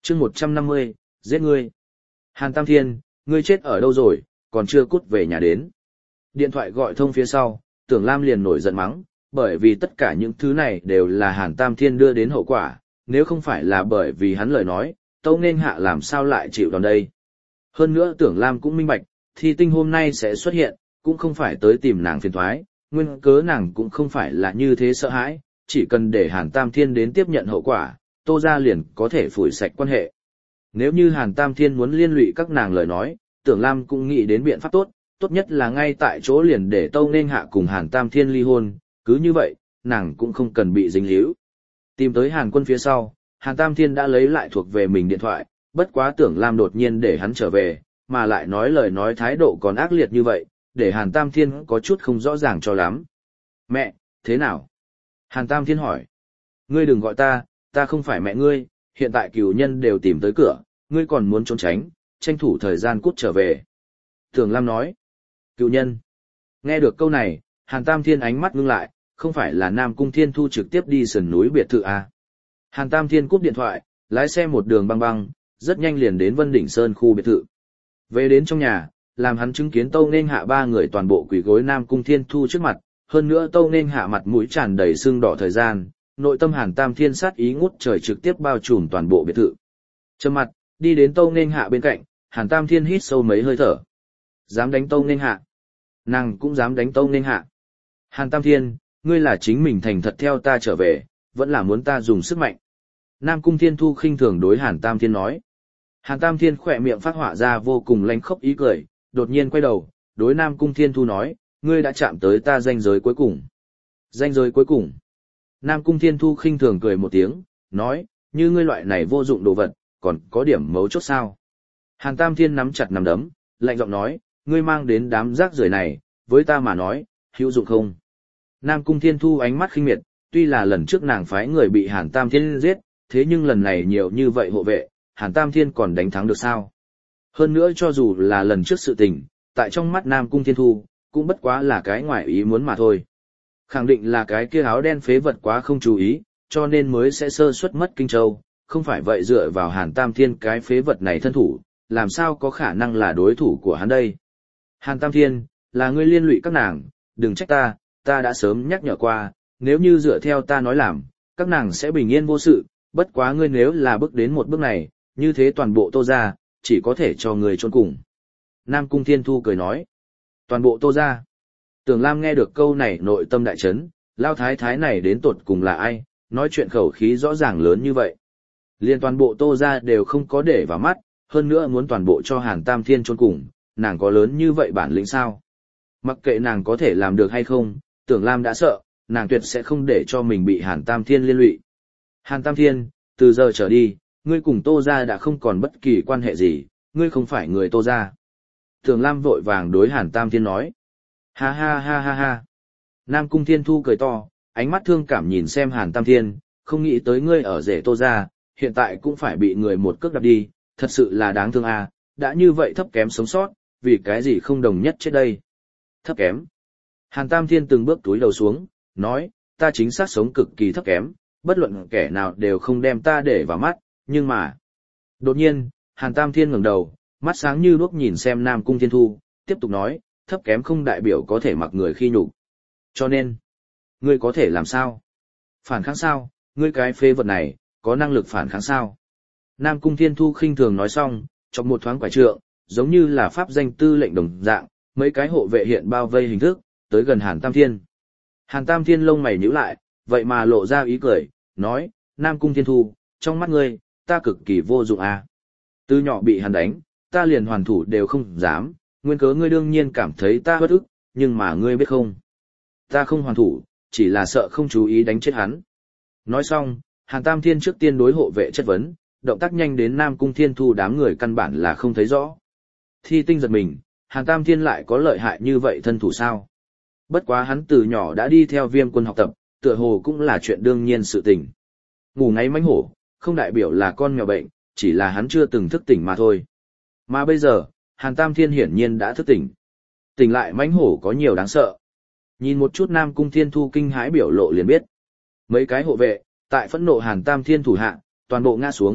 chương 150, giết ngươi. Hàn Tam Thiên, ngươi chết ở đâu rồi, còn chưa cút về nhà đến. Điện thoại gọi thông phía sau, Tưởng Lam liền nổi giận mắng, bởi vì tất cả những thứ này đều là Hàn Tam Thiên đưa đến hậu quả, nếu không phải là bởi vì hắn lời nói, Tâu Nên Hạ làm sao lại chịu đòn đây. Hơn nữa Tưởng Lam cũng minh bạch, Thi Tinh hôm nay sẽ xuất hiện, cũng không phải tới tìm nàng phiền toái, nguyên cớ nàng cũng không phải là như thế sợ hãi, chỉ cần để Hàn Tam Thiên đến tiếp nhận hậu quả, Tô gia liền có thể phủi sạch quan hệ. Nếu như Hàn Tam Thiên muốn liên lụy các nàng lời nói, Tưởng Lam cũng nghĩ đến biện pháp tốt, tốt nhất là ngay tại chỗ liền để Tâu Nên Hạ cùng Hàn Tam Thiên ly hôn, cứ như vậy, nàng cũng không cần bị dính líu. Tìm tới Hàn Quân phía sau, Hàn Tam Thiên đã lấy lại thuộc về mình điện thoại, bất quá Tưởng Lam đột nhiên để hắn trở về, mà lại nói lời nói thái độ còn ác liệt như vậy, để Hàn Tam Thiên có chút không rõ ràng cho lắm. Mẹ, thế nào? Hàn Tam Thiên hỏi. Ngươi đừng gọi ta không phải mẹ ngươi, hiện tại cửu nhân đều tìm tới cửa, ngươi còn muốn trốn tránh, tranh thủ thời gian cút trở về. Tưởng Lam nói. Cửu nhân. Nghe được câu này, Hàn Tam Thiên ánh mắt ngưng lại, không phải là Nam Cung Thiên Thu trực tiếp đi sườn núi biệt thự à. Hàn Tam Thiên cúp điện thoại, lái xe một đường băng băng, rất nhanh liền đến Vân Đỉnh Sơn khu biệt thự. Về đến trong nhà, làm hắn chứng kiến Tâu Nên Hạ ba người toàn bộ quỳ gối Nam Cung Thiên Thu trước mặt, hơn nữa Tâu Nên Hạ mặt mũi tràn đầy sưng đỏ thời gian, nội tâm Hàn Tam Thiên sát ý ngút trời trực tiếp bao trùm toàn bộ biệt thự. Trầm mặt, đi đến Tâu Nên Hạ bên cạnh, Hàn Tam Thiên hít sâu mấy hơi thở. Dám đánh Tâu Nên Hạ? Nàng cũng dám đánh Tâu Nên Hạ. Hàn Tam Thiên, ngươi là chính mình thành thật theo ta trở về, vẫn là muốn ta dùng sức mạnh. Nam Cung Thiên Thu khinh thường đối Hàn Tam Thiên nói. Hàn Tam Thiên khỏe miệng phát họa ra vô cùng lánh khốc ý cười, đột nhiên quay đầu, đối Nam Cung Thiên Thu nói, ngươi đã chạm tới ta ranh giới cuối cùng. Ranh giới cuối cùng. Nam Cung Thiên Thu khinh thường cười một tiếng, nói, như ngươi loại này vô dụng đồ vật, còn có điểm mấu chốt sao. Hàn Tam Thiên nắm chặt nắm đấm, lạnh giọng nói, ngươi mang đến đám rác rưởi này, với ta mà nói, hữu dụng không? Nam Cung Thiên Thu ánh mắt khinh miệt, tuy là lần trước nàng phái người bị Hàn Tam Thiên giết, thế nhưng lần này nhiều như vậy hộ vệ, Hàn Tam Thiên còn đánh thắng được sao? Hơn nữa cho dù là lần trước sự tình, tại trong mắt Nam Cung Thiên Thu, cũng bất quá là cái ngoại ý muốn mà thôi. Khẳng định là cái kia áo đen phế vật quá không chú ý, cho nên mới sẽ sơ suất mất Kinh Châu, không phải vậy dựa vào Hàn Tam Thiên cái phế vật này thân thủ, làm sao có khả năng là đối thủ của hắn đây? Hàn Tam Thiên, là ngươi liên lụy các nàng, đừng trách ta đã sớm nhắc nhở qua, nếu như dựa theo ta nói làm, các nàng sẽ bình yên vô sự, bất quá ngươi nếu là bước đến một bước này, như thế toàn bộ Tô gia, chỉ có thể cho ngươi chôn cùng. Nam Cung Thiên Thu cười nói, toàn bộ Tô gia. Tưởng Lam nghe được câu này nội tâm đại chấn, lao thái thái này đến tột cùng là ai, nói chuyện khẩu khí rõ ràng lớn như vậy. Liên toàn bộ Tô gia đều không có để vào mắt, hơn nữa muốn toàn bộ cho Hàn Tam Thiên chôn cùng, nàng có lớn như vậy bản lĩnh sao? Mặc kệ nàng có thể làm được hay không, Tưởng Lam đã sợ, nàng tuyệt sẽ không để cho mình bị Hàn Tam Thiên liên lụy. Hàn Tam Thiên, từ giờ trở đi, ngươi cùng Tô gia đã không còn bất kỳ quan hệ gì, ngươi không phải người Tô gia. Tưởng Lam vội vàng đối Hàn Tam Thiên nói. Ha ha ha ha ha. Nam Cung Thiên Thu cười to, ánh mắt thương cảm nhìn xem Hàn Tam Thiên, không nghĩ tới ngươi ở rể Tô gia, hiện tại cũng phải bị người một cước đạp đi, thật sự là đáng thương à, đã như vậy thấp kém sống sót, vì cái gì không đồng nhất chết đây. Thấp kém. Hàn Tam Thiên từng bước túi đầu xuống, nói, ta chính xác sống cực kỳ thấp kém, bất luận kẻ nào đều không đem ta để vào mắt, nhưng mà. Đột nhiên, Hàn Tam Thiên ngẩng đầu, mắt sáng như đuốc nhìn xem Nam Cung Thiên Thu, tiếp tục nói, thấp kém không đại biểu có thể mặc người khi nhục. Cho nên, ngươi có thể làm sao? Phản kháng sao? Ngươi cái phế vật này, có năng lực phản kháng sao? Nam Cung Thiên Thu khinh thường nói xong, trong một thoáng quải trượng, giống như là pháp danh tư lệnh đồng dạng, mấy cái hộ vệ hiện bao vây hình thức, tới gần Hàn Tam Thiên. Hàn Tam Thiên lông mày nhíu lại, vậy mà lộ ra ý cười, nói, Nam Cung Thiên Thu, trong mắt ngươi, ta cực kỳ vô dụng à. Từ nhỏ bị hắn đánh, ta liền hoàn thủ đều không dám, nguyên cớ ngươi đương nhiên cảm thấy ta bất ức, nhưng mà ngươi biết không? Ta không hoàn thủ, chỉ là sợ không chú ý đánh chết hắn. Nói xong, Hàn Tam Thiên trước tiên đối hộ vệ chất vấn, động tác nhanh đến Nam Cung Thiên Thu đám người căn bản là không thấy rõ. Thi Tinh giật mình, Hàn Tam Thiên lại có lợi hại như vậy thân thủ sao? Bất quá hắn từ nhỏ đã đi theo Viêm Quân học tập, tựa hồ cũng là chuyện đương nhiên sự tình. Ngủ ngáy mánh hổ, không đại biểu là con mèo bệnh, chỉ là hắn chưa từng thức tỉnh mà thôi. Mà bây giờ, Hàn Tam Thiên hiển nhiên đã thức tỉnh. Tỉnh lại mánh hổ có nhiều đáng sợ. Nhìn một chút Nam Cung Thiên Thu kinh hãi biểu lộ liền biết. Mấy cái hộ vệ, tại phẫn nộ Hàn Tam Thiên thủ hạ, toàn bộ ngã xuống,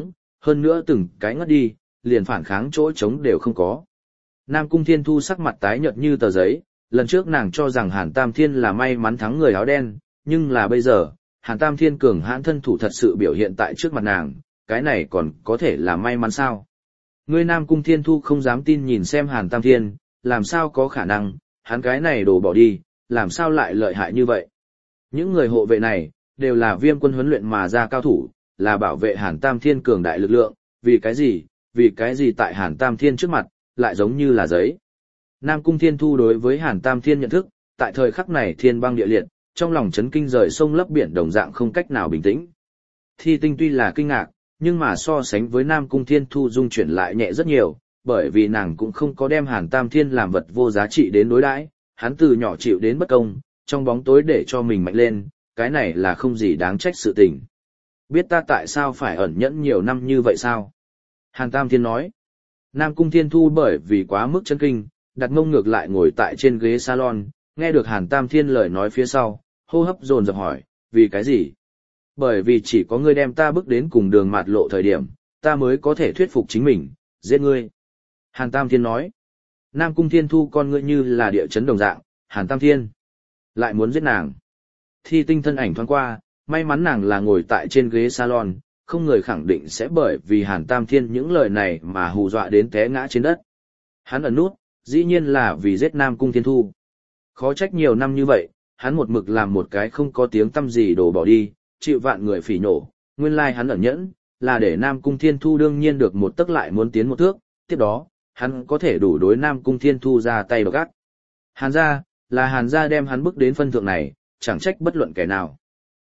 hơn nữa từng cái ngất đi, liền phản kháng chỗ trống đều không có. Nam Cung Thiên Thu sắc mặt tái nhợt như tờ giấy, lần trước nàng cho rằng Hàn Tam Thiên là may mắn thắng người áo đen, nhưng là bây giờ, Hàn Tam Thiên cường hãn thân thủ thật sự biểu hiện tại trước mặt nàng, cái này còn có thể là may mắn sao? Ngươi Nam Cung Thiên Thu không dám tin nhìn xem Hàn Tam Thiên, làm sao có khả năng, hắn cái này đổ bỏ đi, làm sao lại lợi hại như vậy? Những người hộ vệ này, đều là Viêm quân huấn luyện mà ra cao thủ, là bảo vệ Hàn Tam Thiên cường đại lực lượng, vì cái gì tại Hàn Tam Thiên trước mặt, lại giống như là giấy. Nam Cung Thiên Thu đối với Hàn Tam Thiên nhận thức, tại thời khắc này thiên băng địa liệt, trong lòng chấn kinh rời sông lấp biển đồng dạng không cách nào bình tĩnh. Thi Tinh tuy là kinh ngạc, nhưng mà so sánh với Nam Cung Thiên Thu dung chuyển lại nhẹ rất nhiều, bởi vì nàng cũng không có đem Hàn Tam Thiên làm vật vô giá trị đến đối đãi, hắn từ nhỏ chịu đến bất công, trong bóng tối để cho mình mạnh lên, cái này là không gì đáng trách sự tình. Biết ta tại sao phải ẩn nhẫn nhiều năm như vậy sao? Hàn Tam Thiên nói. Nam Cung Thiên Thu bởi vì quá mức chấn kinh, đặt mông ngược lại ngồi tại trên ghế salon, nghe được Hàn Tam Thiên lời nói phía sau, hô hấp dồn dập hỏi, vì cái gì? Bởi vì chỉ có ngươi đem ta bước đến cùng đường mạt lộ thời điểm, ta mới có thể thuyết phục chính mình, giết ngươi. Hàn Tam Thiên nói. Nam Cung Thiên Thu con ngươi như là địa chấn đồng dạng, Hàn Tam Thiên lại muốn giết nàng. Thi Tinh thân ảnh thoáng qua, may mắn nàng là ngồi tại trên ghế salon, không người khẳng định sẽ bởi vì Hàn Tam Thiên những lời này mà hù dọa đến té ngã trên đất. Hắn ẩn nút, dĩ nhiên là vì giết Nam Cung Thiên Thu. Khó trách nhiều năm như vậy, hắn một mực làm một cái không có tiếng tăm gì đổ bỏ đi, chịu vạn người phỉ nổ, nguyên lai hắn ẩn nhẫn, là để Nam Cung Thiên Thu đương nhiên được một tấc lại muốn tiến một thước, tiếp đó, hắn có thể đủ đối Nam Cung Thiên Thu ra tay độc ác. Hàn gia, là Hàn gia đem hắn bước đến phân thượng này, chẳng trách bất luận kẻ nào.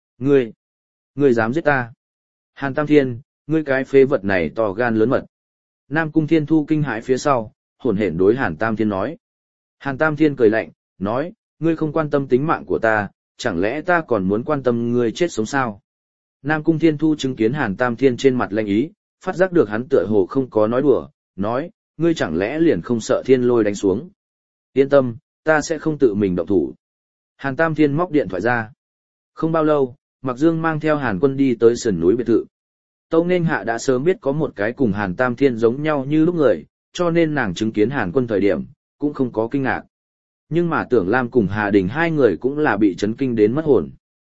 Ngươi dám giết ta? Hàn Tam Thiên, ngươi cái phế vật này to gan lớn mật. Nam Cung Thiên Thu kinh hãi phía sau, hồn hển đối Hàn Tam Thiên nói. Hàn Tam Thiên cười lạnh, nói, ngươi không quan tâm tính mạng của ta, chẳng lẽ ta còn muốn quan tâm ngươi chết sống sao? Nam Cung Thiên Thu chứng kiến Hàn Tam Thiên trên mặt lạnh ý, phát giác được hắn tựa hồ không có nói đùa, nói, ngươi chẳng lẽ liền không sợ thiên lôi đánh xuống? Yên tâm, ta sẽ không tự mình động thủ. Hàn Tam Thiên móc điện thoại ra. Không bao lâu, Mạc Dương mang theo Hàn Quân đi tới sườn núi biệt thự. Tâu Nên Hạ đã sớm biết có một cái cùng Hàn Tam Thiên giống nhau như lúc người, cho nên nàng chứng kiến Hàn Quân thời điểm, cũng không có kinh ngạc. Nhưng mà Tưởng Lam cùng Hà Đình hai người cũng là bị chấn kinh đến mất hồn.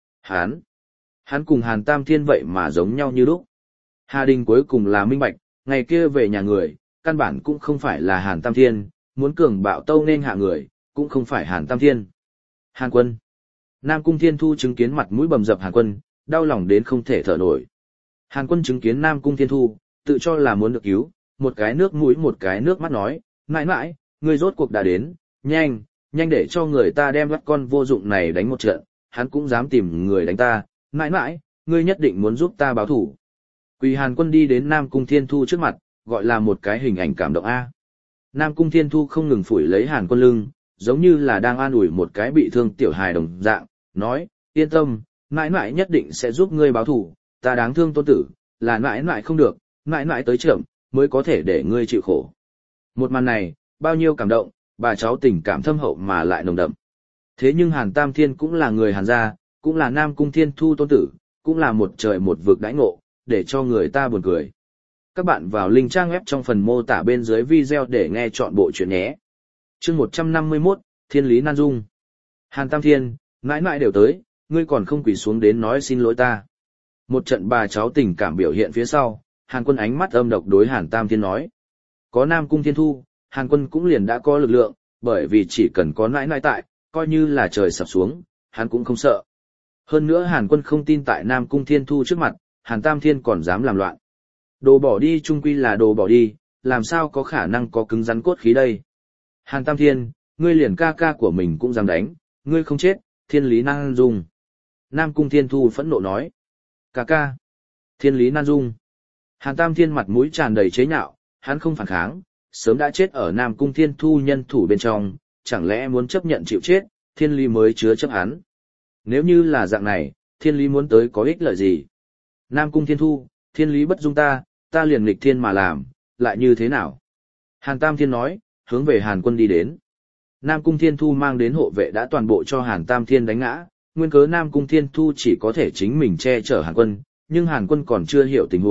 Hắn cùng Hàn Tam Thiên vậy mà giống nhau như lúc. Hà Đình cuối cùng là minh bạch, ngày kia về nhà người, căn bản cũng không phải là Hàn Tam Thiên, muốn cường bạo Tâu Nên Hạ người, cũng không phải Hàn Tam Thiên. Hàn Quân. Nam Cung Thiên Thu chứng kiến mặt mũi bầm dập Hàn Quân, đau lòng đến không thể thở nổi. Hàn Quân chứng kiến Nam Cung Thiên Thu, tự cho là muốn được cứu, một cái nước mũi một cái nước mắt nói, mãi mãi, ngươi rốt cuộc đã đến, nhanh để cho người ta đem bắt con vô dụng này đánh một trận, hắn cũng dám tìm người đánh ta, mãi mãi, ngươi nhất định muốn giúp ta báo thủ. Quỳ Hàn Quân đi đến Nam Cung Thiên Thu trước mặt, gọi là một cái hình ảnh cảm động a. Nam Cung Thiên Thu không ngừng phủi lấy Hàn Quân lưng, giống như là đang an ủi một cái bị thương tiểu hài đồng dạng, nói, yên tâm, mãi mãi nhất định sẽ giúp ngươi báo thủ, ta đáng thương tôn tử, là mãi mãi không được, mãi mãi tới trưởng, mới có thể để ngươi chịu khổ. Một màn này, bao nhiêu cảm động, bà cháu tình cảm thâm hậu mà lại nồng đậm. Thế nhưng Hàn Tam Thiên cũng là người Hàn gia, cũng là Nam Cung Thiên Thu tôn tử, cũng là một trời một vực đãi ngộ, để cho người ta buồn cười. Các bạn vào link trang web trong phần mô tả bên dưới video để nghe chọn bộ chuyện nhé. Chương 151, Thiên Lý Nan Dung. Hàn Tam Thiên, mãi mãi đều tới, ngươi còn không quỳ xuống đến nói xin lỗi ta. Một trận bà cháu tình cảm biểu hiện phía sau, Hàn Quân ánh mắt âm độc đối Hàn Tam Thiên nói. Có Nam Cung Thiên Thu, Hàn Quân cũng liền đã có lực lượng, bởi vì chỉ cần có nãi nãi tại, coi như là trời sập xuống, hắn cũng không sợ. Hơn nữa Hàn Quân không tin tại Nam Cung Thiên Thu trước mặt, Hàn Tam Thiên còn dám làm loạn. Đồ bỏ đi chung quy là đồ bỏ đi, làm sao có khả năng có cứng rắn cốt khí đây. Hàn Tam Thiên, ngươi liền ca ca của mình cũng dám đánh, ngươi không chết, Thiên Lý Nan Dung. Nam Cung Thiên Thu phẫn nộ nói. Ca ca. Thiên Lý Nan Dung. Hàn Tam Thiên mặt mũi tràn đầy chế nhạo, hắn không phản kháng, sớm đã chết ở Nam Cung Thiên Thu nhân thủ bên trong, chẳng lẽ muốn chấp nhận chịu chết, Thiên Lý mới chứa chấp hắn. Nếu như là dạng này, Thiên Lý muốn tới có ích lợi gì? Nam Cung Thiên Thu, Thiên Lý bất dung ta liền nghịch thiên mà làm, lại như thế nào? Hàn Tam Thiên nói, hướng về Hàn Quân đi đến. Nam Cung Thiên Thu mang đến hộ vệ đã toàn bộ cho Hàn Tam Thiên đánh ngã, nguyên cớ Nam Cung Thiên Thu chỉ có thể chính mình che chở Hàn Quân, nhưng Hàn Quân còn chưa hiểu tình huống,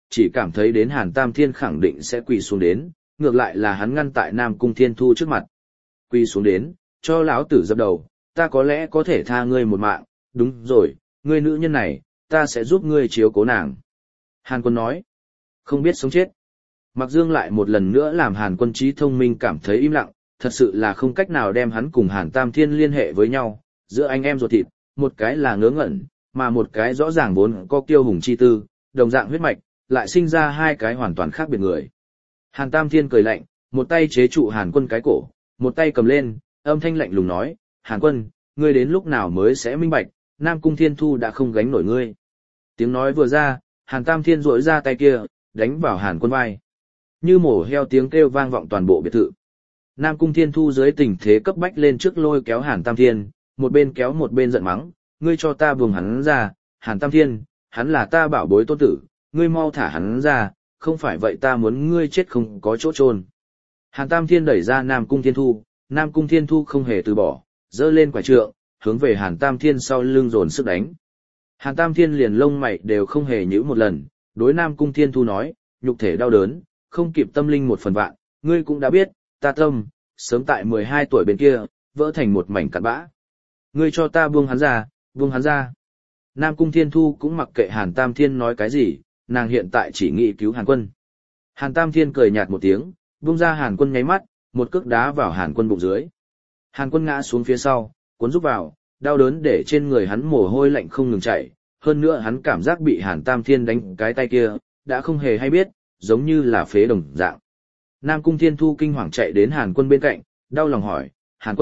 chỉ cảm thấy đến Hàn Tam Thiên khẳng định sẽ quỳ xuống đến, ngược lại là hắn ngăn tại Nam Cung Thiên Thu trước mặt. Quỳ xuống đến, cho lão tử dập đầu, ta có lẽ có thể tha ngươi một mạng, đúng rồi, ngươi nữ nhân này, ta sẽ giúp ngươi chiếu cố nàng. Hàn Quân nói, không biết sống chết. Mặc Dương lại một lần nữa làm Hàn Quân trí thông minh cảm thấy im lặng, thật sự là không cách nào đem hắn cùng Hàn Tam Thiên liên hệ với nhau, giữa anh em ruột thịt, một cái là ngớ ngẩn, mà một cái rõ ràng vốn có kiêu hùng chi tư, đồng dạng huyết mạch, lại sinh ra hai cái hoàn toàn khác biệt người. Hàn Tam Thiên cười lạnh, một tay chế trụ Hàn Quân cái cổ, một tay cầm lên, âm thanh lạnh lùng nói, Hàn Quân, ngươi đến lúc nào mới sẽ minh bạch, Nam Cung Thiên Thu đã không gánh nổi ngươi. Tiếng nói vừa ra, Hàn Tam Thiên rỗi ra tay kia, đánh vào Hàn Quân vai. Như mổ heo tiếng kêu vang vọng toàn bộ biệt thự. Nam Cung Thiên Thu dưới tình thế cấp bách lên trước lôi kéo Hàn Tam Thiên, một bên kéo một bên giận mắng, ngươi cho ta buông hắn ra, Hàn Tam Thiên, hắn là ta bảo bối tôn tử, ngươi mau thả hắn ra, không phải vậy ta muốn ngươi chết không có chỗ chôn. Hàn Tam Thiên đẩy ra Nam Cung Thiên Thu, Nam Cung Thiên Thu không hề từ bỏ, giơ lên quả trượng, hướng về Hàn Tam Thiên sau lưng dồn sức đánh. Hàn Tam Thiên liền lông mày đều không hề nhíu một lần, đối Nam Cung Thiên Thu nói, nhục thể đau đớn, không kịp tâm linh một phần vạn, ngươi cũng đã biết, ta tâm, sớm tại 12 tuổi bên kia, vỡ thành một mảnh cặn bã. Ngươi cho ta buông hắn ra, buông hắn ra. Nam Cung Thiên Thu cũng mặc kệ Hàn Tam Thiên nói cái gì, nàng hiện tại chỉ nghĩ cứu Hàn Quân. Hàn Tam Thiên cười nhạt một tiếng, buông ra Hàn Quân nháy mắt, một cước đá vào Hàn Quân bụng dưới. Hàn Quân ngã xuống phía sau, cuốn rút vào, đau đớn để trên người hắn mồ hôi lạnh không ngừng chảy, hơn nữa hắn cảm giác bị Hàn Tam Thiên đánh cái tay kia, đã không hề hay biết, giống như là phế đồng dạng. Nam Cung Thiên Thu kinh hoàng chạy đến Hàn Quân bên cạnh, đau lòng hỏi,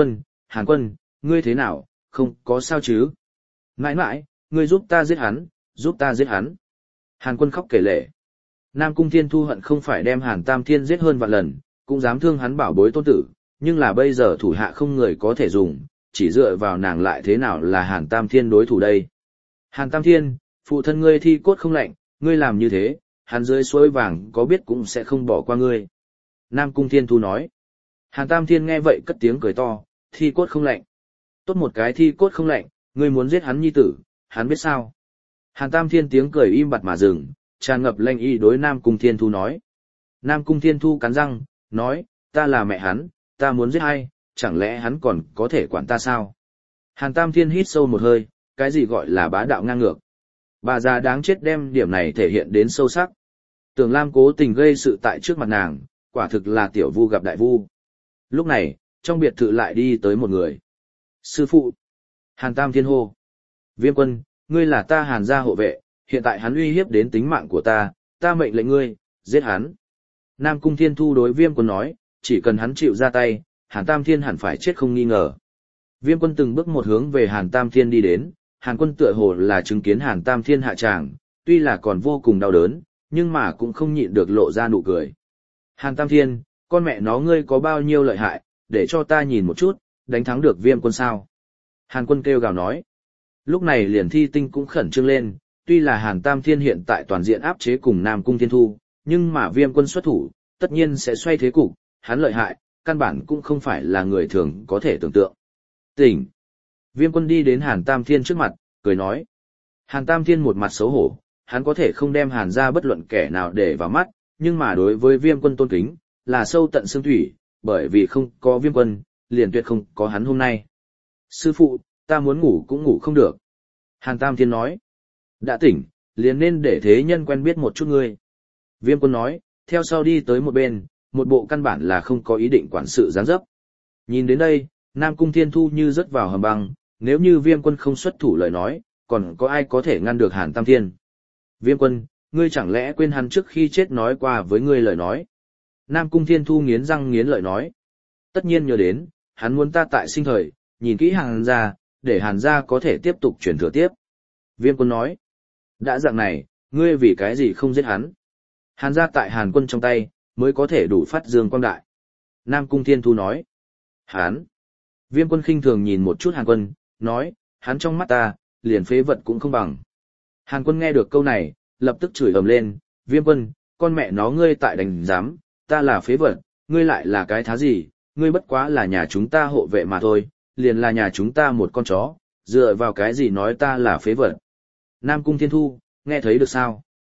Hàn Quân, ngươi thế nào, không có sao chứ? Mãi mãi, ngươi giúp ta giết hắn, giúp ta giết hắn. Hàn Quân khóc kể lể. Nam Cung Thiên Thu hận không phải đem Hàn Tam Thiên giết hơn vạn lần, cũng dám thương hắn bảo bối tôn tử, nhưng là bây giờ thủ hạ không người có thể dùng, chỉ dựa vào nàng lại thế nào là Hàn Tam Thiên đối thủ đây. Hàn Tam Thiên, phụ thân ngươi thi cốt không lạnh, ngươi làm như thế, hắn dưới suối vàng có biết cũng sẽ không bỏ qua ngươi. Nam Cung Thiên Thu nói. Hàn Tam Thiên nghe vậy cất tiếng cười to, thi cốt không lạnh. Tốt một cái thi cốt không lạnh, ngươi muốn giết hắn nhi tử, hắn biết sao. Hàn Tam Thiên tiếng cười im bặt mà dừng, tràn ngập lanh y đối Nam Cung Thiên Thu nói. Nam Cung Thiên Thu cắn răng, nói, ta là mẹ hắn, ta muốn giết ai, chẳng lẽ hắn còn có thể quản ta sao? Hàn Tam Thiên hít sâu một hơi, cái gì gọi là bá đạo ngang ngược. Bà già đáng chết đem điểm này thể hiện đến sâu sắc. Tưởng Lam cố tình gây sự tại trước mặt nàng, quả thực là tiểu vu gặp đại vu. Lúc này, trong biệt thự lại đi tới một người. Sư phụ. Hàn Tam Thiên hô. Viêm Quân, ngươi là ta Hàn gia hộ vệ, hiện tại hắn uy hiếp đến tính mạng của ta mệnh lệnh ngươi, giết hắn. Nam Cung Thiên Thu đối Viêm Quân nói, chỉ cần hắn chịu ra tay, Hàn Tam Thiên hẳn phải chết không nghi ngờ. Viêm Quân từng bước một hướng về Hàn Tam Thiên đi đến, Hàn Quân tựa hồ là chứng kiến Hàn Tam Thiên hạ tràng, tuy là còn vô cùng đau đớn, nhưng mà cũng không nhịn được lộ ra nụ cười. Hàn Tam Thiên, con mẹ nó ngươi có bao nhiêu lợi hại, để cho ta nhìn một chút, đánh thắng được Viêm Quân sao? Hàn Quân kêu gào nói. Lúc này liền Thi Tinh cũng khẩn trương lên, tuy là Hàn Tam Thiên hiện tại toàn diện áp chế cùng Nam Cung Thiên Thu, nhưng mà Viêm Quân xuất thủ, tất nhiên sẽ xoay thế cục, hắn lợi hại, căn bản cũng không phải là người thường có thể tưởng tượng. Tỉnh! Viêm Quân đi đến Hàn Tam Thiên trước mặt, cười nói. Hàn Tam Thiên một mặt xấu hổ, hắn có thể không đem Hàn ra bất luận kẻ nào để vào mắt, nhưng mà đối với Viêm Quân tôn kính, là sâu tận xương thủy, bởi vì không có Viêm Quân, liền tuyệt không có hắn hôm nay. Sư phụ, ta muốn ngủ cũng ngủ không được. Hàn Tam Thiên nói. Đã tỉnh, liền nên để thế nhân quen biết một chút ngươi. Viêm Quân nói, theo sau đi tới một bên, một bộ căn bản là không có ý định quản sự giáng dấp. Nhìn đến đây, Nam Cung Thiên Thu như rớt vào hầm băng, nếu như Viêm Quân không xuất thủ lời nói, còn có ai có thể ngăn được Hàn Tam Thiên. Viêm Quân, ngươi chẳng lẽ quên hắn trước khi chết nói qua với ngươi lời nói. Nam Cung Thiên Thu nghiến răng nghiến lợi nói. Tất nhiên nhớ đến, hắn muốn ta tại sinh thời, nhìn kỹ Hàn gia, để Hàn gia có thể tiếp tục truyền thừa tiếp. Viêm Quân nói. Đã dạng này, ngươi vì cái gì không giết hắn? Hàn gia tại Hàn Quân trong tay, mới có thể đủ phát dương quang đại. Nam Cung Thiên Thu nói. Hắn. Viêm Quân khinh thường nhìn một chút Hàn Quân, nói, hắn trong mắt ta, liền phế vật cũng không bằng. Hàn Quân nghe được câu này, lập tức chửi ầm lên, Viêm Quân, con mẹ nó ngươi tại đánh giám, ta là phế vật, ngươi lại là cái thá gì, ngươi bất quá là nhà chúng ta hộ vệ mà thôi, liền là nhà chúng ta một con chó, dựa vào cái gì nói ta là phế vật. Nam Cung Thiên Thu, nghe thấy được sao?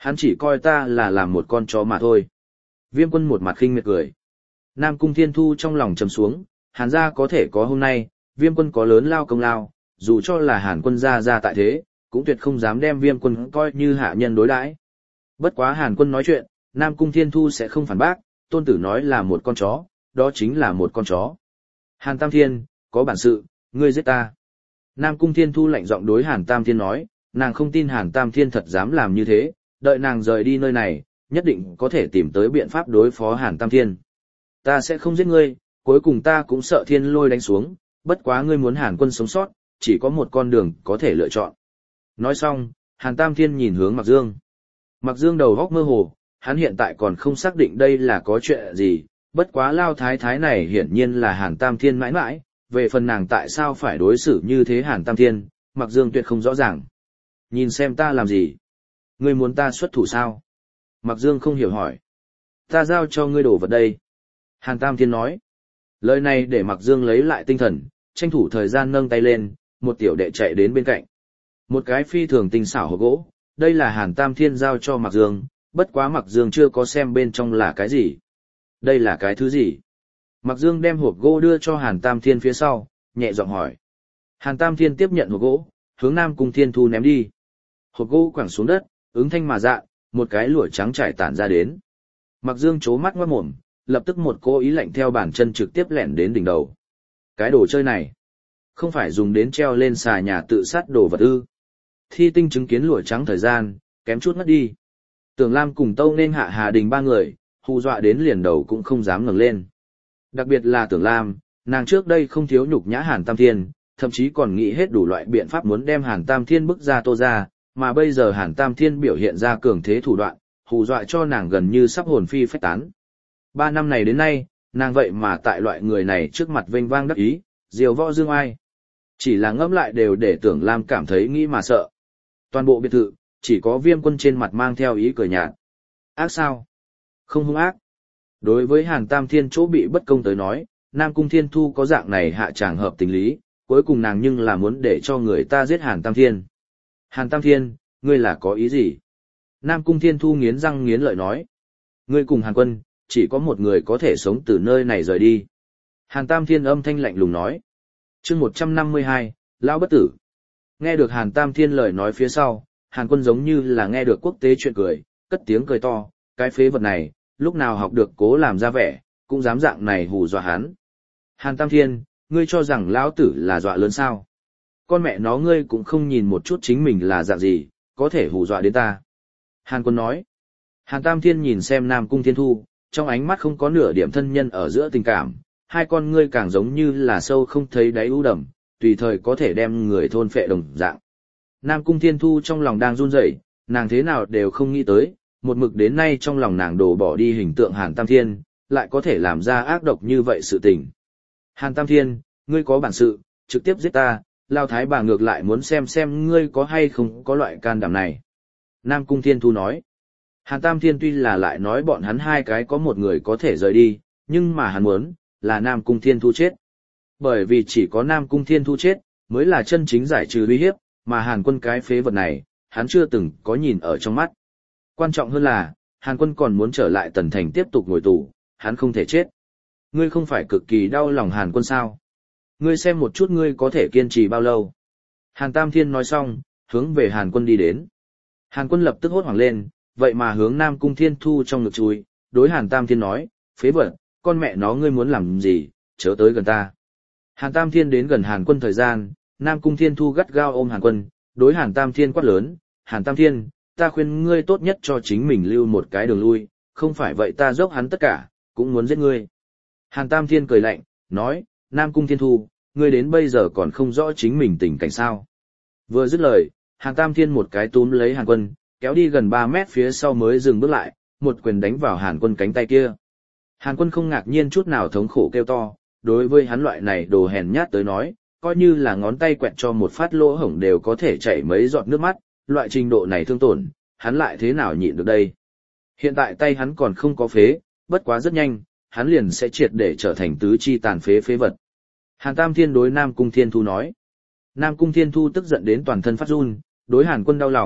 Hắn chỉ coi ta là làm một con chó mà thôi. Viêm Quân một mặt khinh miệt cười. Nam Cung Thiên Thu trong lòng trầm xuống, Hàn gia có thể có hôm nay, Viêm Quân có lớn lao công lao, dù cho là Hàn Quân gia tại thế, cũng tuyệt không dám đem Viêm Quân coi như hạ nhân đối đãi. Bất quá Hàn Quân nói chuyện, Nam Cung Thiên Thu sẽ không phản bác, tôn tử nói là một con chó, đó chính là một con chó. Hàn Tam Thiên, có bản sự, ngươi giết ta. Nam Cung Thiên Thu lạnh giọng đối Hàn Tam Thiên nói, nàng không tin Hàn Tam Thiên thật dám làm như thế, đợi nàng rời đi nơi này, nhất định có thể tìm tới biện pháp đối phó Hàn Tam Thiên. Ta sẽ không giết ngươi, cuối cùng ta cũng sợ thiên lôi đánh xuống, bất quá ngươi muốn Hàn Quân sống sót, chỉ có một con đường có thể lựa chọn. Nói xong, Hàn Tam Thiên nhìn hướng Mạc Dương. Mạc Dương đầu góc mơ hồ, hắn hiện tại còn không xác định đây là có chuyện gì, bất quá Lao Thái Thái này hiển nhiên là Hàn Tam Thiên mãi mãi, về phần nàng tại sao phải đối xử như thế Hàn Tam Thiên, Mạc Dương tuyệt không rõ ràng. Nhìn xem ta làm gì? Ngươi muốn ta xuất thủ sao? Mạc Dương không hiểu hỏi. Ta giao cho ngươi đổ vật đây. Hàn Tam Thiên nói. Lời này để Mạc Dương lấy lại tinh thần, tranh thủ thời gian nâng tay lên, một tiểu đệ chạy đến bên cạnh. Một cái phi thường tinh xảo hộp gỗ, đây là Hàn Tam Thiên giao cho Mạc Dương, bất quá Mạc Dương chưa có xem bên trong là cái gì. Đây là cái thứ gì? Mạc Dương đem hộp gỗ đưa cho Hàn Tam Thiên phía sau, nhẹ giọng hỏi. Hàn Tam Thiên tiếp nhận hộp gỗ, hướng Nam Cung Thiên Thu ném đi. Hộp gỗ quẳng xuống đất, ứng thanh mà dạ, một cái lụa trắng trải tản ra đến. Mạc Dương chố mắt ngoát mồm, lập tức một cô ý lạnh theo bàn chân trực tiếp lẻn đến đỉnh đầu. Cái đồ chơi này, không phải dùng đến treo lên xà nhà tự sát đồ vật ư? Thi Tinh chứng kiến lụa trắng thời gian, kém chút ngất đi. Tưởng Lam cùng Tâu nên Hạ Hà Đình ba người, hù dọa đến liền đầu cũng không dám ngẩng lên. Đặc biệt là Tưởng Lam, nàng trước đây không thiếu nhục nhã Hàn Tam Thiên, thậm chí còn nghĩ hết đủ loại biện pháp muốn đem Hàn Tam Thiên bức ra Tô ra, mà bây giờ Hàn Tam Thiên biểu hiện ra cường thế thủ đoạn, hù dọa cho nàng gần như sắp hồn phi phách tán. 3 năm này đến nay, nàng vậy mà tại loại người này trước mặt vênh vang đắc ý, diều võ dương ai. Chỉ là ngẫm lại đều để Tưởng Lam cảm thấy nghĩ mà sợ. Toàn bộ biệt thự, chỉ có Viêm Quân trên mặt mang theo ý cười nhạt. Ác sao? Không hung ác. Đối với Hàn Tam Thiên chỗ bị bất công tới nói, Nam Cung Thiên Thu có dạng này hạ tràng hợp tình lý, cuối cùng nàng nhưng là muốn để cho người ta giết Hàn Tam Thiên. Hàn Tam Thiên, ngươi là có ý gì? Nam Cung Thiên Thu nghiến răng nghiến lợi nói. Ngươi cùng Hàn Quân, chỉ có một người có thể sống từ nơi này rời đi. Hàn Tam Thiên âm thanh lạnh lùng nói. Chương 152, Lão bất tử. Nghe được Hàn Tam Thiên lời nói phía sau, Hàn Quân giống như là nghe được quốc tế chuyện cười, cất tiếng cười to, cái phế vật này, lúc nào học được cố làm ra vẻ, cũng dám dạng này hù dọa hắn. Hàn Tam Thiên, ngươi cho rằng lão tử là dọa lớn sao? Con mẹ nó ngươi cũng không nhìn một chút chính mình là dạng gì, có thể hù dọa đến ta. Hàn Quân nói. Hàn Tam Thiên nhìn xem Nam Cung Thiên Thu, trong ánh mắt không có nửa điểm thân nhân ở giữa tình cảm, hai con ngươi càng giống như là sâu không thấy đáy u đầm, tùy thời có thể đem người thôn phệ đồng dạng. Nam Cung Thiên Thu trong lòng đang run rẩy, nàng thế nào đều không nghĩ tới, một mực đến nay trong lòng nàng đổ bỏ đi hình tượng Hàn Tam Thiên, lại có thể làm ra ác độc như vậy sự tình. Hàn Tam Thiên, ngươi có bản sự, trực tiếp giết ta, Lao Thái bà ngược lại muốn xem ngươi có hay không có loại can đảm này. Nam Cung Thiên Thu nói. Hàn Tam Thiên tuy là lại nói bọn hắn hai cái có một người có thể rời đi, nhưng mà hắn muốn, là Nam Cung Thiên Thu chết. Bởi vì chỉ có Nam Cung Thiên Thu chết, mới là chân chính giải trừ uy hiếp, mà Hàn Quân cái phế vật này, hắn chưa từng có nhìn ở trong mắt. Quan trọng hơn là, Hàn Quân còn muốn trở lại Tần Thành tiếp tục ngồi tù, hắn không thể chết. Ngươi không phải cực kỳ đau lòng Hàn Quân sao? Ngươi xem một chút ngươi có thể kiên trì bao lâu. Hàn Tam Thiên nói xong, hướng về Hàn Quân đi đến. Hàn Quân lập tức hốt hoảng lên, vậy mà hướng Nam Cung Thiên Thu trong ngực chui, đối Hàn Tam Thiên nói, phế vật, con mẹ nó ngươi muốn làm gì, chớ tới gần ta. Hàn Tam Thiên đến gần Hàn Quân thời gian, Nam Cung Thiên Thu gắt gao ôm Hàn Quân, đối Hàn Tam Thiên quát lớn, Hàn Tam Thiên, ta khuyên ngươi tốt nhất cho chính mình lưu một cái đường lui, không phải vậy ta dốc hắn tất cả, cũng muốn giết ngươi. Hàn Tam Thiên cười lạnh, nói, Nam Cung Thiên Thu, ngươi đến bây giờ còn không rõ chính mình tình cảnh sao. Vừa dứt lời, Hàn Tam Thiên một cái túm lấy Hàn Quân, kéo đi gần 3 mét phía sau mới dừng bước lại, một quyền đánh vào Hàn Quân cánh tay kia. Hàn Quân không ngạc nhiên chút nào thống khổ kêu to, đối với hắn loại này đồ hèn nhát tới nói, coi như là ngón tay quẹt cho một phát lỗ hổng đều có thể chảy mấy giọt nước mắt, loại trình độ này thương tổn, hắn lại thế nào nhịn được đây. Hiện tại tay hắn còn không có phế, bất quá rất nhanh, hắn liền sẽ triệt để trở thành tứ chi tàn phế phế vật. Hàn Tam Thiên đối Nam Cung Thiên Thu nói. Nam Cung Thiên Thu tức giận đến toàn thân phát run, đối Hàn Quân đau lòng,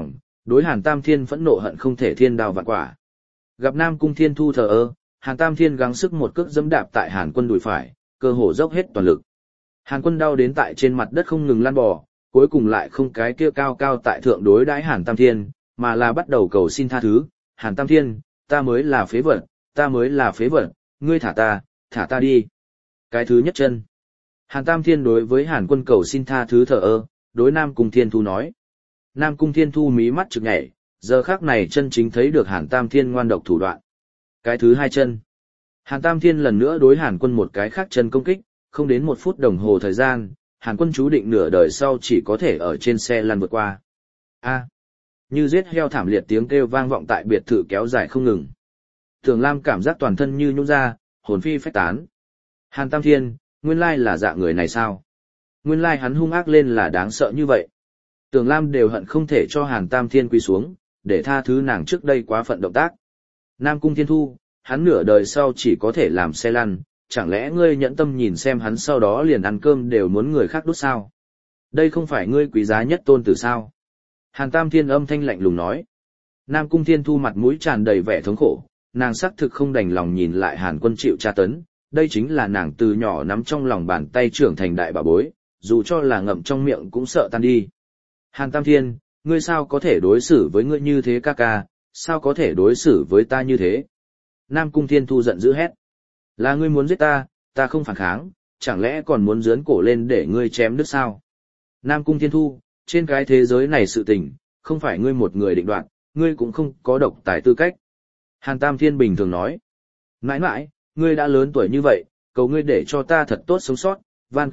Đối Hàn Tam Thiên phẫn nộ hận không thể thiên đao vạn quả. Gặp Nam Cung Thiên Thu thờ ơ, Hàn Tam Thiên gắng sức một cước giẫm đạp tại Hàn Quân đùi phải, cơ hồ dốc hết toàn lực. Hàn Quân đau đến tại trên mặt đất không ngừng lăn bò, cuối cùng lại không cái kia cao cao tại thượng đối đãi Hàn Tam Thiên, mà là bắt đầu cầu xin tha thứ. Hàn Tam Thiên, ta mới là phế vật, ta mới là phế vật, ngươi thả ta đi. Cái thứ nhất chân. Hàn Tam Thiên đối với Hàn Quân cầu xin tha thứ thờ ơ, đối Nam Cung Thiên Thu nói. Nam Cung Thiên Thu mí mắt trực nhảy, giờ khắc này chân chính thấy được Hàn Tam Thiên ngoan độc thủ đoạn. Cái thứ hai chân. Hàn Tam Thiên lần nữa đối Hàn Quân một cái khác chân công kích, không đến 1 phút đồng hồ thời gian, Hàn Quân chú định nửa đời sau chỉ có thể ở trên xe lăn vượt qua. A. Như giết heo thảm liệt tiếng kêu vang vọng tại biệt thự kéo dài không ngừng. Tưởng Lam cảm giác toàn thân như nhũn ra, hồn phi phách tán. Hàn Tam Thiên, nguyên lai là dạng người này sao? Nguyên lai hắn hung ác lên là đáng sợ như vậy. Tưởng Lam đều hận không thể cho Hàn Tam Thiên quỳ xuống, để tha thứ nàng trước đây quá phận động tác. Nam Cung Thiên Thu, hắn nửa đời sau chỉ có thể làm xe lăn, chẳng lẽ ngươi nhẫn tâm nhìn xem hắn sau đó liền ăn cơm đều muốn người khác đút sao? Đây không phải ngươi quý giá nhất tôn tử sao? Hàn Tam Thiên âm thanh lạnh lùng nói. Nam Cung Thiên Thu mặt mũi tràn đầy vẻ thống khổ, nàng xác thực không đành lòng nhìn lại Hàn Quân chịu tra tấn, đây chính là nàng từ nhỏ nắm trong lòng bàn tay trưởng thành đại bảo bối, dù cho là ngậm trong miệng cũng sợ tan đi. Hàn Tam Thiên, ngươi sao có thể đối xử với ngươi như thế ca ca, sao có thể đối xử với ta như thế? Nam Cung Thiên Thu giận dữ hét. Là ngươi muốn giết ta, ta không phản kháng, chẳng lẽ còn muốn giớn cổ lên để ngươi chém đứt sao? Nam Cung Thiên Thu, trên cái thế giới này sự tình, không phải ngươi một người định đoạt, ngươi cũng không có độc tài tư cách. Hàn Tam Thiên bình thường nói. Mãi mãi, ngươi đã lớn tuổi như vậy, cầu ngươi để cho ta thật tốt sống sót, van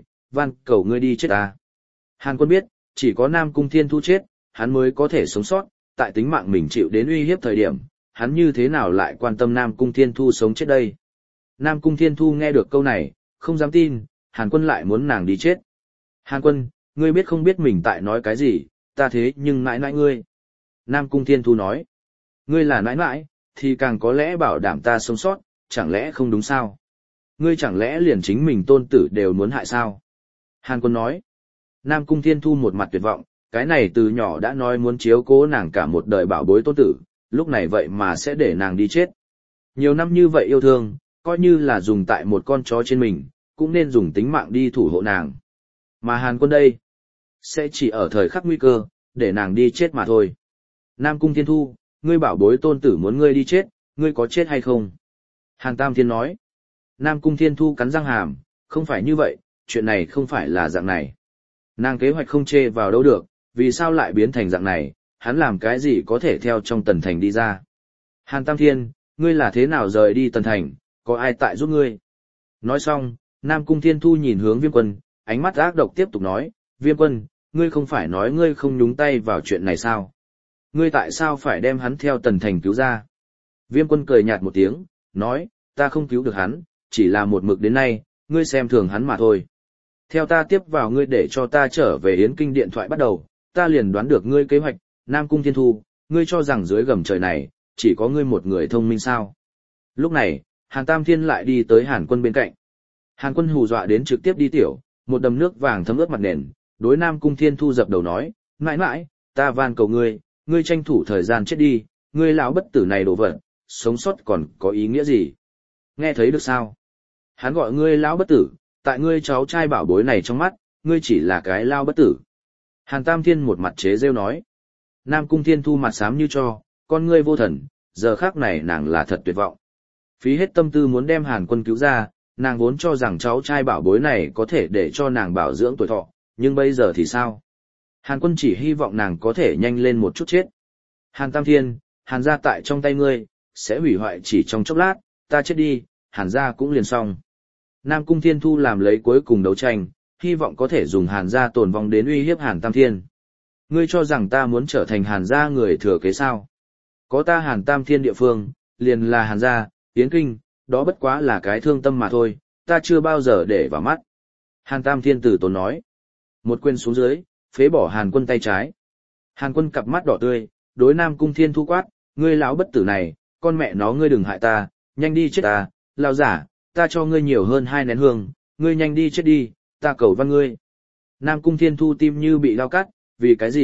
cầu ngươi đi chết ta. Hàn Quân biết, chỉ có Nam Cung Thiên Thu chết, hắn mới có thể sống sót, tại tính mạng mình chịu đến uy hiếp thời điểm, hắn như thế nào lại quan tâm Nam Cung Thiên Thu sống chết đây. Nam Cung Thiên Thu nghe được câu này, không dám tin, Hàn Quân lại muốn nàng đi chết. Hàn Quân, ngươi biết không biết mình tại nói cái gì, ta thế nhưng mãi mãi ngươi. Nam Cung Thiên Thu nói, ngươi là mãi mãi, thì càng có lẽ bảo đảm ta sống sót, chẳng lẽ không đúng sao? Ngươi chẳng lẽ liền chính mình tôn tử đều muốn hại sao? Hàn Quân nói, Nam Cung Thiên Thu một mặt tuyệt vọng, cái này từ nhỏ đã nói muốn chiếu cố nàng cả một đời bảo bối tôn tử, lúc này vậy mà sẽ để nàng đi chết. Nhiều năm như vậy yêu thương, coi như là dùng tại một con chó trên mình, cũng nên dùng tính mạng đi thủ hộ nàng. Mà Hàn Quân đây, sẽ chỉ ở thời khắc nguy cơ, để nàng đi chết mà thôi. Nam Cung Thiên Thu, ngươi bảo bối tôn tử muốn ngươi đi chết, ngươi có chết hay không? Hàn Tam Thiên nói. Nam Cung Thiên Thu cắn răng hàm, không phải như vậy, chuyện này không phải là dạng này. Nàng kế hoạch không chê vào đâu được, vì sao lại biến thành dạng này, hắn làm cái gì có thể theo trong Tần Thành đi ra. Hàn Tam Thiên, ngươi là thế nào rời đi Tần Thành, có ai tại giúp ngươi? Nói xong, Nam Cung Thiên Thu nhìn hướng Viêm Quân, ánh mắt ác độc tiếp tục nói, Viêm Quân, ngươi không phải nói ngươi không nhúng tay vào chuyện này sao? Ngươi tại sao phải đem hắn theo Tần Thành cứu ra? Viêm Quân cười nhạt một tiếng, nói, ta không cứu được hắn, chỉ là một mực đến nay, ngươi xem thường hắn mà thôi. Theo ta tiếp vào ngươi để cho ta trở về Yến Kinh điện thoại bắt đầu, ta liền đoán được ngươi kế hoạch, Nam Cung Thiên Thu, ngươi cho rằng dưới gầm trời này, chỉ có ngươi một người thông minh sao. Lúc này, Hàn Tam Thiên lại đi tới Hàn Quân bên cạnh. Hàn Quân hù dọa đến trực tiếp đi tiểu, một đầm nước vàng thấm ướt mặt nền, đối Nam Cung Thiên Thu dập đầu nói, mãi mãi, ta van cầu ngươi, ngươi tranh thủ thời gian chết đi, ngươi lão bất tử này đổ vật, sống sót còn có ý nghĩa gì? Nghe thấy được sao? Hắn gọi ngươi lão bất tử, tại ngươi cháu trai bảo bối này trong mắt, ngươi chỉ là cái lao bất tử. Hàn Tam Thiên một mặt chế rêu nói. Nam Cung Thiên Thu mặt xám như cho, con ngươi vô thần, giờ khác này nàng là thật tuyệt vọng. Phí hết tâm tư muốn đem Hàn Quân cứu ra, nàng vốn cho rằng cháu trai bảo bối này có thể để cho nàng bảo dưỡng tuổi thọ, nhưng bây giờ thì sao? Hàn Quân chỉ hy vọng nàng có thể nhanh lên một chút chết. Hàn Tam Thiên, Hàn gia tại trong tay ngươi, sẽ hủy hoại chỉ trong chốc lát, ta chết đi, Hàn gia cũng liền xong. Nam Cung Thiên Thu làm lấy cuối cùng đấu tranh, hy vọng có thể dùng Hàn gia tồn vong đến uy hiếp Hàn Tam Thiên. Ngươi cho rằng ta muốn trở thành Hàn gia người thừa kế sao? Có ta Hàn Tam Thiên địa phương, liền là Hàn gia, Yến Kinh, đó bất quá là cái thương tâm mà thôi, ta chưa bao giờ để vào mắt. Hàn Tam Thiên tử tốn nói. Một quyền xuống dưới, phế bỏ Hàn Quân tay trái. Hàn Quân cặp mắt đỏ tươi, đối Nam Cung Thiên Thu quát, ngươi lão bất tử này, con mẹ nó ngươi đừng hại ta, nhanh đi chết ta, lão giả, ta cho ngươi nhiều hơn 2 nén hương, ngươi nhanh đi chết đi, ta cầu văn ngươi. Nam Cung Thiên Thu tim như bị dao cắt, vì cái gì,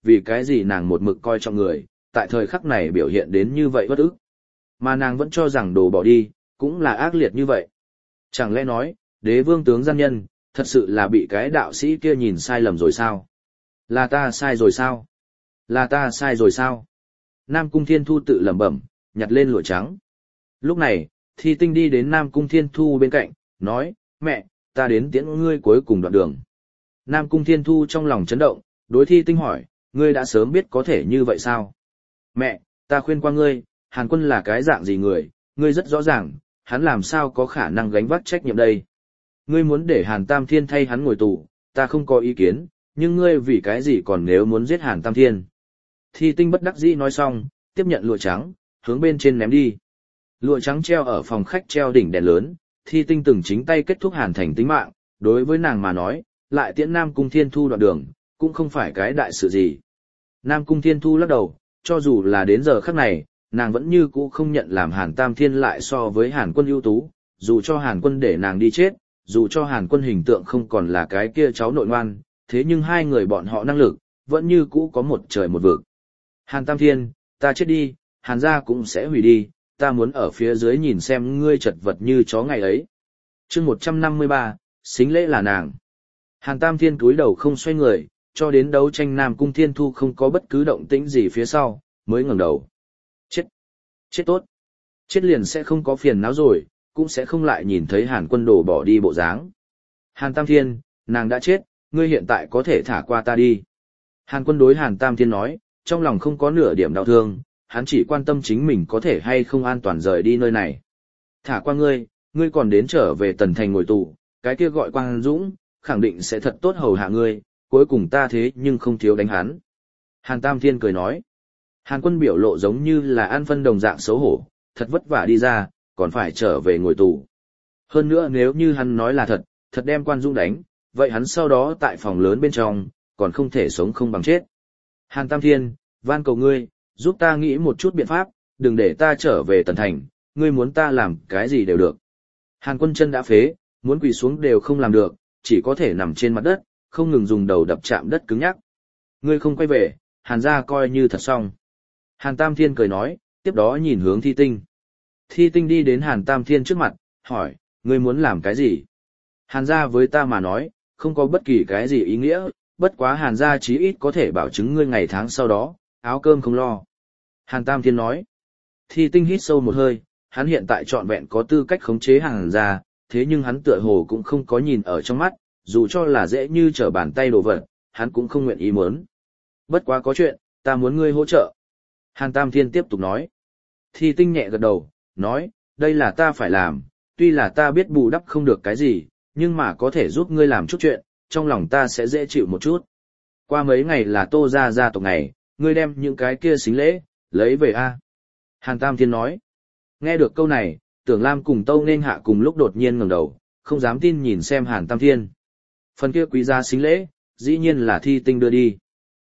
vì cái gì nàng một mực coi trọng người, tại thời khắc này biểu hiện đến như vậy bất ức. Mà nàng vẫn cho rằng đồ bỏ đi, cũng là ác liệt như vậy. Chẳng lẽ nói, đế vương tướng gian nhân, thật sự là bị cái đạo sĩ kia nhìn sai lầm rồi sao? Là ta sai rồi sao? Là ta sai rồi sao? Nam Cung Thiên Thu tự lẩm bẩm, nhặt lên lụa trắng. Lúc này, Thi Tinh đi đến Nam Cung Thiên Thu bên cạnh, nói, mẹ, ta đến tiễn ngươi cuối cùng đoạn đường. Nam Cung Thiên Thu trong lòng chấn động, đối Thi Tinh hỏi, ngươi đã sớm biết có thể như vậy sao? Mẹ, ta khuyên qua ngươi, Hàn Quân là cái dạng gì người, ngươi rất rõ ràng, hắn làm sao có khả năng gánh vác trách nhiệm đây. Ngươi muốn để Hàn Tam Thiên thay hắn ngồi tù, ta không có ý kiến, nhưng ngươi vì cái gì còn nếu muốn giết Hàn Tam Thiên. Thi Tinh bất đắc dĩ nói xong, tiếp nhận lụa trắng, hướng bên trên ném đi. Lụa trắng treo ở phòng khách treo đỉnh đèn lớn, Thi Tinh từng chính tay kết thúc Hàn Thành tính mạng, đối với nàng mà nói, lại tiễn Nam Cung Thiên Thu đoạn đường, cũng không phải cái đại sự gì. Nam Cung Thiên Thu lắc đầu, cho dù là đến giờ khắc này, nàng vẫn như cũ không nhận làm Hàn Tam Thiên lại so với Hàn Quân ưu tú, dù cho Hàn Quân để nàng đi chết, dù cho Hàn Quân hình tượng không còn là cái kia cháu nội ngoan, thế nhưng hai người bọn họ năng lực, vẫn như cũ có một trời một vực. Hàn Tam Thiên, ta chết đi, Hàn gia cũng sẽ hủy đi, ta muốn ở phía dưới nhìn xem ngươi chật vật như chó ngày ấy. Chương 153, xính lễ là nàng. Hàn Tam Thiên cúi đầu không xoay người, cho đến đấu tranh Nam Cung Thiên Thu không có bất cứ động tĩnh gì phía sau, mới ngẩng đầu. Chết! Chết tốt! Chết liền sẽ không có phiền não rồi, cũng sẽ không lại nhìn thấy Hàn Quân đổ bỏ đi bộ dáng. Hàn Tam Thiên, nàng đã chết, ngươi hiện tại có thể thả qua ta đi. Hàn Quân đối Hàn Tam Thiên nói, trong lòng không có nửa điểm đau thương, hắn chỉ quan tâm chính mình có thể hay không an toàn rời đi nơi này. Thả qua ngươi, ngươi còn đến trở về Tần Thành ngồi tù, cái kia gọi Quang Dũng, khẳng định sẽ thật tốt hầu hạ ngươi, cuối cùng ta thế nhưng không thiếu đánh hắn. Hàn Tam Thiên cười nói. Hàn Quân biểu lộ giống như là ăn phân đồng dạng xấu hổ, thật vất vả đi ra, còn phải trở về ngồi tù. Hơn nữa nếu như hắn nói là thật, thật đem Quan Dũng đánh, vậy hắn sau đó tại phòng lớn bên trong, còn không thể sống không bằng chết. Hàn Tam Thiên, van cầu ngươi, giúp ta nghĩ một chút biện pháp, đừng để ta trở về Tần Thành, ngươi muốn ta làm cái gì đều được. Hàn Quân chân đã phế, muốn quỳ xuống đều không làm được, chỉ có thể nằm trên mặt đất, không ngừng dùng đầu đập chạm đất cứng nhắc. Ngươi không quay về, Hàn gia coi như thật xong. Hàn Tam Thiên cười nói, tiếp đó nhìn hướng Thi Tinh. Thi Tinh đi đến Hàn Tam Thiên trước mặt, hỏi, ngươi muốn làm cái gì? Hàn gia với ta mà nói, không có bất kỳ cái gì ý nghĩa, bất quá Hàn gia chí ít có thể bảo chứng ngươi ngày tháng sau đó, áo cơm không lo. Hàn Tam Thiên nói. Thi Tinh hít sâu một hơi, hắn hiện tại trọn vẹn có tư cách khống chế Hàn gia, thế nhưng hắn tựa hồ cũng không có nhìn ở trong mắt, dù cho là dễ như trở bàn tay đồ vật, hắn cũng không nguyện ý muốn. Bất quá có chuyện, ta muốn ngươi hỗ trợ. Hàn Tam Thiên tiếp tục nói. Thi Tinh nhẹ gật đầu, nói, đây là ta phải làm, tuy là ta biết bù đắp không được cái gì, nhưng mà có thể giúp ngươi làm chút chuyện, trong lòng ta sẽ dễ chịu một chút. Qua mấy ngày là Tô gia gia tộc ngày, ngươi đem những cái kia xính lễ, lấy về a. Hàn Tam Thiên nói. Nghe được câu này, Tưởng Lam cùng Tâu Nên Hạ cùng lúc đột nhiên ngẩng đầu, không dám tin nhìn xem Hàn Tam Thiên. Phần kia quý giá xính lễ, dĩ nhiên là Thi Tinh đưa đi.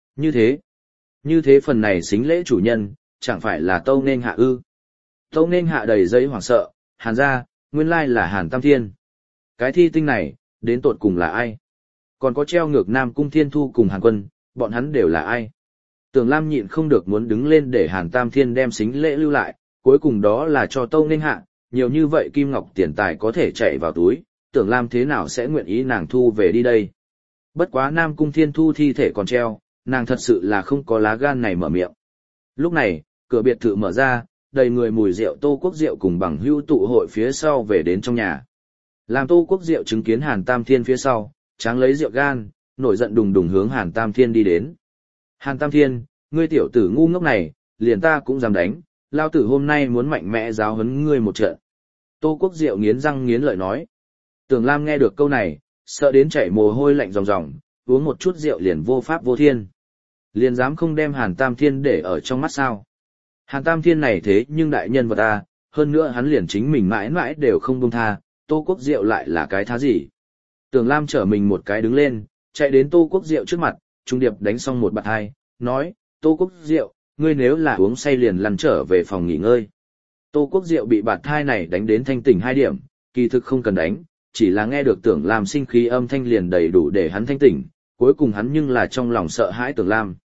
Như thế phần này xính lễ chủ nhân, chẳng phải là Tâu Nên Hạ ư. Tâu Nên Hạ đầy giấy hoảng sợ, Hàn gia, nguyên lai là Hàn Tam Thiên. Cái Thi Tinh này, đến tột cùng là ai? Còn có treo ngược Nam Cung Thiên Thu cùng Hàn Quân, bọn hắn đều là ai? Tưởng Lam nhịn không được muốn đứng lên để Hàn Tam Thiên đem xính lễ lưu lại, cuối cùng đó là cho Tâu Nên Hạ, nhiều như vậy kim ngọc tiền tài có thể chạy vào túi, Tưởng Lam thế nào sẽ nguyện ý nàng thu về đi đây. Bất quá Nam Cung Thiên Thu thi thể còn treo, nàng thật sự là không có lá gan này mở miệng. Lúc này, cửa biệt thự mở ra, đầy người mùi rượu Tô Quốc Diệu cùng bằng hữu tụ hội phía sau về đến trong nhà. Làm Tô Quốc Diệu chứng kiến Hàn Tam Thiên phía sau, tráng lấy rượu gan, nổi giận đùng đùng hướng Hàn Tam Thiên đi đến. Hàn Tam Thiên, ngươi tiểu tử ngu ngốc này, liền ta cũng dám đánh, lao tử hôm nay muốn mạnh mẽ giáo huấn ngươi một trận. Tô Quốc Diệu nghiến răng nghiến lợi nói. Tưởng Lam nghe được câu này, sợ đến chảy mồ hôi lạnh ròng ròng, uống một chút rượu liền vô pháp vô thiên. Liền dám không đem Hàn Tam Thiên để ở trong mắt sao. Hàn Tam Thiên này thế nhưng đại nhân vật ta, hơn nữa hắn liền chính mình mãi mãi đều không buông tha, Tô Quốc Diệu lại là cái thá gì. Tưởng Lam trở mình một cái đứng lên, chạy đến Tô Quốc Diệu trước mặt, trung điệp đánh xong một bạt hai, nói, Tô Quốc Diệu, ngươi nếu là uống say liền lăn trở về phòng nghỉ ngơi. Tô Quốc Diệu bị bạt thai này đánh đến thanh tỉnh 2 điểm, kỳ thực không cần đánh, chỉ là nghe được Tưởng Lam sinh khí âm thanh liền đầy đủ để hắn thanh tỉnh, cuối cùng hắn nhưng là trong lòng sợ hãi Tưởng Lam.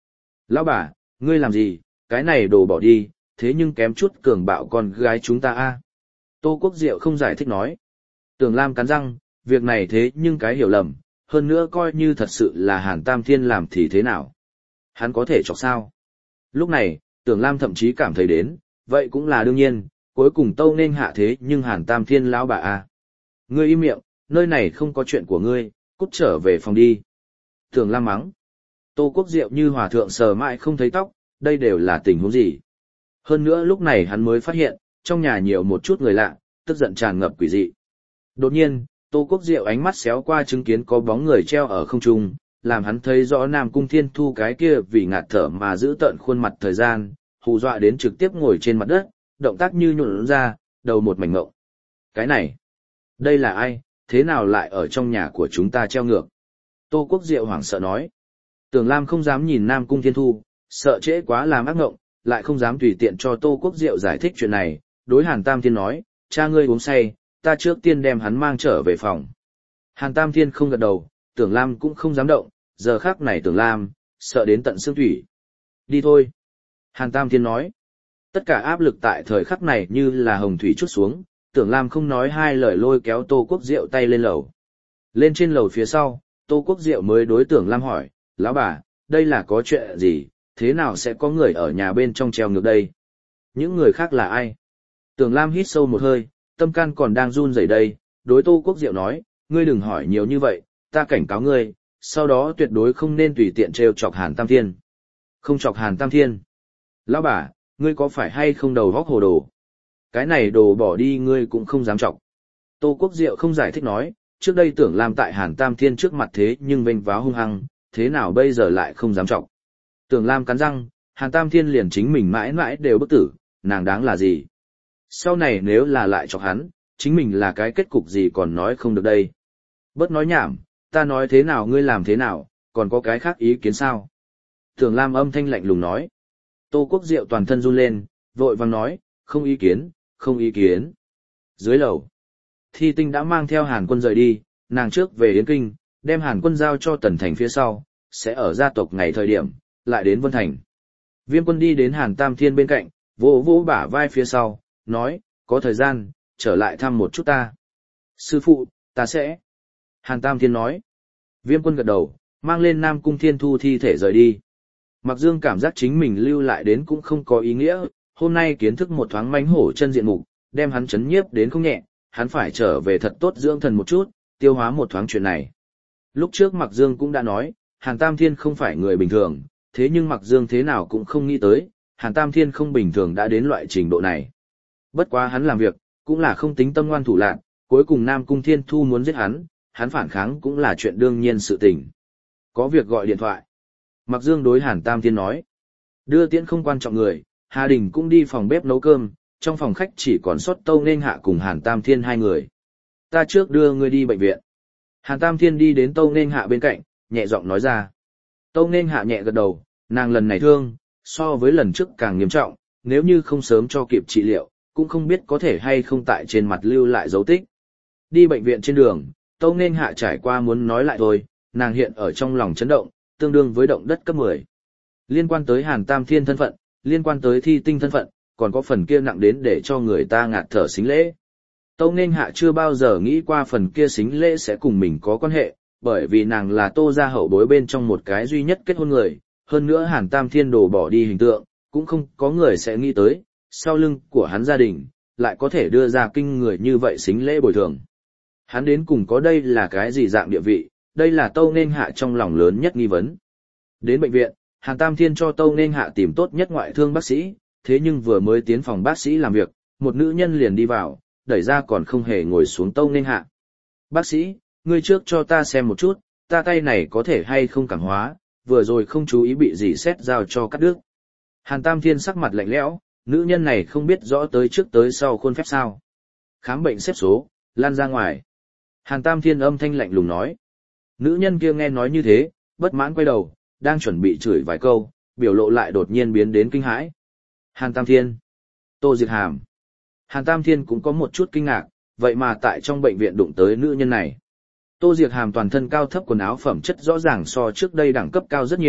Lão bà, ngươi làm gì, cái này đồ bỏ đi, thế nhưng kém chút cường bạo con gái chúng ta a. Tô Quốc Diệu không giải thích nói. Tưởng Lam cắn răng, việc này thế nhưng cái hiểu lầm, hơn nữa coi như thật sự là Hàn Tam Thiên làm thì thế nào? Hắn có thể chọc sao? Lúc này, Tưởng Lam thậm chí cảm thấy đến, vậy cũng là đương nhiên, cuối cùng tâu nên hạ thế nhưng Hàn Tam Thiên lão bà a. Ngươi im miệng, nơi này không có chuyện của ngươi, cút trở về phòng đi. Tưởng Lam mắng. Tô Quốc Diệu như hòa thượng sờ mãi không thấy tóc, đây đều là tình huống gì? Hơn nữa lúc này hắn mới phát hiện, trong nhà nhiều một chút người lạ, tức giận tràn ngập quỷ dị. Đột nhiên, Tô Quốc Diệu ánh mắt xéo qua chứng kiến có bóng người treo ở không trung, làm hắn thấy rõ Nam Cung Thiên Thu cái kia vì ngạt thở mà giữ tợn khuôn mặt thời gian, hù dọa đến trực tiếp ngồi trên mặt đất, động tác như nhũn ra, đầu một mảnh ngộng. Cái này, đây là ai, thế nào lại ở trong nhà của chúng ta treo ngược? Tô Quốc Diệu hoảng sợ nói. Tưởng Lam không dám nhìn Nam Cung Thiên Thu, sợ trễ quá làm ác ngộng, lại không dám tùy tiện cho Tô Quốc Diệu giải thích chuyện này, đối Hàn Tam Thiên nói, cha ngươi uống say, ta trước tiên đem hắn mang trở về phòng. Hàn Tam Thiên không gật đầu, Tưởng Lam cũng không dám động, giờ khắc này Tưởng Lam, sợ đến tận xương thủy. Đi thôi. Hàn Tam Thiên nói. Tất cả áp lực tại thời khắc này như là hồng thủy chút xuống, Tưởng Lam không nói hai lời lôi kéo Tô Quốc Diệu tay lên lầu. Lên trên lầu phía sau, Tô Quốc Diệu mới đối Tưởng Lam hỏi, lão bà, đây là có chuyện gì, thế nào sẽ có người ở nhà bên trong treo ngược đây? Những người khác là ai? Tưởng Lam hít sâu một hơi, tâm can còn đang run rẩy đây, đối Tô Quốc Diệu nói, ngươi đừng hỏi nhiều như vậy, ta cảnh cáo ngươi, sau đó tuyệt đối không nên tùy tiện trêu chọc Hàn Tam Thiên. Không chọc Hàn Tam Thiên. Lão bà, ngươi có phải hay không đầu óc hồ đồ? Cái này đồ bỏ đi ngươi cũng không dám chọc. Tô Quốc Diệu không giải thích nói, trước đây Tưởng Lam tại Hàn Tam Thiên trước mặt thế nhưng vênh váo hung hăng, thế nào bây giờ lại không dám chọc. Tưởng Lam cắn răng, Hàn Tam Thiên liền chính mình mãi mãi đều bức tử, nàng đáng là gì? Sau này nếu là lại chọc hắn, chính mình là cái kết cục gì còn nói không được đây. Bớt nói nhảm, ta nói thế nào ngươi làm thế nào, còn có cái khác ý kiến sao? Tưởng Lam âm thanh lạnh lùng nói. Tô Quốc Diệu toàn thân run lên, vội vàng nói, không ý kiến, không ý kiến. Dưới lầu, Thi Tinh đã mang theo Hàn Quân rời đi, nàng trước về Yến Kinh, đem Hàn Quân giao cho Tần Thành phía sau, sẽ ở gia tộc ngày thời điểm, lại đến Vân Thành. Viêm Quân đi đến Hàn Tam Thiên bên cạnh, vỗ vỗ bả vai phía sau, nói, có thời gian, trở lại thăm một chút ta. Sư phụ, ta sẽ. Hàn Tam Thiên nói. Viêm Quân gật đầu, mang lên Nam Cung Thiên Thu thi thể rời đi. Mặc Dương cảm giác chính mình lưu lại đến cũng không có ý nghĩa, hôm nay kiến thức một thoáng mánh hổ chân diện mục, đem hắn chấn nhiếp đến không nhẹ, hắn phải trở về thật tốt dưỡng thần một chút, tiêu hóa một thoáng chuyện này. Lúc trước Mặc Dương cũng đã nói, Hàn Tam Thiên không phải người bình thường, thế nhưng Mặc Dương thế nào cũng không nghĩ tới, Hàn Tam Thiên không bình thường đã đến loại trình độ này. Bất quá hắn làm việc, cũng là không tính tâm ngoan thủ lạn, cuối cùng Nam Cung Thiên Thu muốn giết hắn phản kháng cũng là chuyện đương nhiên sự tình. Có việc gọi điện thoại. Mặc Dương đối Hàn Tam Thiên nói. Đưa tiễn không quan trọng người, Hà Đình cũng đi phòng bếp nấu cơm, trong phòng khách chỉ còn sót Tâu Nên Hạ cùng Hàn Tam Thiên hai người. Ta trước đưa ngươi đi bệnh viện. Hàn Tam Thiên đi đến Tâu Nên Hạ bên cạnh, nhẹ giọng nói ra. Tâu Nên Hạ nhẹ gật đầu, nàng lần này thương, so với lần trước càng nghiêm trọng, nếu như không sớm cho kịp trị liệu, cũng không biết có thể hay không tại trên mặt lưu lại dấu tích. Đi bệnh viện trên đường, Tâu Nên Hạ trải qua muốn nói lại thôi, nàng hiện ở trong lòng chấn động, tương đương với động đất cấp 10. Liên quan tới Hàn Tam Thiên thân phận, liên quan tới Thi Tinh thân phận, còn có phần kia nặng đến để cho người ta ngạt thở xính lễ. Tâu Nên Hạ chưa bao giờ nghĩ qua phần kia xính lễ sẽ cùng mình có quan hệ, bởi vì nàng là Tô gia hậu bối bên trong một cái duy nhất kết hôn người, hơn nữa Hàn Tam Thiên đổ bỏ đi hình tượng, cũng không có người sẽ nghĩ tới, sau lưng của hắn gia đình, lại có thể đưa ra kinh người như vậy xính lễ bồi thường. Hắn đến cùng có đây là cái gì dạng địa vị, đây là Tâu Nên Hạ trong lòng lớn nhất nghi vấn. Đến bệnh viện, Hàn Tam Thiên cho Tâu Nên Hạ tìm tốt nhất ngoại thương bác sĩ, thế nhưng vừa mới tiến phòng bác sĩ làm việc, một nữ nhân liền đi vào, đẩy ra còn không hề ngồi xuống Tâu Nên Hạ. Bác sĩ, ngươi trước cho ta xem một chút, ta tay này có thể hay không cảm hóa, vừa rồi không chú ý bị gì xét giao cho cắt đứt. Hàn Tam Thiên sắc mặt lạnh lẽo, nữ nhân này không biết rõ tới trước tới sau khuôn phép sao. Khám bệnh xếp số, lan ra ngoài. Hàn Tam Thiên âm thanh lạnh lùng nói. Nữ nhân kia nghe nói như thế, bất mãn quay đầu, đang chuẩn bị chửi vài câu, biểu lộ lại đột nhiên biến đến kinh hãi. Hàn Tam Thiên. Tô Diệt Hàm. Hàn Tam Thiên cũng có một chút kinh ngạc, vậy mà tại trong bệnh viện đụng tới nữ nhân này. Tô Diệt Hàm toàn thân cao thấp quần áo phẩm chất rõ ràng so trước đây đẳng cấp cao rất nhiều,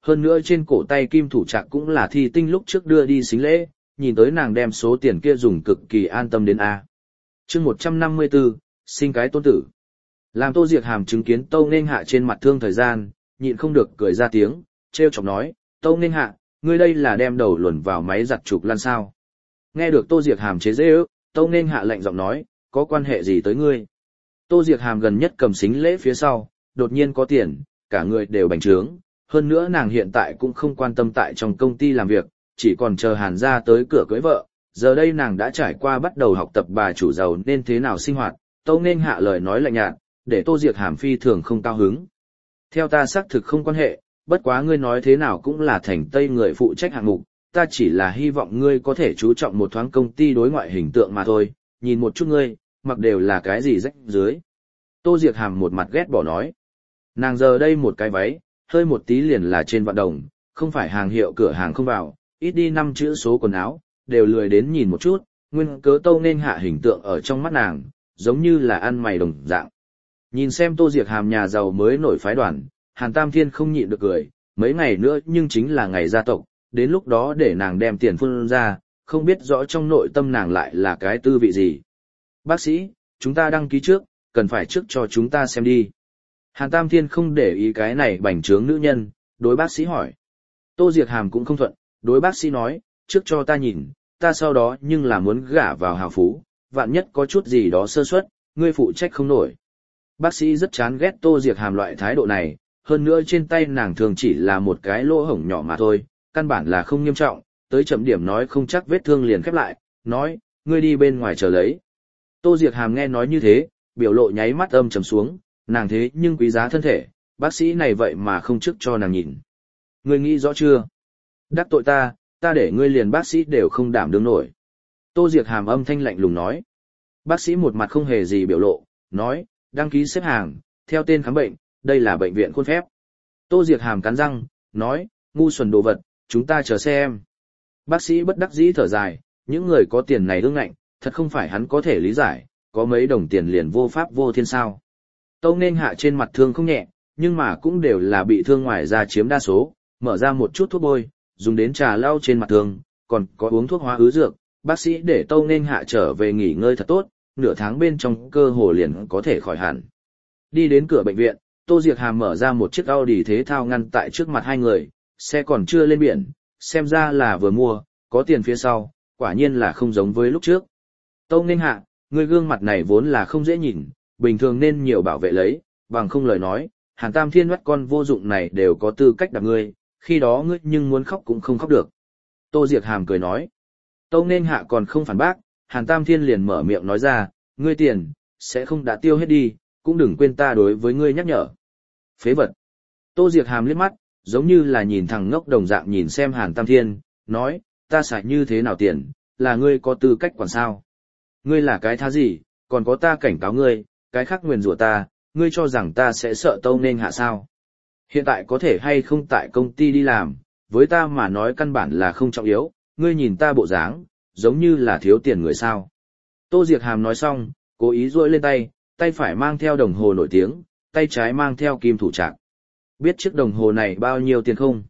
hơn nữa trên cổ tay kim thủ trạc cũng là Thi Tinh lúc trước đưa đi xính lễ, nhìn tới nàng đem số tiền kia dùng cực kỳ an tâm đến a. Chương 154, sinh cái tôn tử. Làm Tô Diệc Hàm chứng kiến Tâu Nên Hạ trên mặt thương thời gian, nhịn không được cười ra tiếng, trêu chọc nói, Tâu Nên Hạ, ngươi đây là đem đầu luồn vào máy giặt trục lăn sao. Nghe được Tô Diệc Hàm chế giễu, Tâu Nên Hạ lạnh giọng nói, có quan hệ gì tới ngươi? Tô Diệc Hàm gần nhất cầm xính lễ phía sau, đột nhiên có tiền, cả người đều bành trướng, hơn nữa nàng hiện tại cũng không quan tâm tại trong công ty làm việc, chỉ còn chờ Hàn gia tới cửa cưới vợ, giờ đây nàng đã trải qua bắt đầu học tập bà chủ giàu nên thế nào sinh hoạt, Tâu Nên Hạ lời nói lạnh nhạt, để Tô Diệc Hàm phi thường không cao hứng. Theo ta xác thực không quan hệ, bất quá ngươi nói thế nào cũng là thành Tây người phụ trách hạng mục, ta chỉ là hy vọng ngươi có thể chú trọng một thoáng công ty đối ngoại hình tượng mà thôi, nhìn một chút ngươi, mặc đều là cái gì rách dưới. Tô Diệc Hàm một mặt ghét bỏ nói. Nàng giờ đây một cái váy, hơi một tí liền là trên vạn đồng, không phải hàng hiệu cửa hàng không vào, ít đi 5 chữ số quần áo, đều lười đến nhìn một chút, nguyên cớ Tâu Nên Hạ hình tượng ở trong mắt nàng, giống như là ăn mày đồng dạng. Nhìn xem Tô Diệc Hàm nhà giàu mới nổi phái đoàn, Hàn Tam Thiên không nhịn được cười, mấy ngày nữa nhưng chính là ngày gia tộc, đến lúc đó để nàng đem tiền phun ra, không biết rõ trong nội tâm nàng lại là cái tư vị gì. Bác sĩ, chúng ta đăng ký trước, cần phải trước cho chúng ta xem đi. Hàn Tam Thiên không để ý cái này bành trướng nữ nhân, đối bác sĩ hỏi. Tô Diệc Hàm cũng không thuận, đối bác sĩ nói, trước cho ta nhìn, ta sau đó nhưng là muốn gả vào hào phú, vạn nhất có chút gì đó sơ suất, ngươi phụ trách không nổi. Bác sĩ rất chán ghét Tô Diệc Hàm loại thái độ này, hơn nữa trên tay nàng thường chỉ là một cái lỗ hổng nhỏ mà thôi, căn bản là không nghiêm trọng, tới chậm điểm nói không chắc vết thương liền khép lại, nói, ngươi đi bên ngoài chờ lấy. Tô Diệc Hàm nghe nói như thế, biểu lộ nháy mắt âm trầm xuống, nàng thế nhưng quý giá thân thể, bác sĩ này vậy mà không trước cho nàng nhìn. Ngươi nghĩ rõ chưa? Đắc tội ta để ngươi liền bác sĩ đều không đảm đương nổi. Tô Diệc Hàm âm thanh lạnh lùng nói. Bác sĩ một mặt không hề gì biểu lộ, nói, đăng ký xếp hàng, theo tên khám bệnh, đây là bệnh viện khuôn phép. Tô Diệc Hàm cắn răng, nói, ngu xuẩn đồ vật, chúng ta chờ xem. Bác sĩ bất đắc dĩ thở dài, những người có tiền này ương ngạnh, thật không phải hắn có thể lý giải, có mấy đồng tiền liền vô pháp vô thiên sao. Tâu Nên Hạ trên mặt thương không nhẹ, nhưng mà cũng đều là bị thương ngoài da chiếm đa số, mở ra một chút thuốc bôi, dùng đến trà lau trên mặt thương, còn có uống thuốc hóa ứ dược, bác sĩ để Tâu Nên Hạ trở về nghỉ ngơi thật tốt, nửa tháng bên trong cơ hồ liền có thể khỏi hẳn. Đi đến cửa bệnh viện, Tô Diệc Hàm mở ra một chiếc Audi thể thao ngăn tại trước mặt hai người, xe còn chưa lên biển, xem ra là vừa mua, có tiền phía sau, quả nhiên là không giống với lúc trước. Tâu Nên Hạ, người gương mặt này vốn là không dễ nhìn, bình thường nên nhiều bảo vệ lấy, bằng không lời nói, Hàn Tam Thiên bắt con vô dụng này đều có tư cách đạp ngươi, khi đó ngươi nhưng muốn khóc cũng không khóc được. Tô Diệc Hàm cười nói. Tâu Nên Hạ còn không phản bác, Hàn Tam Thiên liền mở miệng nói ra, ngươi tiền, sẽ không đã tiêu hết đi, cũng đừng quên ta đối với ngươi nhắc nhở. Phế vật. Tô Diệc Hàm liếc mắt, giống như là nhìn thằng ngốc đồng dạng nhìn xem Hàn Tam Thiên, nói, ta xài như thế nào tiền, là ngươi có tư cách quản sao. Ngươi là cái thá gì, còn có ta cảnh cáo ngươi, cái khác nguyền rủa ta, ngươi cho rằng ta sẽ sợ Tâu Nên Hạ sao. Hiện tại có thể hay không tại công ty đi làm, với ta mà nói căn bản là không trọng yếu, ngươi nhìn ta bộ dáng, giống như là thiếu tiền người sao. Tô Diệc Hàm nói xong, cố ý duỗi lên tay, tay phải mang theo đồng hồ nổi tiếng, tay trái mang theo kim thủ trạc. Biết chiếc đồng hồ này bao nhiêu tiền không?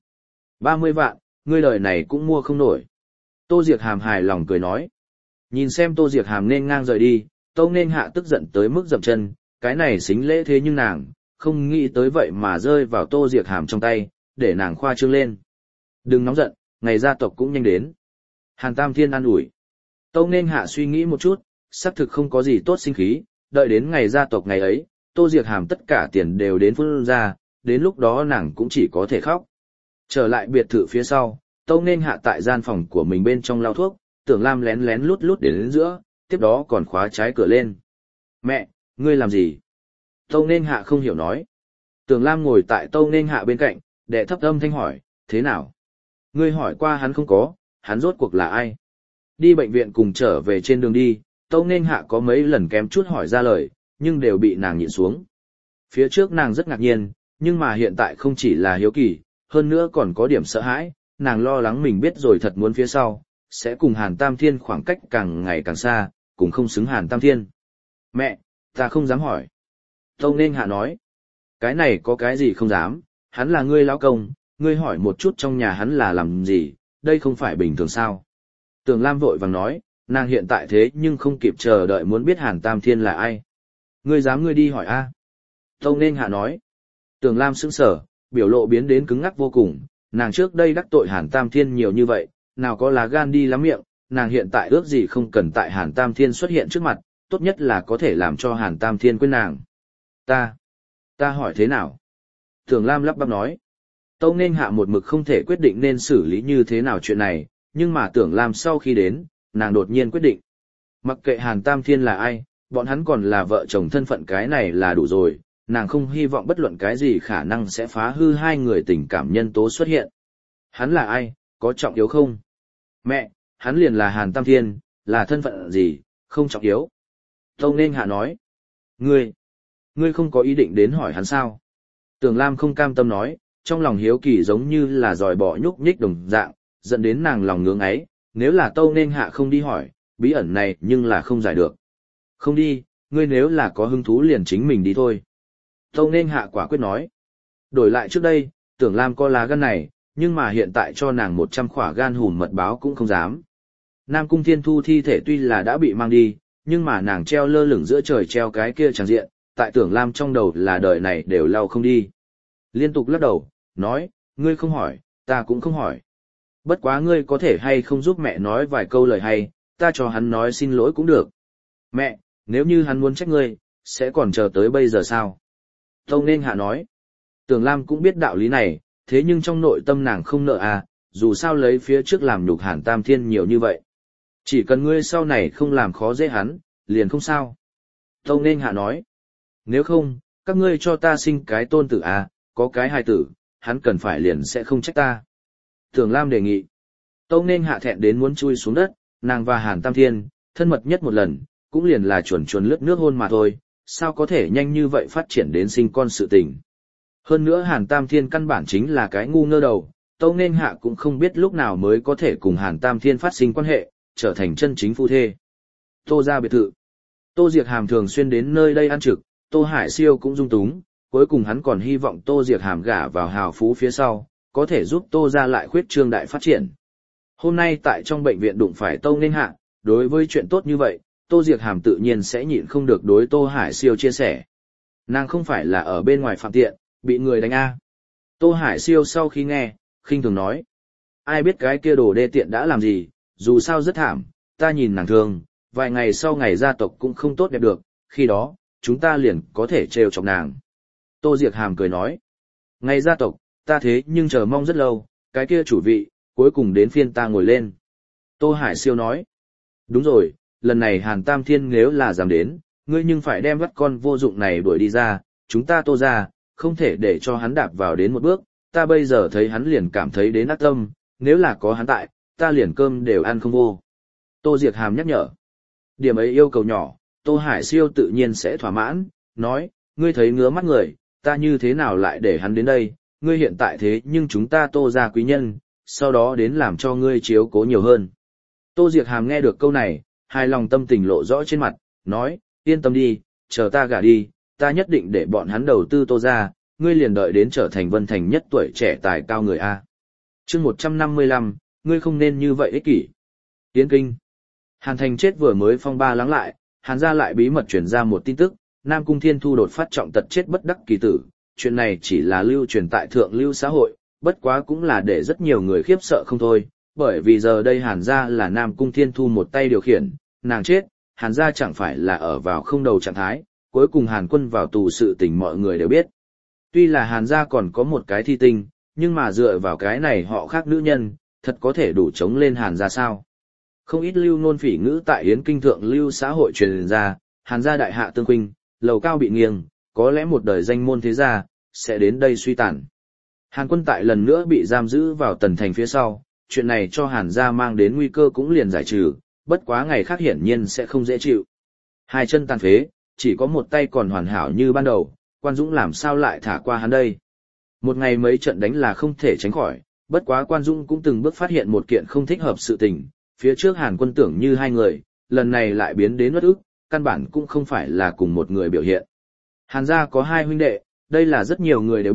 30 vạn, ngươi đời này cũng mua không nổi. Tô Diệc Hàm hài lòng cười nói. Nhìn xem Tô Diệc Hàm nên ngang rời đi, Tâu Nên Hạ tức giận tới mức dậm chân, cái này xính lễ thế nhưng nàng, không nghĩ tới vậy mà rơi vào Tô Diệc Hàm trong tay, để nàng khoa trương lên. Đừng nóng giận, ngày gia tộc cũng nhanh đến. Hàn Tam Thiên an ủi. Tâu Nên Hạ suy nghĩ một chút, xác thực không có gì tốt sinh khí, đợi đến ngày gia tộc ngày ấy, Tô Diệc Hàm tất cả tiền đều đến phun ra, đến lúc đó nàng cũng chỉ có thể khóc. Trở lại biệt thự phía sau, Tâu Nên Hạ tại gian phòng của mình bên trong lau thuốc, Tưởng Lam lén lén lút lút đến giữa, tiếp đó còn khóa trái cửa lên. Mẹ, ngươi làm gì? Tâu Nên Hạ không hiểu nói. Tưởng Lam ngồi tại Tâu Nên Hạ bên cạnh, đệ thấp âm thanh hỏi, thế nào? Ngươi hỏi qua hắn không có, hắn rốt cuộc là ai? Đi bệnh viện cùng trở về trên đường đi, Tâu Nên Hạ có mấy lần kém chút hỏi ra lời, nhưng đều bị nàng nhịn xuống. Phía trước nàng rất ngạc nhiên, nhưng mà hiện tại không chỉ là hiếu kỳ, hơn nữa còn có điểm sợ hãi, nàng lo lắng mình biết rồi thật muốn phía sau, sẽ cùng Hàn Tam Thiên khoảng cách càng ngày càng xa, cùng không xứng Hàn Tam Thiên. Mẹ, ta không dám hỏi. Tâu Nên Hạ nói, cái này có cái gì không dám, hắn là ngươi lão công, ngươi hỏi một chút trong nhà hắn là làm gì, đây không phải bình thường sao. Tưởng Lam vội vàng nói, nàng hiện tại thế nhưng không kịp chờ đợi muốn biết Hàn Tam Thiên là ai. Ngươi dám ngươi đi hỏi a? Tâu Nên Hạ nói. Tưởng Lam sững sờ, biểu lộ biến đến cứng ngắc vô cùng, nàng trước đây đắc tội Hàn Tam Thiên nhiều như vậy, nào có lá gan đi lắm miệng, nàng hiện tại ước gì không cần tại Hàn Tam Thiên xuất hiện trước mặt, tốt nhất là có thể làm cho Hàn Tam Thiên quên nàng. Ta hỏi thế nào? Tưởng Lam lắp bắp nói. Tâu Nên Hạ một mực không thể quyết định nên xử lý như thế nào chuyện này, nhưng mà Tưởng Lam sau khi đến, nàng đột nhiên quyết định. Mặc kệ Hàn Tam Thiên là ai, bọn hắn còn là vợ chồng thân phận cái này là đủ rồi, nàng không hy vọng bất luận cái gì khả năng sẽ phá hư hai người tình cảm nhân tố xuất hiện. Hắn là ai, có trọng yếu không? Mẹ, hắn liền là Hàn Tam Thiên, là thân phận gì, không trọng yếu. Tâu Nên Hạ nói. Ngươi không có ý định đến hỏi hắn sao? Tưởng Lam không cam tâm nói, trong lòng hiếu kỳ giống như là dòi bọ nhúc nhích đồng dạng, dẫn đến nàng lòng ngưỡng ấy, nếu là Tâu Nên Hạ không đi hỏi, bí ẩn này nhưng là không giải được. Không đi, ngươi nếu là có hứng thú liền chính mình đi thôi. Tâu Nên Hạ quả quyết nói. Đổi lại trước đây, Tưởng Lam có lá gan này, nhưng mà hiện tại cho nàng 100 khỏa gan hùn mật báo cũng không dám. Nam Cung Thiên Thu thi thể tuy là đã bị mang đi, nhưng mà nàng treo lơ lửng giữa trời treo cái kia tràng diện, tại Tưởng Lam trong đầu là đời này đều lau không đi. Liên tục lắc đầu, nói, ngươi không hỏi, ta cũng không hỏi. Bất quá ngươi có thể hay không giúp mẹ nói vài câu lời hay, ta cho hắn nói xin lỗi cũng được. Mẹ, nếu như hắn muốn trách ngươi, sẽ còn chờ tới bây giờ sao? Tâu Nên Hạ nói. Tưởng Lam cũng biết đạo lý này, thế nhưng trong nội tâm nàng không nợ à, dù sao lấy phía trước làm nhục Hàn Tam Thiên nhiều như vậy. Chỉ cần ngươi sau này không làm khó dễ hắn, liền không sao. Tâu Nên Hạ nói. Nếu không, các ngươi cho ta sinh cái tôn tử à, có cái hài tử, hắn cần phải liền sẽ không trách ta. Tưởng Lam đề nghị. Tâu Nên Hạ thẹn đến muốn chui xuống đất, nàng và Hàn Tam Thiên, thân mật nhất một lần, cũng liền là chuồn chuồn lướt nước hôn mà thôi, sao có thể nhanh như vậy phát triển đến sinh con sự tình. Hơn nữa Hàn Tam Thiên căn bản chính là cái ngu ngơ đầu, Tâu Nên Hạ cũng không biết lúc nào mới có thể cùng Hàn Tam Thiên phát sinh quan hệ, trở thành chân chính phu thê. Tô ra biệt thự. Tô Diệc Hàm thường xuyên đến nơi đây ăn trực, Tô Hải Siêu cũng dung túng, cuối cùng hắn còn hy vọng Tô Diệc Hàm gả vào hào phú phía sau, có thể giúp Tô ra lại khuyết trương đại phát triển. Hôm nay tại trong bệnh viện đụng phải Tâu Nên Hạ, đối với chuyện tốt như vậy, Tô Diệc Hàm tự nhiên sẽ nhịn không được đối Tô Hải Siêu chia sẻ. Nàng không phải là ở bên ngoài phạm tiện, bị người đánh a. Tô Hải Siêu sau khi nghe, khinh thường nói. Ai biết cái kia đồ đê tiện đã làm gì, dù sao rất thảm, ta nhìn nàng thương, vài ngày sau ngày gia tộc cũng không tốt đẹp được, khi đó, chúng ta liền có thể trêu chọc nàng. Tô Diệc Hàm cười nói. Ngày gia tộc, ta thế nhưng chờ mong rất lâu, cái kia chủ vị, cuối cùng đến phiên ta ngồi lên. Tô Hải Siêu nói. Đúng rồi, lần này Hàn Tam Thiên nếu là dám đến, ngươi nhưng phải đem bắt con vô dụng này đuổi đi ra, chúng ta Tô ra, không thể để cho hắn đạp vào đến một bước, ta bây giờ thấy hắn liền cảm thấy đến ác tâm, nếu là có hắn tại, ta liền cơm đều ăn không vô. Tô Diệc Hàm nhắc nhở. Điểm ấy yêu cầu nhỏ, Tô Hải Siêu tự nhiên sẽ thỏa mãn, nói, ngươi thấy ngứa mắt người, ta như thế nào lại để hắn đến đây, ngươi hiện tại thế nhưng chúng ta Tô ra quý nhân, sau đó đến làm cho ngươi chiếu cố nhiều hơn. Tô Diệc Hàm nghe được câu này, hài lòng tâm tình lộ rõ trên mặt, nói, yên tâm đi, chờ ta gả đi, ta nhất định để bọn hắn đầu tư Tô ra, ngươi liền đợi đến trở thành Vân Thành nhất tuổi trẻ tài cao người A. chương 155, ngươi không nên như vậy ích kỷ. Tiến kinh. Hàn Thành chết vừa mới phong ba lắng lại, Hàn gia lại bí mật truyền ra một tin tức, Nam Cung Thiên Thu đột phát trọng tật chết bất đắc kỳ tử, chuyện này chỉ là lưu truyền tại thượng lưu xã hội, bất quá cũng là để rất nhiều người khiếp sợ không thôi, bởi vì giờ đây Hàn gia là Nam Cung Thiên Thu một tay điều khiển, nàng chết, Hàn gia chẳng phải là ở vào không đầu trạng thái, cuối cùng Hàn Quân vào tù sự tình mọi người đều biết. Tuy là Hàn gia còn có một cái thi tinh, nhưng mà dựa vào cái này họ khác nữ nhân, thật có thể đủ chống lên Hàn gia sao. Không ít lưu ngôn phỉ ngữ tại Yến Kinh thượng lưu xã hội truyền ra, Hàn gia đại hạ tương huynh, lầu cao bị nghiêng, có lẽ một đời danh môn thế gia, sẽ đến đây suy tàn. Hàn Quân tại lần nữa bị giam giữ vào Tần Thành phía sau, chuyện này cho Hàn gia mang đến nguy cơ cũng liền giải trừ, bất quá ngày khác hiển nhiên sẽ không dễ chịu. Hai chân tàn phế, chỉ có một tay còn hoàn hảo như ban đầu, Quan Dũng làm sao lại thả qua hắn đây. Một ngày mấy trận đánh là không thể tránh khỏi, bất quá Quan Dũng cũng từng bước phát hiện một kiện không thích hợp sự tình, phía trước Hàn Quân tưởng như hai người, lần này lại biến đến uất ức, căn bản cũng không phải là cùng một người biểu hiện. Hàn gia có hai huynh đệ, đây là rất nhiều người đều biết,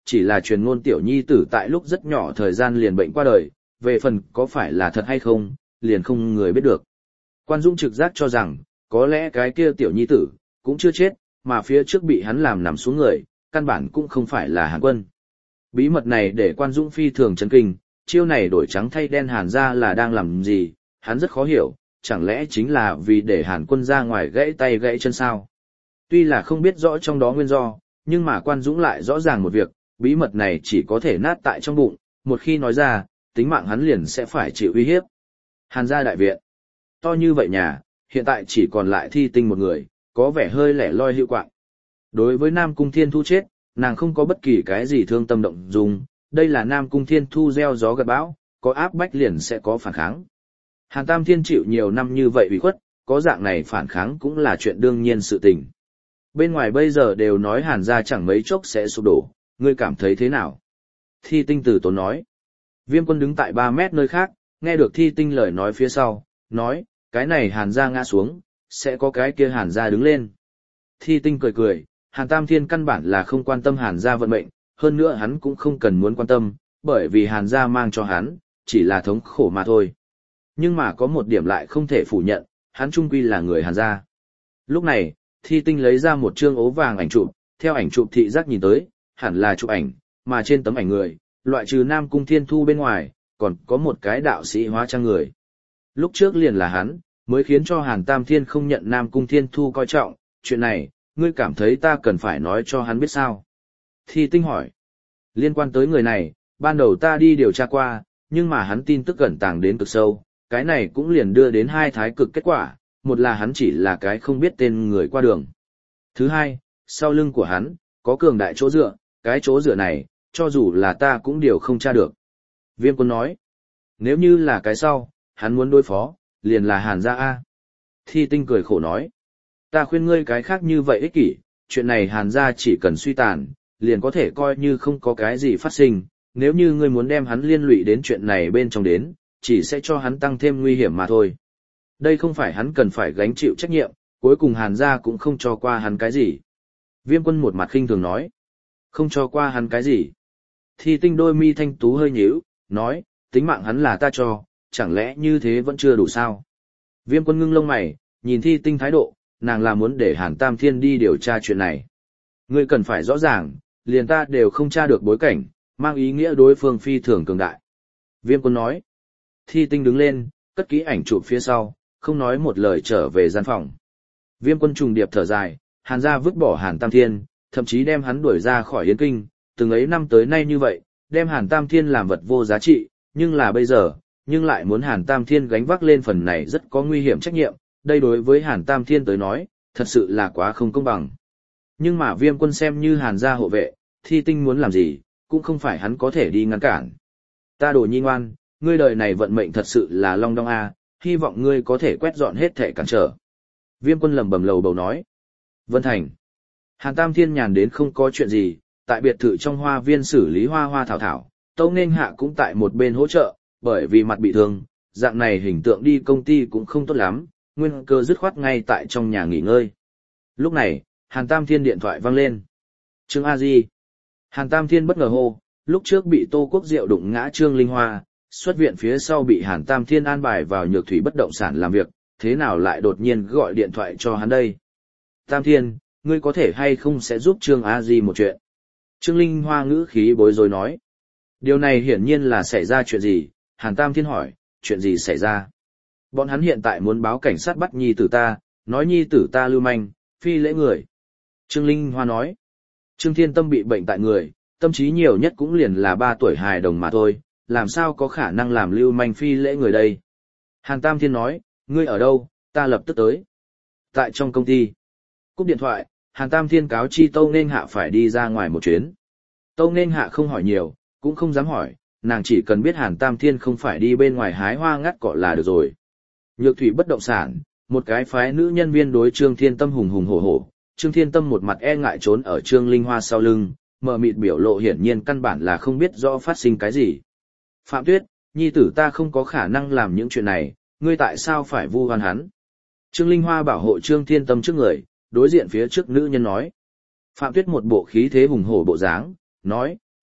chỉ là truyền ngôn tiểu nhi tử tại lúc rất nhỏ thời gian liền bệnh qua đời, về phần có phải là thật hay không, liền không người biết được. Quan Dũng trực giác cho rằng, có lẽ cái kia tiểu nhi tử, cũng chưa chết, mà phía trước bị hắn làm nằm xuống người, căn bản cũng không phải là Hàn Quân. Bí mật này để Quan Dũng phi thường chấn kinh, chiêu này đổi trắng thay đen Hàn ra là đang làm gì, hắn rất khó hiểu, chẳng lẽ chính là vì để Hàn Quân ra ngoài gãy tay gãy chân sao? Tuy là không biết rõ trong đó nguyên do, nhưng mà Quan Dũng lại rõ ràng một việc, bí mật này chỉ có thể nát tại trong bụng, một khi nói ra, tính mạng hắn liền sẽ phải chịu uy hiếp. Hàn gia đại viện. To như vậy nhà, hiện tại chỉ còn lại Thi Tinh một người, có vẻ hơi lẻ loi hữu quạng. Đối với Nam Cung Thiên Thu chết, nàng không có bất kỳ cái gì thương tâm động dung, đây là Nam Cung Thiên Thu gieo gió gặt bão, có áp bách liền sẽ có phản kháng. Hàn Tam Thiên chịu nhiều năm như vậy ủy khuất, có dạng này phản kháng cũng là chuyện đương nhiên sự tình. Bên ngoài bây giờ đều nói Hàn gia chẳng mấy chốc sẽ sụp đổ, ngươi cảm thấy thế nào? Thi Tinh từ tốn nói. Viêm Quân đứng tại 3 mét nơi khác, nghe được Thi Tinh lời nói phía sau, nói, cái này Hàn gia ngã xuống, sẽ có cái kia Hàn gia đứng lên. Thi Tinh cười cười, Hàn Tam Thiên căn bản là không quan tâm Hàn gia vận mệnh, hơn nữa hắn cũng không cần muốn quan tâm, bởi vì Hàn gia mang cho hắn, chỉ là thống khổ mà thôi. Nhưng mà có một điểm lại không thể phủ nhận, hắn trung quy là người Hàn gia. Lúc này, Thi Tinh lấy ra một chương ố vàng ảnh chụp, theo ảnh chụp thị giác nhìn tới, hẳn là chụp ảnh, mà trên tấm ảnh người, loại trừ Nam Cung Thiên Thu bên ngoài, còn có một cái đạo sĩ hóa trang người. Lúc trước liền là hắn, mới khiến cho Hàn Tam Thiên không nhận Nam Cung Thiên Thu coi trọng, chuyện này, ngươi cảm thấy ta cần phải nói cho hắn biết sao? Thi Tinh hỏi. Liên quan tới người này, ban đầu ta đi điều tra qua, nhưng mà hắn tin tức gần tàng đến cực sâu, cái này cũng liền đưa đến 2 thái cực kết quả, một là hắn chỉ là cái không biết tên người qua đường. Thứ hai, sau lưng của hắn, có cường đại chỗ dựa, cái chỗ dựa này, cho dù là ta cũng điều không tra được. Viêm Quân nói, nếu như là cái sau, hắn muốn đối phó, liền là Hàn gia A. Thi Tinh cười khổ nói, ta khuyên ngươi cái khác như vậy ích kỷ, chuyện này Hàn gia chỉ cần suy tàn, liền có thể coi như không có cái gì phát sinh, nếu như ngươi muốn đem hắn liên lụy đến chuyện này bên trong đến, chỉ sẽ cho hắn tăng thêm nguy hiểm mà thôi. Đây không phải hắn cần phải gánh chịu trách nhiệm, cuối cùng Hàn gia cũng không cho qua hắn cái gì. Viêm Quân một mặt khinh thường nói, không cho qua hắn cái gì. Thi Tinh đôi mi thanh tú hơi nhíu, nói, tính mạng hắn là ta cho, chẳng lẽ như thế vẫn chưa đủ sao? Viêm Quân ngưng lông mày, nhìn Thi Tinh thái độ, nàng là muốn để Hàn Tam Thiên đi điều tra chuyện này. Ngươi cần phải rõ ràng, liền ta đều không tra được bối cảnh, mang ý nghĩa đối phương phi thường cường đại. Viêm Quân nói. Thi Tinh đứng lên, cất kỹ ảnh chụp phía sau, không nói một lời trở về gian phòng. Viêm Quân trùng điệp thở dài, Hàn gia vứt bỏ Hàn Tam Thiên, thậm chí đem hắn đuổi ra khỏi Yến Kinh, từng ấy năm tới nay như vậy, đem Hàn Tam Thiên làm vật vô giá trị, nhưng là bây giờ, nhưng lại muốn Hàn Tam Thiên gánh vác lên phần này rất có nguy hiểm trách nhiệm, đây đối với Hàn Tam Thiên tới nói, thật sự là quá không công bằng. Nhưng mà Viêm Quân xem như Hàn gia hộ vệ, Thi Tinh muốn làm gì, cũng không phải hắn có thể đi ngăn cản. Ta Đồ Nhi ngoan, ngươi đời này vận mệnh thật sự là long đong a, hy vọng ngươi có thể quét dọn hết thể cản trở. Viêm Quân lẩm bẩm lầu bầu nói. Vân Thành. Hàn Tam Thiên nhàn đến không có chuyện gì, tại biệt thự trong hoa viên xử lý hoa hoa thảo thảo, Tâu Nên Hạ cũng tại một bên hỗ trợ, bởi vì mặt bị thương, dạng này hình tượng đi công ty cũng không tốt lắm, nguyên cơ dứt khoát ngay tại trong nhà nghỉ ngơi. Lúc này, Hàn Tam Thiên điện thoại vang lên. Trương A Di. Hàn Tam Thiên bất ngờ hô, lúc trước bị Tô Quốc Diệu đụng ngã Trương Linh Hoa, xuất viện phía sau bị Hàn Tam Thiên an bài vào Nhược Thủy bất động sản làm việc, thế nào lại đột nhiên gọi điện thoại cho hắn đây? Tam Thiên, ngươi có thể hay không sẽ giúp Trương A Di một chuyện? Trương Linh Hoa ngữ khí bối rối nói. Điều này hiển nhiên là xảy ra chuyện gì? Hàn Tam Thiên hỏi, chuyện gì xảy ra? Bọn hắn hiện tại muốn báo cảnh sát bắt nhi tử ta, nói nhi tử ta lưu manh, phi lễ người. Trương Linh Hoa nói, Trương Thiên Tâm bị bệnh tại người, tâm trí nhiều nhất cũng liền là 3 tuổi hài đồng mà thôi, làm sao có khả năng làm lưu manh phi lễ người đây? Hàn Tam Thiên nói, ngươi ở đâu, ta lập tức tới. Tại trong công ty. Cúp điện thoại, Hàn Tam Thiên cáo chi Tâu Nên Hạ phải đi ra ngoài một chuyến. Tâu Nên Hạ không hỏi nhiều, cũng không dám hỏi, nàng chỉ cần biết Hàn Tam Thiên không phải đi bên ngoài hái hoa ngắt cỏ là được rồi. Nhược Thủy bất động sản, một cái phái nữ nhân viên đối Trương Thiên Tâm hùng hùng hổ hổ, Trương Thiên Tâm một mặt e ngại trốn ở Trương Linh Hoa sau lưng, mờ mịt biểu lộ hiển nhiên căn bản là không biết rõ phát sinh cái gì. Phạm Tuyết, nhi tử ta không có khả năng làm những chuyện này, ngươi tại sao phải vu oan hắn? Trương Linh Hoa bảo hộ Trương Thiên Tâm trước người, đối diện phía trước nữ nhân nói. Phạm Tuyết một bộ khí thế hùng hổ bộ dáng, nói,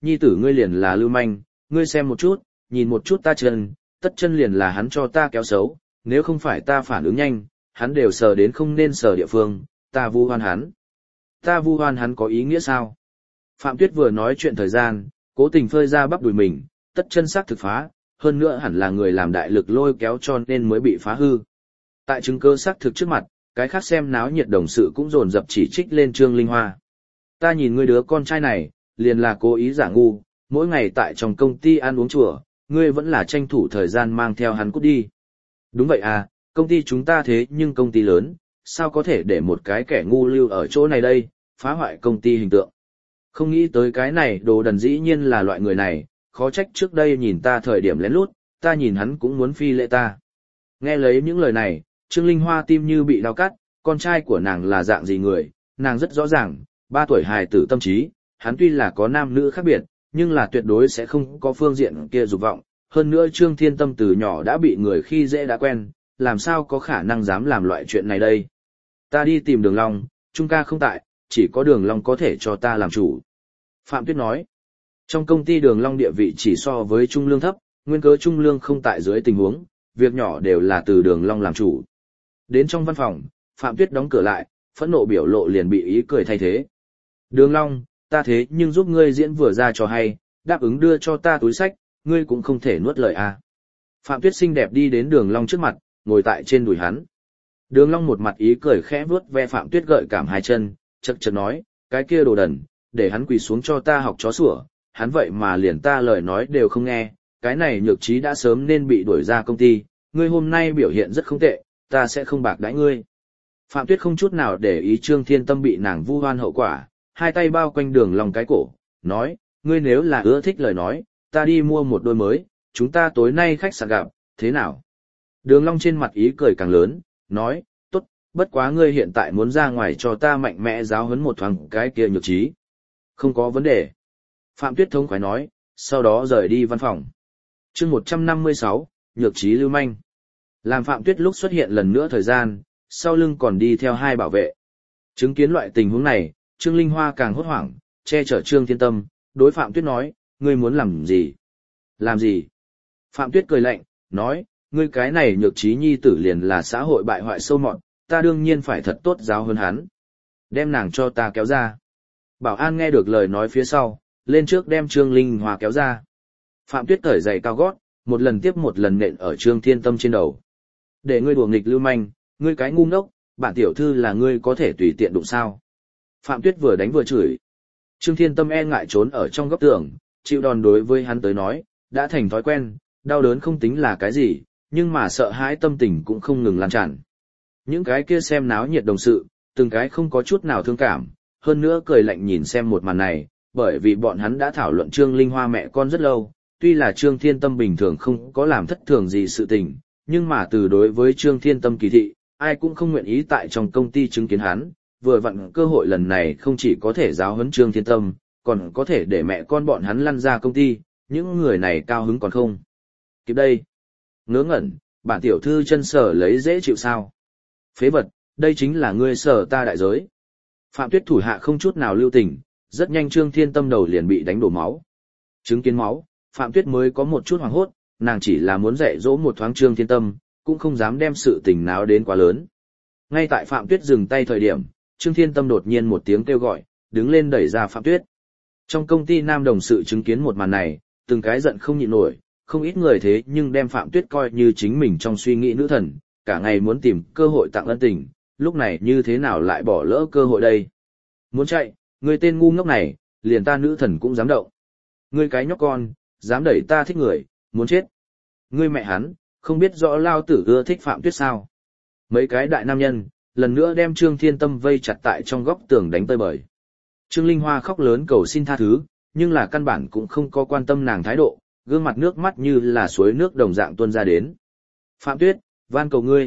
nhi tử ngươi liền là lưu manh, ngươi xem một chút, nhìn một chút ta chân, tất chân liền là hắn cho ta kéo xấu, nếu không phải ta phản ứng nhanh, hắn đều sờ đến không nên sờ địa phương, ta vu oan hắn. Ta vu oan hắn có ý nghĩa sao? Phạm Tuyết vừa nói chuyện thời gian, cố tình phơi ra bắp đùi mình, tất chân xác thực phá, hơn nữa hẳn là người làm đại lực lôi kéo cho nên mới bị phá hư. Tại chứng cơ xác thực trước mặt, cái khác xem náo nhiệt đồng sự cũng dồn dập chỉ trích lên Trương Linh Hoa. Ta nhìn ngươi đứa con trai này, liền là cố ý giả ngu, mỗi ngày tại trong công ty ăn uống chùa, ngươi vẫn là tranh thủ thời gian mang theo hắn cút đi. Đúng vậy à, công ty chúng ta thế nhưng công ty lớn, sao có thể để một cái kẻ ngu lưu ở chỗ này đây, phá hoại công ty hình tượng. Không nghĩ tới cái này đồ đần dĩ nhiên là loại người này, khó trách trước đây nhìn ta thời điểm lén lút, ta nhìn hắn cũng muốn phi lệ ta. Nghe lấy những lời này, Trương Linh Hoa tim như bị đau cắt, con trai của nàng là dạng gì người, nàng rất rõ ràng, 3 tuổi hài tử tâm trí, hắn tuy là có nam nữ khác biệt, nhưng là tuyệt đối sẽ không có phương diện kia dục vọng. Hơn nữa Trương Thiên Tâm từ nhỏ đã bị người khi dễ đã quen, làm sao có khả năng dám làm loại chuyện này đây. Ta đi tìm Đường Long, Trung ca không tại, chỉ có Đường Long có thể cho ta làm chủ. Phạm Tuyết nói, trong công ty Đường Long địa vị chỉ so với Trung Lương thấp, nguyên cớ Trung Lương không tại dưới tình huống, việc nhỏ đều là từ Đường Long làm chủ. Đến trong văn phòng, Phạm Tuyết đóng cửa lại, phẫn nộ biểu lộ liền bị ý cười thay thế. Đường Long, ta thế nhưng giúp ngươi diễn vừa ra cho hay, đáp ứng đưa cho ta túi sách, ngươi cũng không thể nuốt lời à. Phạm Tuyết xinh đẹp đi đến Đường Long trước mặt, ngồi tại trên đùi hắn. Đường Long một mặt ý cười khẽ vuốt ve Phạm Tuyết gợi cảm hai chân, chậc chậc nói, cái kia đồ đần, để hắn quỳ xuống cho ta học chó sủa, hắn vậy mà liền ta lời nói đều không nghe, cái này nhược trí đã sớm nên bị đuổi ra công ty, ngươi hôm nay biểu hiện rất không tệ, ta sẽ không bạc đãi ngươi. Phạm Tuyết không chút nào để ý Trương Thiên Tâm bị nàng vu oan hậu quả, hai tay bao quanh Đường Long cái cổ, nói, ngươi nếu là ưa thích lời nói, ta đi mua một đôi mới, chúng ta tối nay khách sạn gặp, thế nào? Đường Long trên mặt ý cười càng lớn, nói, tốt, bất quá ngươi hiện tại muốn ra ngoài cho ta mạnh mẽ giáo huấn một thoáng cái kia nhược trí. Không có vấn đề. Phạm Tuyết thống khoái nói, sau đó rời đi văn phòng. Chương 156, nhược trí lưu manh. Làm Phạm Tuyết lúc xuất hiện lần nữa thời gian, sau lưng còn đi theo 2 bảo vệ. Chứng kiến loại tình huống này, Trương Linh Hoa càng hốt hoảng, che chở Trương Thiên Tâm, đối Phạm Tuyết nói, ngươi muốn làm gì? Làm gì? Phạm Tuyết cười lạnh, nói, ngươi cái này nhược trí nhi tử liền là xã hội bại hoại sâu mọt, ta đương nhiên phải thật tốt giáo hơn hắn. Đem nàng cho ta kéo ra. Bảo an nghe được lời nói phía sau, lên trước đem Trương Linh Hoa kéo ra. Phạm Tuyết cởi giày cao gót, một lần tiếp một lần nện ở Trương Thiên Tâm trên đầu. Để ngươi đùa nghịch lưu manh, ngươi cái ngu ngốc, bản tiểu thư là ngươi có thể tùy tiện đụng sao. Phạm Tuyết vừa đánh vừa chửi. Trương Thiên Tâm e ngại trốn ở trong góc tường, chịu đòn đối với hắn tới nói, đã thành thói quen, đau đớn không tính là cái gì, nhưng mà sợ hãi tâm tình cũng không ngừng lan tràn. Những cái kia xem náo nhiệt đồng sự, từng cái không có chút nào thương cảm, hơn nữa cười lạnh nhìn xem một màn này, bởi vì bọn hắn đã thảo luận Trương Linh Hoa mẹ con rất lâu, tuy là Trương Thiên Tâm bình thường không có làm thất thường gì sự tình, nhưng mà từ đối với Trương Thiên Tâm kỳ thị, ai cũng không nguyện ý tại trong công ty chứng kiến hắn, vừa vặn cơ hội lần này không chỉ có thể giáo huấn Trương Thiên Tâm, còn có thể để mẹ con bọn hắn lăn ra công ty, những người này cao hứng còn không. Kịp đây. Ngớ ngẩn, bản tiểu thư chân sở lấy dễ chịu sao. Phế vật, đây chính là ngươi sở ta đại giới. Phạm Tuyết thủ hạ không chút nào lưu tình, rất nhanh Trương Thiên Tâm đầu liền bị đánh đổ máu. Chứng kiến máu, Phạm Tuyết mới có một chút hoảng hốt, nàng chỉ là muốn dạy dỗ một thoáng Trương Thiên Tâm, cũng không dám đem sự tình náo đến quá lớn. Ngay tại Phạm Tuyết dừng tay thời điểm, Trương Thiên Tâm đột nhiên một tiếng kêu gọi, đứng lên đẩy ra Phạm Tuyết. Trong công ty nam đồng sự chứng kiến một màn này, từng cái giận không nhịn nổi, không ít người thế nhưng đem Phạm Tuyết coi như chính mình trong suy nghĩ nữ thần, cả ngày muốn tìm cơ hội tặng ân tình, lúc này như thế nào lại bỏ lỡ cơ hội đây. Muốn chạy, người tên ngu ngốc này, liền ta nữ thần cũng dám động. Ngươi cái nhóc con, dám đẩy ta thích người, muốn chết. Ngươi mẹ hắn, không biết rõ lao tử ưa thích Phạm Tuyết sao. Mấy cái đại nam nhân, lần nữa đem Trương Thiên Tâm vây chặt tại trong góc tường đánh tơi bời. Trương Linh Hoa khóc lớn cầu xin tha thứ, nhưng là căn bản cũng không có quan tâm nàng thái độ, gương mặt nước mắt như là suối nước đồng dạng tuôn ra đến. Phạm Tuyết, van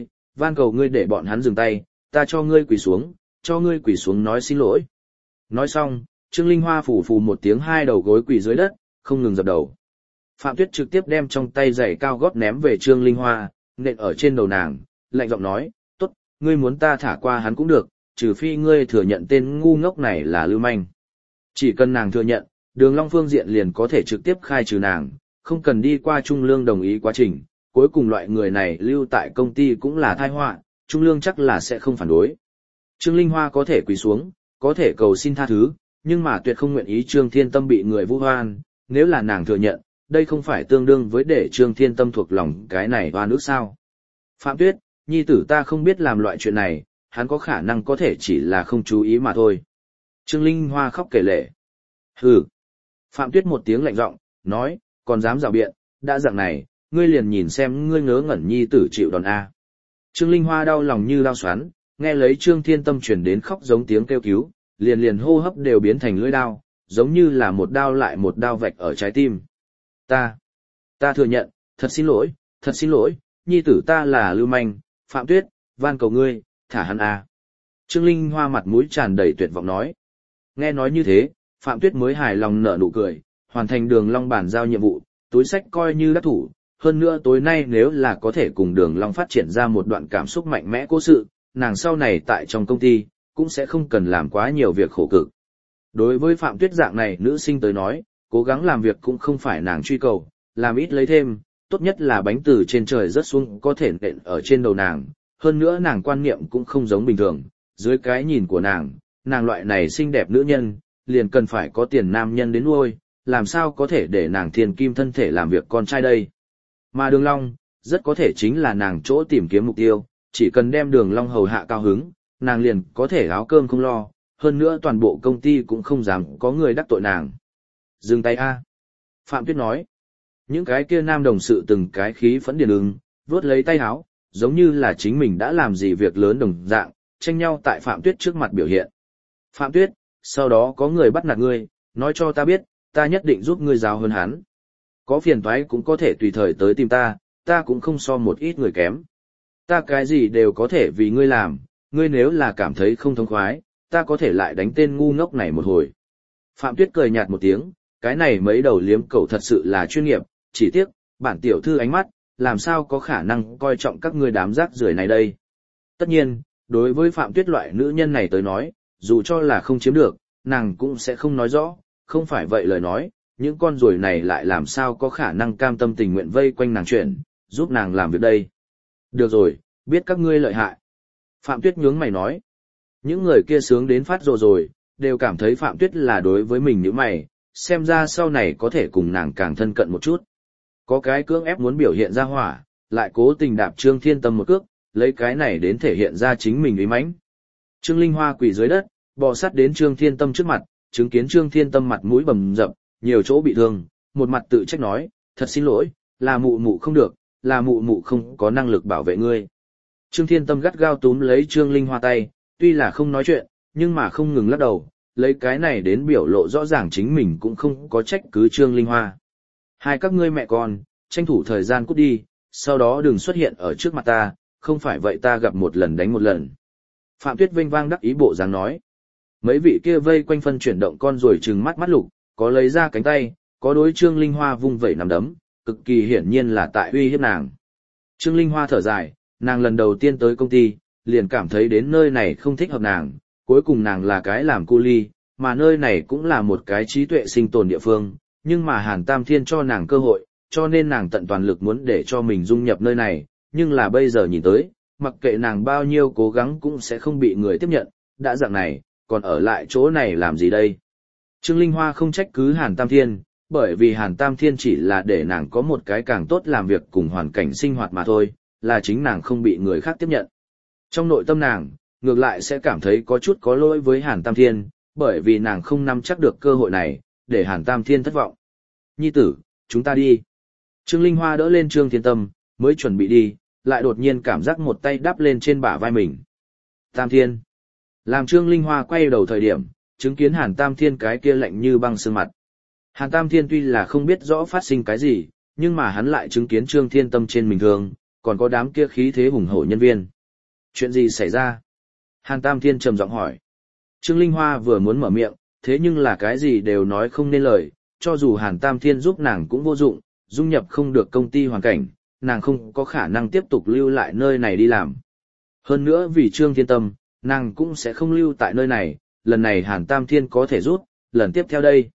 cầu ngươi để bọn hắn dừng tay, ta cho ngươi quỳ xuống nói xin lỗi. Nói xong, Trương Linh Hoa phủ phù một tiếng 2 đầu gối quỳ dưới đất, không ngừng dập đầu. Phạm Tuyết trực tiếp đem trong tay giày cao gót ném về Trương Linh Hoa, nện ở trên đầu nàng, lạnh giọng nói, tốt, ngươi muốn ta thả qua hắn cũng được, trừ phi ngươi thừa nhận tên ngu ngốc này là lưu manh. Chỉ cần nàng thừa nhận, Đường Long phương diện liền có thể trực tiếp khai trừ nàng, không cần đi qua Trung Lương đồng ý quá trình, cuối cùng loại người này lưu tại công ty cũng là tai họa, Trung Lương chắc là sẽ không phản đối. Trương Linh Hoa có thể quỳ xuống, có thể cầu xin tha thứ, nhưng mà tuyệt không nguyện ý Trương Thiên Tâm bị người vu oan, nếu là nàng thừa nhận, đây không phải tương đương với để Trương Thiên Tâm thuộc lòng cái này oan ức sao. Phạm Tuyết, nhi tử ta không biết làm loại chuyện này, hắn có khả năng có thể chỉ là không chú ý mà thôi. Trương Linh Hoa khóc kể lể. Hừ. Phạm Tuyết một tiếng lạnh giọng, nói, còn dám rào biện, đã dạng này, ngươi liền nhìn xem ngươi ngớ ngẩn nhi tử chịu đòn A. Trương Linh Hoa đau lòng như đau xoắn, nghe lấy Trương Thiên Tâm truyền đến khóc giống tiếng kêu cứu, liền hô hấp đều biến thành lưỡi đao, giống như là một đao lại một đao vạch ở trái tim. Ta thừa nhận, thật xin lỗi, nhi tử ta là lưu manh, Phạm Tuyết, van cầu ngươi, thả hắn A. Trương Linh Hoa mặt mũi tràn đầy tuyệt vọng nói. Nghe nói như thế, Phạm Tuyết mới hài lòng nở nụ cười, hoàn thành Đường Long bàn giao nhiệm vụ, túi sách coi như đắc thủ, hơn nữa tối nay nếu là có thể cùng Đường Long phát triển ra một đoạn cảm xúc mạnh mẽ cố sự, nàng sau này tại trong công ty, cũng sẽ không cần làm quá nhiều việc khổ cực. Đối với Phạm Tuyết dạng này nữ sinh tới nói, cố gắng làm việc cũng không phải nàng truy cầu, làm ít lấy thêm, tốt nhất là bánh từ trên trời rớt xuống có thể nện ở trên đầu nàng, hơn nữa nàng quan niệm cũng không giống bình thường, dưới cái nhìn của nàng loại này xinh đẹp nữ nhân, liền cần phải có tiền nam nhân đến nuôi, làm sao có thể để nàng thiên kim thân thể làm việc con trai đây. Mà Đường Long, rất có thể chính là nàng chỗ tìm kiếm mục tiêu, chỉ cần đem Đường Long hầu hạ cao hứng, nàng liền có thể áo cơm không lo, hơn nữa toàn bộ công ty cũng không dám có người đắc tội nàng. Dừng tay a. Phạm Tuyết nói. Những cái kia nam đồng sự từng cái khí phẫn điền ưng, vuốt lấy tay áo, giống như là chính mình đã làm gì việc lớn đồng dạng, tranh nhau tại Phạm Tuyết trước mặt biểu hiện. Phạm Tuyết, sau đó có người bắt nạt ngươi, nói cho ta biết, ta nhất định giúp ngươi giáo hơn hắn. Có phiền toái cũng có thể tùy thời tới tìm ta cũng không so một ít người kém. Ta cái gì đều có thể vì ngươi làm, ngươi nếu là cảm thấy không thông khoái, ta có thể lại đánh tên ngu ngốc này một hồi. Phạm Tuyết cười nhạt một tiếng, cái này mấy đầu liếm cầu thật sự là chuyên nghiệp, chỉ tiếc, bản tiểu thư ánh mắt, làm sao có khả năng coi trọng các ngươi đám rác rưởi này đây. Tất nhiên, đối với Phạm Tuyết loại nữ nhân này tới nói, dù cho là không chiếm được, nàng cũng sẽ không nói rõ, không phải vậy lời nói, những con ruồi này lại làm sao có khả năng cam tâm tình nguyện vây quanh nàng chuyển, giúp nàng làm việc đây. Được rồi, biết các ngươi lợi hại. Phạm Tuyết nhướng mày nói. Những người kia sướng đến phát rồi, đều cảm thấy Phạm Tuyết là đối với mình như mày, xem ra sau này có thể cùng nàng càng thân cận một chút. Có cái cưỡng ép muốn biểu hiện ra hỏa, lại cố tình đạp Trương Thiên Tâm một cước, lấy cái này đến thể hiện ra chính mình uy mãnh. Trương Linh Hoa quỳ dưới đất, bò sát đến Trương Thiên Tâm trước mặt, chứng kiến Trương Thiên Tâm mặt mũi bầm dập, nhiều chỗ bị thương, một mặt tự trách nói, thật xin lỗi, là mụ mụ không được, là mụ mụ không có năng lực bảo vệ ngươi. Trương Thiên Tâm gắt gao túm lấy Trương Linh Hoa tay, tuy là không nói chuyện, nhưng mà không ngừng lắc đầu, lấy cái này đến biểu lộ rõ ràng chính mình cũng không có trách cứ Trương Linh Hoa. Hai các ngươi mẹ con, tranh thủ thời gian cút đi, sau đó đừng xuất hiện ở trước mặt ta, không phải vậy ta gặp một lần đánh một lần. Phạm Tuyết vênh vang đắc ý bộ dáng nói. Mấy vị kia vây quanh phân chuyển động con rồi trừng mắt mắt lục, có lấy ra cánh tay, có đối Trương Linh Hoa vung vẩy nắm đấm, cực kỳ hiển nhiên là tại uy hiếp nàng. Trương Linh Hoa thở dài, nàng lần đầu tiên tới công ty, liền cảm thấy đến nơi này không thích hợp nàng, cuối cùng nàng là cái làm cu ly, mà nơi này cũng là một cái trí tuệ sinh tồn địa phương, nhưng mà Hàn Tam Thiên cho nàng cơ hội, cho nên nàng tận toàn lực muốn để cho mình dung nhập nơi này, nhưng là bây giờ nhìn tới, mặc kệ nàng bao nhiêu cố gắng cũng sẽ không bị người tiếp nhận, đã dạng này, còn ở lại chỗ này làm gì đây? Trương Linh Hoa không trách cứ Hàn Tam Thiên, bởi vì Hàn Tam Thiên chỉ là để nàng có một cái càng tốt làm việc cùng hoàn cảnh sinh hoạt mà thôi, là chính nàng không bị người khác tiếp nhận. Trong nội tâm nàng, ngược lại sẽ cảm thấy có chút có lỗi với Hàn Tam Thiên, bởi vì nàng không nắm chắc được cơ hội này, để Hàn Tam Thiên thất vọng. Nhi tử, chúng ta đi. Trương Linh Hoa đỡ lên Trương Thiên Tâm, mới chuẩn bị đi, lại đột nhiên cảm giác một tay đắp lên trên bả vai mình. Tam Thiên. Làm Trương Linh Hoa quay đầu thời điểm, chứng kiến Hàn Tam Thiên cái kia lạnh như băng sương mặt. Hàn Tam Thiên tuy là không biết rõ phát sinh cái gì, nhưng mà hắn lại chứng kiến Trương Thiên Tâm trên mình thường, còn có đám kia khí thế hùng hổ nhân viên. Chuyện gì xảy ra? Hàn Tam Thiên trầm giọng hỏi. Trương Linh Hoa vừa muốn mở miệng, thế nhưng là cái gì đều nói không nên lời, cho dù Hàn Tam Thiên giúp nàng cũng vô dụng, dung nhập không được công ty hoàn cảnh, nàng không có khả năng tiếp tục lưu lại nơi này đi làm. Hơn nữa vì Trương Thiên Tâm, nàng cũng sẽ không lưu tại nơi này, lần này Hàn Tam Thiên có thể rút, lần tiếp theo đây.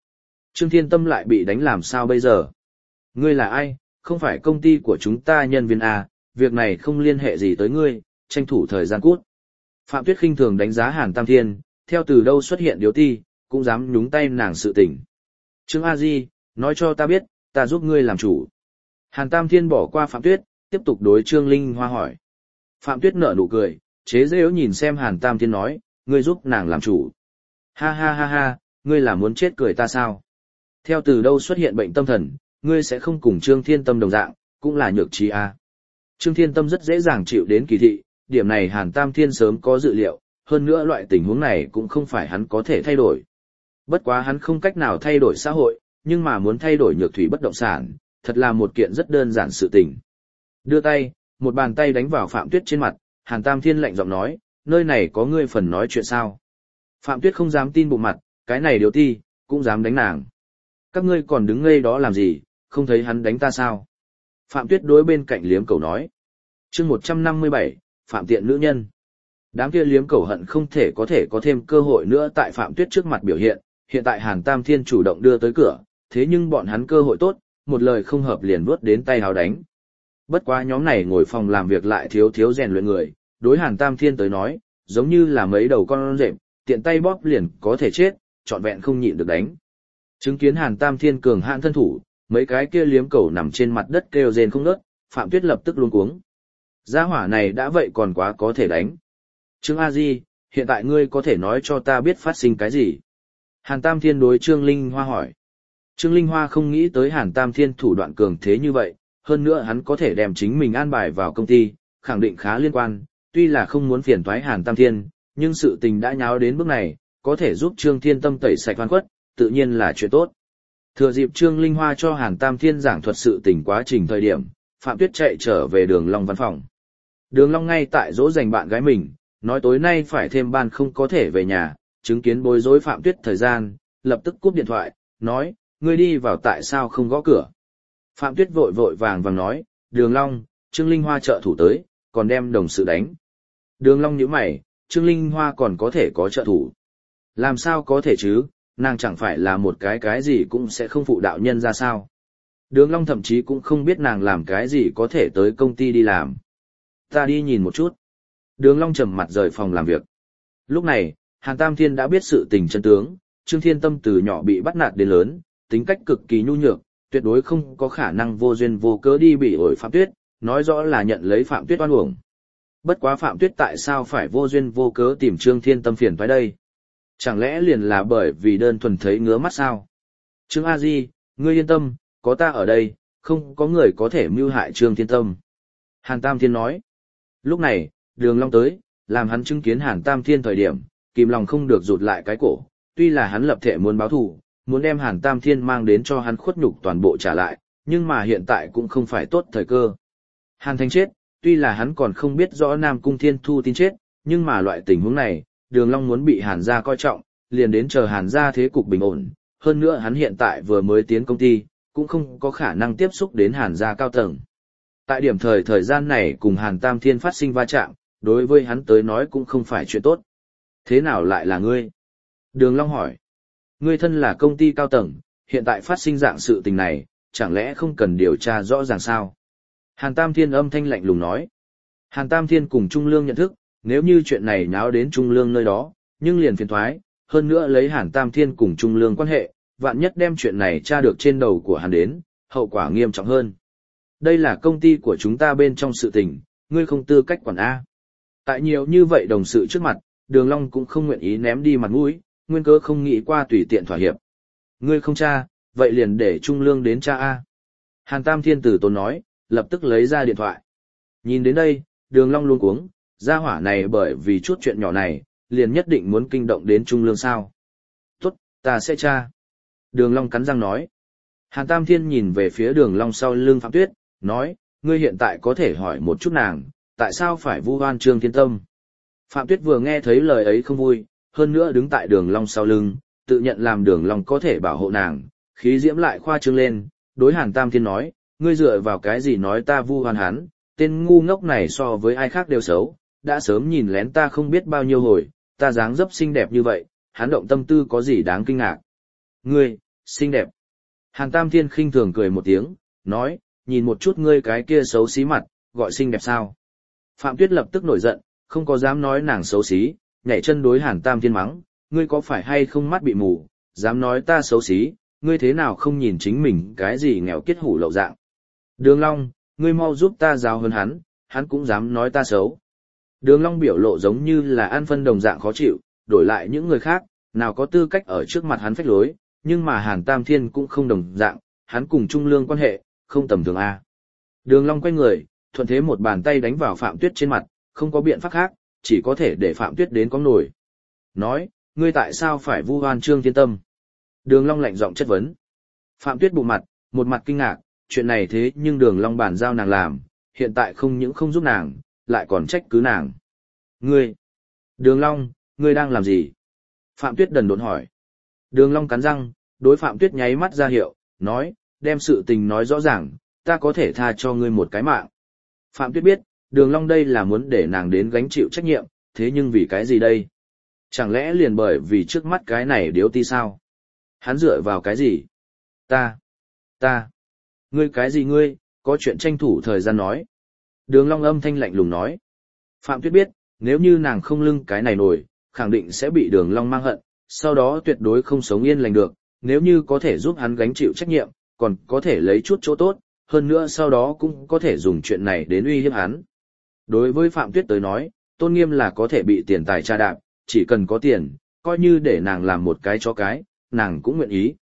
Trương Thiên Tâm lại bị đánh làm sao bây giờ? Ngươi là ai? Không phải công ty của chúng ta nhân viên à, việc này không liên hệ gì tới ngươi, tranh thủ thời gian cút. Phạm Tuyết khinh thường đánh giá Hàn Tam Thiên, theo từ đâu xuất hiện điếu ti, cũng dám nhúng tay nàng sự tình. Trương A Di, nói cho ta biết, ta giúp ngươi làm chủ. Hàn Tam Thiên bỏ qua Phạm Tuyết, tiếp tục đối Trương Linh Hoa hỏi. Phạm Tuyết nở nụ cười, chế giễu nhìn xem Hàn Tam Thiên nói, ngươi giúp nàng làm chủ. Ha ha ha ha, ngươi là muốn chết cười ta sao? Theo từ đâu xuất hiện bệnh tâm thần, ngươi sẽ không cùng Trương Thiên Tâm đồng dạng, cũng là nhược trí a. Trương Thiên Tâm rất dễ dàng chịu đến kỳ thị, điểm này Hàn Tam Thiên sớm có dự liệu, hơn nữa loại tình huống này cũng không phải hắn có thể thay đổi. Bất quá hắn không cách nào thay đổi xã hội, nhưng mà muốn thay đổi nhược thủy bất động sản, thật là một kiện rất đơn giản sự tình. Đưa tay, một bàn tay đánh vào Phạm Tuyết trên mặt, Hàn Tam Thiên lạnh giọng nói, nơi này có ngươi phần nói chuyện sao? Phạm Tuyết không dám tin bụng mặt, cái này điều ti, cũng dám đánh nàng. Các ngươi còn đứng ngây đó làm gì, không thấy hắn đánh ta sao? Phạm Tuyết đối bên cạnh liếm cầu nói. Chương 157, Phạm tiện nữ nhân. Đám kia liếm cầu hận không thể có thêm cơ hội nữa tại Phạm Tuyết trước mặt biểu hiện tại Hàn Tam Thiên chủ động đưa tới cửa, thế nhưng bọn hắn cơ hội tốt, một lời không hợp liền vuốt đến tay hào đánh. Bất quá nhóm này ngồi phòng làm việc lại thiếu rèn luyện người, đối Hàn Tam Thiên tới nói, giống như là mấy đầu con rệp, tiện tay bóp liền có thể chết, trọn vẹn không nhịn được đánh. Chứng kiến Hàn Tam Thiên cường hãn thân thủ, mấy cái kia liếm cầu nằm trên mặt đất kêu rên không ngớt, Phạm Tuyết lập tức luống cuống. Gia hỏa này đã vậy còn quá có thể đánh. Trương A Di, hiện tại ngươi có thể nói cho ta biết phát sinh cái gì? Hàn Tam Thiên đối Trương Linh Hoa hỏi. Trương Linh Hoa không nghĩ tới Hàn Tam Thiên thủ đoạn cường thế như vậy, hơn nữa hắn có thể đem chính mình an bài vào công ty, khẳng định khá liên quan, tuy là không muốn phiền toái Hàn Tam Thiên, nhưng sự tình đã nháo đến bước này, có thể giúp Trương Thiên Tâm tẩy sạch oan khuất, tự nhiên là chuyện tốt. Thừa dịp Trương Linh Hoa cho Hàn Tam Thiên giảng thuật sự tình quá trình thời điểm, Phạm Tuyết chạy trở về Đường Long văn phòng. Đường Long ngay tại dỗ dành bạn gái mình, nói tối nay phải thêm ban không có thể về nhà, chứng kiến bối rối Phạm Tuyết thời gian, lập tức cúp điện thoại, nói, ngươi đi vào tại sao không gõ cửa. Phạm Tuyết vội vàng nói, Đường Long, Trương Linh Hoa trợ thủ tới, còn đem đồng sự đánh. Đường Long nhíu mày, Trương Linh Hoa còn có thể có trợ thủ. Làm sao có thể chứ, nàng chẳng phải là một cái gì cũng sẽ không phụ đạo nhân ra sao. Đường Long thậm chí cũng không biết nàng làm cái gì có thể tới công ty đi làm. Ta đi nhìn một chút. Đường Long trầm mặt rời phòng làm việc. Lúc này, Hàn Tam Thiên đã biết sự tình chân tướng, Trương Thiên Tâm từ nhỏ bị bắt nạt đến lớn, tính cách cực kỳ nhu nhược, tuyệt đối không có khả năng vô duyên vô cớ đi bị ổi Phạm Tuyết, nói rõ là nhận lấy Phạm Tuyết oan uổng. Bất quá Phạm Tuyết tại sao phải vô duyên vô cớ tìm Trương Thiên Tâm phiền toái đây? Chẳng lẽ liền là bởi vì đơn thuần thấy ngứa mắt sao? Trương A Di, ngươi yên tâm, có ta ở đây, không có người có thể mưu hại Trương Thiên Tâm. Hàn Tam Thiên nói. Lúc này, Đường Long tới, làm hắn chứng kiến Hàn Tam Thiên thời điểm, kìm lòng không được rụt lại cái cổ, tuy là hắn lập thể muốn báo thù, muốn đem Hàn Tam Thiên mang đến cho hắn khuất nhục toàn bộ trả lại, nhưng mà hiện tại cũng không phải tốt thời cơ. Hàn Thanh chết, tuy là hắn còn không biết rõ Nam Cung Thiên Thu tin chết, nhưng mà loại tình huống này, Đường Long muốn bị Hàn gia coi trọng, liền đến chờ Hàn gia thế cục bình ổn, hơn nữa hắn hiện tại vừa mới tiến công ty, cũng không có khả năng tiếp xúc đến Hàn gia cao tầng. Tại điểm thời gian này cùng Hàn Tam Thiên phát sinh va chạm, đối với hắn tới nói cũng không phải chuyện tốt. Thế nào lại là ngươi? Đường Long hỏi. Ngươi thân là công ty cao tầng, hiện tại phát sinh dạng sự tình này, chẳng lẽ không cần điều tra rõ ràng sao? Hàn Tam Thiên âm thanh lạnh lùng nói. Hàn Tam Thiên cùng Trung Lương nhận thức, nếu như chuyện này nháo đến Trung Lương nơi đó, nhưng liền phiền toái, hơn nữa lấy Hàn Tam Thiên cùng Trung Lương quan hệ, vạn nhất đem chuyện này tra được trên đầu của hắn đến, hậu quả nghiêm trọng hơn. Đây là công ty của chúng ta bên trong sự tình, ngươi không tư cách quản A. Tại nhiều như vậy đồng sự trước mặt, Đường Long cũng không nguyện ý ném đi mặt mũi, nguyên cớ không nghĩ qua tùy tiện thỏa hiệp. Ngươi không tra, vậy liền để Trung Lương đến tra A. Hàn Tam Thiên tử tốn nói, lập tức lấy ra điện thoại. Nhìn đến đây, Đường Long luống cuống, gia hỏa này bởi vì chút chuyện nhỏ này, liền nhất định muốn kinh động đến Trung Lương sao. Tốt, ta sẽ tra. Đường Long cắn răng nói. Hàn Tam Thiên nhìn về phía Đường Long sau lưng Phạm Tuyết, nói, ngươi hiện tại có thể hỏi một chút nàng, tại sao phải vu oan Trương Thiên Tâm. Phạm Tuyết vừa nghe thấy lời ấy không vui, hơn nữa đứng tại Đường Long sau lưng, tự nhận làm Đường Long có thể bảo hộ nàng, khí diễm lại khoa trương lên, đối Hàn Tam Thiên nói, ngươi dựa vào cái gì nói ta vu oan hắn, tên ngu ngốc này so với ai khác đều xấu, đã sớm nhìn lén ta không biết bao nhiêu hồi, ta dáng dấp xinh đẹp như vậy, hắn động tâm tư có gì đáng kinh ngạc. Ngươi, xinh đẹp. Hàn Tam Thiên khinh thường cười một tiếng, nói, nhìn một chút ngươi cái kia xấu xí mặt, gọi xinh đẹp sao. Phạm Tuyết lập tức nổi giận, không có dám nói nàng xấu xí, nhảy chân đối Hàn Tam Thiên mắng, ngươi có phải hay không mắt bị mù, dám nói ta xấu xí, ngươi thế nào không nhìn chính mình cái gì nghèo kiết hủ lậu dạng. Đường Long, ngươi mau giúp ta giáo hơn hắn cũng dám nói ta xấu. Đường Long biểu lộ giống như là ăn phân đồng dạng khó chịu, đổi lại những người khác, nào có tư cách ở trước mặt hắn phách lối, nhưng mà Hàn Tam Thiên cũng không đồng dạng, hắn cùng Trung Lương quan hệ, không tầm thường a. Đường Long quay người, thuận thế một bàn tay đánh vào Phạm Tuyết trên mặt, không có biện pháp khác, chỉ có thể để Phạm Tuyết đến có nổi. Nói, ngươi tại sao phải vu oan Trương Thiên Tâm? Đường Long lạnh giọng chất vấn. Phạm Tuyết bụng mặt, một mặt kinh ngạc, chuyện này thế nhưng Đường Long bản giao nàng làm, hiện tại không những không giúp nàng, lại còn trách cứ nàng. Ngươi! Đường Long, ngươi đang làm gì? Phạm Tuyết đần độn hỏi. Đường Long cắn răng, đối Phạm Tuyết nháy mắt ra hiệu, nói, đem sự tình nói rõ ràng, ta có thể tha cho ngươi một cái mạng. Phạm Tuyết biết, Đường Long đây là muốn để nàng đến gánh chịu trách nhiệm, thế nhưng vì cái gì đây? Chẳng lẽ liền bởi vì trước mắt cái này điếu ti sao? Hắn dựa vào cái gì? Ta. Ngươi cái gì ngươi, có chuyện tranh thủ thời gian nói. Đường Long âm thanh lạnh lùng nói. Phạm Tuyết biết, nếu như nàng không lưng cái này nổi, khẳng định sẽ bị Đường Long mang hận, sau đó tuyệt đối không sống yên lành được, nếu như có thể giúp hắn gánh chịu trách nhiệm, còn có thể lấy chút chỗ tốt, hơn nữa sau đó cũng có thể dùng chuyện này đến uy hiếp hắn. Đối với Phạm Tuyết tới nói, tôn nghiêm là có thể bị tiền tài tra đạp, chỉ cần có tiền, coi như để nàng làm một cái cho cái, nàng cũng nguyện ý.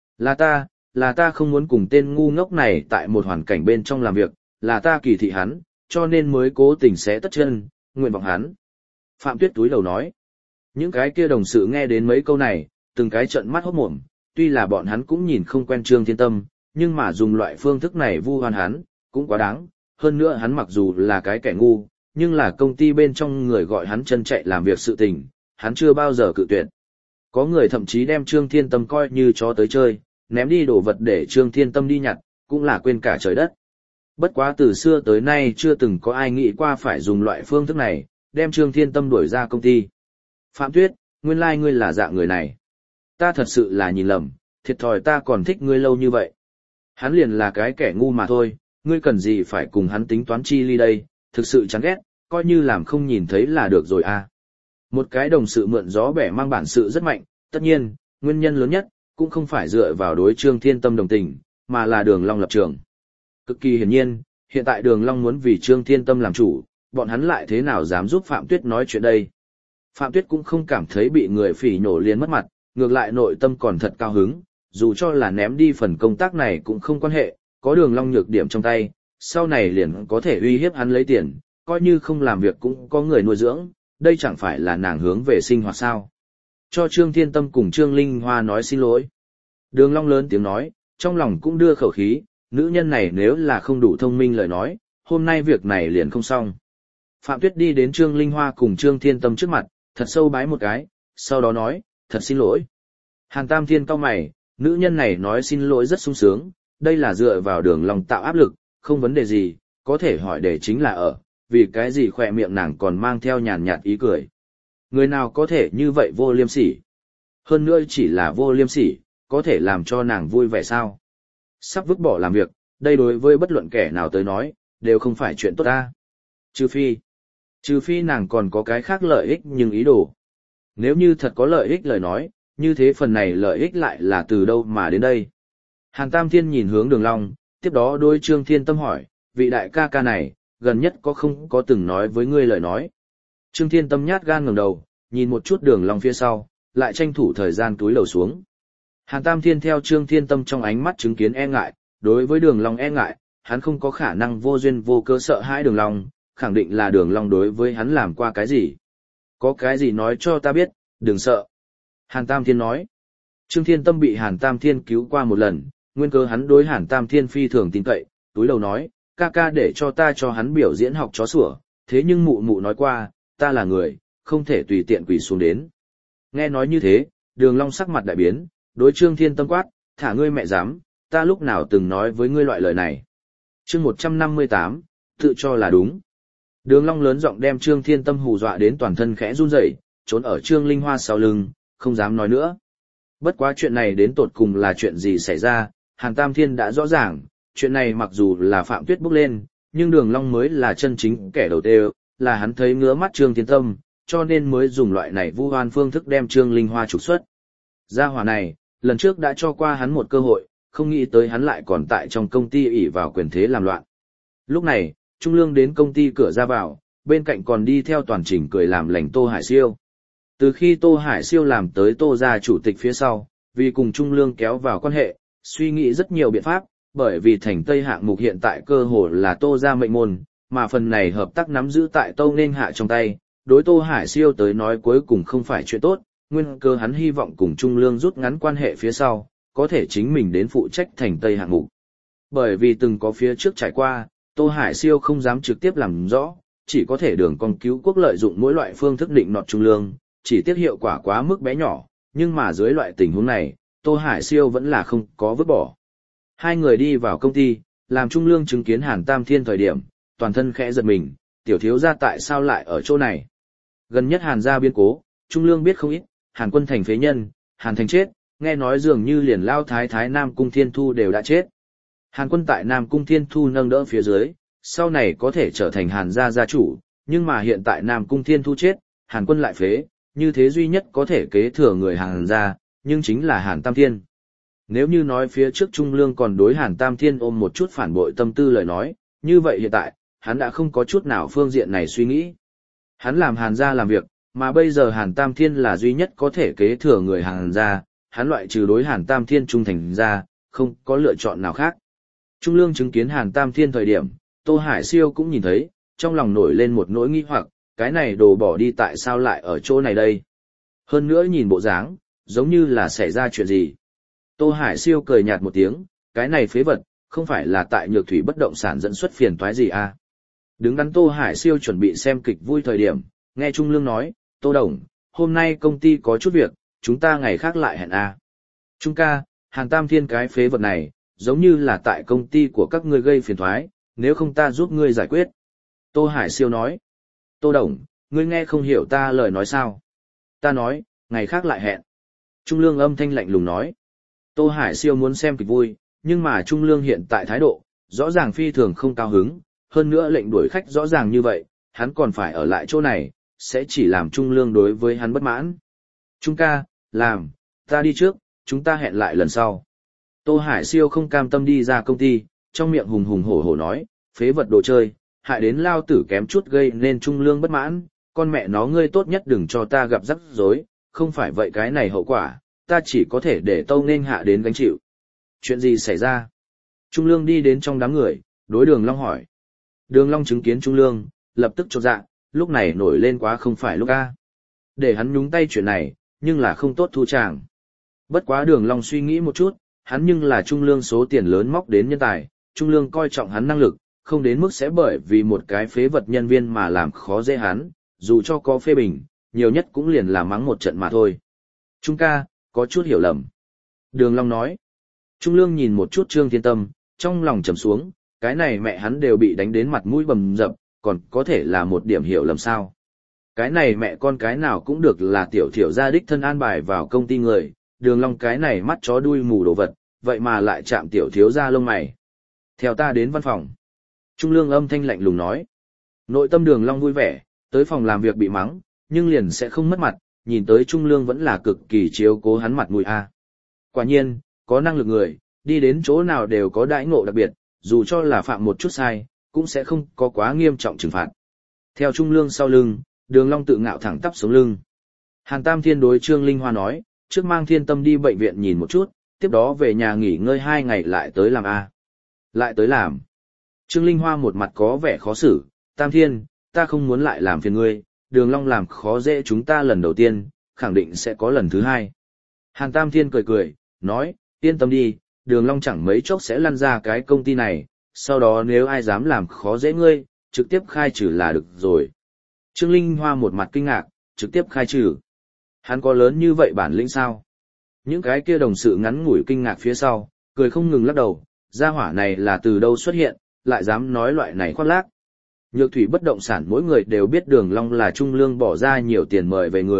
Là ta không muốn cùng tên ngu ngốc này tại một hoàn cảnh bên trong làm việc, là ta kỳ thị hắn, cho nên mới cố tình xé tất chân, nguyện vọng hắn. Phạm Tuyết túi đầu nói. Những cái kia đồng sự nghe đến mấy câu này, từng cái trợn mắt hốt mồm, tuy là bọn hắn cũng nhìn không quen Trương Thiên Tâm, nhưng mà dùng loại phương thức này vu oan hắn, cũng quá đáng. Hơn nữa hắn mặc dù là cái kẻ ngu, nhưng là công ty bên trong người gọi hắn chân chạy làm việc sự tình, hắn chưa bao giờ cự tuyệt. Có người thậm chí đem Trương Thiên Tâm coi như chó tới chơi, ném đi đồ vật để Trương Thiên Tâm đi nhặt, cũng là quên cả trời đất. Bất quá từ xưa tới nay chưa từng có ai nghĩ qua phải dùng loại phương thức này, đem Trương Thiên Tâm đuổi ra công ty. Phạm Tuyết, nguyên lai ngươi là dạng người này. Ta thật sự là nhìn lầm, thiệt thòi ta còn thích ngươi lâu như vậy. Hắn liền là cái kẻ ngu mà thôi, ngươi cần gì phải cùng hắn tính toán chi ly đây, thực sự chán ghét, coi như làm không nhìn thấy là được rồi à. Một cái đồng sự mượn gió bẻ mang bản sự rất mạnh, tất nhiên, nguyên nhân lớn nhất, cũng không phải dựa vào đối Trương Thiên Tâm đồng tình, mà là Đường Long lập trường. Cực kỳ hiển nhiên, hiện tại Đường Long muốn vì Trương Thiên Tâm làm chủ, bọn hắn lại thế nào dám giúp Phạm Tuyết nói chuyện đây. Phạm Tuyết cũng không cảm thấy bị người phỉ nhổ liền mất mặt, ngược lại nội tâm còn thật cao hứng, dù cho là ném đi phần công tác này cũng không quan hệ, có Đường Long nhược điểm trong tay, sau này liền có thể uy hiếp hắn lấy tiền, coi như không làm việc cũng có người nuôi dưỡng, đây chẳng phải là nàng hướng về sinh hoạt sao. Cho Trương Thiên Tâm cùng Trương Linh Hoa nói xin lỗi. Đường Long lớn tiếng nói, trong lòng cũng đưa khẩu khí, nữ nhân này nếu là không đủ thông minh lời nói, hôm nay việc này liền không xong. Phạm Tuyết đi đến Trương Linh Hoa cùng Trương Thiên Tâm trước mặt, thật sâu bái một cái, sau đó nói, thật xin lỗi. Hàn Tam Thiên cau mày, nữ nhân này nói xin lỗi rất sung sướng, đây là dựa vào Đường Long tạo áp lực, không vấn đề gì, có thể hỏi để chính là ở, vì cái gì khỏe miệng nàng còn mang theo nhàn nhạt ý cười. Người nào có thể như vậy vô liêm sỉ? Hơn nữa chỉ là vô liêm sỉ, có thể làm cho nàng vui vẻ sao? Sắp vứt bỏ làm việc, đây đối với bất luận kẻ nào tới nói, đều không phải chuyện tốt ta. Trừ phi nàng còn có cái khác lợi ích nhưng ý đồ. Nếu như thật có lợi ích lời nói, như thế phần này lợi ích lại là từ đâu mà đến đây? Hàn Tam Thiên nhìn hướng Đường Long, tiếp đó đôi Trương Thiên Tâm hỏi, vị đại ca ca này, gần nhất có không có từng nói với ngươi lời nói? Trương Thiên Tâm nhát gan ngẩng đầu, nhìn một chút Đường Long phía sau, lại tranh thủ thời gian túi lầu xuống. Hàn Tam Thiên theo Trương Thiên Tâm trong ánh mắt chứng kiến e ngại, đối với Đường Long e ngại, hắn không có khả năng vô duyên vô cớ sợ hãi Đường Long, khẳng định là Đường Long đối với hắn làm qua cái gì. Có cái gì nói cho ta biết, đừng sợ. Hàn Tam Thiên nói. Trương Thiên Tâm bị Hàn Tam Thiên cứu qua một lần, nguyên cớ hắn đối Hàn Tam Thiên phi thường tin cậy, túi lầu nói, ca ca để cho ta cho hắn biểu diễn học chó sủa, thế nhưng mụ mụ nói qua, ta là người, không thể tùy tiện quỳ xuống đến. Nghe nói như thế, Đường Long sắc mặt đại biến, đối Trương Thiên Tâm quát, thả ngươi mẹ dám, ta lúc nào từng nói với ngươi loại lời này. Chương 158, tự cho là đúng. Đường Long lớn giọng đem Trương Thiên Tâm hù dọa đến toàn thân khẽ run rẩy, trốn ở Trương Linh Hoa sau lưng, không dám nói nữa. Bất quá chuyện này đến tột cùng là chuyện gì xảy ra, Hàn Tam Thiên đã rõ ràng, chuyện này mặc dù là Phạm Tuyết bốc lên, nhưng Đường Long mới là chân chính kẻ đầu tiên, là hắn thấy ngứa mắt Trương Thiên Tâm, cho nên mới dùng loại này vu oan phương thức đem Trương Linh Hoa trục xuất. Gia hỏa này, lần trước đã cho qua hắn một cơ hội, không nghĩ tới hắn lại còn tại trong công ty ỷ vào quyền thế làm loạn. Lúc này, Trung Lương đến công ty cửa ra vào, bên cạnh còn đi theo toàn trình cười làm lành Tô Hải Siêu. Từ khi Tô Hải Siêu làm tới Tô gia chủ tịch phía sau, vì cùng Trung Lương kéo vào quan hệ, suy nghĩ rất nhiều biện pháp, bởi vì thành Tây hạng mục hiện tại cơ hồ là Tô gia mệnh môn, mà phần này hợp tác nắm giữ tại Tô Nên Hạ trong tay, đối Tô Hải Siêu tới nói cuối cùng không phải chuyện tốt, nguyên cơ hắn hy vọng cùng Trung Lương rút ngắn quan hệ phía sau, có thể chính mình đến phụ trách thành Tây hạng mục. Bởi vì từng có phía trước trải qua, Tô Hải Siêu không dám trực tiếp làm rõ, chỉ có thể đường con cứu quốc lợi dụng mỗi loại phương thức định nọt Trung Lương, chỉ tiếc hiệu quả quá mức bé nhỏ, nhưng mà dưới loại tình huống này, Tô Hải Siêu vẫn là không có vứt bỏ. Hai người đi vào công ty, làm Trung Lương chứng kiến Hàn Tam Thiên thời điểm, toàn thân khẽ giật mình, tiểu thiếu gia tại sao lại ở chỗ này. Gần nhất Hàn gia biến cố, Trung Lương biết không ít, Hàn Quân thành phế nhân, Hàn Thành chết, nghe nói dường như liền lao thái thái Nam Cung Thiên Thu đều đã chết. Hàn Quân tại Nam Cung Thiên Thu nâng đỡ phía dưới, sau này có thể trở thành Hàn gia gia chủ, nhưng mà hiện tại Nam Cung Thiên Thu chết, Hàn Quân lại phế, như thế duy nhất có thể kế thừa người Hàn gia, nhưng chính là Hàn Tam Thiên. Nếu như nói phía trước Trung Lương còn đối Hàn Tam Thiên ôm một chút phản bội tâm tư lời nói, như vậy hiện tại, hắn đã không có chút nào phương diện này suy nghĩ. Hắn làm Hàn gia làm việc, mà bây giờ Hàn Tam Thiên là duy nhất có thể kế thừa người Hàn gia, hắn loại trừ đối Hàn Tam Thiên trung thành ra, không có lựa chọn nào khác. Trung Lương chứng kiến Hàn Tam Thiên thời điểm, Tô Hải Siêu cũng nhìn thấy, trong lòng nổi lên một nỗi nghi hoặc, cái này đồ bỏ đi tại sao lại ở chỗ này đây? Hơn nữa nhìn bộ dáng, giống như là xảy ra chuyện gì. Tô Hải Siêu cười nhạt một tiếng, cái này phế vật, không phải là tại Nhược Thủy bất động sản dẫn xuất phiền toái gì à? Đứng đắn Tô Hải Siêu chuẩn bị xem kịch vui thời điểm, nghe Trung Lương nói, Tô Đồng, hôm nay công ty có chút việc, chúng ta ngày khác lại hẹn à. Trung ca, Hàn Tam Thiên cái phế vật này, giống như là tại công ty của các ngươi gây phiền toái, nếu không ta giúp ngươi giải quyết. Tô Hải Siêu nói, Tô Đồng, ngươi nghe không hiểu ta lời nói sao? Ta nói, ngày khác lại hẹn. Trung Lương âm thanh lạnh lùng nói, Tô Hải Siêu muốn xem kịch vui, nhưng mà Trung Lương hiện tại thái độ, rõ ràng phi thường không cao hứng, hơn nữa lệnh đuổi khách rõ ràng như vậy, hắn còn phải ở lại chỗ này, sẽ chỉ làm Trung Lương đối với hắn bất mãn. Trung ca, làm, ta đi trước, chúng ta hẹn lại lần sau. Tô Hải Siêu không cam tâm đi ra công ty, trong miệng hùng hùng hổ hổ nói, phế vật đồ chơi, hại đến lao tử kém chút gây nên Trung Lương bất mãn, con mẹ nó ngươi tốt nhất đừng cho ta gặp rắc rối, không phải vậy cái này hậu quả, ta chỉ có thể để Tâu Nên Hạ đến gánh chịu. Chuyện gì xảy ra? Trung Lương đi đến trong đám người, đối Đường Long hỏi. Đường Long chứng kiến Trung Lương, lập tức chột dạ, lúc này nổi lên quá không phải lúc a. Để hắn nhúng tay chuyện này, nhưng là không tốt thu tràng. Bất quá Đường Long suy nghĩ một chút, hắn nhưng là Trung Lương số tiền lớn móc đến nhân tài, Trung Lương coi trọng hắn năng lực, không đến mức sẽ bởi vì một cái phế vật nhân viên mà làm khó dễ hắn, dù cho có phê bình, nhiều nhất cũng liền là mắng một trận mà thôi. Trung ca, có chút hiểu lầm. Đường Long nói. Trung Lương nhìn một chút Trương Thiên Tâm, trong lòng trầm xuống, cái này mẹ hắn đều bị đánh đến mặt mũi bầm dập, còn có thể là một điểm hiểu lầm sao. Cái này mẹ con cái nào cũng được là tiểu thiểu gia đích thân an bài vào công ty người, Đường Long cái này mắt chó đuôi mù đồ vật, vậy mà lại chạm tiểu thiếu gia lông mày. Theo ta đến văn phòng. Trung Lương âm thanh lạnh lùng nói. Nội tâm Đường Long vui vẻ, tới phòng làm việc bị mắng, nhưng liền sẽ không mất mặt, nhìn tới Trung Lương vẫn là cực kỳ chiếu cố hắn mặt mũi a. Quả nhiên, có năng lực người, đi đến chỗ nào đều có đãi ngộ đặc biệt, dù cho là phạm một chút sai, cũng sẽ không có quá nghiêm trọng trừng phạt. Theo Trung Lương sau lưng, Đường Long tự ngạo thẳng tắp sống lưng. Hàn Tam Thiên đối Trương Linh Hoa nói, trước mang Thiên Tâm đi bệnh viện nhìn một chút, tiếp đó về nhà nghỉ ngơi 2 ngày lại tới làm a. Lại tới làm. Trương Linh Hoa một mặt có vẻ khó xử, Tam Thiên, ta không muốn lại làm phiền ngươi, Đường Long làm khó dễ chúng ta lần đầu tiên, khẳng định sẽ có lần thứ hai. Hàn Tam Thiên cười cười, nói, yên tâm đi, Đường Long chẳng mấy chốc sẽ lăn ra cái công ty này, sau đó nếu ai dám làm khó dễ ngươi, trực tiếp khai trừ là được rồi. Trương Linh Hoa một mặt kinh ngạc, trực tiếp khai trừ. Hắn có lớn như vậy bản lĩnh sao? Những cái kia đồng sự ngắn ngủi kinh ngạc phía sau, cười không ngừng lắc đầu, gia hỏa này là từ đâu xuất hiện, lại dám nói loại này khoác lác. Nhược Thủy bất động sản mỗi người đều biết Đường Long là Trung Lương bỏ ra nhiều tiền mời về người,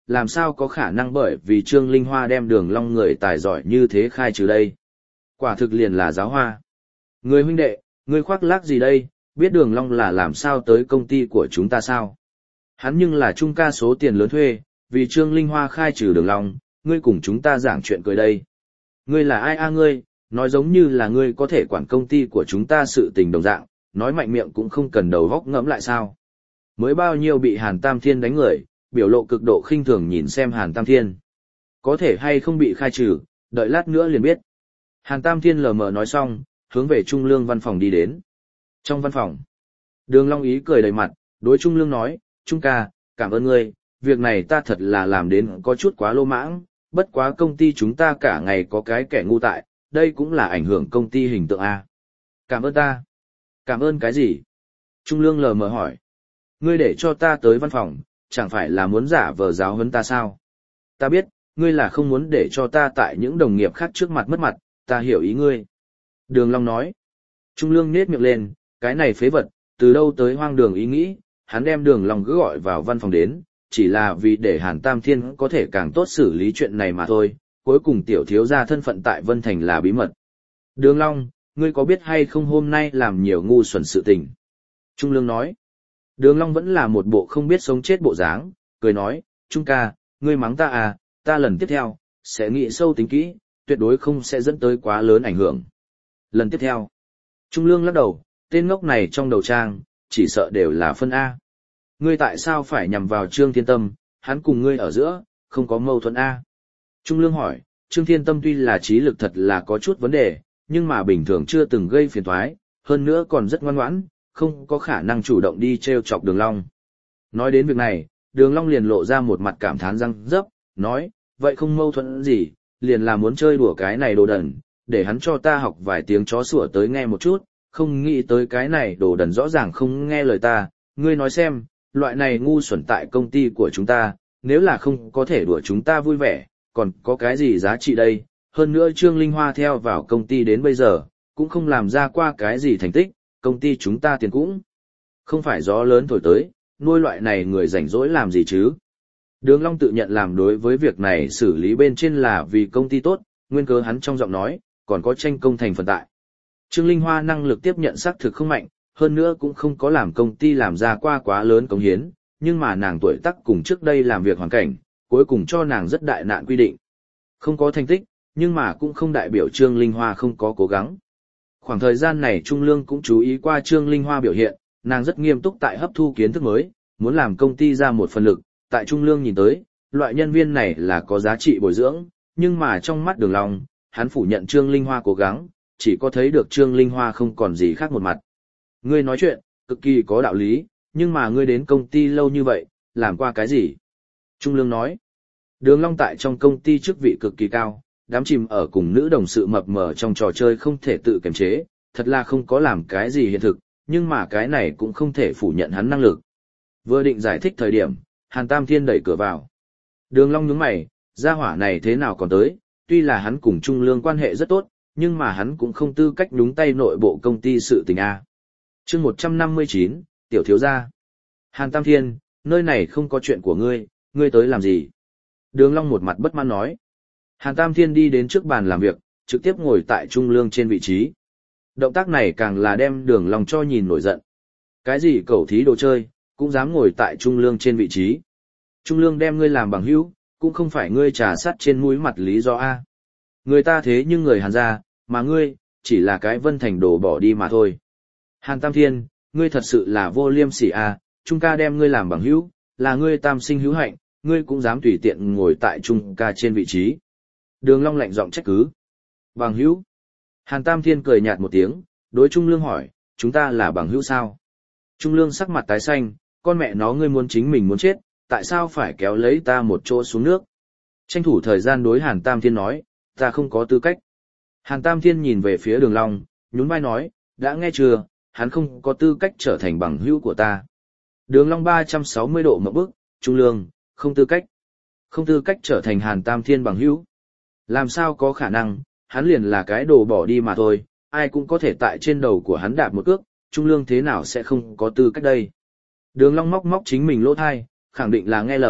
làm sao có khả năng bởi vì Trương Linh Hoa đem Đường Long người tài giỏi như thế khai trừ đây. Quả thực liền là giáo hoa. Người huynh đệ, ngươi khoác lác gì đây, biết Đường Long là làm sao tới công ty của chúng ta sao? Hắn nhưng là trung ca số tiền lớn thuê, vì Trương Linh Hoa khai trừ Đường Long, ngươi cùng chúng ta giảng chuyện cười đây. Ngươi là ai a ngươi, nói giống như là ngươi có thể quản công ty của chúng ta sự tình đồng dạng, nói mạnh miệng cũng không cần đầu góc ngẫm lại sao. Mới bao nhiêu bị Hàn Tam Thiên đánh người, biểu lộ cực độ khinh thường nhìn xem Hàn Tam Thiên. Có thể hay không bị khai trừ, đợi lát nữa liền biết. Hàn Tam Thiên lờ mờ nói xong, hướng về Trung Lương văn phòng đi đến. Trong văn phòng, Đường Long ý cười đầy mặt, đối Trung Lương nói, Trung ca, cảm ơn ngươi, việc này ta thật là làm đến có chút quá lô mãng, bất quá công ty chúng ta cả ngày có cái kẻ ngu tại, đây cũng là ảnh hưởng công ty hình tượng A. Cảm ơn ta. Cảm ơn cái gì? Trung Lương lờ mờ hỏi. Ngươi để cho ta tới văn phòng, chẳng phải là muốn giả vờ giáo huấn ta sao? Ta biết, ngươi là không muốn để cho ta tại những đồng nghiệp khác trước mặt mất mặt, ta hiểu ý ngươi. Đường Long nói. Trung Lương nhếch miệng lên, cái này phế vật, từ đâu tới hoang đường ý nghĩ, hắn đem Đường Long cứ gọi vào văn phòng đến, chỉ là vì để Hàn Tam Thiên có thể càng tốt xử lý chuyện này mà thôi, cuối cùng tiểu thiếu gia thân phận tại Vân Thành là bí mật. Đường Long, ngươi có biết hay không hôm nay làm nhiều ngu xuẩn sự tình? Trung Lương nói. Đường Long vẫn là một bộ không biết sống chết bộ dáng, cười nói, Trung ca, ngươi mắng ta à, ta lần tiếp theo, sẽ nghĩ sâu tính kỹ, tuyệt đối không sẽ dẫn tới quá lớn ảnh hưởng. Lần tiếp theo, Trung Lương lắc đầu, tên ngốc này trong đầu trang, chỉ sợ đều là phân A. Ngươi tại sao phải nhằm vào Trương Thiên Tâm, hắn cùng ngươi ở giữa, không có mâu thuẫn A. Trung Lương hỏi, Trương Thiên Tâm tuy là trí lực thật là có chút vấn đề, nhưng mà bình thường chưa từng gây phiền toái, hơn nữa còn rất ngoan ngoãn, không có khả năng chủ động đi treo chọc Đường Long. Nói đến việc này, Đường Long liền lộ ra một mặt cảm thán răng rớp, nói, vậy không mâu thuẫn gì, liền là muốn chơi đùa cái này đồ đần, để hắn cho ta học vài tiếng chó sủa tới nghe một chút, không nghĩ tới cái này đồ đần rõ ràng không nghe lời ta, ngươi nói xem, loại này ngu xuẩn tại công ty của chúng ta, nếu là không có thể đùa chúng ta vui vẻ, còn có cái gì giá trị đây, hơn nữa Trương Linh Hoa theo vào công ty đến bây giờ, cũng không làm ra qua cái gì thành tích, công ty chúng ta tiền cũng không phải gió lớn thổi tới, nuôi loại này người rảnh rỗi làm gì chứ. Đường Long tự nhận làm đối với việc này xử lý bên trên là vì công ty tốt, nguyên cớ hắn trong giọng nói, còn có tranh công thành phần tại. Trương Linh Hoa năng lực tiếp nhận xác thực không mạnh, hơn nữa cũng không có làm công ty làm ra qua quá lớn cống hiến, nhưng mà nàng tuổi tác cùng trước đây làm việc hoàn cảnh, cuối cùng cho nàng rất đại nạn quy định. Không có thành tích, nhưng mà cũng không đại biểu Trương Linh Hoa không có cố gắng. Khoảng thời gian này Trung Lương cũng chú ý qua Trương Linh Hoa biểu hiện, nàng rất nghiêm túc tại hấp thu kiến thức mới, muốn làm công ty ra một phần lực, tại Trung Lương nhìn tới, loại nhân viên này là có giá trị bồi dưỡng, nhưng mà trong mắt Đường Long, hắn phủ nhận Trương Linh Hoa cố gắng, chỉ có thấy được Trương Linh Hoa không còn gì khác một mặt. Ngươi nói chuyện, cực kỳ có đạo lý, nhưng mà ngươi đến công ty lâu như vậy, làm qua cái gì? Trung Lương nói, Đường Long tại trong công ty chức vị cực kỳ cao, đám chìm ở cùng nữ đồng sự mập mờ trong trò chơi không thể tự kiềm chế, thật là không có làm cái gì hiện thực, nhưng mà cái này cũng không thể phủ nhận hắn năng lực. Vừa định giải thích thời điểm, Hàn Tam Thiên đẩy cửa vào. Đường Long nhướng mày, gia hỏa này thế nào còn tới, tuy là hắn cùng Trung Lương quan hệ rất tốt, nhưng mà hắn cũng không tư cách nhúng tay nội bộ công ty sự tình a. Chương 159, tiểu thiếu gia. Hàn Tam Thiên, nơi này không có chuyện của ngươi, ngươi tới làm gì? Đường Long một mặt bất mãn nói. Hàn Tam Thiên đi đến trước bàn làm việc, trực tiếp ngồi tại Trung Lương trên vị trí. Động tác này càng là đem Đường Long cho nhìn nổi giận. Cái gì cẩu thí đồ chơi, cũng dám ngồi tại Trung Lương trên vị trí. Trung Lương đem ngươi làm bằng hữu, cũng không phải ngươi trà sắt trên mũi mặt lý do a. Người ta thế nhưng người Hàn gia, mà ngươi, chỉ là cái Vân Thành đồ bỏ đi mà thôi. Hàn Tam Thiên, ngươi thật sự là vô liêm sỉ a, Trung ca đem ngươi làm bằng hữu, là ngươi tam sinh hữu hạnh, ngươi cũng dám tùy tiện ngồi tại Trung ca trên vị trí. Đường Long lạnh giọng trách cứ. Bằng hữu? Hàn Tam Thiên cười nhạt một tiếng, đối Trung Lương hỏi, chúng ta là bằng hữu sao? Trung Lương sắc mặt tái xanh, con mẹ nó ngươi muốn chính mình muốn chết, tại sao phải kéo lấy ta một chỗ xuống nước? Tranh thủ thời gian đối Hàn Tam Thiên nói, ta không có tư cách. Hàn Tam Thiên nhìn về phía Đường Long, nhún vai nói, đã nghe chưa, hắn không có tư cách trở thành bằng hữu của ta. Đường Long 360 độ ngậm bức, Trung Lương, không tư cách. Không tư cách trở thành Hàn Tam Thiên bằng hữu. Làm sao có khả năng, hắn liền là cái đồ bỏ đi mà thôi, ai cũng có thể tại trên đầu của hắn đạp một cước, Trung Lương thế nào sẽ không có tư cách đây. Đường Long móc móc chính mình lỗ tai, khẳng định là nghe lầm,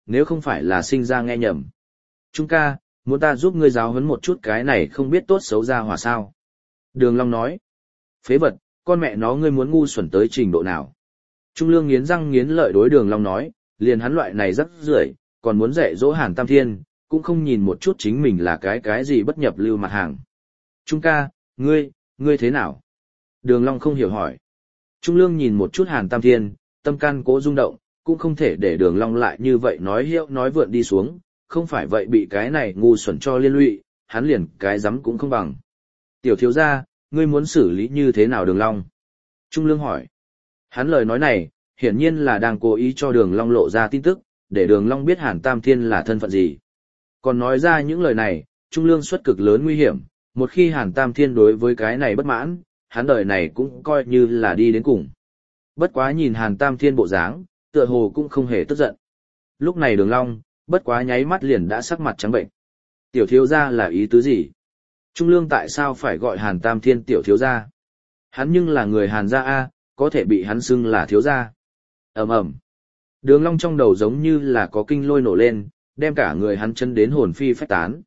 nếu không phải là sinh ra nghe nhầm. Trung ca, muốn ta giúp ngươi giáo huấn một chút cái này không biết tốt xấu ra hỏa sao. Đường Long nói, phế vật, con mẹ nó ngươi muốn ngu xuẩn tới trình độ nào. Trung Lương nghiến răng nghiến lợi đối Đường Long nói, liền hắn loại này rắc rưởi, còn muốn dạy dỗ Hàn Tam Thiên, cũng không nhìn một chút chính mình là cái gì bất nhập lưu mặt hàng. Trung ca, ngươi thế nào? Đường Long không hiểu hỏi. Trung Lương nhìn một chút Hàn Tam Thiên, tâm can cố rung động, cũng không thể để Đường Long lại như vậy nói hiệu nói vượn đi xuống, không phải vậy bị cái này ngu xuẩn cho liên lụy, hắn liền cái dám cũng không bằng. Tiểu thiếu gia, ngươi muốn xử lý như thế nào Đường Long? Trung Lương hỏi. Hắn lời nói này, hiển nhiên là đang cố ý cho Đường Long lộ ra tin tức, để Đường Long biết Hàn Tam Thiên là thân phận gì. Còn nói ra những lời này, Trung Lương xuất cực lớn nguy hiểm, một khi Hàn Tam Thiên đối với cái này bất mãn, hắn đời này cũng coi như là đi đến cùng. Bất quá nhìn Hàn Tam Thiên bộ dáng, tựa hồ cũng không hề tức giận. Lúc này Đường Long, bất quá nháy mắt liền đã sắc mặt trắng bệnh. Tiểu thiếu gia là ý tứ gì? Trung Lương tại sao phải gọi Hàn Tam Thiên tiểu thiếu gia? Hắn nhưng là người Hàn gia a, có thể bị hắn xưng là thiếu gia. Ầm ầm. Đường Long trong đầu giống như là có kinh lôi nổ lên, đem cả người hắn chân đến hồn phi phách tán.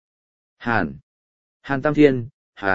Hàn Tam Thiên,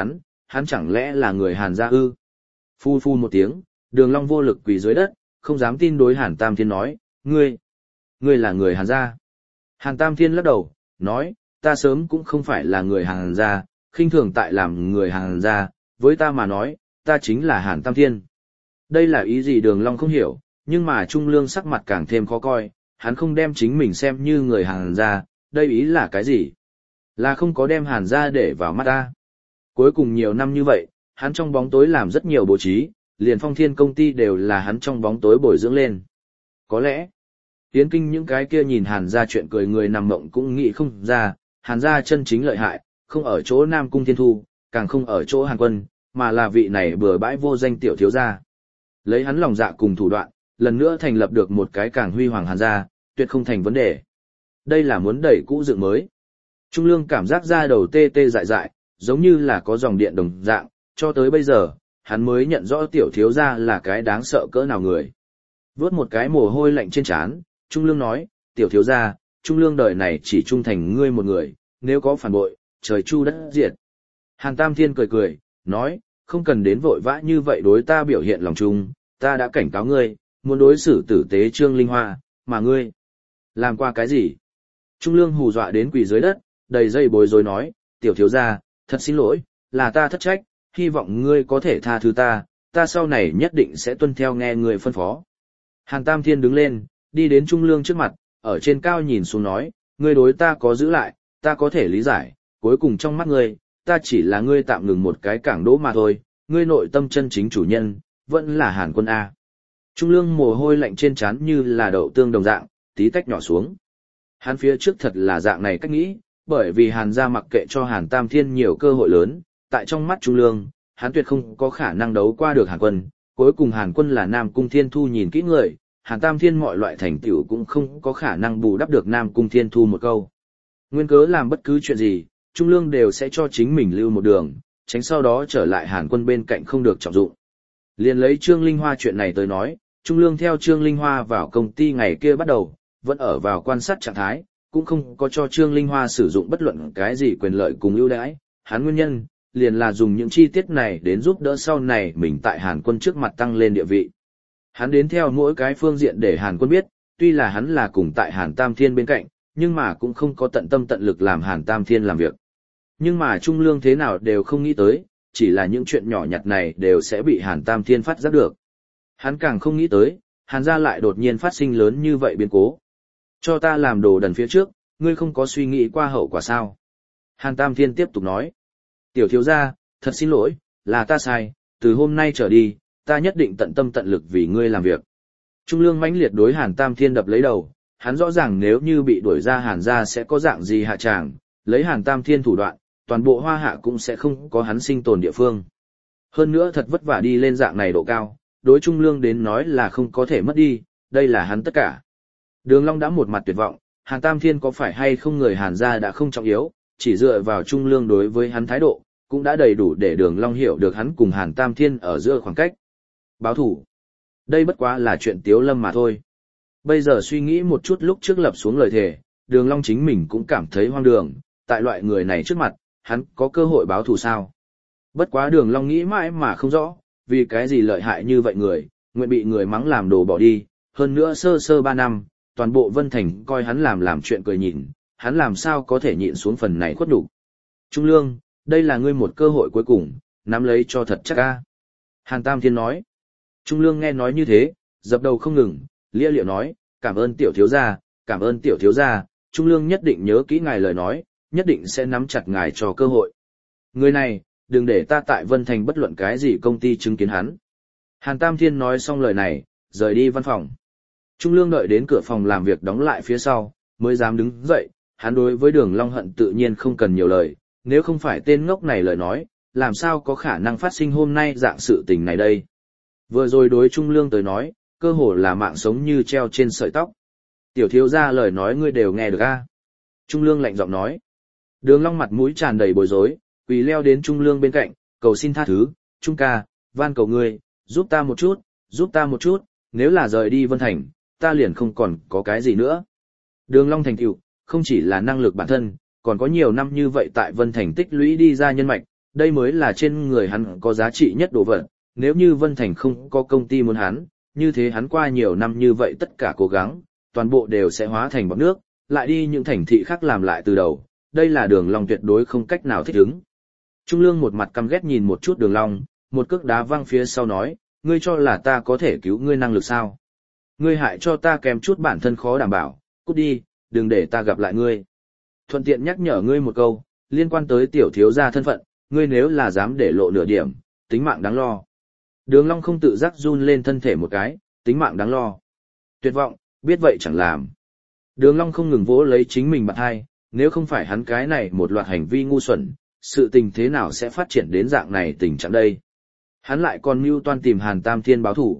hắn chẳng lẽ là người Hàn gia ư? Phu phu một tiếng, Đường Long vô lực quỳ dưới đất, không dám tin đối Hàn Tam Thiên nói, ngươi là người Hàn gia. Hàn Tam Thiên lắc đầu, nói, ta sớm cũng không phải là người Hàn gia, khinh thường tại làm người Hàn gia, với ta mà nói, ta chính là Hàn Tam Thiên. Đây là ý gì Đường Long không hiểu, nhưng mà Trung Lương sắc mặt càng thêm khó coi, hắn không đem chính mình xem như người Hàn gia, đây ý là cái gì? Là không có đem Hàn gia để vào mắt ta. Cuối cùng nhiều năm như vậy, hắn trong bóng tối làm rất nhiều bố trí, liền Phong Thiên công ty đều là hắn trong bóng tối bồi dưỡng lên. Có lẽ, Yến Kinh những cái kia nhìn Hàn gia chuyện cười người nằm mộng cũng nghĩ không ra, Hàn gia chân chính lợi hại, không ở chỗ Nam Cung Thiên Thu, càng không ở chỗ Hàn Quân, mà là vị này bừa bãi vô danh tiểu thiếu gia. Lấy hắn lòng dạ cùng thủ đoạn, lần nữa thành lập được một cái càng huy hoàng Hàn gia, tuyệt không thành vấn đề. Đây là muốn đẩy cũ dựng mới. Trung Lương cảm giác da đầu tê tê dại dại, giống như là có dòng điện đồng dạng, cho tới bây giờ, hắn mới nhận rõ tiểu thiếu gia là cái đáng sợ cỡ nào người. Vớt một cái mồ hôi lạnh trên trán, Trung Lương nói, tiểu thiếu gia, Trung Lương đời này chỉ trung thành ngươi một người, nếu có phản bội, trời chu đất diệt. Hàn Tam Thiên cười cười, nói, không cần đến vội vã như vậy đối ta biểu hiện lòng trung, ta đã cảnh cáo ngươi, muốn đối xử tử tế Trương Linh Hoa, mà ngươi làm qua cái gì? Trung Lương hù dọa đến quỳ dưới đất, đầy dây bối rối nói, tiểu thiếu gia, thật xin lỗi, là ta thất trách, hy vọng ngươi có thể tha thứ ta, ta sau này nhất định sẽ tuân theo nghe ngươi phân phó. Hàn Tam Thiên đứng lên, đi đến Trung Lương trước mặt, ở trên cao nhìn xuống nói, ngươi đối ta có giữ lại, ta có thể lý giải, cuối cùng trong mắt ngươi, ta chỉ là ngươi tạm ngừng một cái cảng đỗ mà thôi, ngươi nội tâm chân chính chủ nhân, vẫn là Hàn Quân A. Trung Lương mồ hôi lạnh trên trán như là đậu tương đồng dạng, tí tách nhỏ xuống. Hắn phía trước thật là dạng này cách nghĩ, bởi vì Hàn gia mặc kệ cho Hàn Tam Thiên nhiều cơ hội lớn, tại trong mắt Trung Lương, hắn tuyệt không có khả năng đấu qua được Hàn Quân, cuối cùng Hàn Quân là Nam Cung Thiên Thu nhìn kỹ người, Hàn Tam Thiên mọi loại thành tựu cũng không có khả năng bù đắp được Nam Cung Thiên Thu một câu. Nguyên cớ làm bất cứ chuyện gì, Trung Lương đều sẽ cho chính mình lưu một đường, tránh sau đó trở lại Hàn Quân bên cạnh không được trọng dụng. Liền lấy Trương Linh Hoa chuyện này tới nói, Trung Lương theo Trương Linh Hoa vào công ty ngày kia bắt đầu, vẫn ở vào quan sát trạng thái, cũng không có cho Trương Linh Hoa sử dụng bất luận cái gì quyền lợi cùng ưu đãi, hắn nguyên nhân liền là dùng những chi tiết này đến giúp đỡ sau này mình tại Hàn Quân trước mặt tăng lên địa vị. Hắn đến theo mỗi cái phương diện để Hàn Quân biết, tuy là hắn là cùng tại Hàn Tam Thiên bên cạnh, nhưng mà cũng không có tận tâm tận lực làm Hàn Tam Thiên làm việc. Nhưng mà Trung Lương thế nào đều không nghĩ tới, chỉ là những chuyện nhỏ nhặt này đều sẽ bị Hàn Tam Thiên phát giác được. Hắn càng không nghĩ tới, Hàn gia lại đột nhiên phát sinh lớn như vậy biến cố. Cho ta làm đồ đần phía trước, ngươi không có suy nghĩ qua hậu quả sao? Hàn Tam Thiên tiếp tục nói. Tiểu thiếu gia, thật xin lỗi, là ta sai, từ hôm nay trở đi, ta nhất định tận tâm tận lực vì ngươi làm việc. Trung Lương mãnh liệt đối Hàn Tam Thiên đập lấy đầu, hắn rõ ràng nếu như bị đuổi ra Hàn gia sẽ có dạng gì hạ tràng, lấy Hàn Tam Thiên thủ đoạn, toàn bộ Hoa Hạ cũng sẽ không có hắn sinh tồn địa phương. Hơn nữa thật vất vả đi lên dạng này độ cao, đối Trung Lương đến nói là không có thể mất đi, đây là hắn tất cả. Đường Long đã một mặt tuyệt vọng, Hàn Tam Thiên có phải hay không người Hàn gia đã không trọng yếu, chỉ dựa vào Trung Lương đối với hắn thái độ, cũng đã đầy đủ để Đường Long hiểu được hắn cùng Hàn Tam Thiên ở giữa khoảng cách. Báo thủ. Đây bất quá là chuyện tiếu lâm mà thôi. Bây giờ suy nghĩ một chút lúc trước lập xuống lời thề, Đường Long chính mình cũng cảm thấy hoang đường, tại loại người này trước mặt, hắn có cơ hội báo thù sao? Bất quá Đường Long nghĩ mãi mà không rõ, vì cái gì lợi hại như vậy người, nguyện bị người mắng làm đồ bỏ đi, hơn nữa sơ sơ 3 năm, toàn bộ Vân Thành coi hắn làm chuyện cười nhìn, hắn làm sao có thể nhịn xuống phần này khuất nhục. Trung Lương, đây là ngươi một cơ hội cuối cùng, nắm lấy cho thật chắc a. Hàn Tam Thiên nói. Trung Lương nghe nói như thế, dập đầu không ngừng, lia liệu nói, cảm ơn tiểu thiếu gia, cảm ơn tiểu thiếu gia, Trung Lương nhất định nhớ kỹ ngài lời nói, nhất định sẽ nắm chặt ngài cho cơ hội. Người này, đừng để ta tại Vân Thành bất luận cái gì công ty chứng kiến hắn. Hàn Tam Thiên nói xong lời này, rời đi văn phòng. Trung Lương đợi đến cửa phòng làm việc đóng lại phía sau, mới dám đứng dậy, hắn đối với Đường Long hận tự nhiên không cần nhiều lời, nếu không phải tên ngốc này lời nói, làm sao có khả năng phát sinh hôm nay dạng sự tình này đây. Vừa rồi đối Trung Lương tới nói, cơ hồ là mạng sống như treo trên sợi tóc. Tiểu thiếu gia lời nói ngươi đều nghe được a? Trung Lương lạnh giọng nói. Đường Long mặt mũi tràn đầy bối rối, quỳ leo đến Trung Lương bên cạnh, cầu xin tha thứ, Trung ca, van cầu ngươi, giúp ta một chút, nếu là rời đi Vân Thành, ta liền không còn có cái gì nữa. Đường Long thành tựu, không chỉ là năng lực bản thân, còn có nhiều năm như vậy tại Vân Thành tích lũy đi ra nhân mạch, đây mới là trên người hắn có giá trị nhất đồ vật. Nếu như Vân Thành không có công ty muốn hắn, như thế hắn qua nhiều năm như vậy tất cả cố gắng, toàn bộ đều sẽ hóa thành bọt nước, lại đi những thành thị khác làm lại từ đầu, đây là Đường Long tuyệt đối không cách nào thích ứng. Trung Lương một mặt căm ghét nhìn một chút Đường Long, một cước đá văng phía sau nói, ngươi cho là ta có thể cứu ngươi năng lực sao? Ngươi hại cho ta kém chút bản thân khó đảm bảo, cút đi, đừng để ta gặp lại ngươi. Thuận tiện nhắc nhở ngươi một câu, liên quan tới tiểu thiếu gia thân phận, ngươi nếu là dám để lộ nửa điểm, tính mạng đáng lo. Đường Long không tự giác run lên thân thể một cái, tính mạng đáng lo. Tuyệt vọng, biết vậy chẳng làm. Đường Long không ngừng vỗ lấy chính mình bạt hai, nếu không phải hắn cái này một loạt hành vi ngu xuẩn, sự tình thế nào sẽ phát triển đến dạng này tình trạng đây. Hắn lại còn mưu toan tìm Hàn Tam Thiên báo thù.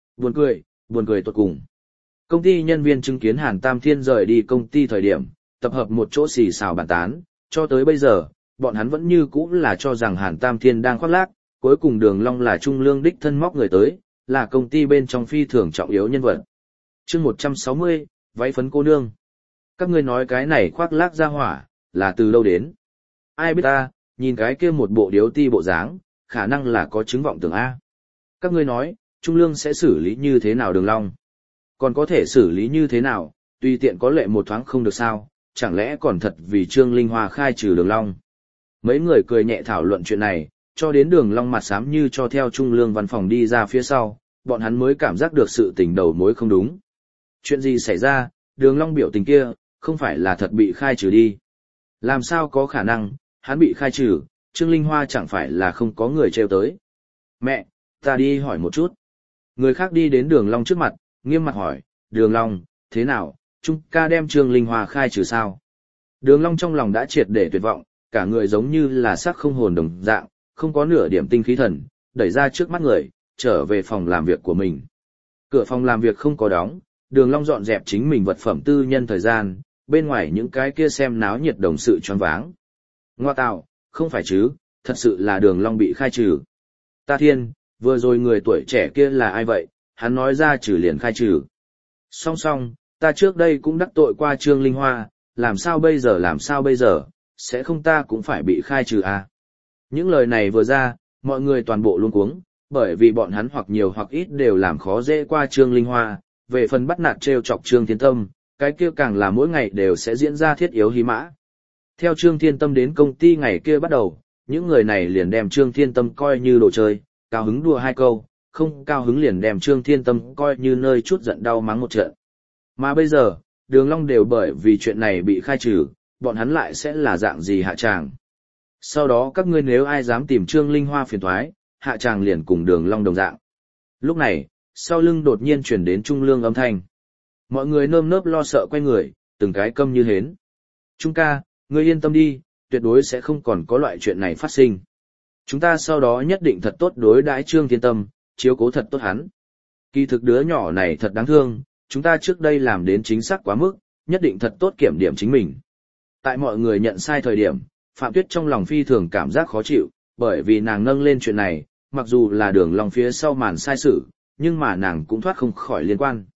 Buồn cười tột cùng. Công ty nhân viên chứng kiến Hàn Tam Thiên rời đi công ty thời điểm, tập hợp một chỗ xì xào bàn tán, cho tới bây giờ, bọn hắn vẫn như cũ là cho rằng Hàn Tam Thiên đang khoác lác, cuối cùng Đường Long là Trung Lương đích thân móc người tới, là công ty bên trong phi thường trọng yếu nhân vật. Chương 160, váy phấn cô nương. Các ngươi nói cái này khoác lác ra hỏa, là từ đâu đến? Ai biết ta, nhìn cái kia một bộ điếu ti bộ dáng, khả năng là có chứng vọng tưởng A. Các ngươi nói, Trung Lương sẽ xử lý như thế nào Đường Long? Còn có thể xử lý như thế nào, tùy tiện có lệ một thoáng không được sao, chẳng lẽ còn thật vì Trương Linh Hoa khai trừ Đường Long? Mấy người cười nhẹ thảo luận chuyện này, cho đến Đường Long mặt xám như cho theo Trung Lương văn phòng đi ra phía sau, bọn hắn mới cảm giác được sự tình đầu mối không đúng. Chuyện gì xảy ra, Đường Long biểu tình kia, không phải là thật bị khai trừ đi. Làm sao có khả năng, hắn bị khai trừ, Trương Linh Hoa chẳng phải là không có người treo tới. Mẹ, ta đi hỏi một chút. Người khác đi đến Đường Long trước mặt, nghiêm mặt hỏi, Đường Long, thế nào, Trung ca đem Trương Linh Hoa khai trừ sao? Đường Long trong lòng đã triệt để tuyệt vọng, cả người giống như là xác không hồn đồng dạng, không có nửa điểm tinh khí thần, đẩy ra trước mắt người, trở về phòng làm việc của mình. Cửa phòng làm việc không có đóng, Đường Long dọn dẹp chính mình vật phẩm tư nhân thời gian, bên ngoài những cái kia xem náo nhiệt đồng sự choáng váng. Ngoa tạo, không phải chứ, thật sự là Đường Long bị khai trừ. Ta thiên, vừa rồi người tuổi trẻ kia là ai vậy, hắn nói ra trừ liền khai trừ. Song song, ta trước đây cũng đắc tội qua Trương Linh Hoa, làm sao bây giờ, sẽ không ta cũng phải bị khai trừ à. Những lời này vừa ra, mọi người toàn bộ luống cuống, bởi vì bọn hắn hoặc nhiều hoặc ít đều làm khó dễ qua Trương Linh Hoa, về phần bắt nạt trêu chọc Trương Thiên Tâm, cái kia càng là mỗi ngày đều sẽ diễn ra thiết yếu hí mã. Theo Trương Thiên Tâm đến công ty ngày kia bắt đầu, những người này liền đem Trương Thiên Tâm coi như đồ chơi, cao hứng đùa hai câu, không cao hứng liền đem Trương Thiên Tâm coi như nơi chút giận đau mắng một trận. Mà bây giờ, Đường Long đều bởi vì chuyện này bị khai trừ, bọn hắn lại sẽ là dạng gì hạ tràng. Sau đó các ngươi nếu ai dám tìm Trương Linh Hoa phiền toái, hạ tràng liền cùng Đường Long đồng dạng. Lúc này, sau lưng đột nhiên truyền đến Trung Lương âm thanh. Mọi người nơm nớp lo sợ quay người, từng cái câm như hến. Trung ca, ngươi yên tâm đi, tuyệt đối sẽ không còn có loại chuyện này phát sinh. Chúng ta sau đó nhất định thật tốt đối đãi Trương Thiên Tâm, chiếu cố thật tốt hắn. Kỳ thực đứa nhỏ này thật đáng thương, chúng ta trước đây làm đến chính xác quá mức, nhất định thật tốt kiểm điểm chính mình. Tại mọi người nhận sai thời điểm, Phạm Tuyết trong lòng phi thường cảm giác khó chịu, bởi vì nàng nâng lên chuyện này, mặc dù là Đường Long phía sau màn sai sự, nhưng mà nàng cũng thoát không khỏi liên quan.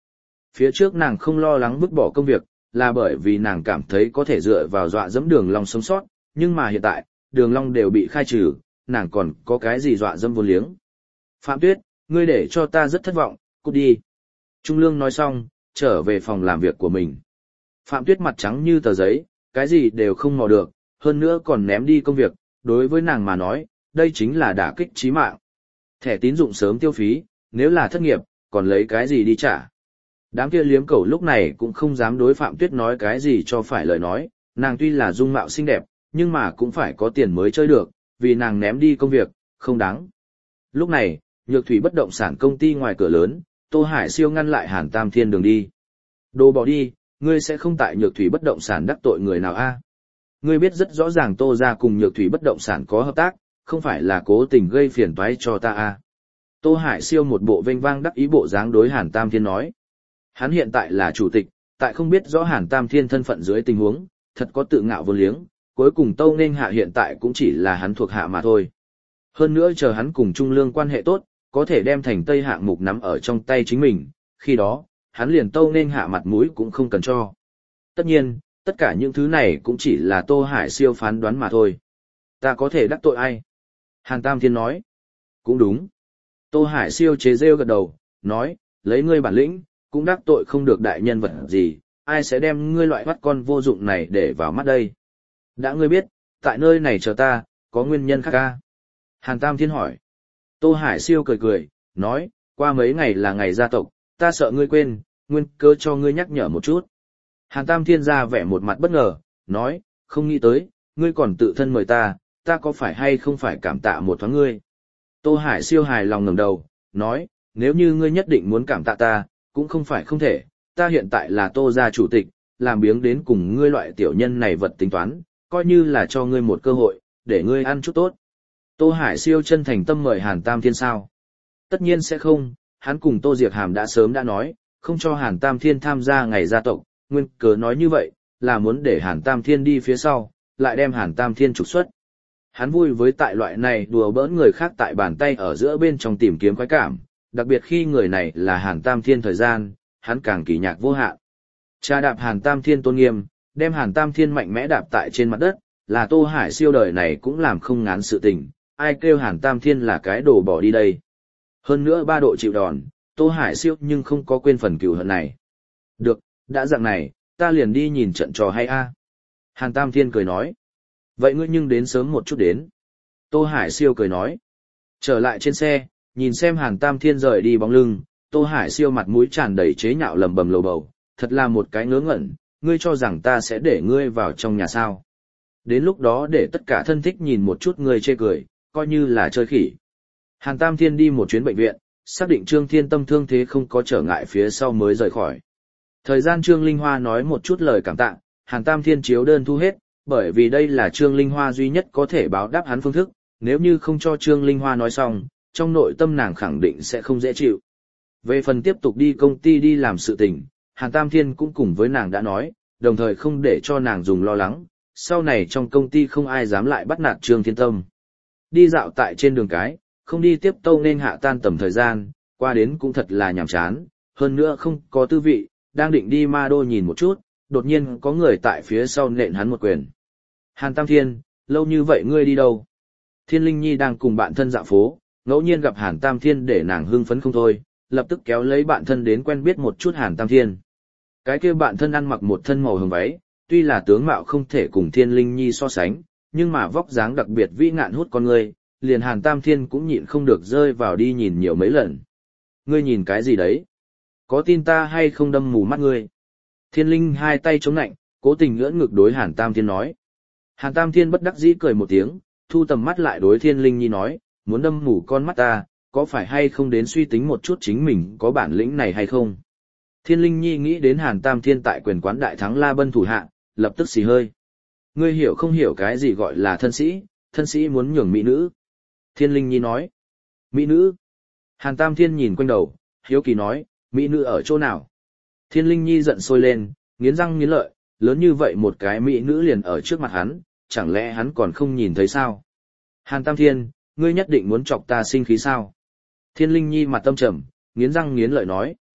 Phía trước nàng không lo lắng vứt bỏ công việc, là bởi vì nàng cảm thấy có thể dựa vào dọa dẫm Đường Long sống sót, nhưng mà hiện tại, Đường Long đều bị khai trừ, nàng còn có cái gì dọa dẫm vô liếng. Phạm Tuyết, ngươi để cho ta rất thất vọng, cút đi. Trung Lương nói xong, trở về phòng làm việc của mình. Phạm Tuyết mặt trắng như tờ giấy, cái gì đều không mò được, hơn nữa còn ném đi công việc, đối với nàng mà nói, đây chính là đả kích chí mạng. Thẻ tín dụng sớm tiêu phí, nếu là thất nghiệp, còn lấy cái gì đi trả. Đám kia liếm cẩu lúc này cũng không dám đối Phạm Tuyết nói cái gì cho phải lời nói, nàng tuy là dung mạo xinh đẹp, nhưng mà cũng phải có tiền mới chơi được, vì nàng ném đi công việc, không đáng. Lúc này, Nhược Thủy bất động sản công ty ngoài cửa lớn, Tô Hải Siêu ngăn lại Hàn Tam Thiên đường đi. Đồ bỏ đi, ngươi sẽ không tại Nhược Thủy bất động sản đắc tội người nào a? Ngươi biết rất rõ ràng Tô gia cùng Nhược Thủy bất động sản có hợp tác, không phải là cố tình gây phiền toái cho ta a. Tô Hải Siêu một bộ vênh vang đắc ý bộ dáng đối Hàn Tam Thiên nói. Hắn hiện tại là chủ tịch, tại không biết rõ Hàn Tam Thiên thân phận dưới tình huống, thật có tự ngạo vô liếng, cuối cùng Tâu Nên Hạ hiện tại cũng chỉ là hắn thuộc hạ mà thôi. Hơn nữa chờ hắn cùng Trung Lương quan hệ tốt, có thể đem thành Tây hạng mục nắm ở trong tay chính mình, khi đó, hắn liền Tâu Nên Hạ mặt mũi cũng không cần cho. Tất nhiên, tất cả những thứ này cũng chỉ là Tô Hải Siêu phán đoán mà thôi. Ta có thể đắc tội ai? Hàn Tam Thiên nói. Cũng đúng. Tô Hải Siêu chế rêu gật đầu, nói, lấy ngươi bản lĩnh, cũng đắc tội không được đại nhân vật gì, ai sẽ đem ngươi loại bắt con vô dụng này để vào mắt đây. Đã ngươi biết, tại nơi này chờ ta, có nguyên nhân khác ca. Hàn Tam Thiên hỏi. Tô Hải Siêu cười cười, nói, qua mấy ngày là ngày gia tộc, ta sợ ngươi quên, nguyên cơ cho ngươi nhắc nhở một chút. Hàn Tam Thiên ra vẻ một mặt bất ngờ, nói, không nghĩ tới, ngươi còn tự thân mời ta, ta có phải hay không phải cảm tạ một thoáng ngươi. Tô Hải Siêu hài lòng ngẩng đầu, nói, nếu như ngươi nhất định muốn cảm tạ ta, cũng không phải không thể, ta hiện tại là Tô gia chủ tịch, làm biếng đến cùng ngươi loại tiểu nhân này vật tính toán, coi như là cho ngươi một cơ hội, để ngươi ăn chút tốt. Tô Hải Siêu chân thành tâm mời Hàn Tam Thiên sao? Tất nhiên sẽ không, hắn cùng Tô Diệc Hàm đã sớm đã nói, không cho Hàn Tam Thiên tham gia ngày gia tộc, nguyên cớ nói như vậy, là muốn để Hàn Tam Thiên đi phía sau, lại đem Hàn Tam Thiên trục xuất. Hắn vui với tại loại này đùa bỡn người khác tại bàn tay ở giữa bên trong tìm kiếm khoái cảm, đặc biệt khi người này là Hàn Tam Thiên thời gian, hắn càng kỳ nhạc vô hạn. Cha đạp Hàn Tam Thiên tôn nghiêm, đem Hàn Tam Thiên mạnh mẽ đạp tại trên mặt đất, là Tô Hải Siêu đời này cũng làm không ngán sự tình, ai kêu Hàn Tam Thiên là cái đồ bỏ đi đây. Hơn nữa 3 độ chịu đòn, Tô Hải Siêu nhưng không có quên phần cừu hận này. Được, đã dạng này, ta liền đi nhìn trận trò hay a. Hàn Tam Thiên cười nói. Vậy ngươi nhưng đến sớm một chút đến. Tô Hải Siêu cười nói. Trở lại trên xe, nhìn xem Hàn Tam Thiên rời đi bóng lưng, Tô Hải Siêu mặt mũi tràn đầy chế nhạo lầm bầm lầu bầu, thật là một cái ngớ ngẩn, ngươi cho rằng ta sẽ để ngươi vào trong nhà sao. Đến lúc đó để tất cả thân thích nhìn một chút ngươi chê cười, coi như là chơi khỉ. Hàn Tam Thiên đi một chuyến bệnh viện, xác định Trương Thiên Tâm thương thế không có trở ngại phía sau mới rời khỏi. Thời gian Trương Linh Hoa nói một chút lời cảm tạ, Hàn Tam Thiên chiếu đơn thu hết, bởi vì đây là Trương Linh Hoa duy nhất có thể báo đáp hắn phương thức, nếu như không cho Trương Linh Hoa nói xong, trong nội tâm nàng khẳng định sẽ không dễ chịu. Về phần tiếp tục đi công ty đi làm sự tình, Hàn Tam Thiên cũng cùng với nàng đã nói, đồng thời không để cho nàng dùng lo lắng, sau này trong công ty không ai dám lại bắt nạt Trương Thiên Tâm. Đi dạo tại trên đường cái, không đi tiếp Tâu Nên Hạ tan tầm thời gian, qua đến cũng thật là nhàm chán, hơn nữa không có tư vị, đang định đi Ma Đô nhìn một chút, đột nhiên có người tại phía sau nện hắn một quyền. Hàn Tam Thiên, lâu như vậy ngươi đi đâu? Thiên Linh Nhi đang cùng bạn thân dạo phố, ngẫu nhiên gặp Hàn Tam Thiên để nàng hưng phấn không thôi, lập tức kéo lấy bạn thân đến quen biết một chút Hàn Tam Thiên. Cái kia bạn thân ăn mặc một thân màu hồng váy, tuy là tướng mạo không thể cùng Thiên Linh Nhi so sánh, nhưng mà vóc dáng đặc biệt vĩ ngạn hút con người, liền Hàn Tam Thiên cũng nhịn không được rơi vào đi nhìn nhiều mấy lần. Ngươi nhìn cái gì đấy? Có tin ta hay không đâm mù mắt ngươi? Thiên Linh hai tay chống nạnh, cố tình ưỡn ngực đối Hàn Tam Thiên nói. Hàn Tam Thiên bất đắc dĩ cười một tiếng, thu tầm mắt lại đối Thiên Linh Nhi nói, muốn đâm mù con mắt ta, có phải hay không đến suy tính một chút chính mình có bản lĩnh này hay không? Thiên Linh Nhi nghĩ đến Hàn Tam Thiên tại quyền quán đại thắng La Bân thủ hạ, lập tức xì hơi. Ngươi hiểu không hiểu cái gì gọi là thân sĩ muốn nhường mỹ nữ. Thiên Linh Nhi nói, mỹ nữ. Hàn Tam Thiên nhìn quanh đầu, hiếu kỳ nói, mỹ nữ ở chỗ nào? Thiên Linh Nhi giận sôi lên, nghiến răng nghiến lợi, lớn như vậy một cái mỹ nữ liền ở trước mặt hắn, chẳng lẽ hắn còn không nhìn thấy sao? Hàn Tam Thiên, ngươi nhất định muốn chọc ta sinh khí sao? Thiên Linh Nhi mặt tâm trầm, nghiến răng nghiến lợi nói.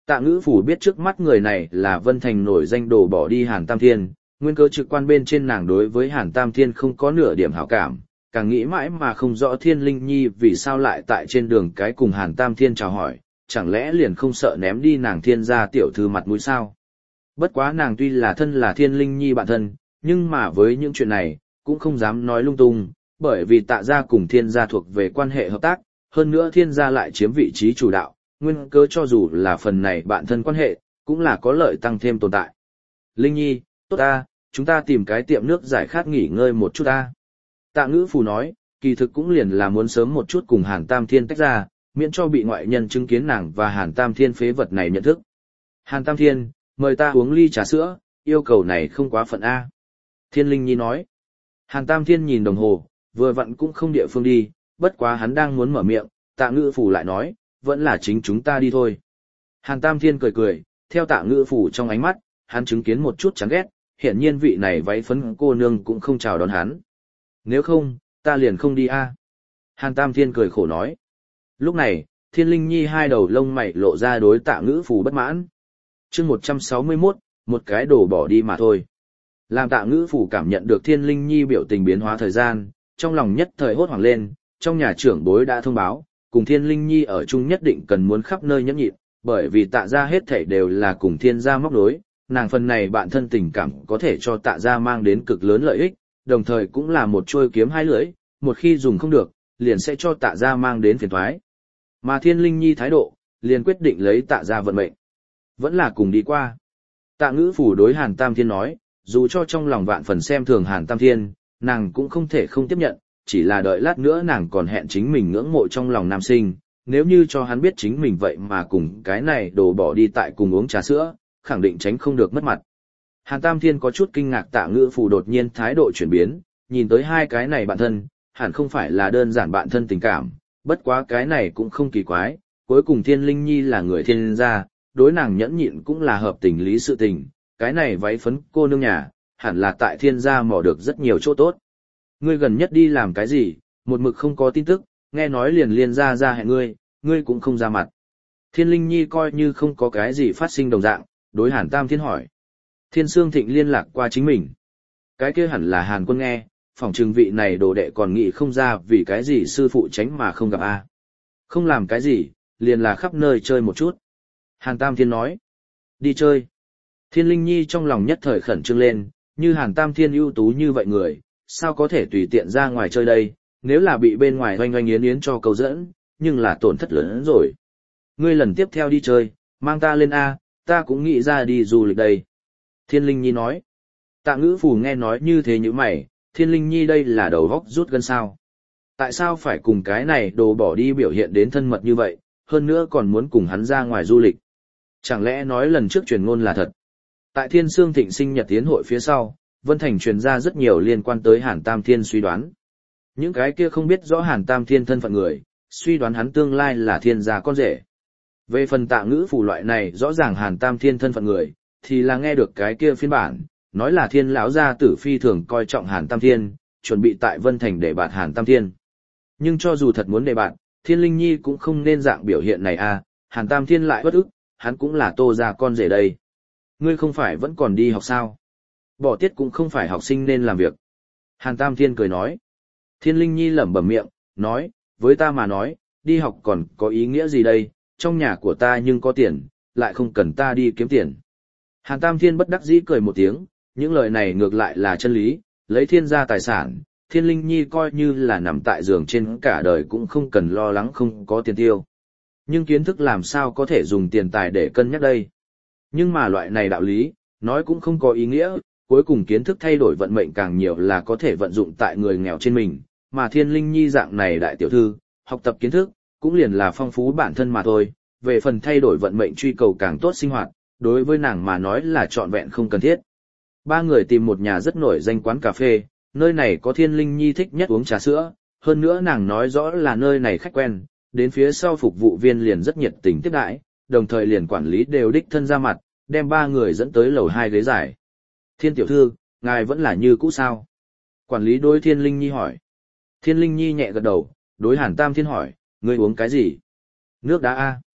Tạ Ngữ Phủ biết trước mắt người này là Vân Thành nổi danh đồ bỏ đi Hàn Tam Thiên, nguyên cơ trực quan bên trên nàng đối với Hàn Tam Thiên không có nửa điểm hảo cảm, càng nghĩ mãi mà không rõ Thiên Linh Nhi vì sao lại tại trên đường cái cùng Hàn Tam Thiên chào hỏi, chẳng lẽ liền không sợ ném đi nàng Thiên gia tiểu thư mặt mũi sao? Bất quá nàng tuy là thân là Thiên Linh Nhi bạn thân, nhưng mà với những chuyện này, cũng không dám nói lung tung, bởi vì Tạ gia cùng Thiên gia thuộc về quan hệ hợp tác, hơn nữa Thiên gia lại chiếm vị trí chủ đạo, nguyên cớ cho dù là phần này bạn thân quan hệ, cũng là có lợi tăng thêm tồn tại. Linh Nhi, tốt ta, chúng ta tìm cái tiệm nước giải khát nghỉ ngơi một chút ta. Tạ Ngữ Phù nói, kỳ thực cũng liền là muốn sớm một chút cùng Hàn Tam Thiên tách ra, miễn cho bị ngoại nhân chứng kiến nàng và Hàn Tam Thiên phế vật này nhận thức. Hàn Tam Thiên, mời ta uống ly trà sữa, yêu cầu này không quá phận A. Thiên Linh Nhi nói. Hàn Tam Thiên nhìn đồng hồ, vừa vặn cũng không địa phương đi, bất quá hắn đang muốn mở miệng, Tạ Ngữ Phù lại nói, vẫn là chính chúng ta đi thôi. Hàn Tam Thiên cười cười, theo Tạ Ngữ Phù trong ánh mắt, hắn chứng kiến một chút chán ghét, hiển nhiên vị này váy phấn cô nương cũng không chào đón hắn. Nếu không, ta liền không đi a. Hàn Tam Thiên cười khổ nói. Lúc này, Thiên Linh Nhi hai đầu lông mày lộ ra đối Tạ Ngữ Phù bất mãn. Chương 161, một cái đồ bỏ đi mà thôi. Làm Tạ Ngữ Phù cảm nhận được Thiên Linh Nhi biểu tình biến hóa thời gian, trong lòng nhất thời hốt hoảng lên, trong nhà trưởng bối đã thông báo, cùng Thiên Linh Nhi ở chung nhất định cần muốn khắp nơi nhẫn nhịn, bởi vì Tạ gia hết thảy đều là cùng Thiên gia móc nối, nàng phần này bạn thân tình cảm có thể cho Tạ gia mang đến cực lớn lợi ích, đồng thời cũng là một chuôi kiếm hai lưỡi, một khi dùng không được, liền sẽ cho Tạ gia mang đến phiền toái. Mà Thiên Linh Nhi thái độ, liền quyết định lấy Tạ gia vận mệnh. Vẫn là cùng đi qua. Tạ Ngữ Phủ đối Hàn Tam Thiên nói, dù cho trong lòng vạn phần xem thường Hàn Tam Thiên, nàng cũng không thể không tiếp nhận, chỉ là đợi lát nữa nàng còn hẹn chính mình ngưỡng mộ trong lòng nam sinh, nếu như cho hắn biết chính mình vậy mà cùng cái này đồ bỏ đi tại cùng uống trà sữa, khẳng định tránh không được mất mặt. Hàn Tam Thiên có chút kinh ngạc Tạ Ngữ Phủ đột nhiên thái độ chuyển biến, nhìn tới hai cái này bạn thân, hẳn không phải là đơn giản bạn thân tình cảm, bất quá cái này cũng không kỳ quái, cuối cùng Thiên Linh Nhi là người Thiên gia, đối nàng nhẫn nhịn cũng là hợp tình lý sự tình, cái này váy phấn cô nương nhà, hẳn là tại Thiên gia mò được rất nhiều chỗ tốt. Ngươi gần nhất đi làm cái gì, một mực không có tin tức, nghe nói liền liên ra hẹn ngươi cũng không ra mặt. Thiên Linh Nhi coi như không có cái gì phát sinh đồng dạng, đối Hàn Tam Thiên hỏi. Thiên Sương Thịnh liên lạc qua chính mình. Cái kia hẳn là Hàn Quân nghe, phỏng trừng vị này đồ đệ còn nghĩ không ra vì cái gì sư phụ tránh mà không gặp a. Không làm cái gì, liền là khắp nơi chơi một chút. Hàn Tam Thiên nói. Đi chơi. Thiên Linh Nhi trong lòng nhất thời khẩn trương lên, như Hàn Tam Thiên ưu tú như vậy người, sao có thể tùy tiện ra ngoài chơi đây, nếu là bị bên ngoài oanh oanh yến yến cho cầu dẫn, nhưng là tổn thất lớn hơn rồi. Ngươi lần tiếp theo đi chơi, mang ta lên A, ta cũng nghĩ ra đi du lịch đây. Thiên Linh Nhi nói. Tạ Ngữ Phù nghe nói như thế như mày, Thiên Linh Nhi đây là đầu góc rút gân sao. Tại sao phải cùng cái này đồ bỏ đi biểu hiện đến thân mật như vậy, hơn nữa còn muốn cùng hắn ra ngoài du lịch. Chẳng lẽ nói lần trước truyền ngôn là thật. Tại Thiên Sương Thịnh sinh nhật tiến hội phía sau, Vân Thành truyền ra rất nhiều liên quan tới Hàn Tam Thiên suy đoán. Những cái kia không biết rõ Hàn Tam Thiên thân phận người, suy đoán hắn tương lai là Thiên gia con rể. Về phần Tạ Ngữ Phủ loại này rõ ràng Hàn Tam Thiên thân phận người, thì là nghe được cái kia phiên bản, nói là Thiên lão gia tử phi thường coi trọng Hàn Tam Thiên, chuẩn bị tại Vân Thành để bạt Hàn Tam Thiên. Nhưng cho dù thật muốn để bạt, Thiên Linh Nhi cũng không nên dạng biểu hiện này a, Hàn Tam Thiên lại bất ức, hắn cũng là Tô gia con rể đây. Ngươi không phải vẫn còn đi học sao? Bỏ tiết cũng không phải học sinh nên làm việc. Hàn Tam Thiên cười nói. Thiên Linh Nhi lẩm bẩm miệng, nói, với ta mà nói, đi học còn có ý nghĩa gì đây, trong nhà của ta nhưng có tiền, lại không cần ta đi kiếm tiền. Hàn Tam Thiên bất đắc dĩ cười một tiếng, những lời này ngược lại là chân lý, lấy Thiên gia tài sản, Thiên Linh Nhi coi như là nằm tại giường trên cả đời cũng không cần lo lắng không có tiền tiêu. Nhưng kiến thức làm sao có thể dùng tiền tài để cân nhắc đây. Nhưng mà loại này đạo lý, nói cũng không có ý nghĩa, cuối cùng kiến thức thay đổi vận mệnh càng nhiều là có thể vận dụng tại người nghèo trên mình, mà Thiên Linh Nhi dạng này đại tiểu thư, học tập kiến thức, cũng liền là phong phú bản thân mà thôi, về phần thay đổi vận mệnh truy cầu càng tốt sinh hoạt, đối với nàng mà nói là trọn vẹn không cần thiết. Ba người tìm một nhà rất nổi danh quán cà phê, nơi này có Thiên Linh Nhi thích nhất uống trà sữa, hơn nữa nàng nói rõ là nơi này khách quen, đến phía sau phục vụ viên liền rất nhiệt tình tiếp đãi, đồng thời liền quản lý đều đích thân ra mặt, đem ba người dẫn tới lầu 2 ghế dài. Thiên tiểu thư, ngài vẫn là như cũ sao? Quản lý đối Thiên Linh Nhi hỏi. Thiên Linh Nhi nhẹ gật đầu, đối Hàn Tam Thiên hỏi, ngươi uống cái gì? Nước đá a.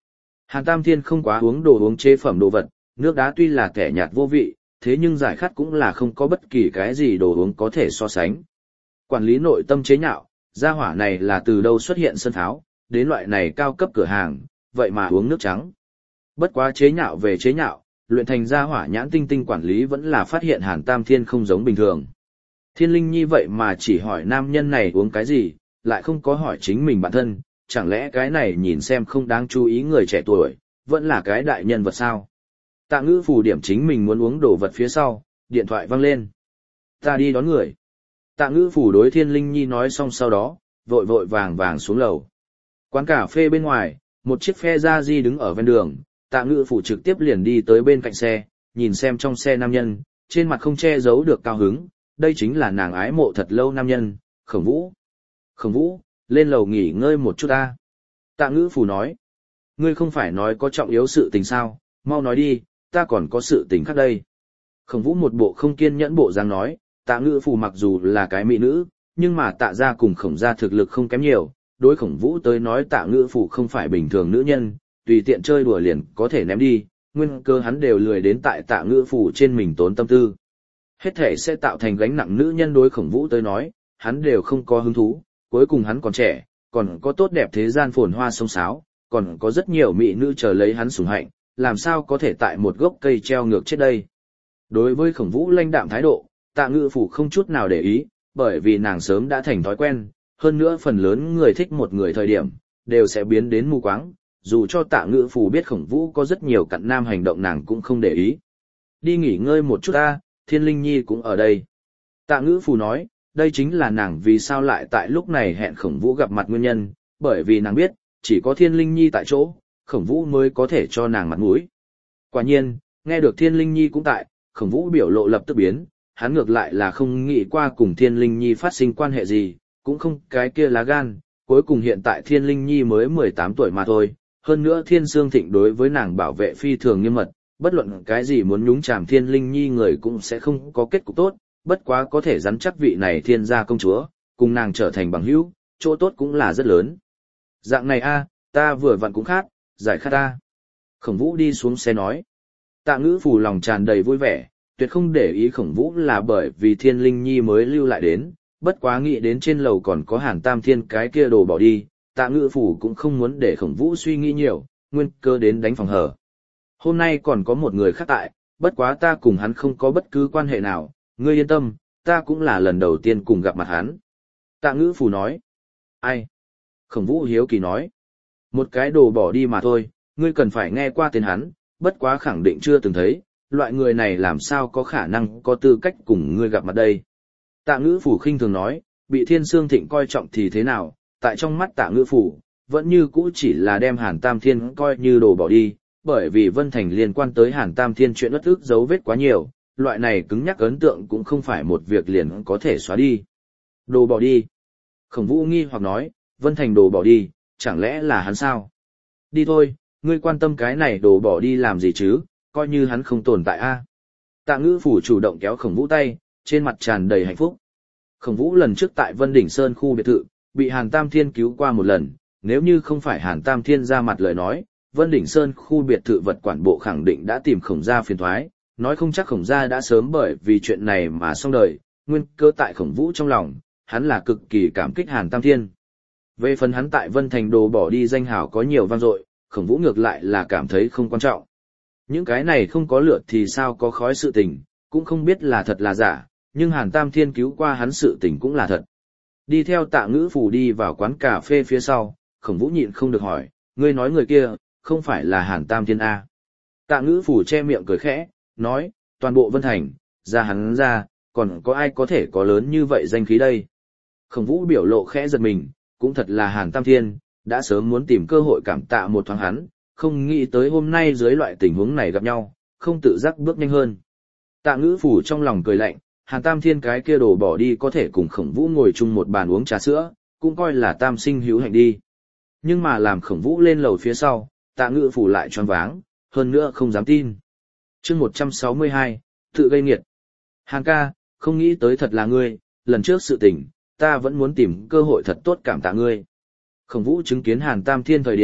Hàn Tam Thiên không quá uống đồ uống chế phẩm đồ vật, nước đá tuy là kẻ nhạt vô vị, thế nhưng giải khát cũng là không có bất kỳ cái gì đồ uống có thể so sánh. Quản lý nội tâm chế nhạo, gia hỏa này là từ đâu xuất hiện sân tháo, đến loại này cao cấp cửa hàng, vậy mà uống nước trắng. Bất quá chế nhạo về chế nhạo, luyện thành gia hỏa nhãn tinh tinh quản lý vẫn là phát hiện Hàn Tam Thiên không giống bình thường. Thiên Linh Nhi vậy mà chỉ hỏi nam nhân này uống cái gì, lại không có hỏi chính mình bản thân, chẳng lẽ cái này nhìn xem không đáng chú ý người trẻ tuổi, vẫn là cái đại nhân vật sao? Tạ Ngữ Phủ điểm chính mình muốn uống đồ vật phía sau, điện thoại vang lên. Ta đi đón người. Tạ Ngữ Phủ đối Thiên Linh Nhi nói xong sau đó, vội vội vàng vàng xuống lầu. Quán cà phê bên ngoài, một chiếc phe ra di đứng ở ven đường, Tạ Ngữ Phủ trực tiếp liền đi tới bên cạnh xe, nhìn xem trong xe nam nhân, trên mặt không che giấu được cao hứng, đây chính là nàng ái mộ thật lâu nam nhân, Khổng Vũ. Khổng Vũ, lên lầu nghỉ ngơi một chút ta. Tạ Ngữ Phủ nói, ngươi không phải nói có trọng yếu sự tình sao, mau nói đi, ta còn có sự tình khác đây. Khổng Vũ một bộ không kiên nhẫn bộ dáng nói, Tạ Ngữ Phủ mặc dù là cái mỹ nữ, nhưng mà Tạ gia cùng Khổng gia thực lực không kém nhiều, đối Khổng Vũ tới nói Tạ Ngữ Phủ không phải bình thường nữ nhân, tùy tiện chơi đùa liền có thể ném đi, nguyên cơ hắn đều lười đến tại Tạ Ngữ Phủ trên mình tốn tâm tư. Hết thể sẽ tạo thành gánh nặng nữ nhân đối Khổng Vũ tới nói, hắn đều không có hứng thú, cuối cùng hắn còn trẻ, còn có tốt đẹp thế gian phồn hoa sông sáo, còn có rất nhiều mỹ nữ chờ lấy hắn sủng hạnh, làm sao có thể tại một gốc cây treo ngược chết đây. Đối với Khổng Vũ lãnh đạm thái độ, Tạ Ngữ Phủ không chút nào để ý, bởi vì nàng sớm đã thành thói quen, hơn nữa phần lớn người thích một người thời điểm, đều sẽ biến đến mù quáng, dù cho Tạ Ngữ Phủ biết Khổng Vũ có rất nhiều cặn nam hành động nàng cũng không để ý. Đi nghỉ ngơi một chút ta, Thiên Linh Nhi cũng ở đây. Tạ Ngữ Phủ nói, đây chính là nàng vì sao lại tại lúc này hẹn Khổng Vũ gặp mặt nguyên nhân, bởi vì nàng biết, chỉ có Thiên Linh Nhi tại chỗ, Khổng Vũ mới có thể cho nàng mặt mũi. Quả nhiên, nghe được Thiên Linh Nhi cũng tại, Khổng Vũ biểu lộ lập tức biến, hắn ngược lại là không nghĩ qua cùng Thiên Linh Nhi phát sinh quan hệ gì, cũng không cái kia lá gan, cuối cùng hiện tại Thiên Linh Nhi mới 18 tuổi mà thôi, hơn nữa Thiên Sương Thịnh đối với nàng bảo vệ phi thường nghiêm mật, bất luận cái gì muốn nhúng chàm Thiên Linh Nhi người cũng sẽ không có kết cục tốt, bất quá có thể rắn chắc vị này thiên gia công chúa, cùng nàng trở thành bằng hữu, chỗ tốt cũng là rất lớn. Dạng này a, ta vừa vặn cũng khát, giải khát ta. Khổng Vũ đi xuống xe nói. Tạ Ngữ Phủ lòng tràn đầy vui vẻ, tuyệt không để ý Khổng Vũ là bởi vì Thiên Linh Nhi mới lưu lại đến, bất quá nghĩ đến trên lầu còn có Hàn Tam Thiên cái kia đồ bỏ đi, Tạ Ngữ Phủ cũng không muốn để Khổng Vũ suy nghĩ nhiều, nguyên cơ đến đánh phòng hở. Hôm nay còn có một người khác tại, bất quá ta cùng hắn không có bất cứ quan hệ nào, ngươi yên tâm, ta cũng là lần đầu tiên cùng gặp mặt hắn. Tạ Ngữ Phủ nói. Ai? Khổng Vũ hiếu kỳ nói. Một cái đồ bỏ đi mà thôi, ngươi cần phải nghe qua tên hắn, bất quá khẳng định chưa từng thấy, loại người này làm sao có khả năng có tư cách cùng ngươi gặp mặt đây. Tạ Ngữ Phủ khinh thường nói, bị Thiên Sương Thịnh coi trọng thì thế nào, tại trong mắt Tạ Ngữ Phủ, vẫn như cũ chỉ là đem Hàn Tam Thiên coi như đồ bỏ đi, bởi vì Vân Thành liên quan tới Hàn Tam Thiên chuyện uất ức dấu vết quá nhiều, loại này cứng nhắc ấn tượng cũng không phải một việc liền có thể xóa đi. Đồ bỏ đi. Khổng Vũ nghi hoặc nói, Vân Thành đồ bỏ đi, chẳng lẽ là hắn sao? Đi thôi, ngươi quan tâm cái này đồ bỏ đi làm gì chứ, coi như hắn không tồn tại a. Tạ Ngữ Phủ chủ động kéo Khổng Vũ tay, trên mặt tràn đầy hạnh phúc. Khổng Vũ lần trước tại Vân Đỉnh Sơn khu biệt thự, bị Hàn Tam Thiên cứu qua một lần, nếu như không phải Hàn Tam Thiên ra mặt lời nói, Vân Đỉnh Sơn khu biệt thự vật quản bộ khẳng định đã tìm Khổng gia phiền toái, nói không chắc Khổng gia đã sớm bởi vì chuyện này mà xong đời, nguyên cơ tại Khổng Vũ trong lòng, hắn là cực kỳ cảm kích Hàn Tam Thiên. Về phần hắn tại Vân Thành đồ bỏ đi danh hào có nhiều vang dội, Khổng Vũ ngược lại là cảm thấy không quan trọng. Những cái này không có lửa thì sao có khói sự tình, cũng không biết là thật là giả, nhưng Hàn Tam Thiên cứu qua hắn sự tình cũng là thật. Đi theo Tạ Ngữ Phủ đi vào quán cà phê phía sau, Khổng Vũ nhịn không được hỏi, ngươi nói người kia, không phải là Hàn Tam Thiên A. Tạ Ngữ Phủ che miệng cười khẽ, nói, toàn bộ Vân Thành, ra hắn ra, còn có ai có thể có lớn như vậy danh khí đây. Khổng Vũ biểu lộ khẽ giật mình, cũng thật là Hàn Tam Thiên, đã sớm muốn tìm cơ hội cảm tạ một thoáng hắn, không nghĩ tới hôm nay dưới loại tình huống này gặp nhau, không tự giác bước nhanh hơn. Tạ Ngữ Phủ trong lòng cười lạnh, Hàn Tam Thiên cái kia đồ bỏ đi có thể cùng Khổng Vũ ngồi chung một bàn uống trà sữa, cũng coi là tam sinh hữu hạnh đi. Nhưng mà làm Khổng Vũ lên lầu phía sau, Tạ Ngữ Phủ lại choáng váng, hơn nữa không dám tin. Chương 162, tự gây nghiệt. Hàn ca, không nghĩ tới thật là ngươi, lần trước sự tình, ta vẫn muốn tìm cơ hội thật tốt cảm tạ ngươi. Khổng Vũ chứng kiến Hàn Tam Thiên thời điểm,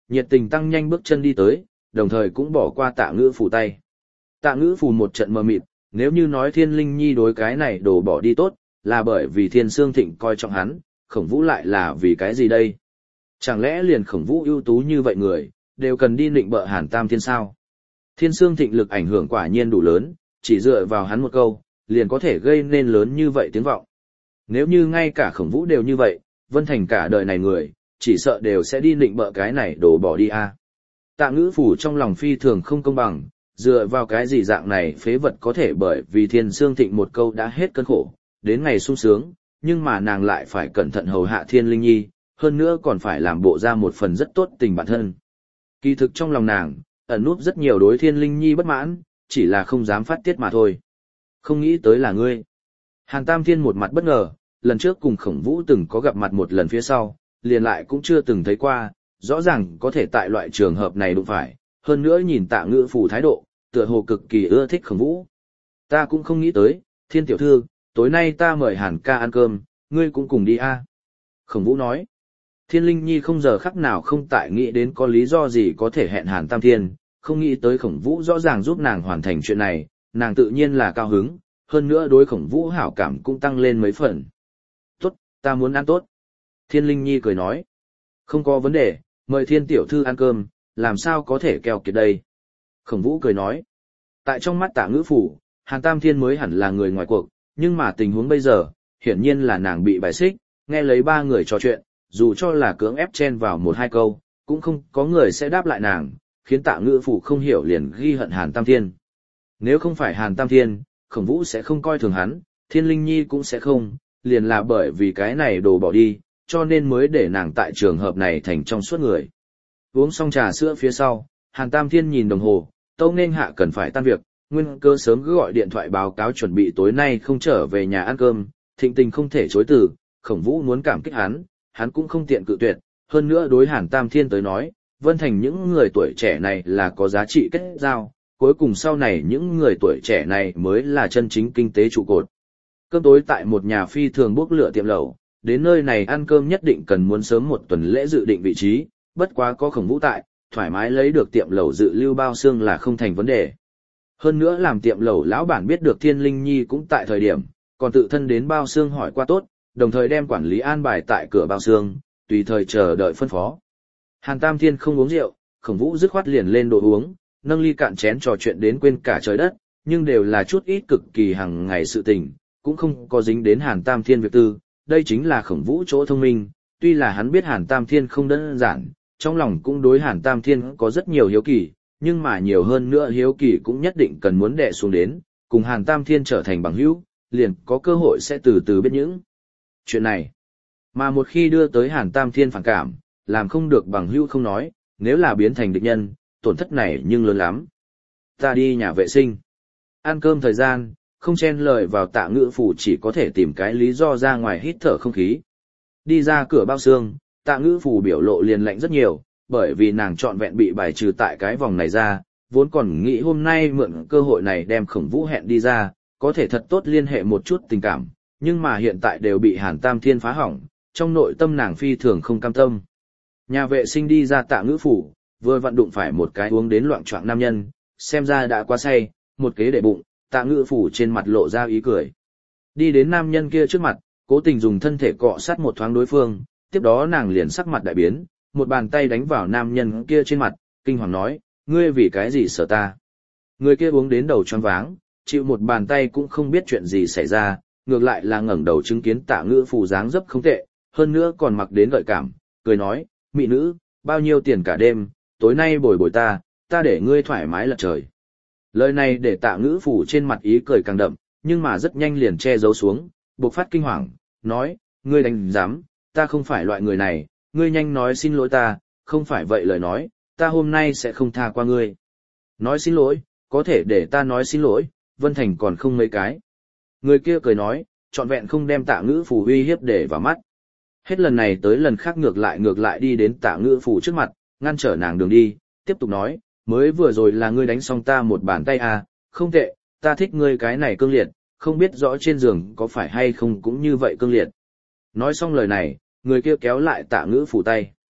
nhiệt tình tăng nhanh bước chân đi tới, đồng thời cũng bỏ qua Tạ Ngữ Phủ tay. Tạ Ngữ Phủ một trận mờ mịt, nếu như nói Thiên Linh Nhi đối cái này đổ bỏ đi tốt, là bởi vì Thiên Sương Thịnh coi trọng hắn, Khổng Vũ lại là vì cái gì đây? Chẳng lẽ liền Khổng Vũ ưu tú như vậy người, đều cần đi nịnh bợ Hàn Tam Thiên sao? Thiên Sương Thịnh lực ảnh hưởng quả nhiên đủ lớn, chỉ dựa vào hắn một câu, liền có thể gây nên lớn như vậy tiếng vọng. Nếu như ngay cả Khổng Vũ đều như vậy, Vân Thành cả đời này người, chỉ sợ đều sẽ đi nịnh bợ cái này đổ bỏ đi a. Tạ Ngữ Phủ trong lòng phi thường không công bằng, dựa vào cái gì dạng này phế vật có thể bởi vì Thiên Sương Thịnh một câu đã hết cơn khổ, đến ngày sung sướng, nhưng mà nàng lại phải cẩn thận hầu hạ Thiên Linh Nhi, hơn nữa còn phải làm bộ ra một phần rất tốt tình bản thân. Kỳ thực trong lòng nàng, ẩn núp rất nhiều đối Thiên Linh Nhi bất mãn, chỉ là không dám phát tiết mà thôi. Không nghĩ tới là ngươi. Hàn Tam Thiên một mặt bất ngờ, lần trước cùng Khổng Vũ từng có gặp mặt một lần phía sau, liền lại cũng chưa từng thấy qua, rõ ràng có thể tại loại trường hợp này đụng phải, hơn nữa nhìn Tạ Ngữ Phủ thái độ, tựa hồ cực kỳ ưa thích Khổng Vũ. Ta cũng không nghĩ tới, Thiên tiểu thư, tối nay ta mời Hàn ca ăn cơm, ngươi cũng cùng đi a. Khổng Vũ nói. Thiên Linh Nhi không giờ khắc nào không tại nghĩ đến có lý do gì có thể hẹn Hàn Tam Thiên, không nghĩ tới Khổng Vũ rõ ràng giúp nàng hoàn thành chuyện này, nàng tự nhiên là cao hứng, hơn nữa đối Khổng Vũ hảo cảm cũng tăng lên mấy phần. Tốt, ta muốn ăn tốt. Thiên Linh Nhi cười nói. Không có vấn đề, mời Thiên tiểu thư ăn cơm, làm sao có thể keo kiệt đây. Khổng Vũ cười nói. Tại trong mắt Tạ Ngữ Phủ, Hàn Tam Thiên mới hẳn là người ngoài cuộc, nhưng mà tình huống bây giờ, hiển nhiên là nàng bị bài xích, nghe lấy ba người trò chuyện, dù cho là cưỡng ép chen vào một hai câu, cũng không có người sẽ đáp lại nàng, khiến Tạ Ngữ Phủ không hiểu liền ghi hận Hàn Tam Thiên. Nếu không phải Hàn Tam Thiên, Khổng Vũ sẽ không coi thường hắn, Thiên Linh Nhi cũng sẽ không, liền là bởi vì cái này đồ bỏ đi, cho nên mới để nàng tại trường hợp này thành trong suốt người. Uống xong trà sữa phía sau, Hàn Tam Thiên nhìn đồng hồ, tâu nên hạ cần phải tan việc, nguyên cơ sớm cứ gọi điện thoại báo cáo chuẩn bị tối nay không trở về nhà ăn cơm, Thịnh Tình không thể chối từ, Khổng Vũ muốn cảm kích hắn cũng không tiện cự tuyệt, hơn nữa đối Hàn Tam Thiên tới nói, Vân Thành những người tuổi trẻ này là có giá trị kết giao, cuối cùng sau này những người tuổi trẻ này mới là chân chính kinh tế trụ cột. Cơm tối tại một nhà phi thường bốc lửa tiệm lẩu, đến nơi này ăn cơm nhất định cần muốn sớm một tuần lễ dự định vị trí, bất quá có Khổng Vũ tại, thoải mái lấy được tiệm lẩu dự lưu bao xương là không thành vấn đề. Hơn nữa làm tiệm lẩu lão bản biết được Thiên Linh Nhi cũng tại thời điểm, còn tự thân đến bao xương hỏi qua tốt, đồng thời đem quản lý an bài tại cửa bao xương, tùy thời chờ đợi phân phó. Hàn Tam Thiên không uống rượu, Khổng Vũ dứt khoát liền lên đồ uống, nâng ly cạn chén trò chuyện đến quên cả trời đất, nhưng đều là chút ít cực kỳ hàng ngày sự tình, cũng không có dính đến Hàn Tam Thiên việc tư, đây chính là Khổng Vũ chỗ thông minh, tuy là hắn biết Hàn Tam Thiên không đơn giản, trong lòng cũng đối Hàn Tam Thiên có rất nhiều hiếu kỳ, nhưng mà nhiều hơn nữa hiếu kỳ cũng nhất định cần muốn đè xuống đến, cùng Hàn Tam Thiên trở thành bằng hữu, liền có cơ hội sẽ từ từ biết những chuyện này. Mà một khi đưa tới Hàn Tam Thiên phản cảm, làm không được bằng hữu không nói, nếu là biến thành địch nhân, tổn thất này nhưng lớn lắm. Ta đi nhà vệ sinh. Ăn cơm thời gian, không chen lời vào Tạ Ngữ Phủ chỉ có thể tìm cái lý do ra ngoài hít thở không khí. Đi ra cửa bao xương, Tạ Ngữ Phủ biểu lộ liền lạnh rất nhiều, bởi vì nàng trọn vẹn bị bài trừ tại cái vòng này ra, vốn còn nghĩ hôm nay mượn cơ hội này đem Khổng Vũ hẹn đi ra, có thể thật tốt liên hệ một chút tình cảm, nhưng mà hiện tại đều bị Hàn Tam Thiên phá hỏng, trong nội tâm nàng phi thường không cam tâm. Nhà vệ sinh đi ra Tạ Ngữ Phủ, vừa vặn đụng phải một cái uống đến loạng choạng nam nhân, xem ra đã quá say, một kế để bụng, Tạ Ngữ Phủ trên mặt lộ ra ý cười. Đi đến nam nhân kia trước mặt, cố tình dùng thân thể cọ sát một thoáng đối phương, tiếp đó nàng liền sắc mặt đại biến, một bàn tay đánh vào nam nhân kia trên mặt, kinh hoàng nói, ngươi vì cái gì sợ ta? Người kia uống đến đầu choáng váng, chịu một bàn tay cũng không biết chuyện gì xảy ra, ngược lại là ngẩng đầu chứng kiến Tạ Ngữ Phủ dáng dấp không tệ, hơn nữa còn mặc đến gợi cảm, cười nói, mỹ nữ, bao nhiêu tiền cả đêm, tối nay bồi bồi ta để ngươi thoải mái lật trời. Lời này để Tạ Ngữ Phủ trên mặt ý cười càng đậm, nhưng mà rất nhanh liền che giấu xuống, bộc phát kinh hoàng, nói, ngươi đánh giám, ta không phải loại người này, ngươi nhanh nói xin lỗi ta, không phải vậy lời nói, ta hôm nay sẽ không tha qua ngươi. Nói xin lỗi, có thể để ta nói xin lỗi, Vân Thành còn không mấy cái. Người kia cười nói, trọn vẹn không đem Tạ Ngữ Phủ uy hiếp để vào mắt. Hết lần này tới lần khác ngược lại đi đến Tạ Ngữ Phủ trước mặt, ngăn trở nàng đường đi, tiếp tục nói, mới vừa rồi là ngươi đánh xong ta một bàn tay à, không tệ, ta thích ngươi cái này cương liệt, không biết rõ trên giường có phải hay không cũng như vậy cương liệt. Nói xong lời này, người kia kéo lại Tạ Ngữ Phủ tay.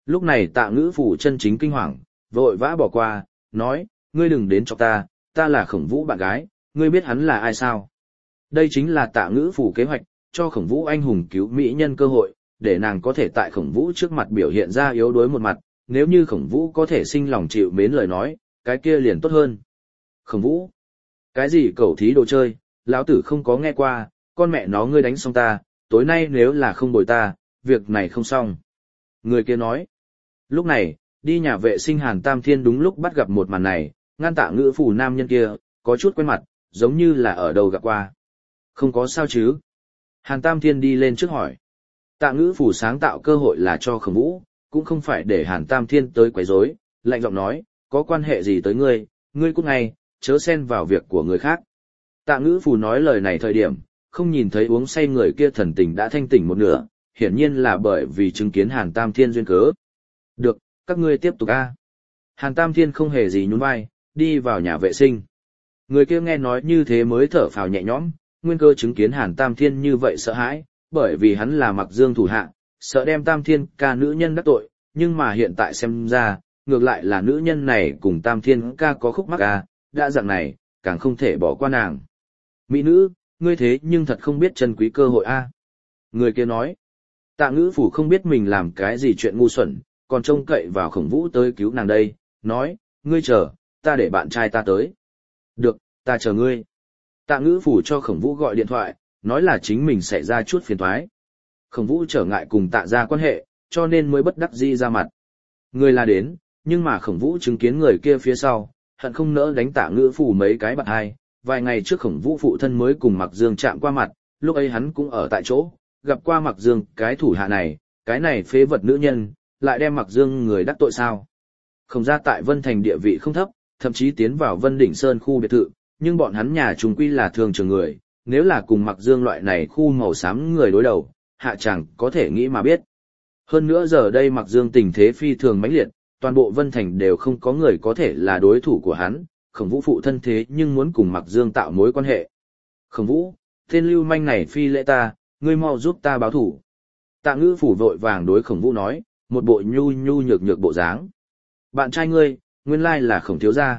Lúc này Tạ Ngữ Phủ chân chính kinh hoàng, vội vã bỏ qua, nói, ngươi đừng đến cho ta là Khổng Vũ bạn gái, ngươi biết hắn là ai sao? Đây chính là Tạ Ngữ Phủ kế hoạch, cho Khổng Vũ anh hùng cứu mỹ nhân cơ hội, để nàng có thể tại Khổng Vũ trước mặt biểu hiện ra yếu đuối một mặt, nếu như Khổng Vũ có thể sinh lòng chịu mến lời nói, cái kia liền tốt hơn. Khổng Vũ, cái gì cẩu thí đồ chơi, lão tử không có nghe qua, con mẹ nó ngươi đánh xong ta, tối nay nếu là không bồi ta, việc này không xong. Người kia nói. Lúc này, đi nhà vệ sinh Hàn Tam Thiên đúng lúc bắt gặp một màn này, ngăn Tạ Ngữ Phủ nam nhân kia, có chút quen mặt, giống như là ở đâu gặp qua. Không có sao chứ? Hàn Tam Thiên đi lên trước hỏi. Tạ Ngữ Phủ sáng tạo cơ hội là cho Khổng Vũ, cũng không phải để Hàn Tam Thiên tới quấy rối, lạnh giọng nói, có quan hệ gì tới ngươi cút ngay, chớ xen vào việc của người khác. Tạ Ngữ Phủ nói lời này thời điểm, không nhìn thấy uống say người kia thần tình đã thanh tỉnh một nửa, hiển nhiên là bởi vì chứng kiến Hàn Tam Thiên duyên cớ. Được, các ngươi tiếp tục a. Hàn Tam Thiên không hề gì nhún vai, đi vào nhà vệ sinh. Người kia nghe nói như thế mới thở phào nhẹ nhõm, nguyên cơ chứng kiến Hàn Tam Thiên như vậy sợ hãi, bởi vì hắn là Mặc Dương thủ hạ, sợ đem Tam Thiên ca nữ nhân đắc tội, nhưng mà hiện tại xem ra, ngược lại là nữ nhân này cùng Tam Thiên ca có khúc mắc đã dạng này, càng không thể bỏ qua nàng. Mỹ nữ, ngươi thế nhưng thật không biết trân quý cơ hội Người kia nói. Tạ Ngữ Phủ không biết mình làm cái gì chuyện ngu xuẩn, còn trông cậy vào Khổng Vũ tới cứu nàng đây, nói, ngươi chờ, ta để bạn trai ta tới. Được, ta chờ ngươi. Tạ Ngữ Phủ cho Khổng Vũ gọi điện thoại, nói là chính mình xảy ra chút phiền toái. Khổng Vũ trở ngại cùng Tạ gia quan hệ, cho nên mới bất đắc dĩ ra mặt. Người là đến, nhưng mà Khổng Vũ chứng kiến người kia phía sau, hận không nỡ đánh Tạ Ngữ Phủ mấy cái bạn hai. Vài ngày trước Khổng Vũ phụ thân mới cùng Mặc Dương chạm qua mặt, lúc ấy hắn cũng ở tại chỗ, gặp qua Mặc Dương cái thủ hạ này, cái này phế vật nữ nhân, lại đem Mặc Dương người đắc tội sao. Khổng gia tại Vân Thành địa vị không thấp, thậm chí tiến vào Vân Đỉnh Sơn khu biệt thự, nhưng bọn hắn nhà chúng quy là thường trường người, nếu là cùng Mặc Dương loại này khu màu xám người đối đầu, hạ chẳng có thể nghĩ mà biết. Hơn nữa giờ đây Mặc Dương tình thế phi thường mãnh liệt, toàn bộ Vân Thành đều không có người có thể là đối thủ của hắn, Khổng Vũ phụ thân thế nhưng muốn cùng Mặc Dương tạo mối quan hệ. Khổng Vũ, tên lưu manh này phi lễ ta, ngươi mau giúp ta báo thủ. Tạ Ngữ Phủ vội vàng đối Khổng Vũ nói, một bộ nhu nhu nhược nhược bộ dáng. Bạn trai ngươi, nguyên lai là Khổng thiếu gia.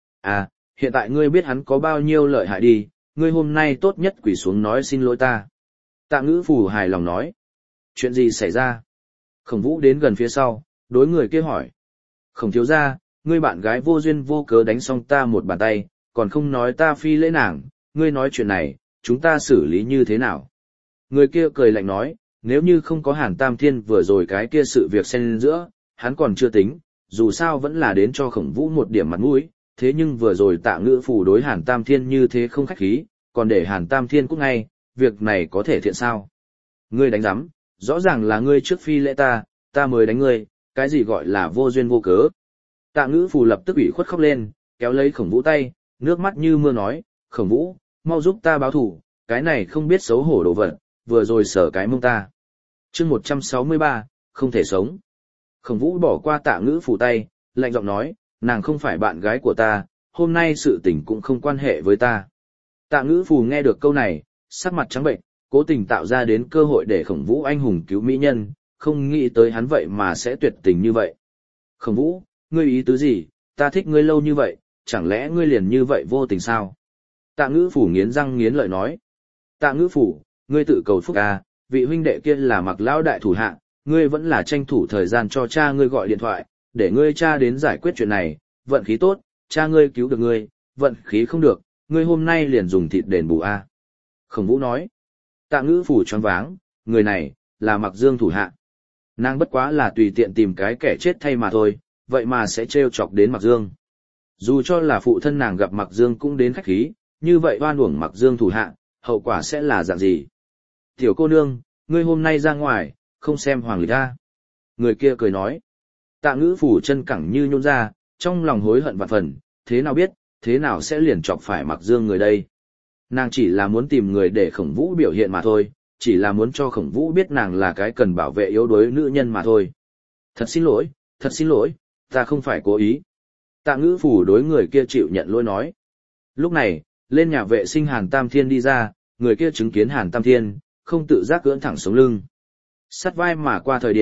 Hiện tại ngươi biết hắn có bao nhiêu lợi hại đi, ngươi hôm nay tốt nhất quỳ xuống nói xin lỗi ta. Tạ Ngữ Phủ hài lòng nói. Chuyện gì xảy ra? Khổng Vũ đến gần phía sau, đối người kia hỏi. Khổng thiếu gia, ngươi bạn gái vô duyên vô cớ đánh xong ta một bàn tay, còn không nói ta phi lễ nàng, ngươi nói chuyện này, chúng ta xử lý như thế nào? Người kia cười lạnh nói, nếu như không có Hàn Tam Thiên vừa rồi cái kia sự việc xen giữa, hắn còn chưa tính, dù sao vẫn là đến cho Khổng Vũ một điểm mặt mũi, thế nhưng vừa rồi Tạ Ngữ Phủ đối Hàn Tam Thiên như thế không khách khí, còn để Hàn Tam Thiên cút ngay, việc này có thể thiện sao? Ngươi đánh rắm, rõ ràng là ngươi trước phi lễ ta mới đánh ngươi, cái gì gọi là vô duyên vô cớ? Tạ Ngữ Phủ lập tức ủy khuất khóc lên, kéo lấy Khổng Vũ tay, nước mắt như mưa nói, Khổng Vũ, mau giúp ta báo thù, cái này không biết xấu hổ đồ vật, vừa rồi sở cái mông ta. Chương 163, không thể sống. Khổng Vũ bỏ qua Tạ Ngữ Phủ tay, lạnh giọng nói, nàng không phải bạn gái của ta, hôm nay sự tình cũng không quan hệ với ta. Tạ Ngữ Phủ nghe được câu này, sắc mặt trắng bệnh, cố tình tạo ra đến cơ hội để Khổng Vũ anh hùng cứu mỹ nhân, không nghĩ tới hắn vậy mà sẽ tuyệt tình như vậy. Khổng Vũ, ngươi ý tứ gì, ta thích ngươi lâu như vậy, chẳng lẽ ngươi liền như vậy vô tình sao? Tạ Ngữ Phủ nghiến răng nghiến lợi nói. Tạ Ngữ Phủ, ngươi tự cầu phúc vị huynh đệ kia là Mặc lão đại thủ hạ, ngươi vẫn là tranh thủ thời gian cho cha ngươi gọi điện thoại, để ngươi cha đến giải quyết chuyện này, vận khí tốt, cha ngươi cứu được ngươi, vận khí không được, ngươi hôm nay liền dùng thịt đền bù Khổng Vũ nói. Tạ Ngữ Phủ choáng váng, người này, là Mặc Dương thủ hạ. Nàng bất quá là tùy tiện tìm cái kẻ chết thay mà thôi, vậy mà sẽ trêu chọc đến Mặc Dương. Dù cho là phụ thân nàng gặp Mặc Dương cũng đến khách khí, như vậy oan uổng Mặc Dương thủ hạ, hậu quả sẽ là dạng gì? Tiểu cô nương, ngươi hôm nay ra ngoài, không xem hoàng lịch Người kia cười nói. Tạ Ngữ Phủ chân cẳng như nhún ra, trong lòng hối hận vạn phần, thế nào biết, thế nào sẽ liền chọc phải Mặc Dương người đây? Nàng chỉ là muốn tìm người để Khổng Vũ biểu hiện mà thôi, chỉ là muốn cho Khổng Vũ biết nàng là cái cần bảo vệ yếu đuối nữ nhân mà thôi. Thật xin lỗi, ta không phải cố ý. Tạ Ngữ Phủ đối người kia chịu nhận lỗi nói. Lúc này, lên nhà vệ sinh Hàn Tam Thiên đi ra, người kia chứng kiến Hàn Tam Thiên, không tự giác cưỡn thẳng sống lưng. Sát vai mà qua thời điểm,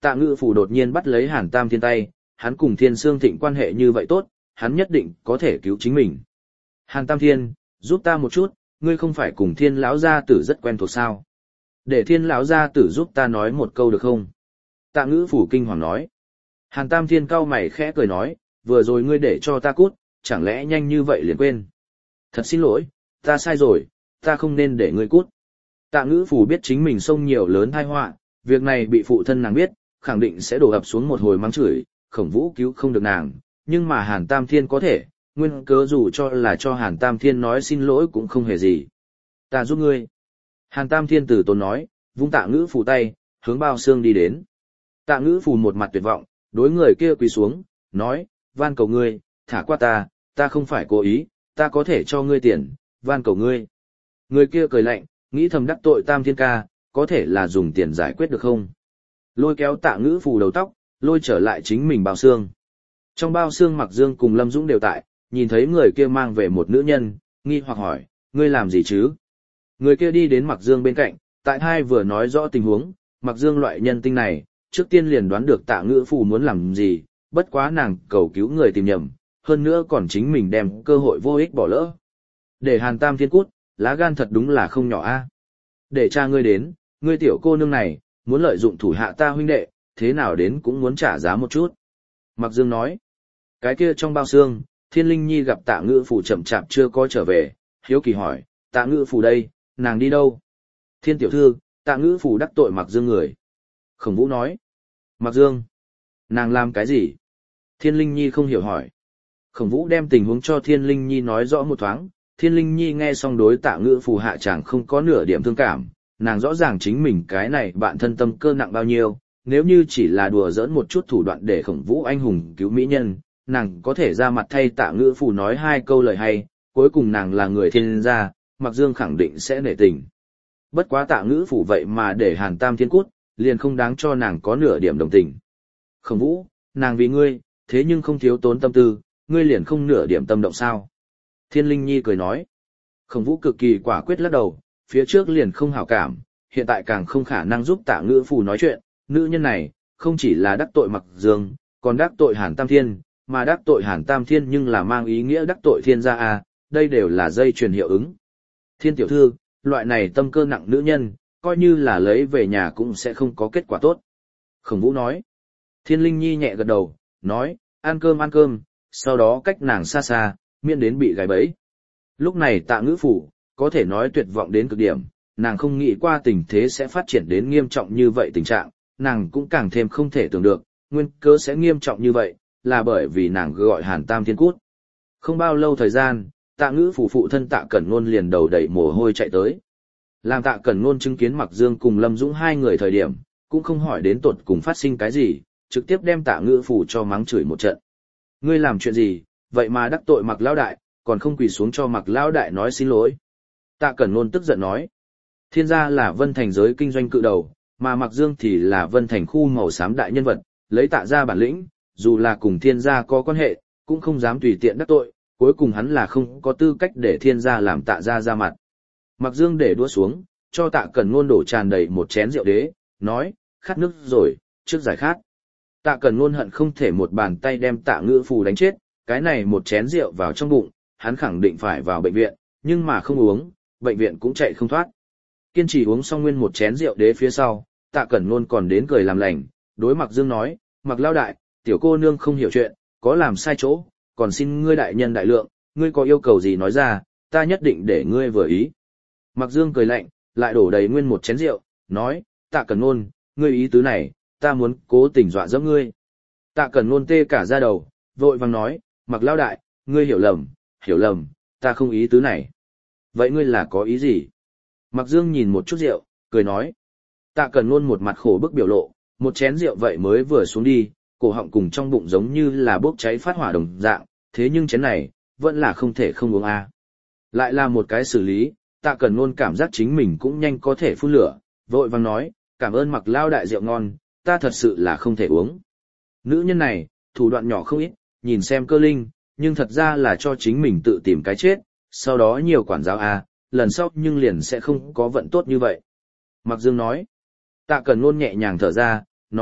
Tạ Ngữ Phủ đột nhiên bắt lấy Hàn Tam Thiên tay, hắn cùng Thiên Sương Thịnh quan hệ như vậy tốt, hắn nhất định có thể cứu chính mình. Hàn Tam Thiên, giúp ta một chút, ngươi không phải cùng Thiên lão gia tử rất quen thuộc sao? Để Thiên lão gia tử giúp ta nói một câu được không? Tạ Ngữ Phủ kinh hoàng nói. Hàn Tam Thiên cau mày khẽ cười nói, vừa rồi ngươi để cho ta cút, chẳng lẽ nhanh như vậy liền quên? Thật xin lỗi, ta sai rồi, ta không nên để ngươi cút. Tạ Ngữ Phủ biết chính mình xông nhiều lớn tai họa, việc này bị phụ thân nàng biết, khẳng định sẽ đổ ập xuống một hồi mắng chửi, Khổng Vũ cứu không được nàng, nhưng mà Hàn Tam Thiên có thể, nguyên cớ dù cho là cho Hàn Tam Thiên nói xin lỗi cũng không hề gì. Ta giúp ngươi. Hàn Tam Thiên từ tốn nói, vung Tạ Ngữ Phủ tay, hướng bao xương đi đến. Tạ Ngữ Phủ một mặt tuyệt vọng, đối người kia quỳ xuống, nói, van cầu ngươi, thả qua ta không phải cố ý, ta có thể cho ngươi tiền, van cầu ngươi. Người kia cười lạnh, nghĩ thầm đắc tội Tam Thiên ca, có thể là dùng tiền giải quyết được không? Lôi kéo Tạ Ngữ Phủ đầu tóc, lôi trở lại chính mình bao xương. Trong bao xương Mặc Dương cùng Lâm Dũng đều tại, nhìn thấy người kia mang về một nữ nhân, nghi hoặc hỏi, ngươi làm gì chứ? Người kia đi đến Mặc Dương bên cạnh, tại hai vừa nói rõ tình huống, Mặc Dương loại nhân tinh này, trước tiên liền đoán được Tạ Ngữ Phủ muốn làm gì, bất quá nàng cầu cứu người tìm nhầm, hơn nữa còn chính mình đem cơ hội vô ích bỏ lỡ. Để Hàn Tam Thiên cút, lá gan thật đúng là không nhỏ a. Để cha ngươi đến, ngươi tiểu cô nương này, muốn lợi dụng thủ hạ ta huynh đệ, thế nào đến cũng muốn trả giá một chút. Mặc Dương nói, cái kia trong bao xương, Thiên Linh Nhi gặp Tạ Ngữ Phủ chậm chạp chưa có trở về, hiếu kỳ hỏi, Tạ Ngữ Phủ đây, nàng đi đâu? Thiên tiểu thư, Tạ Ngữ Phủ đắc tội Mặc Dương người. Khổng Vũ nói, Mặc Dương, nàng làm cái gì? Thiên Linh Nhi không hiểu hỏi. Khổng Vũ đem tình huống cho Thiên Linh Nhi nói rõ một thoáng, Thiên Linh Nhi nghe xong đối Tạ Ngữ Phủ hạ chẳng không có nửa điểm thương cảm, nàng rõ ràng chính mình cái này bạn thân tâm cơ nặng bao nhiêu, nếu như chỉ là đùa giỡn một chút thủ đoạn để Khổng Vũ anh hùng cứu mỹ nhân, nàng có thể ra mặt thay Tạ Ngữ Phủ nói hai câu lời hay, cuối cùng nàng là người thiên gia, Mặc Dương khẳng định sẽ nể tình. Bất quá Tạ Ngữ Phủ vậy mà để Hàn Tam Thiên cút, liền không đáng cho nàng có nửa điểm đồng tình. Khổng Vũ, nàng vì ngươi, thế nhưng không thiếu tốn tâm tư, ngươi liền không nửa điểm tâm động sao? Thiên Linh Nhi cười nói. Khổng Vũ cực kỳ quả quyết lắc đầu, phía trước liền không hảo cảm, hiện tại càng không khả năng giúp Tạ Ngữ Phủ nói chuyện, nữ nhân này, không chỉ là đắc tội Mặc Dương, còn đắc tội Hàn Tam Thiên, mà đắc tội Hàn Tam Thiên nhưng là mang ý nghĩa đắc tội Thiên gia a, đây đều là dây truyền hiệu ứng. Thiên tiểu thư, loại này tâm cơ nặng nữ nhân, coi như là lấy về nhà cũng sẽ không có kết quả tốt. Khổng Vũ nói. Thiên Linh Nhi nhẹ gật đầu, nói, ăn cơm, sau đó cách nàng xa xa, miễn đến bị gài bẫy. Lúc này Tạ Ngữ Phủ, có thể nói tuyệt vọng đến cực điểm, nàng không nghĩ qua tình thế sẽ phát triển đến nghiêm trọng như vậy tình trạng, nàng cũng càng thêm không thể tưởng được, nguyên cớ sẽ nghiêm trọng như vậy, là bởi vì nàng gọi Hàn Tam Thiên cút. Không bao lâu thời gian, Tạ Ngữ Phủ phụ thân Tạ Cẩn Ngôn liền đầu đầy mồ hôi chạy tới. Làm Tạ Cẩn Ngôn chứng kiến Mặc Dương cùng Lâm Dũng hai người thời điểm, cũng không hỏi đến tột cùng phát sinh cái gì, trực tiếp đem Tạ Ngữ Phủ cho mắng chửi một trận. Ngươi làm chuyện gì, vậy mà đắc tội Mặc lão đại, còn không quỳ xuống cho Mặc lão đại nói xin lỗi. Tạ Cẩn Ngôn tức giận nói, Thiên gia là Vân Thành giới kinh doanh cự đầu, mà Mặc Dương thì là Vân Thành khu màu xám đại nhân vật, lấy Tạ gia bản lĩnh, dù là cùng Thiên gia có quan hệ, cũng không dám tùy tiện đắc tội, cuối cùng hắn là không có tư cách để Thiên gia làm Tạ gia ra mặt. Mặc Dương để đũa xuống, cho Tạ Cẩn Ngôn đổ tràn đầy một chén rượu đế, nói, khát nước rồi, trước giải khát. Tạ Cẩn Ngôn hận không thể một bàn tay đem Tạ Ngữ Phủ đánh chết, cái này một chén rượu vào trong bụng, hắn khẳng định phải vào bệnh viện, nhưng mà không uống, bệnh viện cũng chạy không thoát. Kiên trì uống xong nguyên một chén rượu đế phía sau, Tạ Cẩn Ngôn còn đến cười làm lành, đối Mặc Dương nói, Mặc lão đại, tiểu cô nương không hiểu chuyện, có làm sai chỗ, còn xin ngươi đại nhân đại lượng, ngươi có yêu cầu gì nói ra, ta nhất định để ngươi vừa ý. Mặc Dương cười lạnh, lại đổ đầy nguyên một chén rượu, nói, Tạ Cẩn Ngôn, ngươi ý tứ này, ta muốn cố tình dọa dẫm ngươi. Tạ Cẩn Ngôn tê cả da đầu, vội vàng nói, Mặc lão đại, ngươi hiểu lầm, ta không ý tứ này. Vậy ngươi là có ý gì? Mặc Dương nhìn một chút rượu, cười nói. Tạ Cẩn Ngôn một mặt khổ bức biểu lộ, một chén rượu vậy mới vừa xuống đi, cổ họng cùng trong bụng giống như là bốc cháy phát hỏa đồng dạng, thế nhưng chén này, vẫn là không thể không uống a. Lại là một cái xử lý, Tạ Cẩn Ngôn cảm giác chính mình cũng nhanh có thể phun lửa, vội vàng nói, cảm ơn Mặc lão đại rượu ngon, ta thật sự là không thể uống. Nữ nhân này, thủ đoạn nhỏ không ít, nhìn xem cơ linh, nhưng thật ra là cho chính mình tự tìm cái chết, sau đó nhiều quản giáo a, lần sau nhưng liền sẽ không có vận tốt như vậy. Mặc Dương nói, Tạ Cẩn Ngôn nhẹ nhàng thở ra, nói,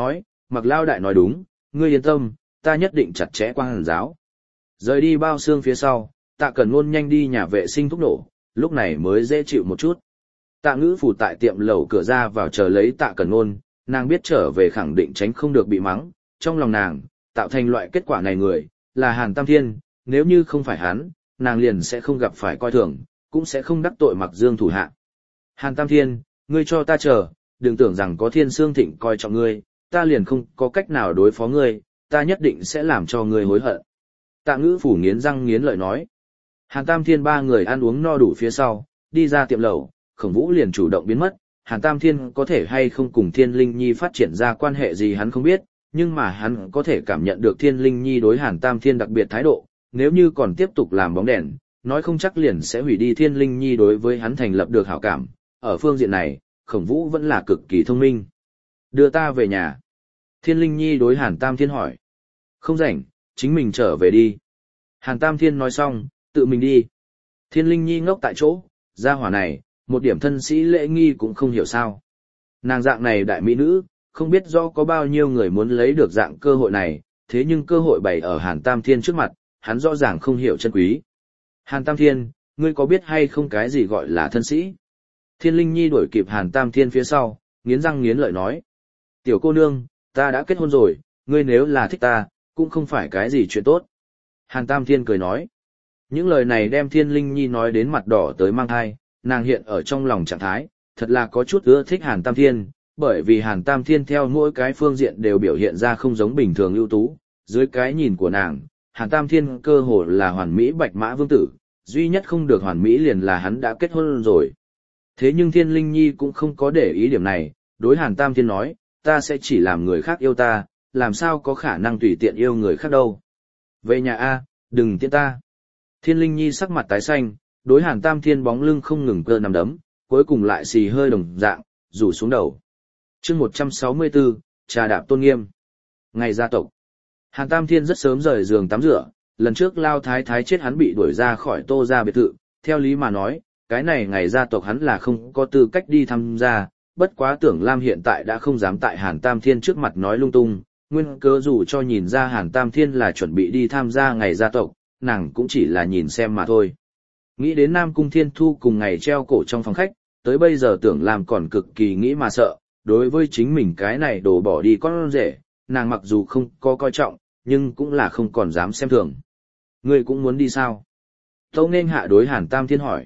Mặc Lao đại nói đúng, ngươi yên tâm, ta nhất định chặt chẽ Quang Hàn giáo. Rời đi bao xương phía sau, Tạ Cẩn Ngôn nhanh đi nhà vệ sinh thuốc nổ, lúc này mới dễ chịu một chút. Tạ Ngữ Phủ tại tiệm lẩu cửa ra vào chờ lấy Tạ Cẩn Ngôn, nàng biết trở về khẳng định tránh không được bị mắng, trong lòng nàng, tạo thành loại kết quả này người, là Hàn Tam Thiên, nếu như không phải hắn, nàng liền sẽ không gặp phải coi thường, cũng sẽ không đắc tội Mặc Dương thủ hạ. Hàn Tam Thiên, ngươi cho ta chờ, đừng tưởng rằng có Thiên Sương Thịnh coi trọng ngươi, ta liền không có cách nào đối phó ngươi, ta nhất định sẽ làm cho ngươi hối hận. Tạ Ngữ Phủ nghiến răng nghiến lợi nói. Hàn Tam Thiên ba người ăn uống no đủ phía sau, đi ra tiệm lẩu, Khổng Vũ liền chủ động biến mất. Hàn Tam Thiên có thể hay không cùng Thiên Linh Nhi phát triển ra quan hệ gì hắn không biết, nhưng mà hắn có thể cảm nhận được Thiên Linh Nhi đối Hàn Tam Thiên đặc biệt thái độ, nếu như còn tiếp tục làm bóng đèn, nói không chắc liền sẽ hủy đi Thiên Linh Nhi đối với hắn thành lập được hảo cảm. Ở phương diện này, Khổng Vũ vẫn là cực kỳ thông minh. Đưa ta về nhà. Thiên Linh Nhi đối Hàn Tam Thiên hỏi. Không rảnh, chính mình trở về đi. Hàn Tam Thiên nói xong, tự mình đi. Thiên Linh Nhi ngốc tại chỗ, gia hỏa này, một điểm thân sĩ lễ nghi cũng không hiểu sao. Nàng dạng này đại mỹ nữ, không biết do có bao nhiêu người muốn lấy được dạng cơ hội này, thế nhưng cơ hội bày ở Hàn Tam Thiên trước mặt, hắn rõ ràng không hiểu chân quý. Hàn Tam Thiên, ngươi có biết hay không cái gì gọi là thân sĩ? Thiên Linh Nhi đuổi kịp Hàn Tam Thiên phía sau, nghiến răng nghiến lợi nói. Tiểu cô nương, ta đã kết hôn rồi, ngươi nếu là thích ta, cũng không phải cái gì chuyện tốt. Hàn Tam Thiên cười nói. Những lời này đem Thiên Linh Nhi nói đến mặt đỏ tới mang thai, nàng hiện ở trong lòng trạng thái, thật là có chút ưa thích Hàn Tam Thiên, bởi vì Hàn Tam Thiên theo mỗi cái phương diện đều biểu hiện ra không giống bình thường ưu tú, dưới cái nhìn của nàng, Hàn Tam Thiên cơ hồ là hoàn mỹ bạch mã vương tử, duy nhất không được hoàn mỹ liền là hắn đã kết hôn rồi. Thế nhưng Thiên Linh Nhi cũng không có để ý điểm này, đối Hàn Tam Thiên nói, ta sẽ chỉ làm người khác yêu ta, làm sao có khả năng tùy tiện yêu người khác đâu. Về nhà A, đừng tiễn ta. Thiên Linh Nhi sắc mặt tái xanh, đối Hàn Tam Thiên bóng lưng không ngừng cơ nằm đấm, cuối cùng lại xì hơi đồng dạng, rủ xuống đầu. Chương 164, trà đạp tôn nghiêm. Ngày gia tộc. Hàn Tam Thiên rất sớm rời giường tắm rửa, lần trước Lao Thái Thái chết hắn bị đuổi ra khỏi Tô gia biệt thự, theo lý mà nói, cái này ngày gia tộc hắn là không có tư cách đi tham gia, bất quá Tưởng Lam hiện tại đã không dám tại Hàn Tam Thiên trước mặt nói lung tung, nguyên cớ dù cho nhìn ra Hàn Tam Thiên là chuẩn bị đi tham gia ngày gia tộc, nàng cũng chỉ là nhìn xem mà thôi. Nghĩ đến Nam Cung Thiên Thu cùng ngày treo cổ trong phòng khách, tới bây giờ Tưởng Lam còn cực kỳ nghĩ mà sợ, đối với chính mình cái này đổ bỏ đi con rể, nàng mặc dù không có coi trọng, nhưng cũng là không còn dám xem thường. Ngươi cũng muốn đi sao? Tâu Nên Hạ đối Hàn Tam Thiên hỏi.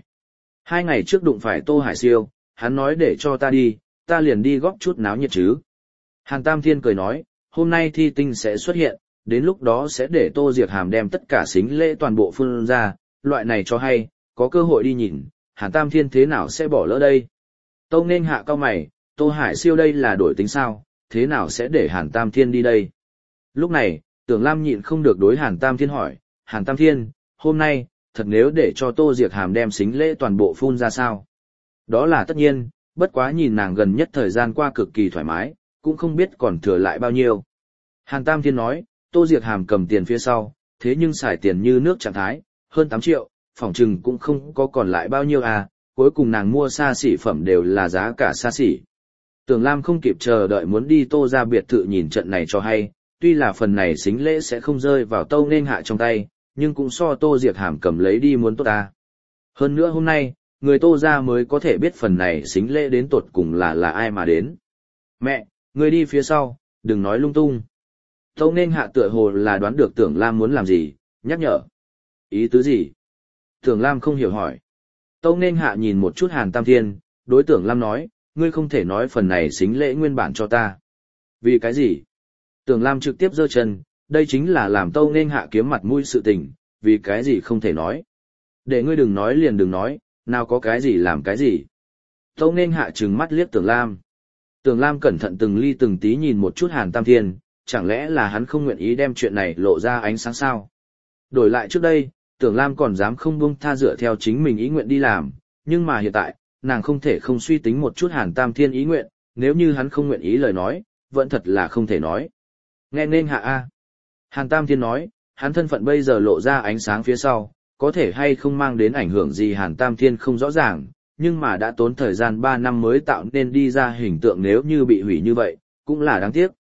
2 ngày trước đụng phải Tô Hải Siêu, hắn nói để cho ta đi, ta liền đi góp chút náo nhiệt chứ. Hàn Tam Thiên cười nói, hôm nay thi tinh sẽ xuất hiện, đến lúc đó sẽ để Tô Diệc Hàm đem tất cả sính lễ toàn bộ phun ra, loại này cho hay, có cơ hội đi nhìn, Hàn Tam Thiên thế nào sẽ bỏ lỡ đây. Tâu Nên Hạ cao mày, Tô Hải Siêu đây là đổi tính sao, thế nào sẽ để Hàn Tam Thiên đi đây. Lúc này, Tưởng Lam nhịn không được đối Hàn Tam Thiên hỏi, Hàn Tam Thiên, hôm nay, thật nếu để cho Tô Diệc Hàm đem sính lễ toàn bộ phun ra sao? Đó là tất nhiên, bất quá nhìn nàng gần nhất thời gian qua cực kỳ thoải mái, cũng không biết còn thừa lại bao nhiêu. Hàn Tam Thiên nói, Tô Diệc Hàm cầm tiền phía sau, thế nhưng xài tiền như nước trạng thái, hơn 8 triệu, phỏng chừng cũng không có còn lại bao nhiêu à, cuối cùng nàng mua xa xỉ phẩm đều là giá cả xa xỉ. Tưởng Lam không kịp chờ đợi muốn đi Tô ra biệt thự nhìn trận này cho hay, tuy là phần này sính lễ sẽ không rơi vào Tâu Nên Hạ trong tay, nhưng cũng so Tô Diệc Hàm cầm lấy đi muốn tốt ta. Hơn nữa hôm nay, người Tô ra mới có thể biết phần này sính lễ đến tột cùng là ai mà đến. Mẹ, người đi phía sau, đừng nói lung tung. Tâu Nên Hạ tựa hồ là đoán được Tưởng Lam muốn làm gì, nhắc nhở. Ý tứ gì? Tưởng Lam không hiểu hỏi. Tâu Nên Hạ nhìn một chút Hàn Tam Thiên, đối Tưởng Lam nói, ngươi không thể nói phần này sính lễ nguyên bản cho ta. Vì cái gì? Tưởng Lam trực tiếp giơ chân, đây chính là làm Tâu Nên Hạ kiếm mặt mũi sự tình, vì cái gì không thể nói. Để ngươi đừng nói liền đừng nói, nào có cái gì làm cái gì. Tâu Nên Hạ trừng mắt liếc Tưởng Lam. Tưởng Lam cẩn thận từng ly từng tí nhìn một chút Hàn Tam Thiên, chẳng lẽ là hắn không nguyện ý đem chuyện này lộ ra ánh sáng sao? Đổi lại trước đây, Tưởng Lam còn dám không buông tha dựa theo chính mình ý nguyện đi làm, nhưng mà hiện tại, nàng không thể không suy tính một chút Hàn Tam Thiên ý nguyện, nếu như hắn không nguyện ý lời nói, vẫn thật là không thể nói. Nghe Nên Hạ a. Hàn Tam Thiên nói, hắn thân phận bây giờ lộ ra ánh sáng phía sau, có thể hay không mang đến ảnh hưởng gì Hàn Tam Thiên không rõ ràng, nhưng mà đã tốn thời gian 3 năm mới tạo nên đi ra hình tượng nếu như bị hủy như vậy, cũng là đáng tiếc.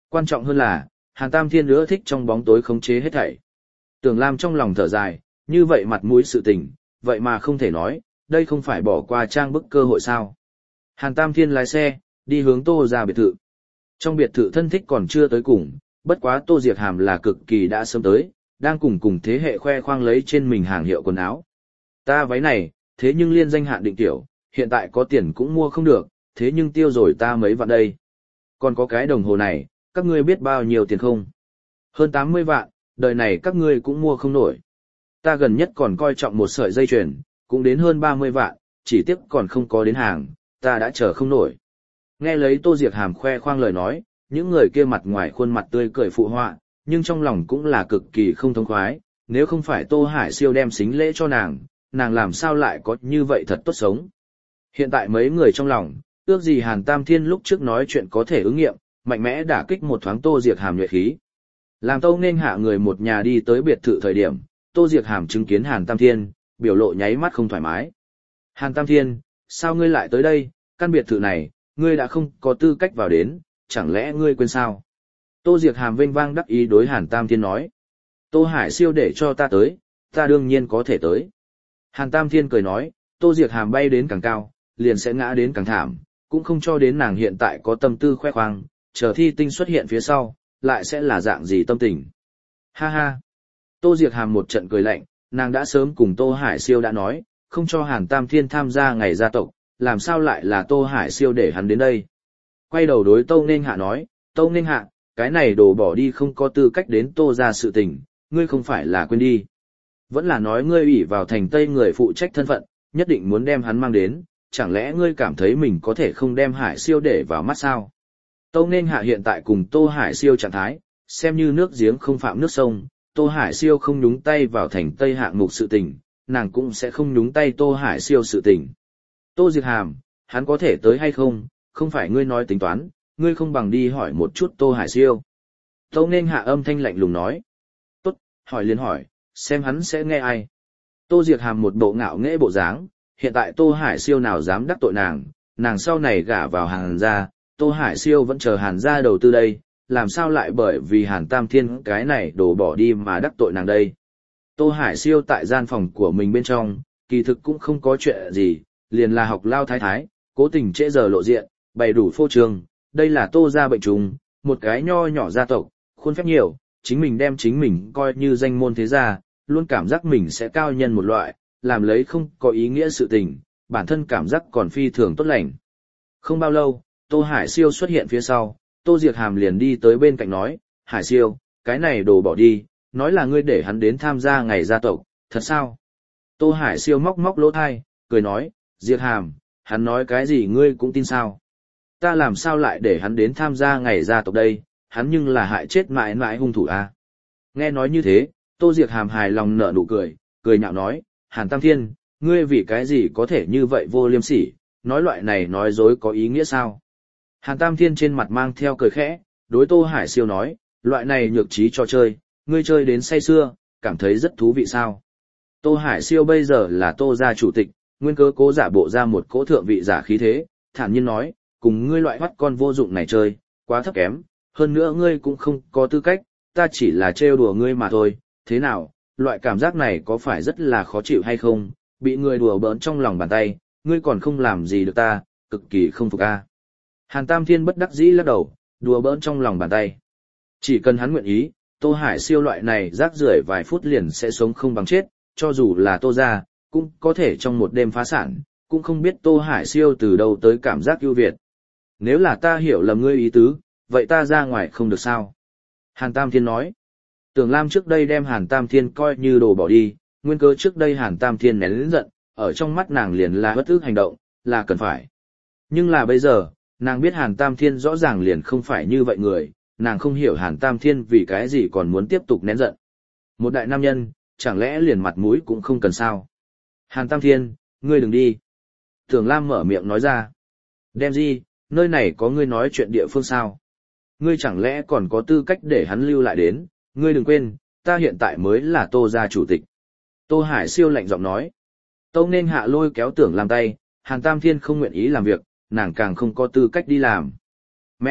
Quan trọng hơn là, Hàn Tam Thiên nữa thích trong bóng tối khống chế hết thảy. Tưởng Lam trong lòng thở dài, như vậy mặt mũi sự tình, vậy mà không thể nói, đây không phải bỏ qua trang bức cơ hội sao. Hàn Tam Thiên lái xe, đi hướng Tô ra biệt thự. Trong biệt thự thân thích còn chưa tới cùng, bất quá Tô Diệc Hàm là cực kỳ đã sớm tới, đang cùng thế hệ khoe khoang lấy trên mình hàng hiệu quần áo. Ta váy này, thế nhưng liên danh hạn định tiểu, hiện tại có tiền cũng mua không được, thế nhưng tiêu rồi ta mấy vạn đây. Còn có cái đồng hồ này, các ngươi biết bao nhiêu tiền không? Hơn 80 vạn, đời này các ngươi cũng mua không nổi. Ta gần nhất còn coi trọng một sợi dây chuyền, cũng đến hơn 30 vạn, chỉ tiếc còn không có đến hàng, ta đã chờ không nổi. Nghe lấy Tô Diệc Hàm khoe khoang lời nói, những người kia mặt ngoài khuôn mặt tươi cười phụ họa, nhưng trong lòng cũng là cực kỳ không thông khoái, nếu không phải Tô Hải Siêu đem xính lễ cho nàng làm sao lại có như vậy thật tốt sống. Hiện tại mấy người trong lòng, ước gì Hàn Tam Thiên lúc trước nói chuyện có thể ứng nghiệm, mạnh mẽ đả kích một thoáng Tô Diệc Hàm nhuệ khí. Làm Tâu nên hạ người một nhà đi tới biệt thự thời điểm, Tô Diệc Hàm chứng kiến Hàn Tam Thiên, biểu lộ nháy mắt không thoải mái. Hàn Tam Thiên, sao ngươi lại tới đây, căn biệt thự này, ngươi đã không có tư cách vào đến, chẳng lẽ ngươi quên sao? Tô Diệc Hàm vênh vang đắc ý đối Hàn Tam Thiên nói. Tô Hải Siêu để cho ta tới, ta đương nhiên có thể tới. Hàn Tam Thiên cười nói, Tô Diệc Hàm bay đến càng cao, liền sẽ ngã đến càng thảm, cũng không cho đến nàng hiện tại có tâm tư khoe khoang, chờ thi tinh xuất hiện phía sau, lại sẽ là dạng gì tâm tình. Ha ha. Tô Diệc Hàm một trận cười lạnh, nàng đã sớm cùng Tô Hải Siêu đã nói, không cho Hàn Tam Thiên tham gia ngày gia tộc, làm sao lại là Tô Hải Siêu để hắn đến đây. Quay đầu đối Tâu Nên Hạ nói, Tâu Nên Hạ, cái này đồ bỏ đi không có tư cách đến Tô ra sự tình, ngươi không phải là quên đi. Vẫn là nói ngươi ủy vào thành Tây người phụ trách thân phận, nhất định muốn đem hắn mang đến, chẳng lẽ ngươi cảm thấy mình có thể không đem Hải Siêu để vào mắt sao? Tâu Nên Hạ hiện tại cùng Tô Hải Siêu trạng thái, xem như nước giếng không phạm nước sông, Tô Hải Siêu không nhúng tay vào thành Tây hạng mục sự tình, nàng cũng sẽ không nhúng tay Tô Hải Siêu sự tình. Tô Diệc Hàm, hắn có thể tới hay không, không phải ngươi nói tính toán, ngươi không bằng đi hỏi một chút Tô Hải Siêu. Tâu Nên Hạ âm thanh lạnh lùng nói. Tốt, hỏi liền hỏi, xem hắn sẽ nghe ai. Tô Diệc Hàm một bộ ngạo nghễ bộ dáng, hiện tại Tô Hải Siêu nào dám đắc tội nàng sau này gả vào Hàn gia, Tô Hải Siêu vẫn chờ Hàn gia đầu tư đây, làm sao lại bởi vì Hàn Tam Thiên cái này đổ bỏ đi mà đắc tội nàng đây. Tô Hải Siêu tại gian phòng của mình bên trong, kỳ thực cũng không có chuyện gì, liền là học lao thái thái, cố tình trễ giờ lộ diện, bày đủ phô trương, đây là Tô gia bệnh trùng, một cái nho nhỏ gia tộc, khuôn phép nhiều, chính mình đem chính mình coi như danh môn thế gia, luôn cảm giác mình sẽ cao nhân một loại, làm lấy không có ý nghĩa sự tình, bản thân cảm giác còn phi thường tốt lành. Không bao lâu, Tô Hải Siêu xuất hiện phía sau, Tô Diệc Hàm liền đi tới bên cạnh nói, Hải Siêu, cái này đồ bỏ đi, nói là ngươi để hắn đến tham gia ngày gia tộc, thật sao? Tô Hải Siêu móc móc lỗ thai, cười nói, Diệc Hàm, hắn nói cái gì ngươi cũng tin sao? Ta làm sao lại để hắn đến tham gia ngày gia tộc đây, hắn nhưng là hại chết mãi mãi hung thủ à? Nghe nói như thế, Tô Diệc Hàm hài lòng nở nụ cười, cười nhạo nói, Hàn Tam Thiên, ngươi vì cái gì có thể như vậy vô liêm sỉ, nói loại này nói dối có ý nghĩa sao? Hàn Tam Thiên trên mặt mang theo cười khẽ, đối Tô Hải Siêu nói, loại này nhược trí trò chơi, ngươi chơi đến say sưa, cảm thấy rất thú vị sao? Tô Hải Siêu bây giờ là Tô gia chủ tịch, nguyên cớ cố giả bộ ra một cỗ thượng vị giả khí thế, thản nhiên nói, cùng ngươi loại hoắt con vô dụng này chơi, quá thấp kém, hơn nữa ngươi cũng không có tư cách, ta chỉ là trêu đùa ngươi mà thôi, thế nào, loại cảm giác này có phải rất là khó chịu hay không, bị người đùa bỡn trong lòng bàn tay, ngươi còn không làm gì được ta, cực kỳ không phục a. Hàn Tam Thiên bất đắc dĩ lắc đầu, đùa bỡn trong lòng bàn tay. Chỉ cần hắn nguyện ý, Tô Hải Siêu loại này rác rưởi vài phút liền sẽ sống không bằng chết, cho dù là Tô gia, cũng có thể trong một đêm phá sản, cũng không biết Tô Hải Siêu từ đâu tới cảm giác ưu việt. Nếu là ta hiểu lầm ngươi ý tứ, vậy ta ra ngoài không được sao? Hàn Tam Thiên nói. Tưởng Lam trước đây đem Hàn Tam Thiên coi như đồ bỏ đi, nguyên cớ trước đây Hàn Tam Thiên nén lớn giận, ở trong mắt nàng liền là bất ức hành động, là cần phải. Nhưng là bây giờ, nàng biết Hàn Tam Thiên rõ ràng liền không phải như vậy người, nàng không hiểu Hàn Tam Thiên vì cái gì còn muốn tiếp tục nén giận. Một đại nam nhân, chẳng lẽ liền mặt mũi cũng không cần sao? Hàn Tam Thiên, ngươi đừng đi. Tưởng Lam mở miệng nói ra. Đem gì, nơi này có ngươi nói chuyện địa phương sao? Ngươi chẳng lẽ còn có tư cách để hắn lưu lại đến, ngươi đừng quên, ta hiện tại mới là Tô gia chủ tịch. Tô Hải Siêu lạnh giọng nói. Tâu Nên Hạ lôi kéo Tưởng Lam tay, Hàn Tam Thiên không nguyện ý làm việc, nàng càng không có tư cách đi làm. Mẹ,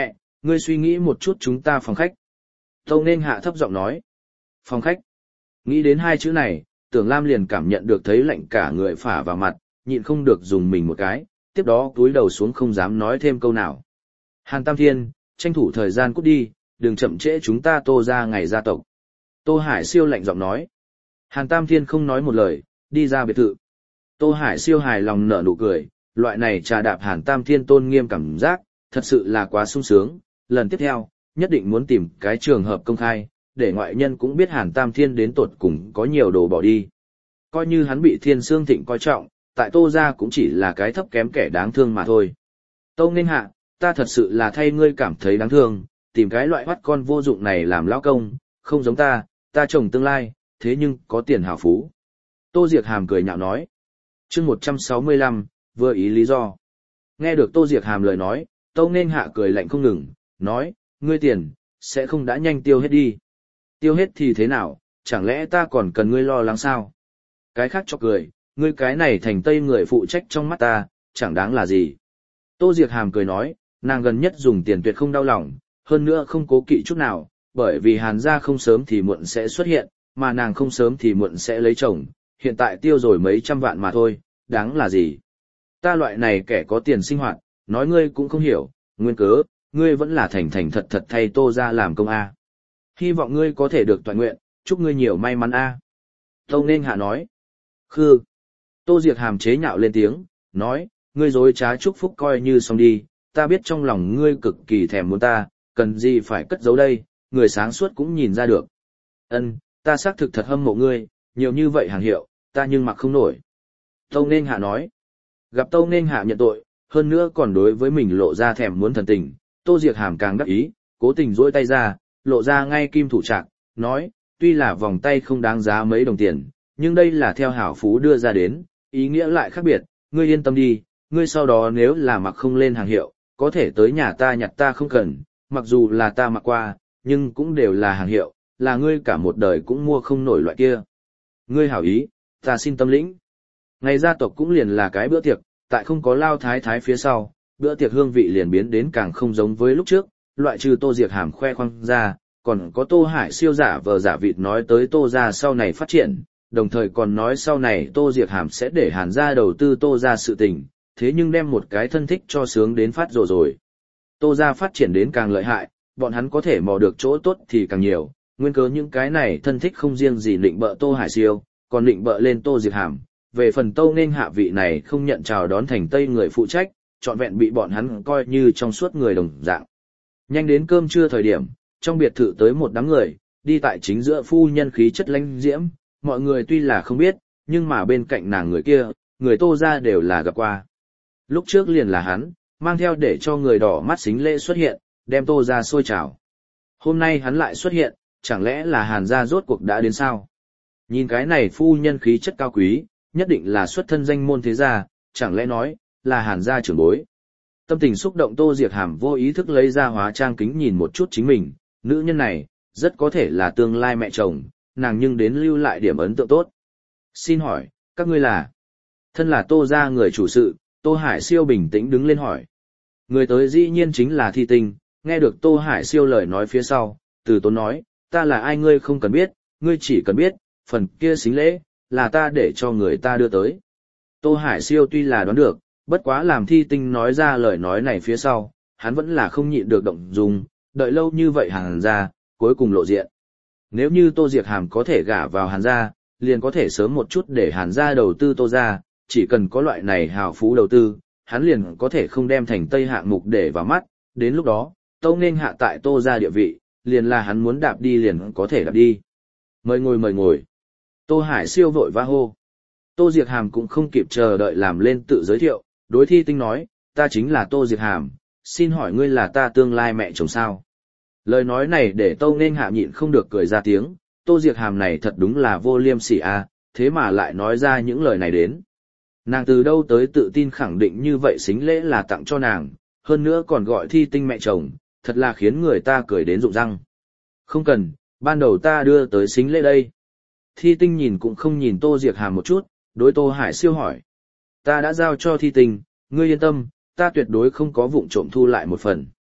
Ngươi suy nghĩ một chút chúng ta phòng khách. Tâu nên hạ thấp giọng nói. Phòng khách. Nghĩ đến hai chữ này, Tưởng Lam liền cảm nhận được thấy lạnh cả người phả vào mặt, nhịn không được dùng mình một cái, tiếp đó cúi đầu xuống không dám nói thêm câu nào. Hàn Tam Thiên, tranh thủ thời gian cút đi, đừng chậm trễ chúng ta Tô ra ngày gia tộc. Tô Hải Siêu lạnh giọng nói. Hàn Tam Thiên không nói một lời, đi ra biệt thự. Tô Hải Siêu hài lòng nở nụ cười, loại này trà đạp Hàn Tam Thiên tôn nghiêm cảm giác, thật sự là quá sung sướng. Lần tiếp theo, nhất định muốn tìm cái trường hợp công khai, để ngoại nhân cũng biết Hàn Tam Thiên đến tột cùng có nhiều đồ bỏ đi. Coi như hắn bị Thiên Sương Thịnh coi trọng, tại Tô gia cũng chỉ là cái thấp kém kẻ đáng thương mà thôi. Tâu Nên Hạ, ta thật sự là thay ngươi cảm thấy đáng thương, tìm cái loại hoắt con vô dụng này làm lão công, không giống ta chồng tương lai, thế nhưng có tiền hào phú. Tô Diệc Hàm cười nhạo nói. Chương 165, vừa ý lý do. Nghe được Tô Diệc Hàm lời nói, Tâu Nên Hạ cười lạnh không ngừng, nói, ngươi tiền, sẽ không đã nhanh tiêu hết đi. Tiêu hết thì thế nào, chẳng lẽ ta còn cần ngươi lo lắng sao? Cái khác cho cười, ngươi cái này thành tây người phụ trách trong mắt ta, chẳng đáng là gì. Tô Diệc Hàm cười nói, nàng gần nhất dùng tiền tuyệt không đau lòng, hơn nữa không cố kỵ chút nào, bởi vì Hàn gia không sớm thì muộn sẽ xuất hiện, mà nàng không sớm thì muộn sẽ lấy chồng, hiện tại tiêu rồi mấy trăm vạn mà thôi, đáng là gì. Ta loại này kẻ có tiền sinh hoạt, nói ngươi cũng không hiểu, nguyên cớ, ngươi vẫn là thành thành thật thật thay Tô ra làm công A. Hy vọng ngươi có thể được toàn nguyện, chúc ngươi nhiều may mắn A. Tâu Nên Hạ nói. Khư. Tô Diệc Hàm chế nhạo lên tiếng, nói, ngươi dối trá chúc phúc coi như xong đi, ta biết trong lòng ngươi cực kỳ thèm muốn ta, cần gì phải cất giấu đây, người sáng suốt cũng nhìn ra được. Ân, ta xác thực thật hâm mộ ngươi, nhiều như vậy hàng hiệu, ta nhưng mặc không nổi. Tâu Nên Hạ nói. Gặp Tâu Nên Hạ nhận tội, hơn nữa còn đối với mình lộ ra thèm muốn thần tình, Tô Diệc Hàm càng đắc ý, cố tình duỗi tay ra, lộ ra ngay kim thủ trạc, nói, tuy là vòng tay không đáng giá mấy đồng tiền, nhưng đây là theo hảo phú đưa ra đến, ý nghĩa lại khác biệt, ngươi yên tâm đi, ngươi sau đó nếu là mặc không lên hàng hiệu, có thể tới nhà ta nhặt ta không cần, mặc dù là ta mặc qua, nhưng cũng đều là hàng hiệu, là ngươi cả một đời cũng mua không nổi loại kia. Ngươi hảo ý, ta xin tâm lĩnh. Ngày gia tộc cũng liền là cái bữa tiệc, tại không có Lao Thái Thái phía sau, bữa tiệc hương vị liền biến đến càng không giống với lúc trước, loại trừ Tô Diệc Hàm khoe khoang ra, còn có Tô Hải Siêu giả vờ giả vịt nói tới Tô gia sau này phát triển, đồng thời còn nói sau này Tô Diệc Hàm sẽ để Hàn gia đầu tư Tô gia sự tình, thế nhưng đem một cái thân thích cho sướng đến phát rồi. Tô gia phát triển đến càng lợi hại, bọn hắn có thể mò được chỗ tốt thì càng nhiều, nguyên cớ những cái này thân thích không riêng gì định bợ Tô Hải Siêu, còn định bợ lên Tô Diệc Hàm. Về phần Tâu Nên Hạ vị này không nhận chào đón thành Tây người phụ trách, trọn vẹn bị bọn hắn coi như trong suốt người đồng dạng. Nhanh đến cơm trưa thời điểm, trong biệt thự tới một đám người, đi tại chính giữa phu nhân khí chất lãnh diễm, mọi người tuy là không biết, nhưng mà bên cạnh nàng người kia, người Tô ra đều là gặp qua. Lúc trước liền là hắn, mang theo để cho người đỏ mắt xính lễ xuất hiện, đem Tô ra sôi trào. Hôm nay hắn lại xuất hiện, chẳng lẽ là Hàn gia rốt cuộc đã đến sao? Nhìn cái này phu nhân khí chất cao quý, nhất định là xuất thân danh môn thế gia, chẳng lẽ nói, là Hàn gia trưởng bối. Tâm tình xúc động Tô Diệc Hàm vô ý thức lấy ra hóa trang kính nhìn một chút chính mình, nữ nhân này, rất có thể là tương lai mẹ chồng, nàng nhưng đến lưu lại điểm ấn tượng tốt. Xin hỏi, các ngươi là? Thân là Tô gia người chủ sự, Tô Hải Siêu bình tĩnh đứng lên hỏi. Người tới dĩ nhiên chính là Thi Tinh, nghe được Tô Hải Siêu lời nói phía sau, từ tốn nói, ta là ai ngươi không cần biết, ngươi chỉ cần biết, phần kia xính lễ, là ta để cho người ta đưa tới. Tô Hải Siêu tuy là đoán được, bất quá làm Thi Tinh nói ra lời nói này phía sau, hắn vẫn là không nhịn được động dung, đợi lâu như vậy Hàn gia, cuối cùng lộ diện. Nếu như Tô Diệc Hàm có thể gả vào Hàn gia, liền có thể sớm một chút để Hàn gia đầu tư Tô gia, chỉ cần có loại này hào phú đầu tư, hắn liền có thể không đem thành Tây hạng mục để vào mắt, đến lúc đó, Tâu Nên Hạ tại Tô gia địa vị, liền là hắn muốn đạp đi liền có thể đạp đi. Mời ngồi mời ngồi. Tô Hải Siêu vội va hô. Tô Diệc Hàm cũng không kịp chờ đợi làm lên tự giới thiệu, đối Thi Tinh nói, ta chính là Tô Diệc Hàm, xin hỏi ngươi là ta tương lai mẹ chồng sao? Lời nói này để Tâu Nên Hạ nhịn không được cười ra tiếng, Tô Diệc Hàm này thật đúng là vô liêm sỉ a, thế mà lại nói ra những lời này đến. Nàng từ đâu tới tự tin khẳng định như vậy xính lễ là tặng cho nàng, hơn nữa còn gọi Thi Tinh mẹ chồng, thật là khiến người ta cười đến rụng răng. Không cần, ban đầu ta đưa tới xính lễ đây. Thi Tinh nhìn cũng không nhìn Tô Diệc Hàm một chút, đối Tô Hải Siêu hỏi. Ta đã giao cho Thi Tinh, ngươi yên tâm, ta tuyệt đối không có vụng trộm thu lại một phần.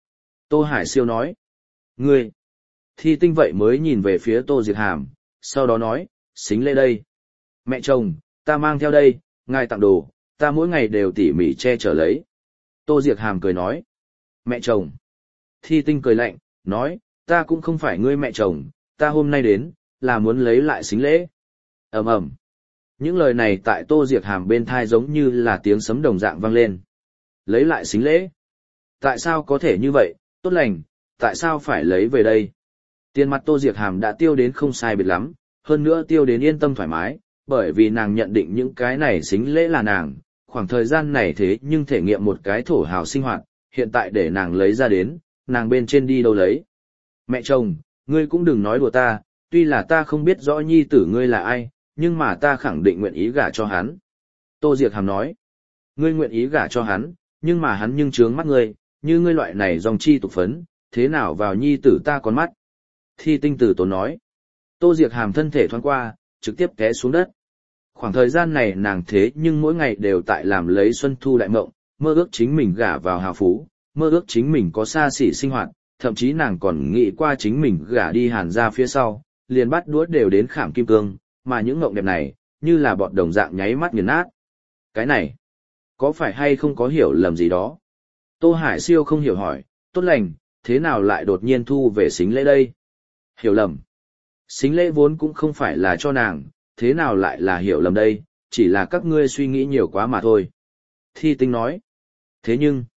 Tô Hải Siêu nói. Ngươi. Thi Tinh vậy mới nhìn về phía Tô Diệc Hàm, sau đó nói, xính lễ đây. Mẹ chồng, ta mang theo đây, ngài tặng đồ, ta mỗi ngày đều tỉ mỉ che chở lấy. Tô Diệc Hàm cười nói. Mẹ chồng. Thi Tinh cười lạnh, nói, ta cũng không phải ngươi mẹ chồng, ta hôm nay đến, là muốn lấy lại xính lễ. Ầm ầm. Những lời này tại Tô Diệc Hàm bên thai giống như là tiếng sấm đồng dạng vang lên. Lấy lại xính lễ. Tại sao có thể như vậy, tốt lành, tại sao phải lấy về đây? Tiền mặt Tô Diệc Hàm đã tiêu đến không sai biệt lắm, hơn nữa tiêu đến yên tâm thoải mái, bởi vì nàng nhận định những cái này xính lễ là nàng, khoảng thời gian này thế nhưng thể nghiệm một cái thổ hào sinh hoạt, hiện tại để nàng lấy ra đến, nàng bên trên đi đâu lấy. Mẹ chồng, ngươi cũng đừng nói đùa ta, tuy là ta không biết rõ nhi tử ngươi là ai, nhưng mà ta khẳng định nguyện ý gả cho hắn. Tô Diệc Hàm nói, ngươi nguyện ý gả cho hắn, nhưng mà hắn nhưng trướng mắt ngươi, như ngươi loại này dòng chi tục phấn, thế nào vào nhi tử ta con mắt. Thi Tinh Tử tốn nói, Tô Diệc Hàm thân thể thoáng qua, trực tiếp té xuống đất. Khoảng thời gian này nàng thế nhưng mỗi ngày đều tại làm lấy xuân thu đại mộng, mơ ước chính mình gả vào hào phú, mơ ước chính mình có xa xỉ sinh hoạt, thậm chí nàng còn nghĩ qua chính mình gả đi Hàn ra phía sau, liền bắt đũa đều đến khảm kim cương, mà những mộng đẹp này, như là bọt đồng dạng nháy mắt nghiền nát. Cái này, có phải hay không có hiểu lầm gì đó? Tô Hải Siêu không hiểu hỏi, tốt lành, thế nào lại đột nhiên thu về xính lễ đây? Hiểu lầm. Xính lễ vốn cũng không phải là cho nàng, thế nào lại là hiểu lầm đây, chỉ là các ngươi suy nghĩ nhiều quá mà thôi. Thi Tinh nói. Thế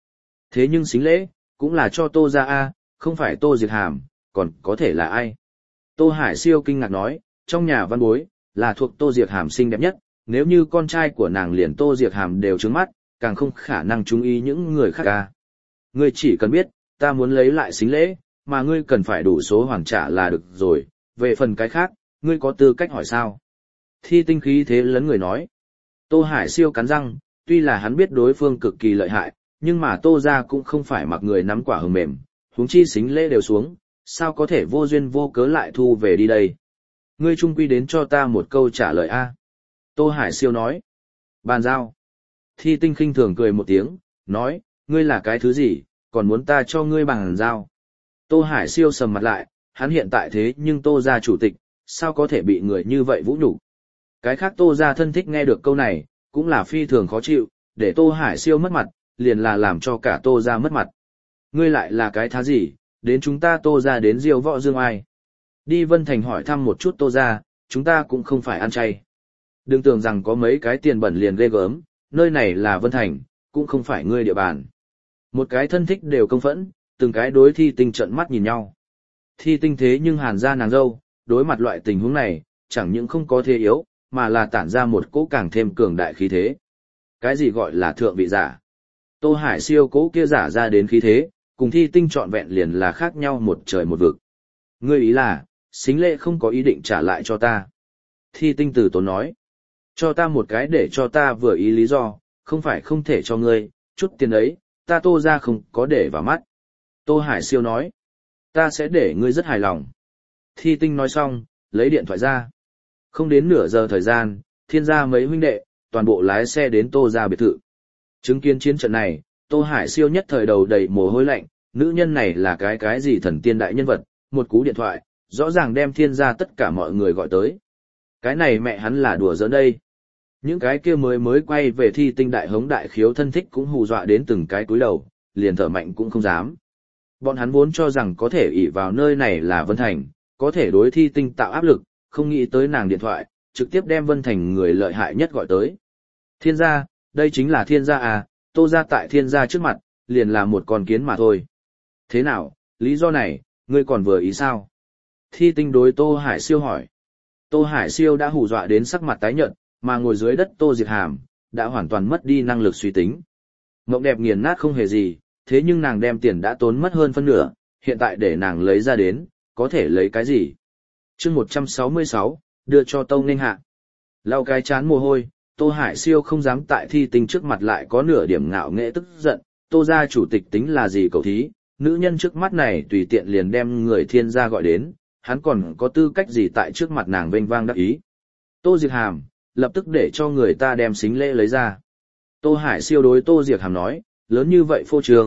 nhưng xính lễ, cũng là cho Tô ra a, không phải Tô Diệc Hàm, còn có thể là ai? Tô Hải Siêu kinh ngạc nói, trong nhà văn bối, là thuộc Tô Diệc Hàm xinh đẹp nhất, nếu như con trai của nàng liền Tô Diệc Hàm đều trướng mắt, càng không khả năng chú ý những người khác ca. Ngươi chỉ cần biết, ta muốn lấy lại xính lễ, mà ngươi cần phải đủ số hoàn trả là được rồi, về phần cái khác, ngươi có tư cách hỏi sao? Thi Tinh khí thế lấn người nói. Tô Hải Siêu cắn răng, tuy là hắn biết đối phương cực kỳ lợi hại, nhưng mà Tô ra cũng không phải mặc người nắm quả hừng mềm, huống chi xính lễ đều xuống, sao có thể vô duyên vô cớ lại thu về đi đây? Ngươi trung quy đến cho ta một câu trả lời a. Tô Hải Siêu nói. Bàn giao. Thi Tinh khinh thường cười một tiếng, nói, ngươi là cái thứ gì, còn muốn ta cho ngươi bàn giao? Tô Hải Siêu sầm mặt lại, hắn hiện tại thế nhưng Tô ra chủ tịch, sao có thể bị người như vậy vũ nhục? Cái khác Tô ra thân thích nghe được câu này, cũng là phi thường khó chịu, để Tô Hải Siêu mất mặt, liền là làm cho cả Tô ra mất mặt. Ngươi lại là cái thá gì, đến chúng ta Tô ra đến diêu võ dương ai? Đi Vân Thành hỏi thăm một chút Tô ra, chúng ta cũng không phải ăn chay. Đừng tưởng rằng có mấy cái tiền bẩn liền ghê gớm, nơi này là Vân Thành, cũng không phải ngươi địa bàn. Một cái thân thích đều công phẫn, từng cái đối Thi Tinh trợn mắt nhìn nhau. Thi Tinh thế nhưng Hàn ra nàng dâu, đối mặt loại tình huống này, chẳng những không có thế yếu, mà là tản ra một cỗ càng thêm cường đại khí thế. Cái gì gọi là thượng vị giả? Tô Hải Siêu cỗ kia giả ra đến khí thế, cùng Thi Tinh trọn vẹn liền là khác nhau một trời một vực. Ngươi ý là, xính lễ không có ý định trả lại cho ta. Thi Tinh từ tốn nói, cho ta một cái để cho ta vừa ý lý do, không phải không thể cho ngươi, chút tiền ấy, ta Tô ra không có để vào mắt. Tô Hải Siêu nói, ta sẽ để ngươi rất hài lòng. Thi Tinh nói xong, lấy điện thoại ra. Không đến nửa giờ thời gian, Thiên gia mấy huynh đệ, toàn bộ lái xe đến Tô ra biệt thự. Chứng kiến chiến trận này, Tô Hải Siêu nhất thời đầu đầy mồ hôi lạnh, nữ nhân này là cái gì thần tiên đại nhân vật, một cú điện thoại, rõ ràng đem Thiên gia tất cả mọi người gọi tới. Cái này mẹ hắn là đùa giỡn đây. Những cái kia mới quay về Thi Tinh đại hống đại khiếu thân thích cũng hù dọa đến từng cái cúi đầu, liền thở mạnh cũng không dám. Bọn hắn vốn cho rằng có thể ỷ vào nơi này là Vân Thành, có thể đối Thi Tinh tạo áp lực, không nghĩ tới nàng điện thoại, trực tiếp đem Vân Thành người lợi hại nhất gọi tới. Thiên gia, đây chính là Thiên gia à, Tô ra tại Thiên gia trước mặt, liền là một con kiến mà thôi. Thế nào, lý do này, ngươi còn vừa ý sao? Thi Tinh đối Tô Hải Siêu hỏi. Tô Hải Siêu đã hù dọa đến sắc mặt tái nhợt, mà ngồi dưới đất Tô Diệc Hàm, đã hoàn toàn mất đi năng lực suy tính. Mộng đẹp nghiền nát không hề gì, thế nhưng nàng đem tiền đã tốn mất hơn phân nửa, hiện tại để nàng lấy ra đến, có thể lấy cái gì? chương 166, đưa cho Tâu Ninh Hạ. Lau cái chán mồ hôi, Tô Hải Siêu không dám tại Thi Tinh trước mặt lại có nửa điểm ngạo nghễ tức giận, Tô gia chủ tịch tính là gì cầu thí, nữ nhân trước mắt này tùy tiện liền đem người Thiên gia gọi đến, hắn còn có tư cách gì tại trước mặt nàng vênh vang đắc ý. Tô Diệc Hàm, lập tức để cho người ta đem xính lễ lấy ra. Tô Hải Siêu đối Tô Diệc Hàm nói, lớn như vậy phô trương,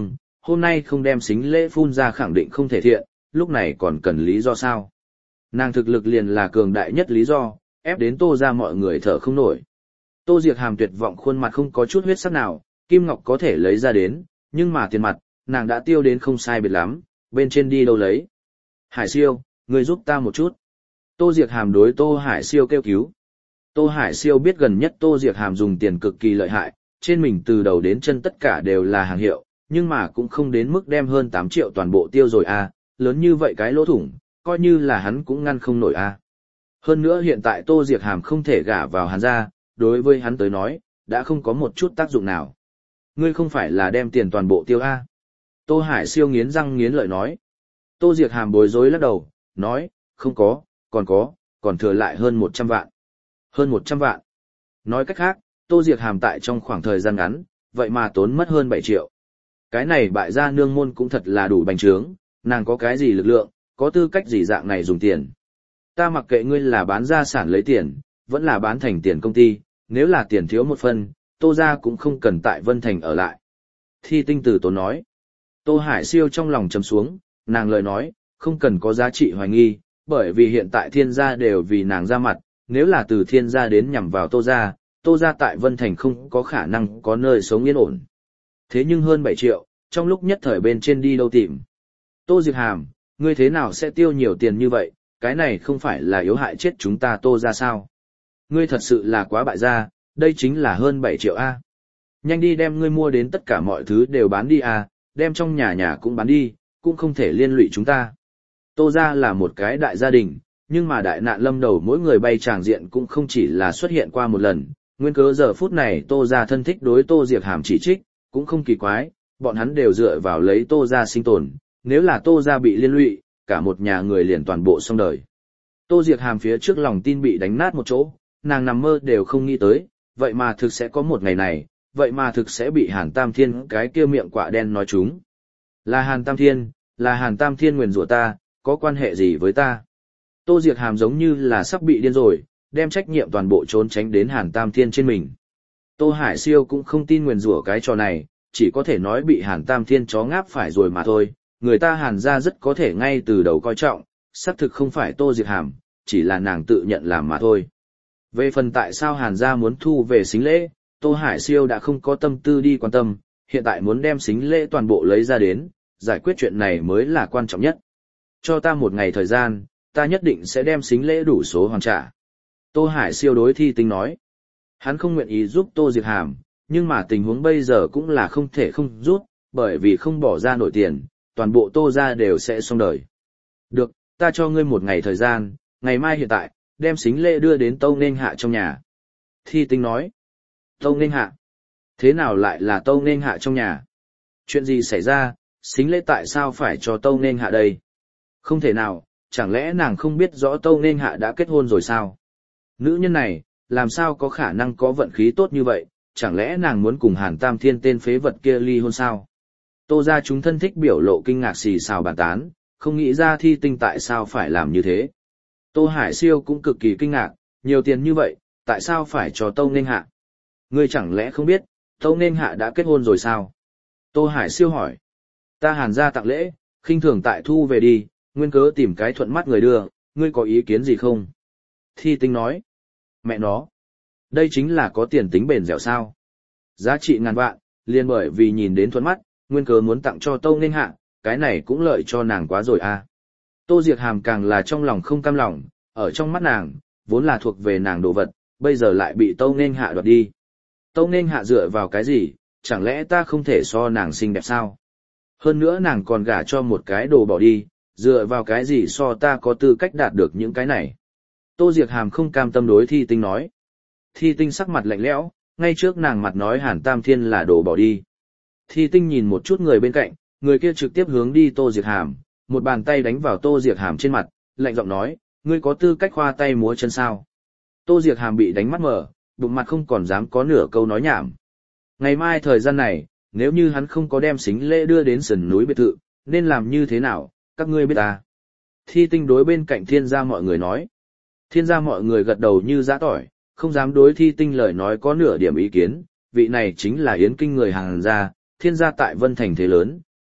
hôm nay không đem xính lễ phun ra khẳng định không thể thiện, lúc này còn cần lý do sao? Nàng thực lực liền là cường đại nhất lý do, ép đến Tô ra mọi người thở không nổi. Tô Diệc Hàm tuyệt vọng khuôn mặt không có chút huyết sắc nào, kim ngọc có thể lấy ra đến, nhưng mà tiền mặt, nàng đã tiêu đến không sai biệt lắm, bên trên đi đâu lấy. Hải Siêu, ngươi giúp ta một chút. Tô Diệc Hàm đối Tô Hải Siêu kêu cứu. Tô Hải Siêu biết gần nhất Tô Diệc Hàm dùng tiền cực kỳ lợi hại, trên mình từ đầu đến chân tất cả đều là hàng hiệu, nhưng mà cũng không đến mức đem hơn 8 triệu toàn bộ tiêu rồi à, lớn như vậy cái lỗ thủng, coi như là hắn cũng ngăn không nổi à. Hơn nữa hiện tại Tô Diệc Hàm không thể gả vào Hàn gia, đối với hắn tới nói, đã không có một chút tác dụng nào. Ngươi không phải là đem tiền toàn bộ tiêu à. Tô Hải Siêu nghiến răng nghiến lợi nói. Tô Diệc Hàm bối rối lắc đầu, nói, không có, còn thừa lại hơn 100 vạn. Hơn 100 vạn. Nói cách khác, Tô Diệc Hàm tại trong khoảng thời gian ngắn, vậy mà tốn mất hơn 7 triệu. Cái này bại gia nương môn cũng thật là đủ bành trướng, nàng có cái gì lực lượng, có tư cách gì dạng này dùng tiền. Ta mặc kệ ngươi là bán gia sản lấy tiền, vẫn là bán thành tiền công ty, nếu là tiền thiếu một phần, Tô gia cũng không cần tại Vân Thành ở lại. Thi Tinh Tử Tốn nói. Tô Hải Siêu trong lòng trầm xuống, nàng lời nói, không cần có giá trị hoài nghi, bởi vì hiện tại thiên gia đều vì nàng ra mặt, nếu là từ thiên gia đến nhằm vào Tô gia tại Vân Thành không có khả năng có nơi sống yên ổn. Thế nhưng hơn 7 triệu, trong lúc nhất thời bên trên đi đâu tìm. Tô Diệc Hàm, ngươi thế nào sẽ tiêu nhiều tiền như vậy, cái này không phải là yếu hại chết chúng ta Tô gia sao? Ngươi thật sự là quá bại gia, đây chính là hơn 7 triệu A. Nhanh đi đem ngươi mua đến tất cả mọi thứ đều bán đi A, đem trong nhà cũng bán đi, cũng không thể liên lụy chúng ta. Tô gia là một cái đại gia đình, nhưng mà đại nạn lâm đầu mỗi người bay tràng diện cũng không chỉ là xuất hiện qua một lần, nguyên cớ giờ phút này Tô gia thân thích đối Tô Diệc Hàm chỉ trích, cũng không kỳ quái, bọn hắn đều dựa vào lấy Tô gia sinh tồn, nếu là Tô gia bị liên lụy, cả một nhà người liền toàn bộ xong đời. Tô Diệc Hàm phía trước lòng tin bị đánh nát một chỗ, nàng nằm mơ đều không nghĩ tới, vậy mà thực sẽ có một ngày này, vậy mà thực sẽ bị Hàn Tam Thiên cái kia miệng quạ đen nói chúng. Là Hàn Tam Thiên nguyền rủa ta, có quan hệ gì với ta? Tô Diệc Hàm giống như là sắp bị điên rồi, đem trách nhiệm toàn bộ trốn tránh đến Hàn Tam Thiên trên mình. Tô Hải Siêu cũng không tin nguyền rủa cái trò này, chỉ có thể nói bị Hàn Tam Thiên chó ngáp phải rồi mà thôi, người ta Hàn gia rất có thể ngay từ đầu coi trọng, xác thực không phải Tô Diệc Hàm, chỉ là nàng tự nhận làm mà thôi. Về phần tại sao Hàn gia muốn thu về sính lễ, Tô Hải Siêu đã không có tâm tư đi quan tâm, hiện tại muốn đem sính lễ toàn bộ lấy ra đến, giải quyết chuyện này mới là quan trọng nhất. Cho ta một ngày thời gian, ta nhất định sẽ đem sính lễ đủ số hoàn trả. Tô Hải Siêu đối Thi Tinh nói. Hắn không nguyện ý giúp Tô Diệc Hàm, nhưng mà tình huống bây giờ cũng là không thể không giúp, bởi vì không bỏ ra nổi tiền, toàn bộ Tô gia đều sẽ xong đời. Được, ta cho ngươi một ngày thời gian, ngày mai hiện tại, đem sính lễ đưa đến Tâu Nên Hạ trong nhà. Thi Tinh nói. Tâu Nên Hạ? Thế nào lại là Tâu Nên Hạ trong nhà? Chuyện gì xảy ra, sính lễ tại sao phải cho Tâu Nên Hạ đây? Không thể nào, chẳng lẽ nàng không biết rõ Tâu Nên Hạ đã kết hôn rồi sao? Nữ nhân này, làm sao có khả năng có vận khí tốt như vậy, chẳng lẽ nàng muốn cùng Hàn Tam Thiên tên phế vật kia ly hôn sao? Tô gia chúng thân thích biểu lộ kinh ngạc xì xào bàn tán, không nghĩ ra Thi Tinh tại sao phải làm như thế. Tô Hải Siêu cũng cực kỳ kinh ngạc, nhiều tiền như vậy, tại sao phải cho Tâu Nên Hạ? Ngươi chẳng lẽ không biết, Tâu Nên Hạ đã kết hôn rồi sao? Tô Hải Siêu hỏi. Ta Hàn gia tặng lễ, khinh thường tại thu về đi, nguyên cớ tìm cái thuận mắt người đưa, ngươi có ý kiến gì không? Thi Tinh nói. Mẹ nó. Đây chính là có tiền tính bền dẻo sao? Giá trị ngàn vạn, liền bởi vì nhìn đến thuận mắt, nguyên cớ muốn tặng cho Tâu Nên Hạ, cái này cũng lợi cho nàng quá rồi à. Tô Diệc Hàm càng là trong lòng không cam lòng, ở trong mắt nàng, vốn là thuộc về nàng đồ vật, bây giờ lại bị Tâu Nên Hạ đoạt đi. Tâu Nên Hạ dựa vào cái gì, chẳng lẽ ta không thể so nàng xinh đẹp sao? Hơn nữa nàng còn gả cho một cái đồ bỏ đi, dựa vào cái gì so ta có tư cách đạt được những cái này? Tô Diệc Hàm không cam tâm đối Thi Tinh nói. Thi Tinh sắc mặt lạnh lẽo, ngay trước nàng mặt nói Hàn Tam Thiên là đồ bỏ đi. Thi Tinh nhìn một chút người bên cạnh, người kia trực tiếp hướng đi Tô Diệc Hàm, một bàn tay đánh vào Tô Diệc Hàm trên mặt, lạnh giọng nói, ngươi có tư cách khoa tay múa chân sao? Tô Diệc Hàm bị đánh mắt mở, bụng mặt không còn dám có nửa câu nói nhảm. Ngày mai thời gian này, nếu như hắn không có đem sính lễ đưa đến sườn núi biệt thự, nên làm như thế nào, các ngươi biết ta. Thi Tinh đối bên cạnh Thiên gia mọi người nói. Thiên gia mọi người gật đầu như giã tỏi, không dám đối Thi Tinh lời nói có nửa điểm ý kiến, vị này chính là Yến Kinh người Hàn gia, Thiên gia tại Vân Thành thế lớn,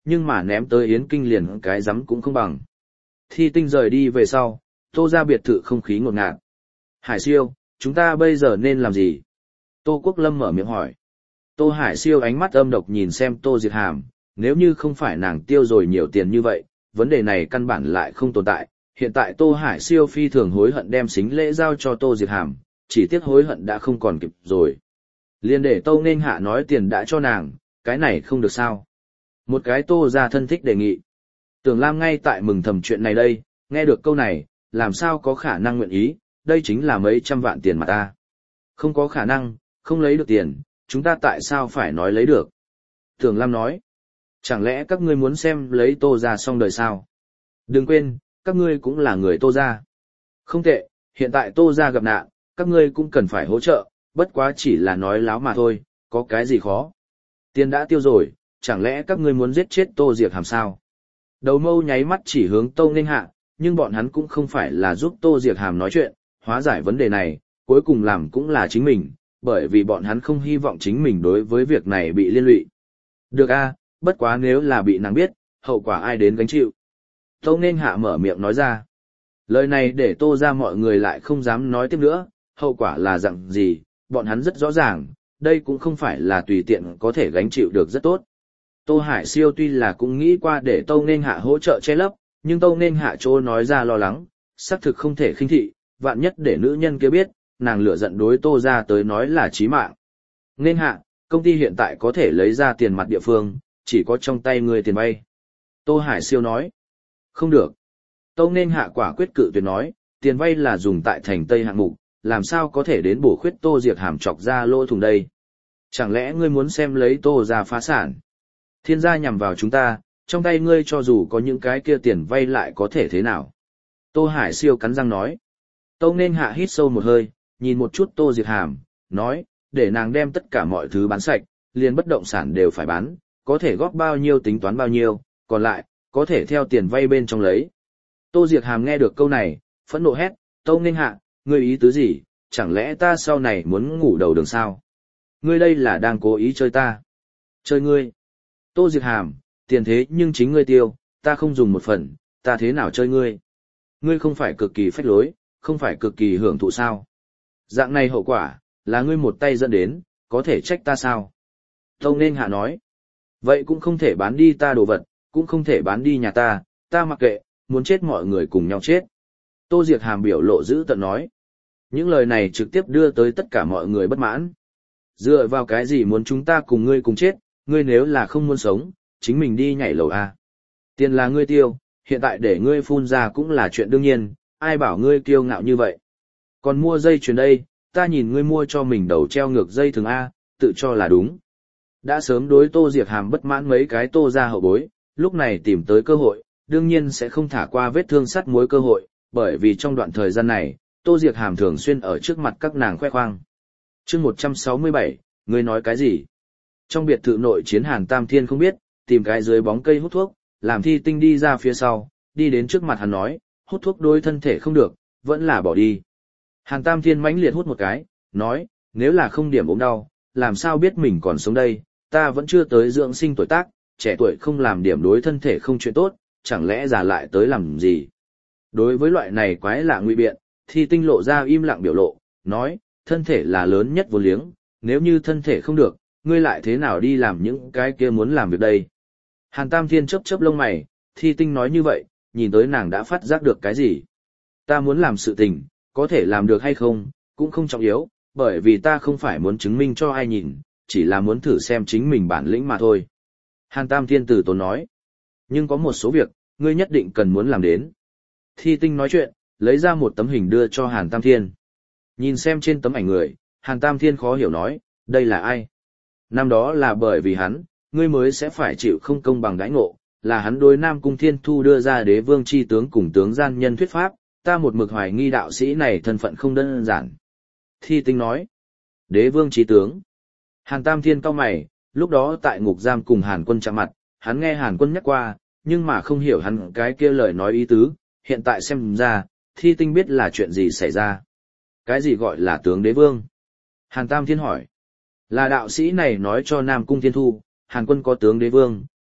nhưng mà ném tới Yến Kinh liền cái rắm cũng không bằng. Thi Tinh rời đi về sau, Tô ra biệt thự không khí ngột ngạt. Hải Siêu, chúng ta bây giờ nên làm gì? Tô Quốc Lâm mở miệng hỏi. Tô Hải Siêu ánh mắt âm độc nhìn xem Tô Diệt Hàm, nếu như không phải nàng tiêu rồi nhiều tiền như vậy, vấn đề này căn bản lại không tồn tại. Hiện tại Tô Hải Siêu phi thường hối hận đem xính lễ giao cho Tô Diệt Hàm, chỉ tiếc hối hận đã không còn kịp rồi. Liên để Tô Nên Hạ nói tiền đã cho nàng, cái này không được sao. Một cái Tô ra thân thích đề nghị. Tưởng Lam ngay tại mừng thầm chuyện này đây, nghe được câu này, làm sao có khả năng nguyện ý, đây chính là mấy trăm vạn tiền mà ta. Không có khả năng, không lấy được tiền, chúng ta tại sao phải nói lấy được? Tưởng Lam nói, chẳng lẽ các ngươi muốn xem lấy Tô ra xong đời sao? Đừng quên, các ngươi cũng là người Tô ra. Không tệ, hiện tại Tô ra gặp nạn, các ngươi cũng cần phải hỗ trợ, bất quá chỉ là nói láo mà thôi, có cái gì khó. Tiền đã tiêu rồi, chẳng lẽ các ngươi muốn giết chết Tô Diệc Hàm sao? Đầu mâu nháy mắt chỉ hướng Tô Nên Hạ, nhưng bọn hắn cũng không phải là giúp Tô Diệc Hàm nói chuyện, hóa giải vấn đề này, cuối cùng làm cũng là chính mình, bởi vì bọn hắn không hy vọng chính mình đối với việc này bị liên lụy. Được a, bất quá nếu là bị nàng biết, hậu quả ai đến gánh chịu. Tô Nên Hạ mở miệng nói ra. Lời này để Tô ra mọi người lại không dám nói tiếp nữa, hậu quả là dạng gì, bọn hắn rất rõ ràng, đây cũng không phải là tùy tiện có thể gánh chịu được rất tốt. Tô Hải Siêu tuy là cũng nghĩ qua để Tô Nên Hạ hỗ trợ che lấp, nhưng Tô Nên Hạ chỗ nói ra lo lắng, xác thực không thể khinh thị, vạn nhất để nữ nhân kia biết, nàng lửa giận đối Tô ra tới nói là chí mạng. Nên Hạ, công ty hiện tại có thể lấy ra tiền mặt địa phương, chỉ có trong tay người tiền vay. Tô Hải Siêu nói, không được. Tô Nên Hạ quả quyết cự tuyệt nói, tiền vay là dùng tại thành Tây hạng mục, làm sao có thể đến bổ khuyết Tô Diệc Hàm chọc ra lỗ thủng đây? Chẳng lẽ ngươi muốn xem lấy Tô ra phá sản? Thiên gia nhằm vào chúng ta, trong tay ngươi cho dù có những cái kia tiền vay lại có thể thế nào? Tô Hải Siêu cắn răng nói. Tô Nên Hạ hít sâu một hơi, nhìn một chút Tô Diệc Hàm, nói, để nàng đem tất cả mọi thứ bán sạch, liền bất động sản đều phải bán, có thể góp bao nhiêu tính toán bao nhiêu, còn lại, có thể theo tiền vay bên trong lấy. Tô Diệc Hàm nghe được câu này, phẫn nộ hét, Tô Nên Hạ, ngươi ý tứ gì, chẳng lẽ ta sau này muốn ngủ đầu đường sao? Ngươi đây là đang cố ý chơi ta. Chơi ngươi. Tô Diệc Hàm, tiền thế nhưng chính ngươi tiêu, ta không dùng một phần, ta thế nào chơi ngươi? Ngươi không phải cực kỳ phách lối, không phải cực kỳ hưởng thụ sao? Dạng này hậu quả, là ngươi một tay dẫn đến, có thể trách ta sao? Tô Nên Hạ nói, vậy cũng không thể bán đi ta đồ vật, cũng không thể bán đi nhà ta mặc kệ, muốn chết mọi người cùng nhau chết. Tô Diệc Hàm biểu lộ dữ tợn nói. Những lời này trực tiếp đưa tới tất cả mọi người bất mãn. Dựa vào cái gì muốn chúng ta cùng ngươi cùng chết, ngươi nếu là không muốn sống, chính mình đi nhảy lầu a. Tiền là ngươi tiêu, hiện tại để ngươi phun ra cũng là chuyện đương nhiên, ai bảo ngươi kiêu ngạo như vậy. Còn mua dây chuyền đây, ta nhìn ngươi mua cho mình đầu treo ngược dây thường A, tự cho là đúng. Đã sớm đối Tô Diệc Hàm bất mãn mấy cái Tô ra hậu bối, lúc này tìm tới cơ hội, đương nhiên sẽ không thả qua vết thương sắt muối cơ hội, bởi vì trong đoạn thời gian này, Tô Diệc Hàm thường xuyên ở trước mặt các nàng khoe khoang. Chương 167, ngươi nói cái gì? Trong biệt thự nội chiến Hàn Tam Thiên không biết, tìm cái dưới bóng cây hút thuốc, làm Thi Tinh đi ra phía sau, đi đến trước mặt hắn nói, hút thuốc đối thân thể không được, vẫn là bỏ đi. Hàn Tam Thiên mãnh liệt hút một cái, nói, nếu là không điểm ốm đau, làm sao biết mình còn sống đây, ta vẫn chưa tới dưỡng sinh tuổi tác, trẻ tuổi không làm điểm đối thân thể không chuyện tốt, chẳng lẽ già lại tới làm gì? Đối với loại này quái lạ ngụy biện, Thi Tinh lộ ra im lặng biểu lộ, nói, thân thể là lớn nhất vô liếng, nếu như thân thể không được, ngươi lại thế nào đi làm những cái kia muốn làm việc đây? Hàn Tam Thiên chớp chớp lông mày, Thi Tinh nói như vậy, nhìn tới nàng đã phát giác được cái gì? Ta muốn làm sự tình, có thể làm được hay không, cũng không trọng yếu, bởi vì ta không phải muốn chứng minh cho ai nhìn, chỉ là muốn thử xem chính mình bản lĩnh mà thôi. Hàn Tam Thiên từ tốn nói, nhưng có một số việc, ngươi nhất định cần muốn làm đến. Thi Tinh nói chuyện, lấy ra một tấm hình đưa cho Hàn Tam Thiên. Nhìn xem trên tấm ảnh người, Hàn Tam Thiên khó hiểu nói, đây là ai? Năm đó là bởi vì hắn, ngươi mới sẽ phải chịu không công bằng đãi ngộ, là hắn đối Nam Cung Thiên Thu đưa ra đế vương chi tướng cùng tướng gian nhân thuyết pháp, ta một mực hoài nghi đạo sĩ này thân phận không đơn giản. Thi Tinh nói, đế vương chi tướng. Hàn Tam Thiên cau mày, lúc đó tại ngục giam cùng Hàn Quân chạm mặt, hắn nghe Hàn Quân nhắc qua, nhưng mà không hiểu hắn cái kia lời nói ý tứ, hiện tại xem ra, Thi Tinh biết là chuyện gì xảy ra. Cái gì gọi là tướng đế vương? Hàn Tam Thiên hỏi. Là đạo sĩ này nói cho Nam Cung Thiên Thu, Hàn Quân có tướng đế vương,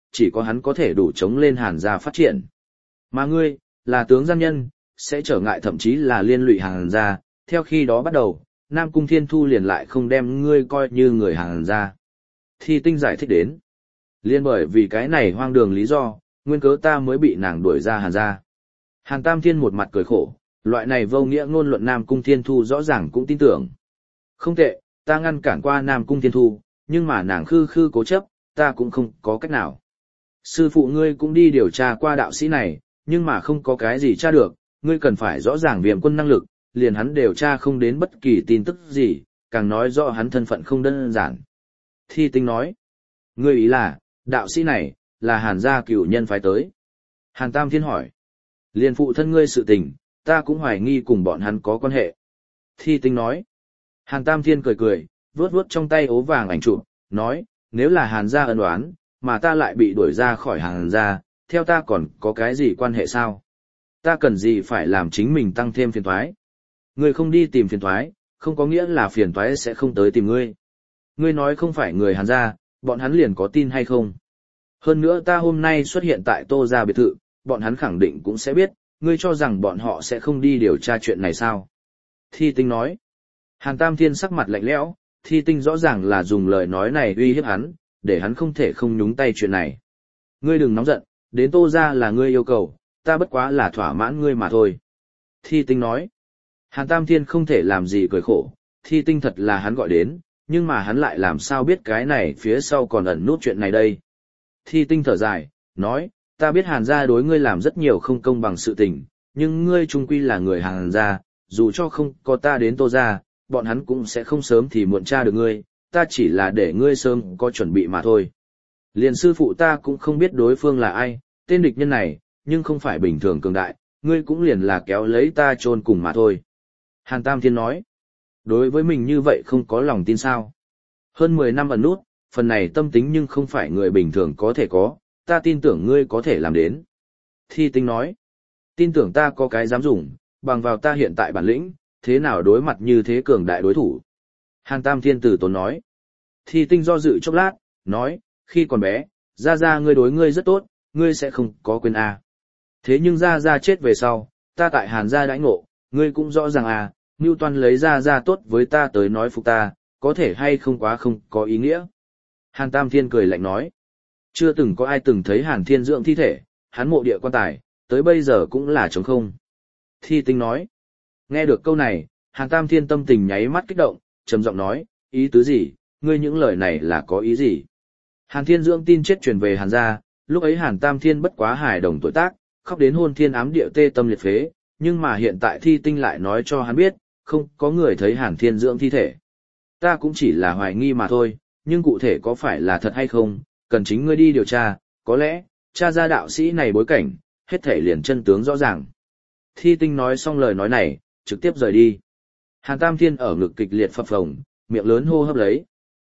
chỉ có hắn có thể đủ chống lên Hàn gia phát triển. Mà ngươi, là tướng gian nhân, sẽ trở ngại thậm chí là liên lụy Hàn gia, theo khi đó bắt đầu, Nam Cung Thiên Thu liền lại không đem ngươi coi như người Hàn gia. Thi Tinh giải thích đến. Liên bởi vì cái này hoang đường lý do, nguyên cớ ta mới bị nàng đuổi ra Hàn gia. Hàn Tam Thiên một mặt cười khổ, loại này vô nghĩa ngôn luận Nam Cung Thiên Thu rõ ràng cũng tin tưởng. Không tệ, ta ngăn cản qua Nam Cung Thiên Thu, nhưng mà nàng khư khư cố chấp, ta cũng không có cách nào. Sư phụ ngươi cũng đi điều tra qua đạo sĩ này, nhưng mà không có cái gì tra được, ngươi cần phải rõ ràng Viêm Quân năng lực, liền hắn điều tra không đến bất kỳ tin tức gì, càng nói rõ hắn thân phận không đơn giản. Thi Tinh nói, ngươi ý là, đạo sĩ này, là Hàn gia cửu nhân phái tới. Hàn Tam Thiên hỏi, liền phụ thân ngươi sự tình, ta cũng hoài nghi cùng bọn hắn có quan hệ. Thi Tinh nói, Hàn Tam Thiên cười cười, vuốt vuốt trong tay ố vàng ảnh chụp, nói, nếu là Hàn gia ân oán, mà ta lại bị đuổi ra khỏi Hàn gia, theo ta còn có cái gì quan hệ sao? Ta cần gì phải làm chính mình tăng thêm phiền toái? Ngươi không đi tìm phiền toái, không có nghĩa là phiền toái sẽ không tới tìm ngươi. Ngươi nói không phải người Hàn gia, bọn hắn liền có tin hay không? Hơn nữa ta hôm nay xuất hiện tại Tô gia biệt thự, bọn hắn khẳng định cũng sẽ biết, ngươi cho rằng bọn họ sẽ không đi điều tra chuyện này sao? Thi Tinh nói. Hàn Tam Thiên sắc mặt lạnh lẽo, Thi Tinh rõ ràng là dùng lời nói này uy hiếp hắn, để hắn không thể không nhúng tay chuyện này. Ngươi đừng nóng giận, đến Tô gia là ngươi yêu cầu, ta bất quá là thỏa mãn ngươi mà thôi. Thi Tinh nói. Hàn Tam Thiên không thể làm gì cười khổ, Thi Tinh thật là hắn gọi đến, nhưng mà hắn lại làm sao biết cái này phía sau còn ẩn nút chuyện này đây. Thi Tinh thở dài, nói, ta biết Hàn gia đối ngươi làm rất nhiều không công bằng sự tình, nhưng ngươi trung quy là người Hàn gia, dù cho không có ta đến Tô gia, bọn hắn cũng sẽ không sớm thì muộn tra được ngươi, ta chỉ là để ngươi sớm có chuẩn bị mà thôi. Liền sư phụ ta cũng không biết đối phương là ai, tên địch nhân này, nhưng không phải bình thường cường đại, ngươi cũng liền là kéo lấy ta chôn cùng mà thôi. Hàn Tam Thiên nói, đối với mình như vậy không có lòng tin sao. Hơn 10 năm ẩn nút, phần này tâm tính nhưng không phải người bình thường có thể có, ta tin tưởng ngươi có thể làm đến. Thi Tinh nói, tin tưởng ta có cái dám dùng, bằng vào ta hiện tại bản lĩnh, thế nào đối mặt như thế cường đại đối thủ. Hàn Tam Thiên tử tốn nói, Thi Tinh do dự chốc lát, nói, khi còn bé, Gia Gia ngươi đối ngươi rất tốt, ngươi sẽ không có quên à. Thế nhưng Gia Gia chết về sau, ta tại Hàn gia đãi ngộ, ngươi cũng rõ ràng à, Ngưu Toan lấy Gia Gia tốt với ta tới nói phục ta, có thể hay không quá không có ý nghĩa. Hàn Tam Thiên cười lạnh nói, chưa từng có ai từng thấy Hàn Thiên Dưỡng thi thể, hắn mộ địa quan tài, tới bây giờ cũng là trống không. Thi Tinh nói, nghe được câu này, Hàn Tam Thiên tâm tình nháy mắt kích động, trầm giọng nói, ý tứ gì, ngươi những lời này là có ý gì? Hàn Thiên Dưỡng tin chết truyền về Hàn gia, lúc ấy Hàn Tam Thiên bất quá hài đồng tuổi tác, khóc đến hôn thiên ám địa tê tâm liệt phế, nhưng mà hiện tại Thi Tinh lại nói cho hắn biết, không có người thấy Hàn Thiên Dưỡng thi thể. Ta cũng chỉ là hoài nghi mà thôi, nhưng cụ thể có phải là thật hay không, cần chính ngươi đi điều tra, có lẽ, tra ra đạo sĩ này bối cảnh, hết thể liền chân tướng rõ ràng. Thi Tinh nói xong lời nói này, trực tiếp rời đi. Hàn Tam Thiên ở ngực kịch liệt phập phồng, miệng lớn hô hấp lấy.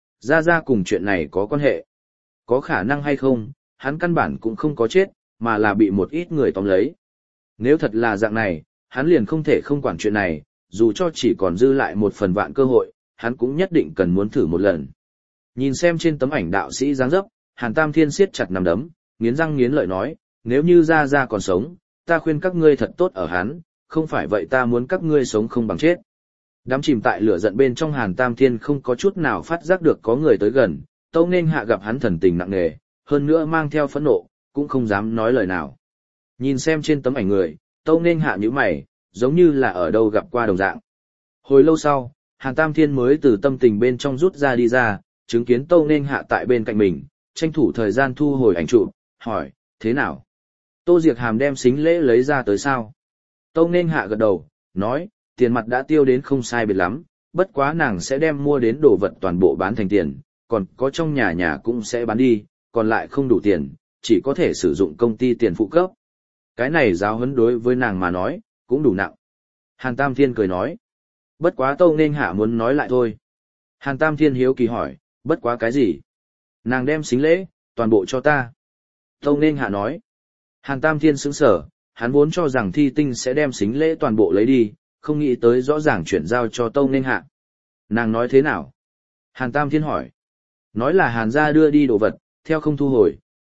Ra cùng chuyện này có quan hệ. Có khả năng hay không, hắn căn bản cũng không có chết, mà là bị một ít người tóm lấy. Nếu thật là dạng này, hắn liền không thể không quản chuyện này, dù cho chỉ còn dư lại 1/1000 cơ hội, hắn cũng nhất định cần muốn thử một lần. Nhìn xem trên tấm ảnh đạo sĩ dáng dấp, Hàn Tam Thiên siết chặt nắm đấm, nghiến răng nghiến lợi nói, nếu như Ra còn sống, ta khuyên các ngươi thật tốt ở hắn, không phải vậy ta muốn các ngươi sống không bằng chết. Đám chìm tại lửa giận bên trong Hàn Tam Thiên không có chút nào phát giác được có người tới gần, Tâu Nên Hạ gặp hắn thần tình nặng nề, hơn nữa mang theo phẫn nộ, cũng không dám nói lời nào. Nhìn xem trên tấm ảnh người, Tâu Nên Hạ nhíu mày, giống như là ở đâu gặp qua đồng dạng. Hồi lâu sau, Hàn Tam Thiên mới từ tâm tình bên trong rút ra đi ra, chứng kiến Tâu Nên Hạ tại bên cạnh mình, tranh thủ thời gian thu hồi ảnh chụp, hỏi, thế nào? Tô Diệc Hàm đem xính lễ lấy ra tới sao? Tâu Nên Hạ gật đầu, nói, tiền mặt đã tiêu đến không sai biệt lắm, bất quá nàng sẽ đem mua đến đồ vật toàn bộ bán thành tiền, còn có trong nhà cũng sẽ bán đi, còn lại không đủ tiền, chỉ có thể sử dụng công ty tiền phụ cấp. Cái này giáo huấn đối với nàng mà nói, cũng đủ nặng. Hàn Tam Thiên cười nói, bất quá Tâu Nên Hạ muốn nói lại thôi. Hàn Tam Thiên hiếu kỳ hỏi, bất quá cái gì? Nàng đem xính lễ, toàn bộ cho ta. Tâu Nên Hạ nói, Hàn Tam Thiên sững sờ, hắn vốn cho rằng Thi Tinh sẽ đem xính lễ toàn bộ lấy đi, không nghĩ tới rõ ràng chuyển giao cho Tâu Nên Hạ. Nàng nói thế nào? Hàn Tam Thiên hỏi. Nói là Hàn gia đưa đi đồ vật, theo không thu hồi,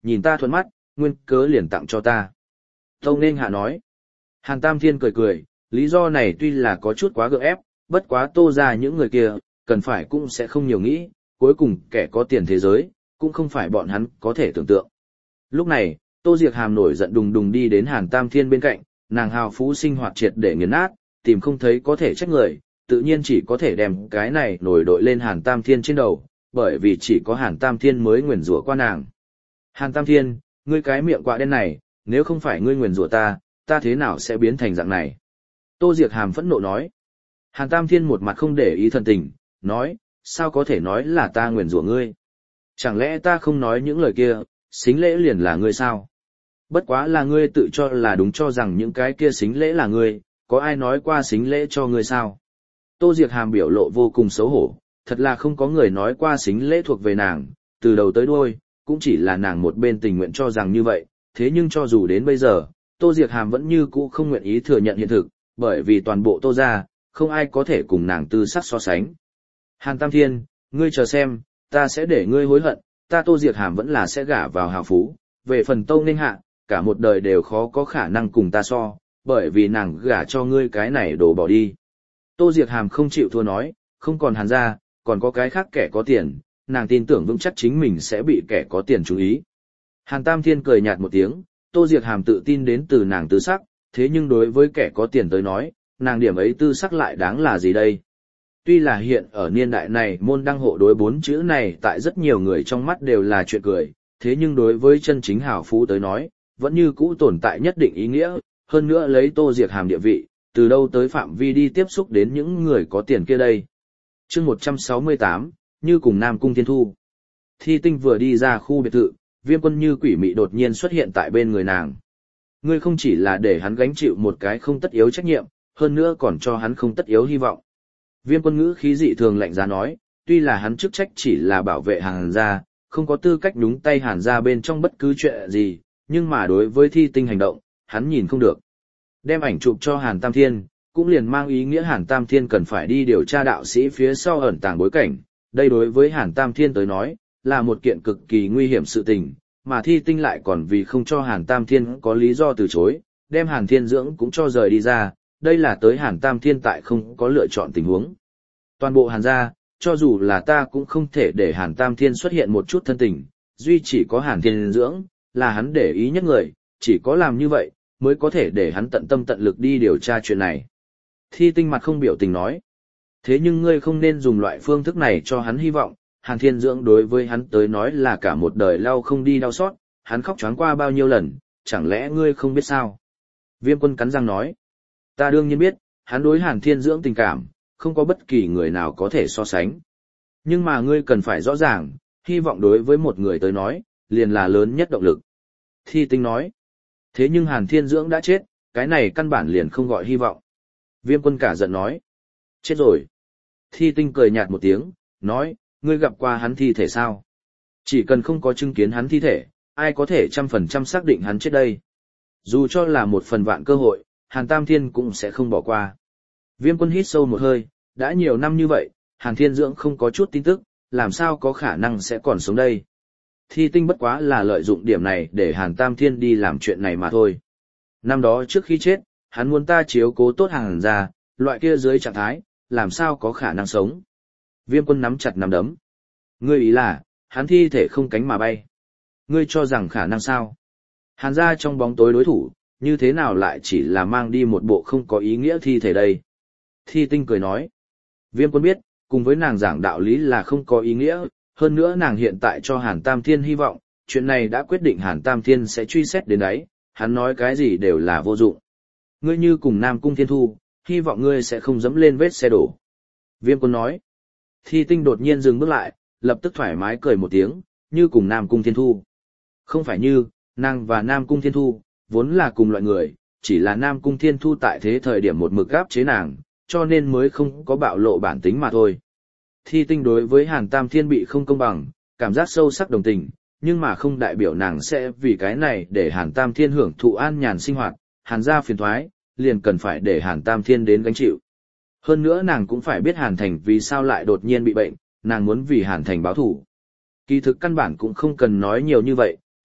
nhìn ta thuận mắt, nguyên cớ liền tặng cho ta. Tâu Nên Hạ nói. Hàn Tam Thiên cười cười, lý do này tuy là có chút quá gượng ép, bất quá Tô ra những người kia, cần phải cũng sẽ không nhiều nghĩ, cuối cùng kẻ có tiền thế giới, cũng không phải bọn hắn có thể tưởng tượng. Lúc này, Tô Diệc Hàm nổi giận đùng đùng đi đến Hàn Tam Thiên bên cạnh, nàng hào phú sinh hoạt triệt để nghiền nát, tìm không thấy có thể trách người, tự nhiên chỉ có thể đem cái này nổi đội lên Hàn Tam Thiên trên đầu, bởi vì chỉ có Hàn Tam Thiên mới nguyền rủa qua nàng. Hàn Tam Thiên, ngươi cái miệng quạ đen này, nếu không phải ngươi nguyền rủa ta thế nào sẽ biến thành dạng này? Tô Diệc Hàm phẫn nộ nói. Hàn Tam Thiên một mặt không để ý thần tình, nói, sao có thể nói là ta nguyền rủa ngươi? Chẳng lẽ ta không nói những lời kia, xính lễ liền là ngươi sao? Bất quá là ngươi tự cho là đúng cho rằng những cái kia xính lễ là ngươi, có ai nói qua xính lễ cho ngươi sao? Tô Diệc Hàm biểu lộ vô cùng xấu hổ, thật là không có người nói qua xính lễ thuộc về nàng, từ đầu tới đuôi, cũng chỉ là nàng một bên tình nguyện cho rằng như vậy, thế nhưng cho dù đến bây giờ, Tô Diệc Hàm vẫn như cũ không nguyện ý thừa nhận hiện thực, bởi vì toàn bộ Tô gia, không ai có thể cùng nàng tư sắc so sánh. Hàn Tam Thiên, ngươi chờ xem, ta sẽ để ngươi hối hận, ta Tô Diệc Hàm vẫn là sẽ gả vào hào phú, về phần Tâu Nên Hạ, cả một đời đều khó có khả năng cùng ta so, bởi vì nàng gả cho ngươi cái này đổ bỏ đi. Tô Diệc Hàm không chịu thua nói, không còn Hàn gia, còn có cái khác kẻ có tiền, nàng tin tưởng vững chắc chính mình sẽ bị kẻ có tiền chú ý. Hàn Tam Thiên cười nhạt một tiếng, Tô Diệc Hàm tự tin đến từ nàng tư sắc, thế nhưng đối với kẻ có tiền tới nói, nàng điểm ấy tư sắc lại đáng là gì đây? Tuy là hiện ở niên đại này môn đăng hộ đối 4 chữ này tại rất nhiều người trong mắt đều là chuyện cười, thế nhưng đối với chân chính hào phú tới nói, vẫn như cũ tồn tại nhất định ý nghĩa, hơn nữa lấy Tô Diệc Hàm địa vị, từ đâu tới phạm vi đi tiếp xúc đến những người có tiền kia đây. Chương 168, như cùng Nam Cung Thiên Thu. Thi Tinh vừa đi ra khu biệt thự, Viêm Quân như quỷ mị đột nhiên xuất hiện tại bên người nàng. Ngươi không chỉ là để hắn gánh chịu một cái không tất yếu trách nhiệm, hơn nữa còn cho hắn không tất yếu hy vọng. Viêm Quân ngữ khí dị thường lạnh giá nói, tuy là hắn chức trách chỉ là bảo vệ Hàn gia, không có tư cách nhúng tay Hàn gia bên trong bất cứ chuyện gì, nhưng mà đối với Thi Tinh hành động, hắn nhìn không được. Đem ảnh chụp cho Hàn Tam Thiên, cũng liền mang ý nghĩa Hàn Tam Thiên cần phải đi điều tra đạo sĩ phía sau ẩn tàng bối cảnh. Đây đối với Hàn Tam Thiên tới nói, là một kiện cực kỳ nguy hiểm sự tình, mà Thi Tinh lại còn vì không cho Hàn Tam Thiên có lý do từ chối, đem Hàn Thiên Dưỡng cũng cho rời đi ra, đây là tới Hàn Tam Thiên tại không có lựa chọn tình huống. Toàn bộ Hàn gia, cho dù là ta cũng không thể để Hàn Tam Thiên xuất hiện một chút thân tình, duy chỉ có Hàn Thiên Dưỡng, là hắn để ý nhất người, chỉ có làm như vậy, mới có thể để hắn tận tâm tận lực đi điều tra chuyện này. Thi Tinh mặt không biểu tình nói, thế nhưng ngươi không nên dùng loại phương thức này cho hắn hy vọng, Hàn Thiên Dưỡng đối với hắn tới nói là cả một đời lau không đi đau xót, hắn khóc choáng qua bao nhiêu lần, chẳng lẽ ngươi không biết sao? Viêm Quân cắn răng nói, ta đương nhiên biết, hắn đối Hàn Thiên Dưỡng tình cảm, không có bất kỳ người nào có thể so sánh. Nhưng mà ngươi cần phải rõ ràng, hy vọng đối với một người tới nói, liền là lớn nhất động lực. Thi Tinh nói, thế nhưng Hàn Thiên Dưỡng đã chết, cái này căn bản liền không gọi hy vọng. Viêm Quân cả giận nói, chết rồi. Thi Tinh cười nhạt một tiếng, nói, ngươi gặp qua hắn thi thể sao? Chỉ cần không có chứng kiến hắn thi thể, ai có thể 100% xác định hắn chết đây? Dù cho là 1/1000 cơ hội, Hàn Tam Thiên cũng sẽ không bỏ qua. Viêm Quân hít sâu một hơi, đã nhiều năm như vậy, Hàn Thiên Dưỡng không có chút tin tức, làm sao có khả năng sẽ còn sống đây? Thi Tinh bất quá là lợi dụng điểm này để Hàn Tam Thiên đi làm chuyện này mà thôi. Năm đó trước khi chết, hắn muốn ta chiếu cố tốt Hàn gia, loại kia dưới trạng thái, làm sao có khả năng sống? Viêm Quân nắm chặt nắm đấm. Ngươi ý là, hắn thi thể không cánh mà bay. Ngươi cho rằng khả năng sao? Hàn gia trong bóng tối đối thủ, như thế nào lại chỉ là mang đi một bộ không có ý nghĩa thi thể đây? Thi Tinh cười nói. Viêm Quân biết, cùng với nàng giảng đạo lý là không có ý nghĩa, hơn nữa nàng hiện tại cho Hàn Tam Thiên hy vọng, chuyện này đã quyết định Hàn Tam Thiên sẽ truy xét đến đấy, hắn nói cái gì đều là vô dụng. Ngươi như cùng Nam Cung Thiên Thu, hy vọng ngươi sẽ không dẫm lên vết xe đổ. Viêm Quân nói. Thi Tinh đột nhiên dừng bước lại, lập tức thoải mái cười một tiếng, như cùng Nam Cung Thiên Thu. Không phải như, nàng và Nam Cung Thiên Thu, vốn là cùng loại người, chỉ là Nam Cung Thiên Thu tại thế thời điểm một mực áp chế nàng, cho nên mới không có bạo lộ bản tính mà thôi. Thi Tinh đối với Hàn Tam Thiên bị không công bằng, cảm giác sâu sắc đồng tình, nhưng mà không đại biểu nàng sẽ vì cái này để Hàn Tam Thiên hưởng thụ an nhàn sinh hoạt, Hàn gia phiền thoái, liền cần phải để Hàn Tam Thiên đến gánh chịu. Hơn nữa nàng cũng phải biết Hàn Thành vì sao lại đột nhiên bị bệnh, nàng muốn vì Hàn Thành báo thủ. Kỳ thực căn bản cũng không cần nói nhiều như vậy,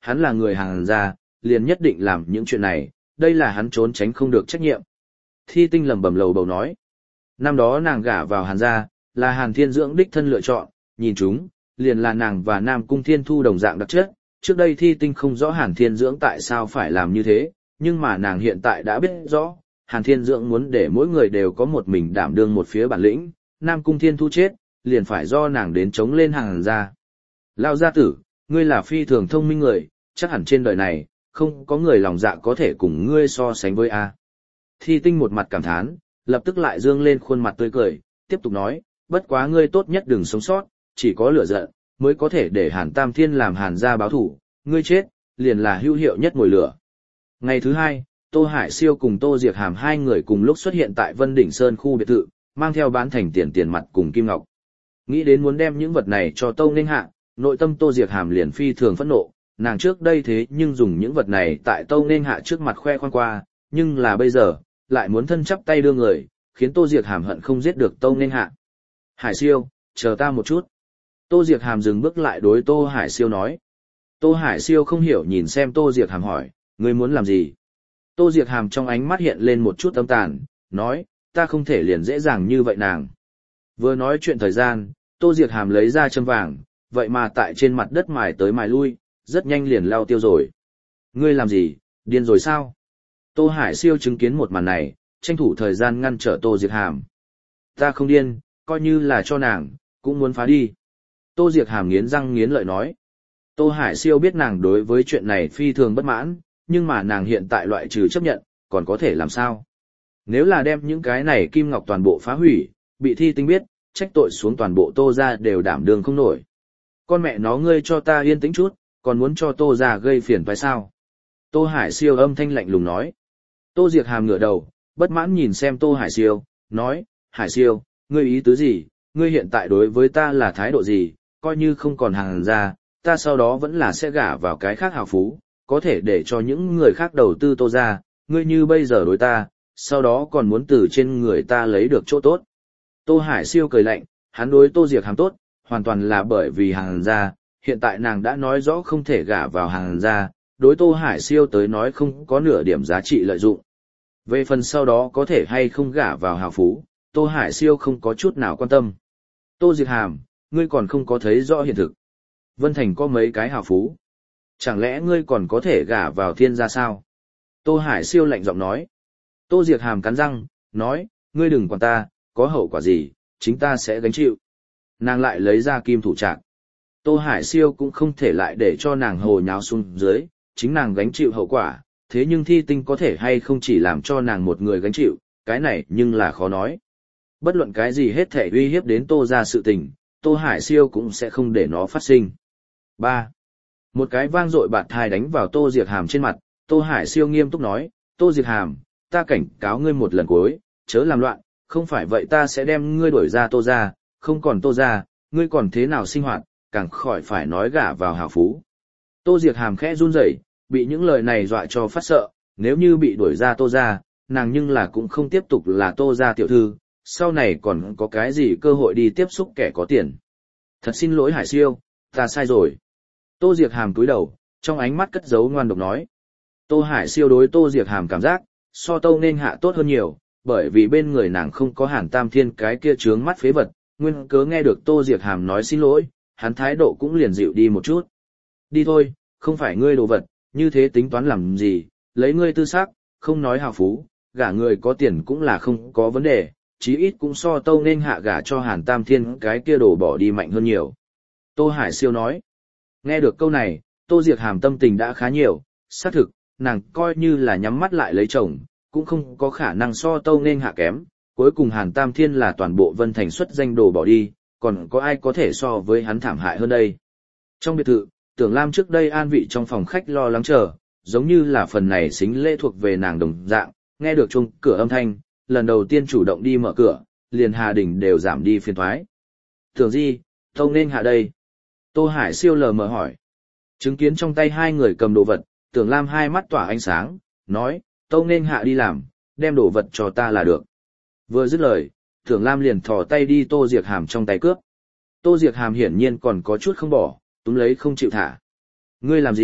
hắn là người Hàn gia, liền nhất định làm những chuyện này, đây là hắn trốn tránh không được trách nhiệm. Thi Tinh lẩm bẩm lầu bầu nói. Năm đó nàng gả vào Hàn gia, là Hàn Thiên Dưỡng đích thân lựa chọn, nhìn chúng, liền là nàng và Nam Cung Thiên Thu đồng dạng đặc chất. Trước đây Thi Tinh không rõ Hàn Thiên Dưỡng tại sao phải làm như thế, nhưng mà nàng hiện tại đã biết rõ, Hàn Thiên Dưỡng muốn để mỗi người đều có một mình đảm đương một phía bản lĩnh, Nam Cung Thiên Thu chết, liền phải do nàng đến chống lên Hàn gia. Lao gia tử, ngươi là phi thường thông minh người, chắc hẳn trên đời này, không có người lòng dạ có thể cùng ngươi so sánh với A. Thi Tinh một mặt cảm thán, lập tức lại dương lên khuôn mặt tươi cười, tiếp tục nói, bất quá ngươi tốt nhất đừng sống sót, chỉ có lửa giận, mới có thể để Hàn Tam Thiên làm Hàn gia báo thủ, ngươi chết, liền là hữu hiệu nhất mồi lửa. Ngày thứ hai, Tô Hải Siêu cùng Tô Diệc Hàm hai người cùng lúc xuất hiện tại Vân Đỉnh Sơn khu biệt thự, mang theo bán thành tiền mặt cùng kim ngọc. Nghĩ đến muốn đem những vật này cho Tâu Ninh Hạ, nội tâm Tô Diệc Hàm liền phi thường phẫn nộ, nàng trước đây thế nhưng dùng những vật này tại Tâu Ninh Hạ trước mặt khoe khoang qua, nhưng là bây giờ, lại muốn thân chắp tay đưa người, khiến Tô Diệc Hàm hận không giết được Tâu Ninh Hạ. Hải Siêu, chờ ta một chút. Tô Diệc Hàm dừng bước lại đối Tô Hải Siêu nói. Tô Hải Siêu không hiểu nhìn xem Tô Diệc Hàm hỏi, ngươi muốn làm gì? Tô Diệc Hàm trong ánh mắt hiện lên một chút âm tàn, nói, ta không thể liền dễ dàng như vậy nàng. Vừa nói chuyện thời gian, Tô Diệc Hàm lấy ra châm vàng, vậy mà tại trên mặt đất mài tới mài lui, rất nhanh liền lao tiêu rồi. Ngươi làm gì, điên rồi sao? Tô Hải Siêu chứng kiến một màn này, tranh thủ thời gian ngăn trở Tô Diệc Hàm. Ta không điên, coi như là cho nàng, cũng muốn phá đi. Tô Diệc Hàm nghiến răng nghiến lợi nói. Tô Hải Siêu biết nàng đối với chuyện này phi thường bất mãn, nhưng mà nàng hiện tại loại trừ chấp nhận, còn có thể làm sao? Nếu là đem những cái này kim ngọc toàn bộ phá hủy, bị Thi Tinh biết, trách tội xuống toàn bộ Tô gia đều đảm đương không nổi. Con mẹ nó ngươi cho ta yên tĩnh chút, còn muốn cho Tô gia gây phiền phải sao? Tô Hải Siêu âm thanh lạnh lùng nói. Tô Diệc Hàm ngửa đầu, bất mãn nhìn xem Tô Hải Siêu, nói, Hải Siêu, ngươi ý tứ gì, ngươi hiện tại đối với ta là thái độ gì, coi như không còn Hàn gia, ta sau đó vẫn là sẽ gả vào cái khác hào phú, có thể để cho những người khác đầu tư Tô gia, ngươi như bây giờ đối ta, sau đó còn muốn từ trên người ta lấy được chỗ tốt. Tô Hải Siêu cười lạnh, hắn đối Tô Diệc Hàm tốt, hoàn toàn là bởi vì Hàn gia, hiện tại nàng đã nói rõ không thể gả vào Hàn gia, đối Tô Hải Siêu tới nói không có nửa điểm giá trị lợi dụng. Về phần sau đó có thể hay không gả vào hào phú, Tô Hải Siêu không có chút nào quan tâm. Tô Diệc Hàm, ngươi còn không có thấy rõ hiện thực. Vân Thành có mấy cái hào phú. Chẳng lẽ ngươi còn có thể gả vào Thiên gia sao? Tô Hải Siêu lạnh giọng nói. Tô Diệc Hàm cắn răng, nói, ngươi đừng quản ta, có hậu quả gì, chính ta sẽ gánh chịu. Nàng lại lấy ra kim thủ trạc. Tô Hải Siêu cũng không thể lại để cho nàng hồ nháo xuống dưới, chính nàng gánh chịu hậu quả, thế nhưng Thi Tinh có thể hay không chỉ làm cho nàng một người gánh chịu, cái này nhưng là khó nói. Bất luận cái gì hết thể uy hiếp đến Tô gia sự tình, Tô Hải Siêu cũng sẽ không để nó phát sinh. 3. Một cái vang dội bạt thai đánh vào Tô Diệc Hàm trên mặt, Tô Hải Siêu nghiêm túc nói, Tô Diệc Hàm, ta cảnh cáo ngươi một lần cuối, chớ làm loạn, không phải vậy ta sẽ đem ngươi đuổi ra Tô gia, không còn Tô gia, ngươi còn thế nào sinh hoạt, càng khỏi phải nói gả vào hào phú. Tô Diệc Hàm khẽ run rẩy, bị những lời này dọa cho phát sợ, nếu như bị đuổi ra Tô gia, nàng nhưng là cũng không tiếp tục là Tô gia tiểu thư, sau này còn có cái gì cơ hội đi tiếp xúc kẻ có tiền. Thật xin lỗi Hải Siêu, ta sai rồi. Tô Diệc Hàm cúi đầu, trong ánh mắt cất giấu ngoan độc nói. Tô Hải Siêu đối Tô Diệc Hàm cảm giác, so Tâu Nên Hạ tốt hơn nhiều, bởi vì bên người nàng không có Hàn Tam Thiên cái kia trướng mắt phế vật, nguyên cớ nghe được Tô Diệc Hàm nói xin lỗi, hắn thái độ cũng liền dịu đi một chút. Đi thôi, không phải ngươi đồ vật, như thế tính toán làm gì, lấy ngươi tư sắc, không nói hào phú, gả người có tiền cũng là không có vấn đề, chí ít cũng so Tâu Nên Hạ gả cho Hàn Tam Thiên cái kia đổ bỏ đi mạnh hơn nhiều. Tô Hải Siêu nói. Nghe được câu này, Tô Diệc Hàm tâm tình đã khá nhiều, xác thực, nàng coi như là nhắm mắt lại lấy chồng, cũng không có khả năng so Tâu Nên Hạ kém, cuối cùng Hàn Tam Thiên là toàn bộ Vân Thành xuất danh đồ bỏ đi, còn có ai có thể so với hắn thảm hại hơn đây. Trong biệt thự, Tưởng Lam trước đây an vị trong phòng khách lo lắng chờ, giống như là phần này xính lễ thuộc về nàng đồng dạng, nghe được chuông cửa âm thanh, lần đầu tiên chủ động đi mở cửa, liền Hà Đình đều giảm đi phiền toái. Tưởng gì, Tâu Nên Hạ đây. Tô Hải Siêu lờ mờ hỏi. Chứng kiến trong tay hai người cầm đồ vật, Tưởng Lam hai mắt tỏa ánh sáng, nói, Tâu Nên Hạ đi làm, đem đồ vật cho ta là được. Vừa dứt lời, Tưởng Lam liền thò tay đi Tô Diệc Hàm trong tay cướp. Tô Diệc Hàm hiển nhiên còn có chút không bỏ, túm lấy không chịu thả. Ngươi làm gì,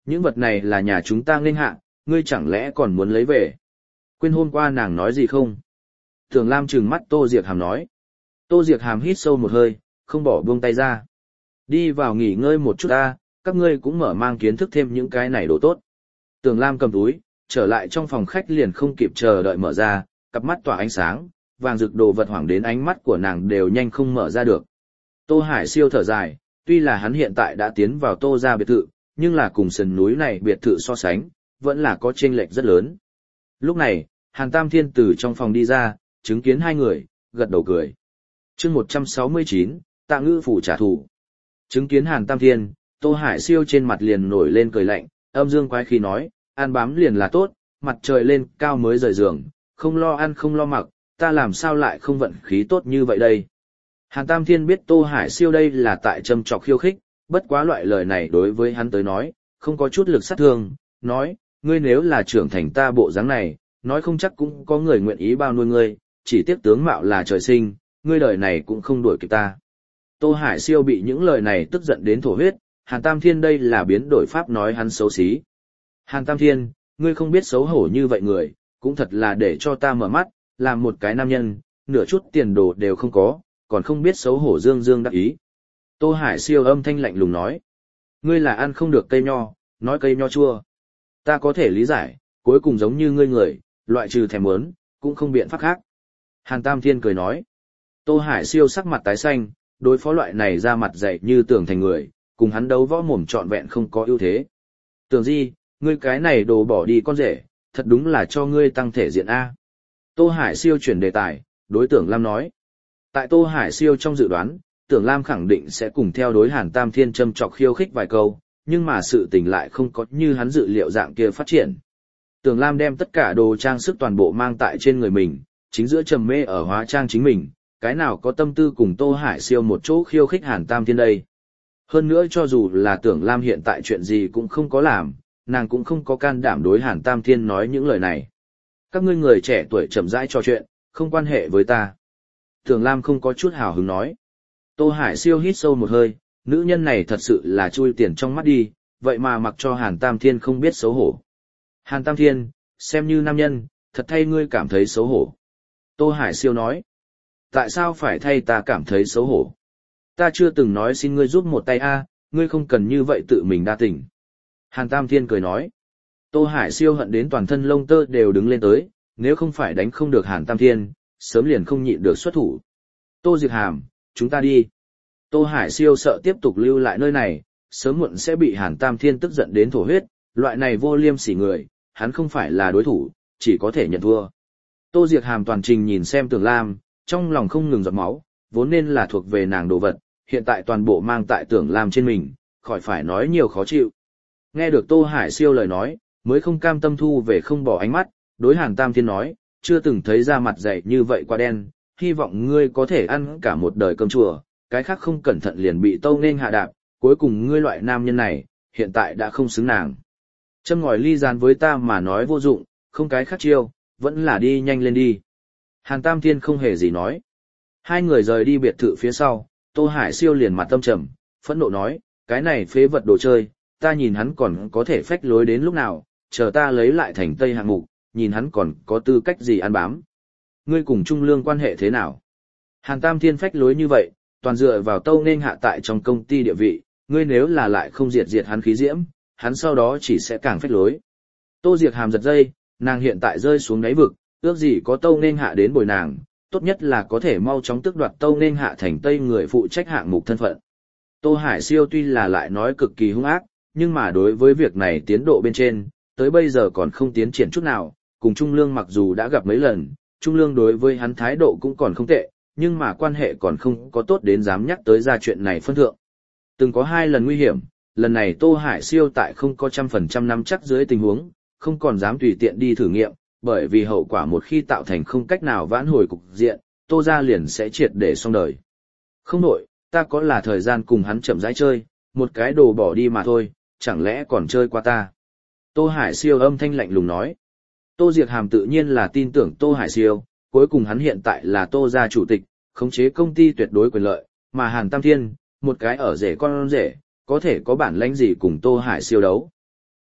những vật này là nhà chúng ta nghênh hạ, ngươi chẳng lẽ còn muốn lấy về? Quên hôm qua nàng nói gì không? Tưởng Lam trừng mắt Tô Diệc Hàm nói. Tô Diệc Hàm hít sâu một hơi, không bỏ buông tay ra. Đi vào nghỉ ngơi một chút ta, các ngươi cũng mở mang kiến thức thêm những cái này đồ tốt. Tưởng Lam cầm túi, trở lại trong phòng khách liền không kịp chờ đợi mở ra, cặp mắt tỏa ánh sáng, vàng rực đồ vật hoảng đến ánh mắt của nàng đều nhanh không mở ra được. Tô Hải Siêu thở dài, tuy là hắn hiện tại đã tiến vào Tô gia biệt thự, nhưng là cùng sườn núi này biệt thự so sánh, vẫn là có chênh lệch rất lớn. Lúc này, Hàn Tam Thiên từ trong phòng đi ra, chứng kiến hai người, gật đầu cười. Chương 169, Tạ Ngữ phủ trả thù. Chứng kiến Hàn Tam Thiên, Tô Hải Siêu trên mặt liền nổi lên cười lạnh, âm dương quái khí nói, ăn bám liền là tốt, mặt trời lên cao mới rời giường, không lo ăn không lo mặc, ta làm sao lại không vận khí tốt như vậy đây. Hàn Tam Thiên biết Tô Hải Siêu đây là tại châm chọc khiêu khích, bất quá loại lời này đối với hắn tới nói, không có chút lực sát thương, nói, ngươi nếu là trưởng thành ta bộ dáng này, nói không chắc cũng có người nguyện ý bao nuôi ngươi, chỉ tiếc tướng mạo là trời sinh, ngươi đời này cũng không đuổi kịp ta. Tô Hải Siêu bị những lời này tức giận đến thổ huyết, Hàn Tam Thiên đây là biến đổi pháp nói hắn xấu xí. Hàn Tam Thiên, ngươi không biết xấu hổ như vậy người, cũng thật là để cho ta mở mắt, làm một cái nam nhân, nửa chút tiền đồ đều không có, còn không biết xấu hổ dương dương đắc ý. Tô Hải Siêu âm thanh lạnh lùng nói, ngươi là ăn không được cây nho, nói cây nho chua. Ta có thể lý giải, cuối cùng giống như ngươi người, loại trừ thèm muốn, cũng không biện pháp khác. Hàn Tam Thiên cười nói, Tô Hải Siêu sắc mặt tái xanh, đối phó loại này ra mặt dày như tưởng thành người, cùng hắn đấu võ mồm trọn vẹn không có ưu thế. Tưởng gì, ngươi cái này đồ bỏ đi con rể, thật đúng là cho ngươi tăng thể diện A. Tô Hải Siêu chuyển đề tài, đối Tưởng Lam nói. Tại Tô Hải Siêu trong dự đoán, Tưởng Lam khẳng định sẽ cùng theo đối Hàn Tam Thiên châm chọc khiêu khích vài câu, nhưng mà sự tình lại không có như hắn dự liệu dạng kia phát triển. Tưởng Lam đem tất cả đồ trang sức toàn bộ mang tại trên người mình, chính giữa trầm mê ở hóa trang chính mình, cái nào có tâm tư cùng Tô Hải Siêu một chỗ khiêu khích Hàn Tam Thiên đây. Hơn nữa cho dù là Tưởng Lam hiện tại chuyện gì cũng không có làm, nàng cũng không có can đảm đối Hàn Tam Thiên nói những lời này. Các ngươi người trẻ tuổi chậm rãi trò chuyện, không quan hệ với ta. Tưởng Lam không có chút hào hứng nói. Tô Hải Siêu hít sâu một hơi, nữ nhân này thật sự là chui tiền trong mắt đi, vậy mà mặc cho Hàn Tam Thiên không biết xấu hổ. Hàn Tam Thiên, xem như nam nhân, thật thay ngươi cảm thấy xấu hổ. Tô Hải Siêu nói. Tại sao phải thay ta cảm thấy xấu hổ? Ta chưa từng nói xin ngươi giúp một tay a, ngươi không cần như vậy tự mình đa tình. Hàn Tam Thiên cười nói. Tô Hải Siêu hận đến toàn thân lông tơ đều đứng lên tới, nếu không phải đánh không được Hàn Tam Thiên, sớm liền không nhịn được xuất thủ. Tô Diệc Hàm, chúng ta đi. Tô Hải Siêu sợ tiếp tục lưu lại nơi này, sớm muộn sẽ bị Hàn Tam Thiên tức giận đến thổ huyết, loại này vô liêm sỉ người, hắn không phải là đối thủ, chỉ có thể nhận thua. Tô Diệc Hàm toàn trình nhìn xem Tưởng Lam, trong lòng không ngừng giọt máu, vốn nên là thuộc về nàng đồ vật, hiện tại toàn bộ mang tại Tưởng Lam trên mình, khỏi phải nói nhiều khó chịu. Nghe được Tô Hải Siêu lời nói, mới không cam tâm thu về không bỏ ánh mắt, đối Hàn Tam Thiên nói, chưa từng thấy da mặt dày như vậy quá đen, hy vọng ngươi có thể ăn cả một đời cơm chùa, cái khác không cẩn thận liền bị tâu nên hạ đạp, cuối cùng ngươi loại nam nhân này, hiện tại đã không xứng nàng. Châm ngòi ly gián với ta mà nói vô dụng, không cái khác chiêu, vẫn là đi nhanh lên đi. Hàn Tam Thiên không hề gì nói. Hai người rời đi biệt thự phía sau, Tô Hải Siêu liền mặt tâm trầm, phẫn nộ nói, cái này phế vật đồ chơi, ta nhìn hắn còn có thể phách lối đến lúc nào, chờ ta lấy lại thành Tây hạng mục, nhìn hắn còn có tư cách gì ăn bám. Ngươi cùng Trung Lương quan hệ thế nào? Hàn Tam Thiên phách lối như vậy, toàn dựa vào tâu nên hạ tại trong công ty địa vị, ngươi nếu là lại không diệt hắn khí diễm, hắn sau đó chỉ sẽ càng phách lối. Tô Diệc Hàm giật dây, nàng hiện tại rơi xuống đáy vực, ước gì có tâu nên hạ đến bồi nàng, tốt nhất là có thể mau chóng tước đoạt tâu nên hạ thành Tây người phụ trách hạng mục thân phận. Tô Hải Siêu tuy là lại nói cực kỳ hung ác, nhưng mà đối với việc này tiến độ bên trên, tới bây giờ còn không tiến triển chút nào, cùng Trung Lương mặc dù đã gặp mấy lần, Trung Lương đối với hắn thái độ cũng còn không tệ, nhưng mà quan hệ còn không có tốt đến dám nhắc tới ra chuyện này phân thượng. Từng có 2 lần nguy hiểm, lần này Tô Hải Siêu tại không có 100% nắm chắc dưới tình huống, không còn dám tùy tiện đi thử nghiệm, bởi vì hậu quả một khi tạo thành không cách nào vãn hồi cục diện, Tô gia liền sẽ triệt để xong đời. Không nổi, ta có là thời gian cùng hắn chậm rãi chơi, một cái đồ bỏ đi mà thôi, chẳng lẽ còn chơi qua ta. Tô Hải Siêu âm thanh lạnh lùng nói. Tô Diệc Hàm tự nhiên là tin tưởng Tô Hải Siêu, cuối cùng hắn hiện tại là Tô gia chủ tịch, khống chế công ty tuyệt đối quyền lợi, mà Hàn Tam Thiên, một cái ở rể con rể, có thể có bản lãnh gì cùng Tô Hải Siêu đấu.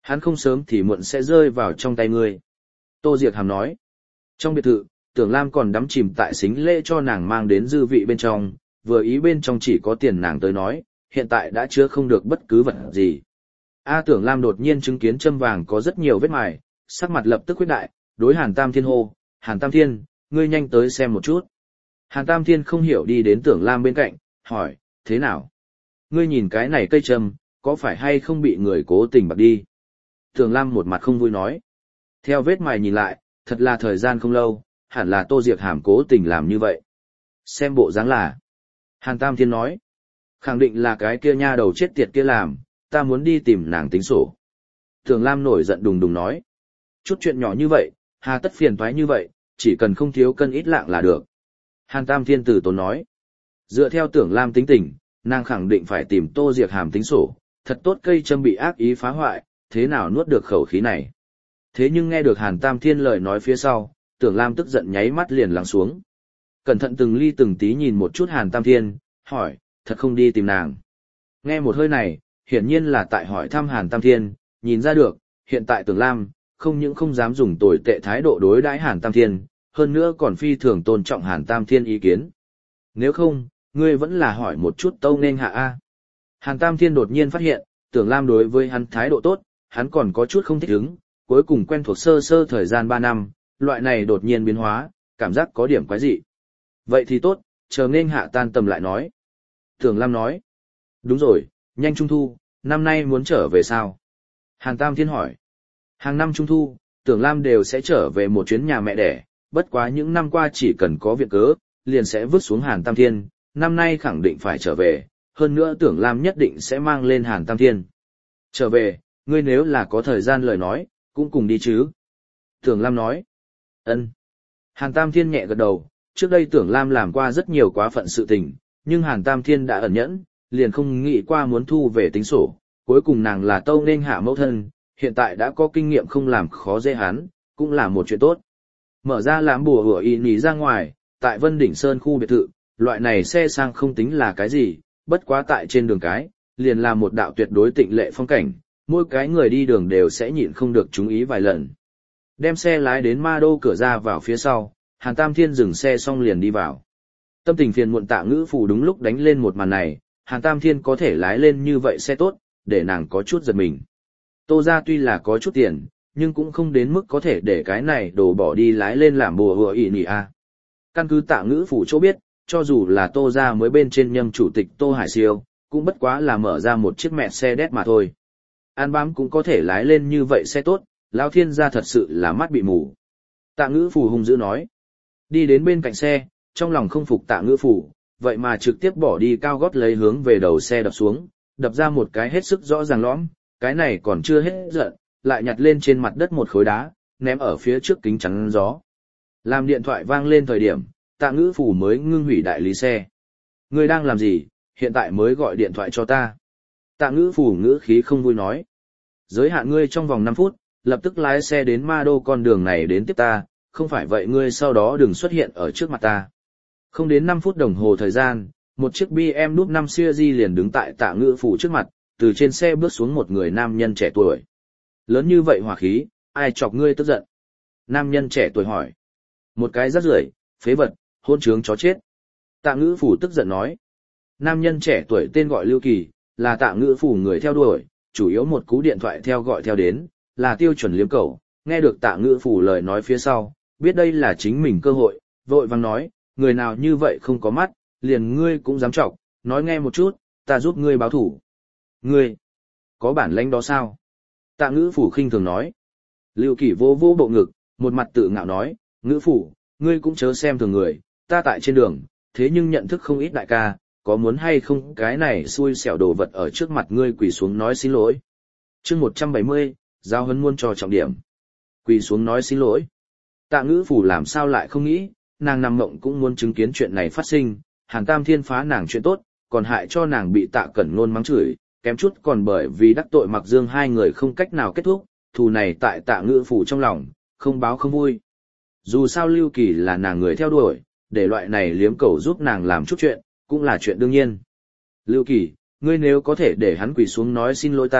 Hắn không sớm thì muộn sẽ rơi vào trong tay ngươi. Tô Diệc Hàm nói. Trong biệt thự, Tưởng Lam còn đắm chìm tại xính lễ cho nàng mang đến dư vị bên trong, vừa ý bên trong chỉ có tiền nàng tới nói, hiện tại đã chứa không được bất cứ vật gì. Tưởng Lam đột nhiên chứng kiến châm vàng có rất nhiều vết mài, sắc mặt lập tức huyết đại, đối Hàn Tam Thiên hô, Hàn Tam Thiên, ngươi nhanh tới xem một chút. Hàn Tam Thiên không hiểu đi đến Tưởng Lam bên cạnh, hỏi, thế nào? Ngươi nhìn cái này cây châm, có phải hay không bị người cố tình bạc đi? Tưởng Lam một mặt không vui nói. Theo vết mài nhìn lại, thật là thời gian không lâu, hẳn là Tô Diệc Hàm cố tình làm như vậy. Xem bộ dáng là. Hàn Tam Thiên nói. Khẳng định là cái kia nha đầu chết tiệt kia làm, ta muốn đi tìm nàng tính sổ. Tưởng Lam nổi giận đùng đùng nói. Chút chuyện nhỏ như vậy, hà tất phiền toái như vậy, chỉ cần không thiếu cân ít lạng là được. Hàn Tam Thiên từ tốn nói. Dựa theo Tưởng Lam tính tình, nàng khẳng định phải tìm Tô Diệc Hàm tính sổ, thật tốt cây châm bị ác ý phá hoại, thế nào nuốt được khẩu khí này. Thế nhưng nghe được Hàn Tam Thiên lời nói phía sau, Tưởng Lam tức giận nháy mắt liền lắng xuống. Cẩn thận từng ly từng tí nhìn một chút Hàn Tam Thiên, hỏi, thật không đi tìm nàng. Nghe một hơi này, hiển nhiên là tại hỏi thăm Hàn Tam Thiên, nhìn ra được, hiện tại Tưởng Lam, không những không dám dùng tồi tệ thái độ đối đãi Hàn Tam Thiên, hơn nữa còn phi thường tôn trọng Hàn Tam Thiên ý kiến. Nếu không, ngươi vẫn là hỏi một chút tâu nên hạ A. Hàn Tam Thiên đột nhiên phát hiện, Tưởng Lam đối với hắn thái độ tốt, hắn còn có chút không thích ứng, cuối cùng quen thuộc sơ sơ thời gian 3 năm, loại này đột nhiên biến hóa, cảm giác có điểm quái dị. Vậy thì tốt, chờ nên hạ tan tầm lại nói. Tưởng Lam nói. Đúng rồi, nhanh Trung Thu, năm nay muốn trở về sao? Hàn Tam Thiên hỏi. Hàng năm Trung Thu, Tưởng Lam đều sẽ trở về một chuyến nhà mẹ đẻ, bất quá những năm qua chỉ cần có việc cớ, liền sẽ vứt xuống Hàn Tam Thiên, năm nay khẳng định phải trở về, hơn nữa Tưởng Lam nhất định sẽ mang lên Hàn Tam Thiên. Trở về, ngươi nếu là có thời gian lời nói, cũng cùng đi chứ. Tưởng Lam nói. Ân. Hàn Tam Thiên nhẹ gật đầu, trước đây Tưởng Lam làm qua rất nhiều quá phận sự tình, nhưng Hàn Tam Thiên đã ẩn nhẫn, liền không nghĩ qua muốn thu về tính sổ, cuối cùng nàng là tâu nên hạ mẫu thân, hiện tại đã có kinh nghiệm không làm khó dễ hắn, cũng là một chuyện tốt. Mở ra làm bùa hủa y nhí ra ngoài, tại Vân Đỉnh Sơn khu biệt thự, loại này xe sang không tính là cái gì, bất quá tại trên đường cái, liền là một đạo tuyệt đối tịnh lệ phong cảnh, mỗi cái người đi đường đều sẽ nhịn không được chú ý vài lần. Đem xe lái đến Ma Đô cửa ra vào phía sau, Hàn Tam Thiên dừng xe xong liền đi vào. Tâm tình phiền muộn Tạ Ngữ Phù đúng lúc đánh lên một màn này, Hàn Tam Thiên có thể lái lên như vậy xe tốt, để nàng có chút giật mình. Tô ra tuy là có chút tiền, nhưng cũng không đến mức có thể để cái này đổ bỏ đi lái lên làm bùa hùa ỉ nỉ a. Căn cứ Tạ Ngữ Phù chỗ biết, cho dù là Tô ra mới bên trên nhâm chủ tịch Tô Hải Siêu, cũng bất quá là mở ra một chiếc mẹ xe đét mà thôi. An bám cũng có thể lái lên như vậy xe tốt, Lão Thiên gia thật sự là mắt bị mù. Tạ Ngữ Phù hung dữ nói. Đi đến bên cạnh xe, trong lòng không phục Tạ Ngữ Phù, vậy mà trực tiếp bỏ đi cao gót lấy hướng về đầu xe đập xuống, đập ra một cái hết sức rõ ràng lõm, cái này còn chưa hết giận, lại nhặt lên trên mặt đất một khối đá, ném ở phía trước kính chắn gió. Làm điện thoại vang lên thời điểm, Tạ Ngữ Phù mới ngưng hủy đại lý xe. Ngươi đang làm gì, hiện tại mới gọi điện thoại cho ta. Tạ Ngữ Phù ngữ khí không vui nói. Giới hạn ngươi trong vòng 5 phút, lập tức lái xe đến Ma Đô con đường này đến tiếp ta, không phải vậy ngươi sau đó đừng xuất hiện ở trước mặt ta. Không đến 5 phút đồng hồ thời gian, một chiếc BMW 5 Series liền đứng tại Tạ Ngữ Phù trước mặt, từ trên xe bước xuống một người nam nhân trẻ tuổi. Lớn như vậy hỏa khí, ai chọc ngươi tức giận? Nam nhân trẻ tuổi hỏi. Một cái rác rưởi, phế vật, hôn trướng chó chết. Tạ Ngữ Phù tức giận nói. Nam nhân trẻ tuổi tên gọi Lưu Kỳ, là Tạ Ngữ Phù người theo đuổi, chủ yếu một cú điện thoại theo gọi theo đến, là tiêu chuẩn liếm cầu. Nghe được Tạ Ngữ Phù lời nói phía sau, biết đây là chính mình cơ hội, vội vàng nói, người nào như vậy không có mắt, liền ngươi cũng dám chọc, nói nghe một chút, ta giúp ngươi báo thủ. Ngươi, có bản lĩnh đó sao? Tạ Ngữ Phù khinh thường nói. Lưu Kỳ vô vô bộ ngực, một mặt tự ngạo nói, Ngữ Phù, ngươi cũng chớ xem thường người, ta tại trên đường, thế nhưng nhận thức không ít đại ca, có muốn hay không cái này xui xẻo đồ vật ở trước mặt ngươi quỳ xuống nói xin lỗi. Chương 170, giao huấn muôn trò trọng điểm. Quỳ xuống nói xin lỗi. Tạ Ngữ Phù làm sao lại không nghĩ, nàng nằm mộng cũng muốn chứng kiến chuyện này phát sinh, Hàn Tam Thiên phá nàng chuyện tốt, còn hại cho nàng bị Tạ Cẩn Nôn mắng chửi, kém chút còn bởi vì đắc tội Mặc Dương hai người không cách nào kết thúc, thù này tại Tạ Ngữ Phù trong lòng, không báo không vui. Dù sao Lưu Kỳ là nàng người theo đuổi, để loại này liếm cầu giúp nàng làm chút chuyện, cũng là chuyện đương nhiên. Lưu Kỳ, ngươi nếu có thể để hắn quỳ xuống nói xin lỗi ta,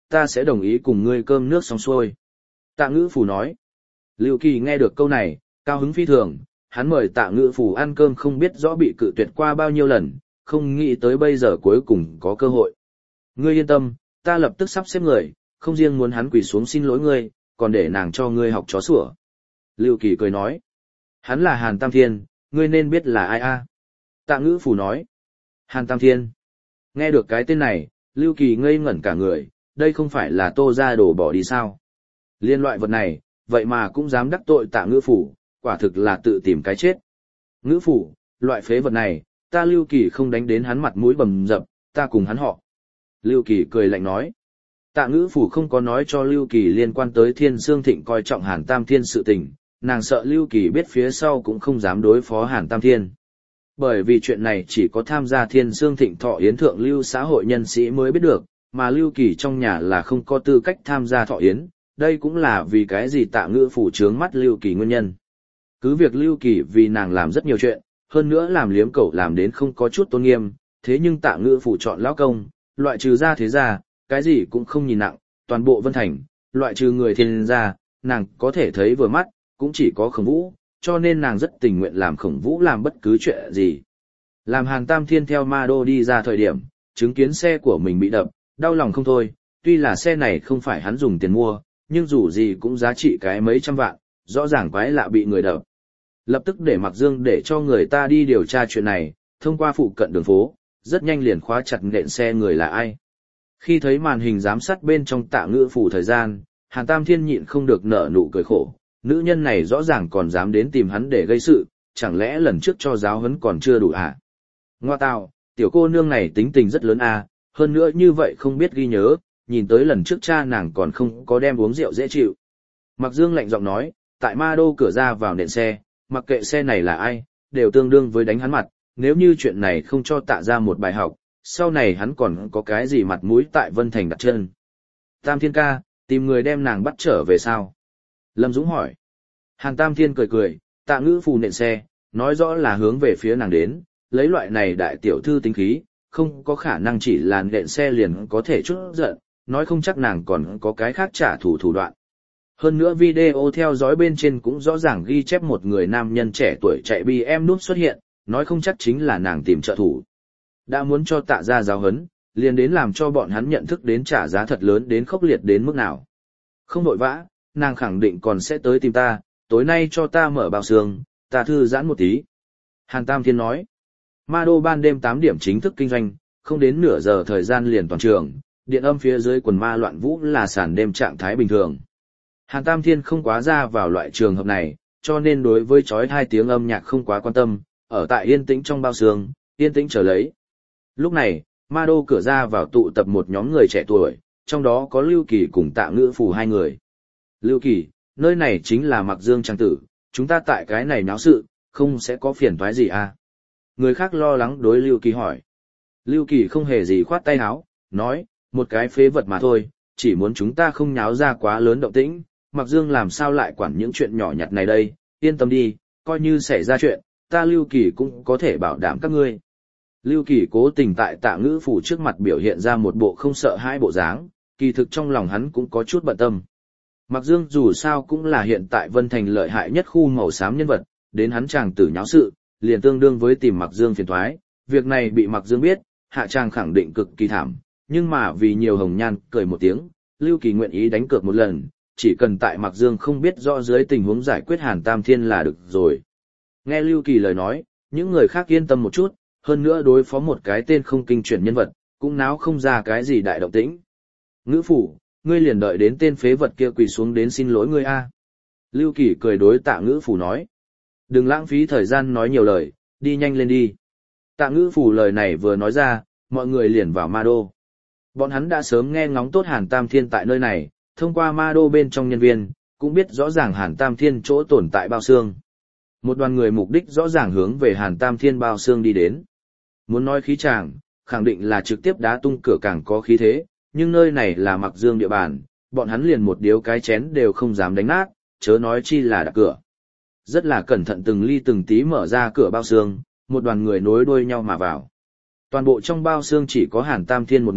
ta sẽ đồng ý cùng ngươi cơm nước xong xuôi. Tạ Ngữ Phủ nói. Lưu Kỳ nghe được câu này, cao hứng phi thường, hắn mời Tạ Ngữ Phủ ăn cơm không biết rõ bị cự tuyệt qua bao nhiêu lần, không nghĩ tới bây giờ cuối cùng có cơ hội. Ngươi yên tâm, ta lập tức sắp xếp người, không riêng muốn hắn quỳ xuống xin lỗi ngươi, còn để nàng cho ngươi học chó sủa. Lưu Kỳ cười nói. Hắn là Hàn Tam Thiên, ngươi nên biết là ai a? Tạ Ngữ Phủ nói. Hàn Tam Thiên. Nghe được cái tên này, Lưu Kỳ ngây ngẩn cả người, đây không phải là Tô gia đổ bỏ đi sao? Liên loại vật này, vậy mà cũng dám đắc tội Tạ Ngữ Phủ, quả thực là tự tìm cái chết. Ngữ Phủ, loại phế vật này, ta Lưu Kỳ không đánh đến hắn mặt mũi bầm dập, ta cùng hắn họ. Lưu Kỳ cười lạnh nói. Tạ Ngữ Phủ không có nói cho Lưu Kỳ liên quan tới Thiên Sương Thịnh coi trọng Hàn Tam Thiên sự tình, nàng sợ Lưu Kỳ biết phía sau cũng không dám đối phó Hàn Tam Thiên. Bởi vì chuyện này chỉ có tham gia Thiên Sương Thịnh thọ yến thượng lưu xã hội nhân sĩ mới biết được, mà Lưu Kỳ trong nhà là không có tư cách tham gia thọ yến, đây cũng là vì cái gì Tạ Ngữ Phủ trướng mắt Lưu Kỳ nguyên nhân. Cứ việc Lưu Kỳ vì nàng làm rất nhiều chuyện, hơn nữa làm liếm cẩu làm đến không có chút tôn nghiêm, thế nhưng Tạ Ngữ Phủ chọn lão công, loại trừ ra thế ra, cái gì cũng không nhìn nặng, toàn bộ Vân Thành, loại trừ người thiên gia, nàng có thể thấy vừa mắt, cũng chỉ có Khổng Vũ, cho nên nàng rất tình nguyện làm Khổng Vũ làm bất cứ chuyện gì. Làm Hàn Tam Thiên theo Ma Đô đi ra thời điểm, chứng kiến xe của mình bị đập, đau lòng không thôi, tuy là xe này không phải hắn dùng tiền mua, nhưng dù gì cũng giá trị cái mấy trăm vạn, rõ ràng quái lạ bị người đập. Lập tức để Mạc Dương để cho người ta đi điều tra chuyện này, thông qua phụ cận đường phố, rất nhanh liền khóa chặt nện xe người là ai. Khi thấy màn hình giám sát bên trong Tạ Ngữ Phủ thời gian, Hàn Tam Thiên nhịn không được nở nụ cười khổ, nữ nhân này rõ ràng còn dám đến tìm hắn để gây sự, chẳng lẽ lần trước cho giáo huấn còn chưa đủ à? Ngoa tào, tiểu cô nương này tính tình rất lớn à, hơn nữa như vậy không biết ghi nhớ, nhìn tới lần trước cha nàng còn không có đem uống rượu dễ chịu. Mạc Dương lạnh giọng nói, tại Ma Đô cửa ra vào nện xe, mặc kệ xe này là ai, đều tương đương với đánh hắn mặt, nếu như chuyện này không cho Tạ ra một bài học, sau này hắn còn có cái gì mặt mũi tại Vân Thành đặt chân. Tam Thiên ca, tìm người đem nàng bắt trở về sao? Lâm Dũng hỏi. Hàn Tam Thiên cười cười, Tạ Ngữ Phủ nện xe, nói rõ là hướng về phía nàng đến, lấy loại này đại tiểu thư tính khí, không có khả năng chỉ là nện xe liền có thể chút giận, nói không chắc nàng còn có cái khác trả thù thủ đoạn. Hơn nữa video theo dõi bên trên cũng rõ ràng ghi chép một người nam nhân trẻ tuổi chạy BM núp xuất hiện, nói không chắc chính là nàng tìm trợ thủ. Đã muốn cho Tạ ra giáo huấn, liền đến làm cho bọn hắn nhận thức đến trả giá thật lớn đến khốc liệt đến mức nào. Không vội vã, nàng khẳng định còn sẽ tới tìm ta, tối nay cho ta mở bao xương, ta thư giãn một tí. Hàn Tam Thiên nói, Ma Đô ban đêm 8 điểm chính thức kinh doanh, không đến nửa giờ thời gian liền toàn trường, điện âm phía dưới quần ma loạn vũ là sàn đêm trạng thái bình thường. Hàn Tam Thiên không quá ra vào loại trường hợp này, cho nên đối với chói tai tiếng âm nhạc không quá quan tâm, ở tại yên tĩnh trong bao xương, yên tĩnh chờ lấy. Lúc này, Ma Đô cửa ra vào tụ tập một nhóm người trẻ tuổi, trong đó có Lưu Kỳ cùng Tạ Ngữ Phủ hai người. Lưu Kỳ, nơi này chính là Mạc Dương trang tử, chúng ta tại cái này náo sự, không sẽ có phiền toái gì à? Người khác lo lắng đối Lưu Kỳ hỏi. Lưu Kỳ không hề gì khoát tay áo, nói, một cái phế vật mà thôi, chỉ muốn chúng ta không nháo ra quá lớn động tĩnh, Mạc Dương làm sao lại quản những chuyện nhỏ nhặt này đây, yên tâm đi, coi như xảy ra chuyện, ta Lưu Kỳ cũng có thể bảo đảm các ngươi. Lưu Kỳ cố tình tại Tạ Ngữ Phủ trước mặt biểu hiện ra một bộ không sợ hãi bộ dáng, kỳ thực trong lòng hắn cũng có chút bận tâm. Mạc Dương dù sao cũng là hiện tại Vân Thành lợi hại nhất khu màu xám nhân vật, đến hắn chàng tử nháo sự, liền tương đương với tìm Mạc Dương phiền toái, việc này bị Mạc Dương biết, hạ chàng khẳng định cực kỳ thảm, nhưng mà vì nhiều hồng nhan cười một tiếng, Lưu Kỳ nguyện ý đánh cược một lần, chỉ cần tại Mạc Dương không biết rõ dưới tình huống giải quyết Hàn Tam Thiên là được rồi. Nghe Lưu Kỳ lời nói, những người khác yên tâm một chút, hơn nữa đối phó một cái tên không kinh chuyển nhân vật, cũng náo không ra cái gì đại động tĩnh. Ngữ Phủ, ngươi liền đợi đến tên phế vật kia quỳ xuống đến xin lỗi ngươi a. Lưu Kỳ cười đối Tạ Ngữ Phủ nói. Đừng lãng phí thời gian nói nhiều lời, đi nhanh lên đi. Tạ Ngữ Phủ lời này vừa nói ra, mọi người liền vào Ma Đô. Bọn hắn đã sớm nghe ngóng tốt Hàn Tam Thiên tại nơi này, thông qua Ma Đô bên trong nhân viên, cũng biết rõ ràng Hàn Tam Thiên chỗ tồn tại bao xương. Một đoàn người mục đích rõ ràng hướng về Hàn Tam Thiên bao xương đi đến. Muốn nói khí tràng, khẳng định là trực tiếp đá tung cửa càng có khí thế, nhưng nơi này là Mạc Dương địa bàn, bọn hắn liền một điếu cái chén đều không dám đánh nát, chớ nói chi là đạp cửa. Rất là cẩn thận từng ly từng tí mở ra cửa bao xương, một đoàn người nối đuôi nhau mà vào. Toàn bộ trong bao xương chỉ có Hàn Tam Thiên một người,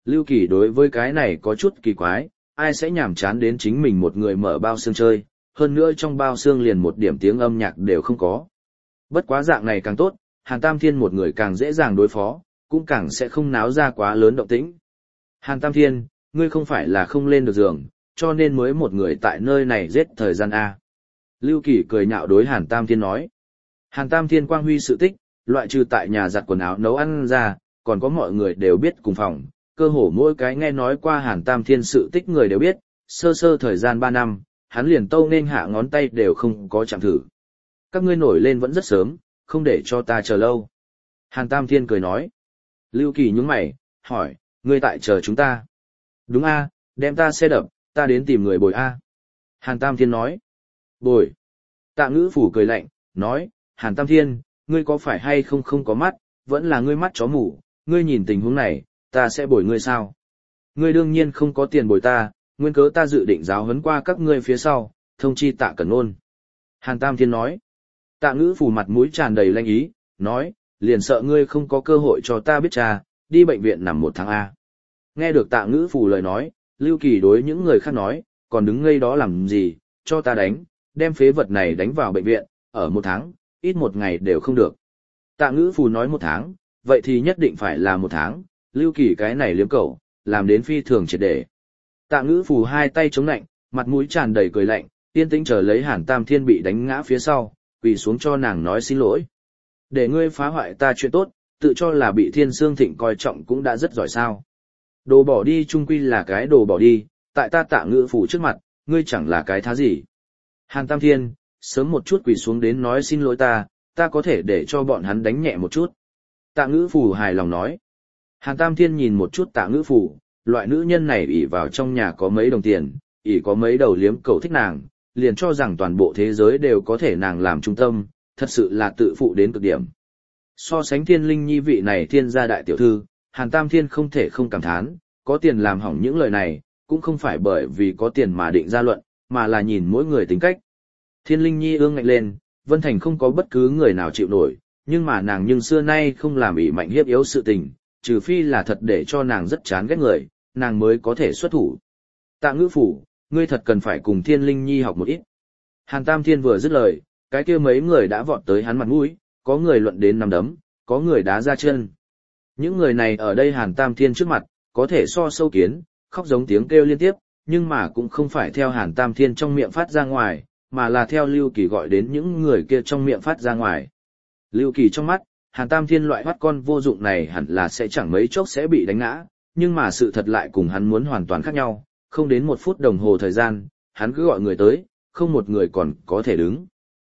Lưu Kỳ đối với cái này có chút kỳ quái, ai sẽ nhàm chán đến chính mình một người mở bao xương chơi, hơn nữa trong bao xương liền một điểm tiếng âm nhạc đều không có. Bất quá dạng này càng tốt, Hàn Tam Thiên một người càng dễ dàng đối phó, cũng càng sẽ không náo ra quá lớn động tĩnh. Hàn Tam Thiên, ngươi không phải là không lên được giường, cho nên mới một người tại nơi này giết thời gian A. Lưu Kỳ cười nhạo đối Hàn Tam Thiên nói. Hàn Tam Thiên quang huy sự tích, loại trừ tại nhà giặt quần áo nấu ăn ra, còn có mọi người đều biết cùng phòng, cơ hồ mỗi cái nghe nói qua Hàn Tam Thiên sự tích người đều biết, sơ sơ thời gian 3 năm, hắn liền tâu nên hạ ngón tay đều không có chạm thử. Các ngươi nổi lên vẫn rất sớm, không để cho ta chờ lâu. Hàn Tam Thiên cười nói. Lưu Kỳ nhướng mày, hỏi, ngươi tại chờ chúng ta. Đúng a, đem ta xe đập, ta đến tìm người bồi a. Hàn Tam Thiên nói. Bồi. Tạ Ngữ Phủ cười lạnh, nói, Hàn Tam Thiên, ngươi có phải hay không không có mắt, vẫn là ngươi mắt chó mù, ngươi nhìn tình huống này, ta sẽ bồi ngươi sao? Ngươi đương nhiên không có tiền bồi ta, nguyên cớ ta dự định giáo huấn qua các ngươi phía sau, thông chi Tạ Cẩn Ôn. Hàn Tam Thiên nói. Tạ Ngữ Phủ mặt mũi tràn đầy lanh ý, nói, liền sợ ngươi không có cơ hội cho ta biết cha, đi bệnh viện nằm 1 tháng A. Nghe được Tạ Ngữ Phủ lời nói, Lưu Kỳ đối những người khác nói, còn đứng ngây đó làm gì, cho ta đánh, đem phế vật này đánh vào bệnh viện, ở 1 tháng, ít 1 ngày đều không được. Tạ Ngữ Phủ nói 1 tháng, vậy thì nhất định phải là 1 tháng, Lưu Kỳ cái này liếm cẩu, làm đến phi thường triệt để. Tạ Ngữ Phủ hai tay chống lạnh, mặt mũi tràn đầy cười lạnh, yên tĩnh chờ lấy Hàn Tam Thiên bị đánh ngã phía sau, quỳ xuống cho nàng nói xin lỗi. Để ngươi phá hoại ta chuyện tốt, tự cho là bị Thiên Sương Thịnh coi trọng cũng đã rất giỏi sao. Đồ bỏ đi chung quy là cái đồ bỏ đi, tại ta Tạ Ngữ Phủ trước mặt, ngươi chẳng là cái thá gì. Hàn Tam Thiên, sớm một chút quỳ xuống đến nói xin lỗi ta có thể để cho bọn hắn đánh nhẹ một chút. Tạ Ngữ Phủ hài lòng nói. Hàn Tam Thiên nhìn một chút Tạ Ngữ Phủ, loại nữ nhân này ỷ vào trong nhà có mấy đồng tiền, ỷ có mấy đầu liếm cầu thích nàng, liền cho rằng toàn bộ thế giới đều có thể nàng làm trung tâm, thật sự là tự phụ đến cực điểm. So sánh Thiên Linh Nhi vị này thiên gia đại tiểu thư, Hàn Tam Thiên không thể không cảm thán, có tiền làm hỏng những lời này, cũng không phải bởi vì có tiền mà định ra luận, mà là nhìn mỗi người tính cách. Thiên Linh Nhi ương ngạnh lên, Vân Thành không có bất cứ người nào chịu nổi, nhưng mà nàng nhưng xưa nay không làm ỷ mạnh hiếp yếu sự tình, trừ phi là thật để cho nàng rất chán ghét người, nàng mới có thể xuất thủ. Tạ Ngữ Phủ, ngươi thật cần phải cùng Thiên Linh Nhi học một ít. Hàn Tam Thiên vừa dứt lời, cái kia mấy người đã vọt tới hắn mặt mũi, có người luận đến nằm đấm, có người đá ra chân. Những người này ở đây Hàn Tam Thiên trước mặt, có thể so sâu kiến, khóc giống tiếng kêu liên tiếp, nhưng mà cũng không phải theo Hàn Tam Thiên trong miệng phát ra ngoài, mà là theo Lưu Kỳ gọi đến những người kia trong miệng phát ra ngoài. Lưu Kỳ trong mắt, Hàn Tam Thiên loại hoắt con vô dụng này hẳn là sẽ chẳng mấy chốc sẽ bị đánh ngã, nhưng mà sự thật lại cùng hắn muốn hoàn toàn khác nhau, không đến 1 phút đồng hồ thời gian, hắn cứ gọi người tới, không một người còn có thể đứng.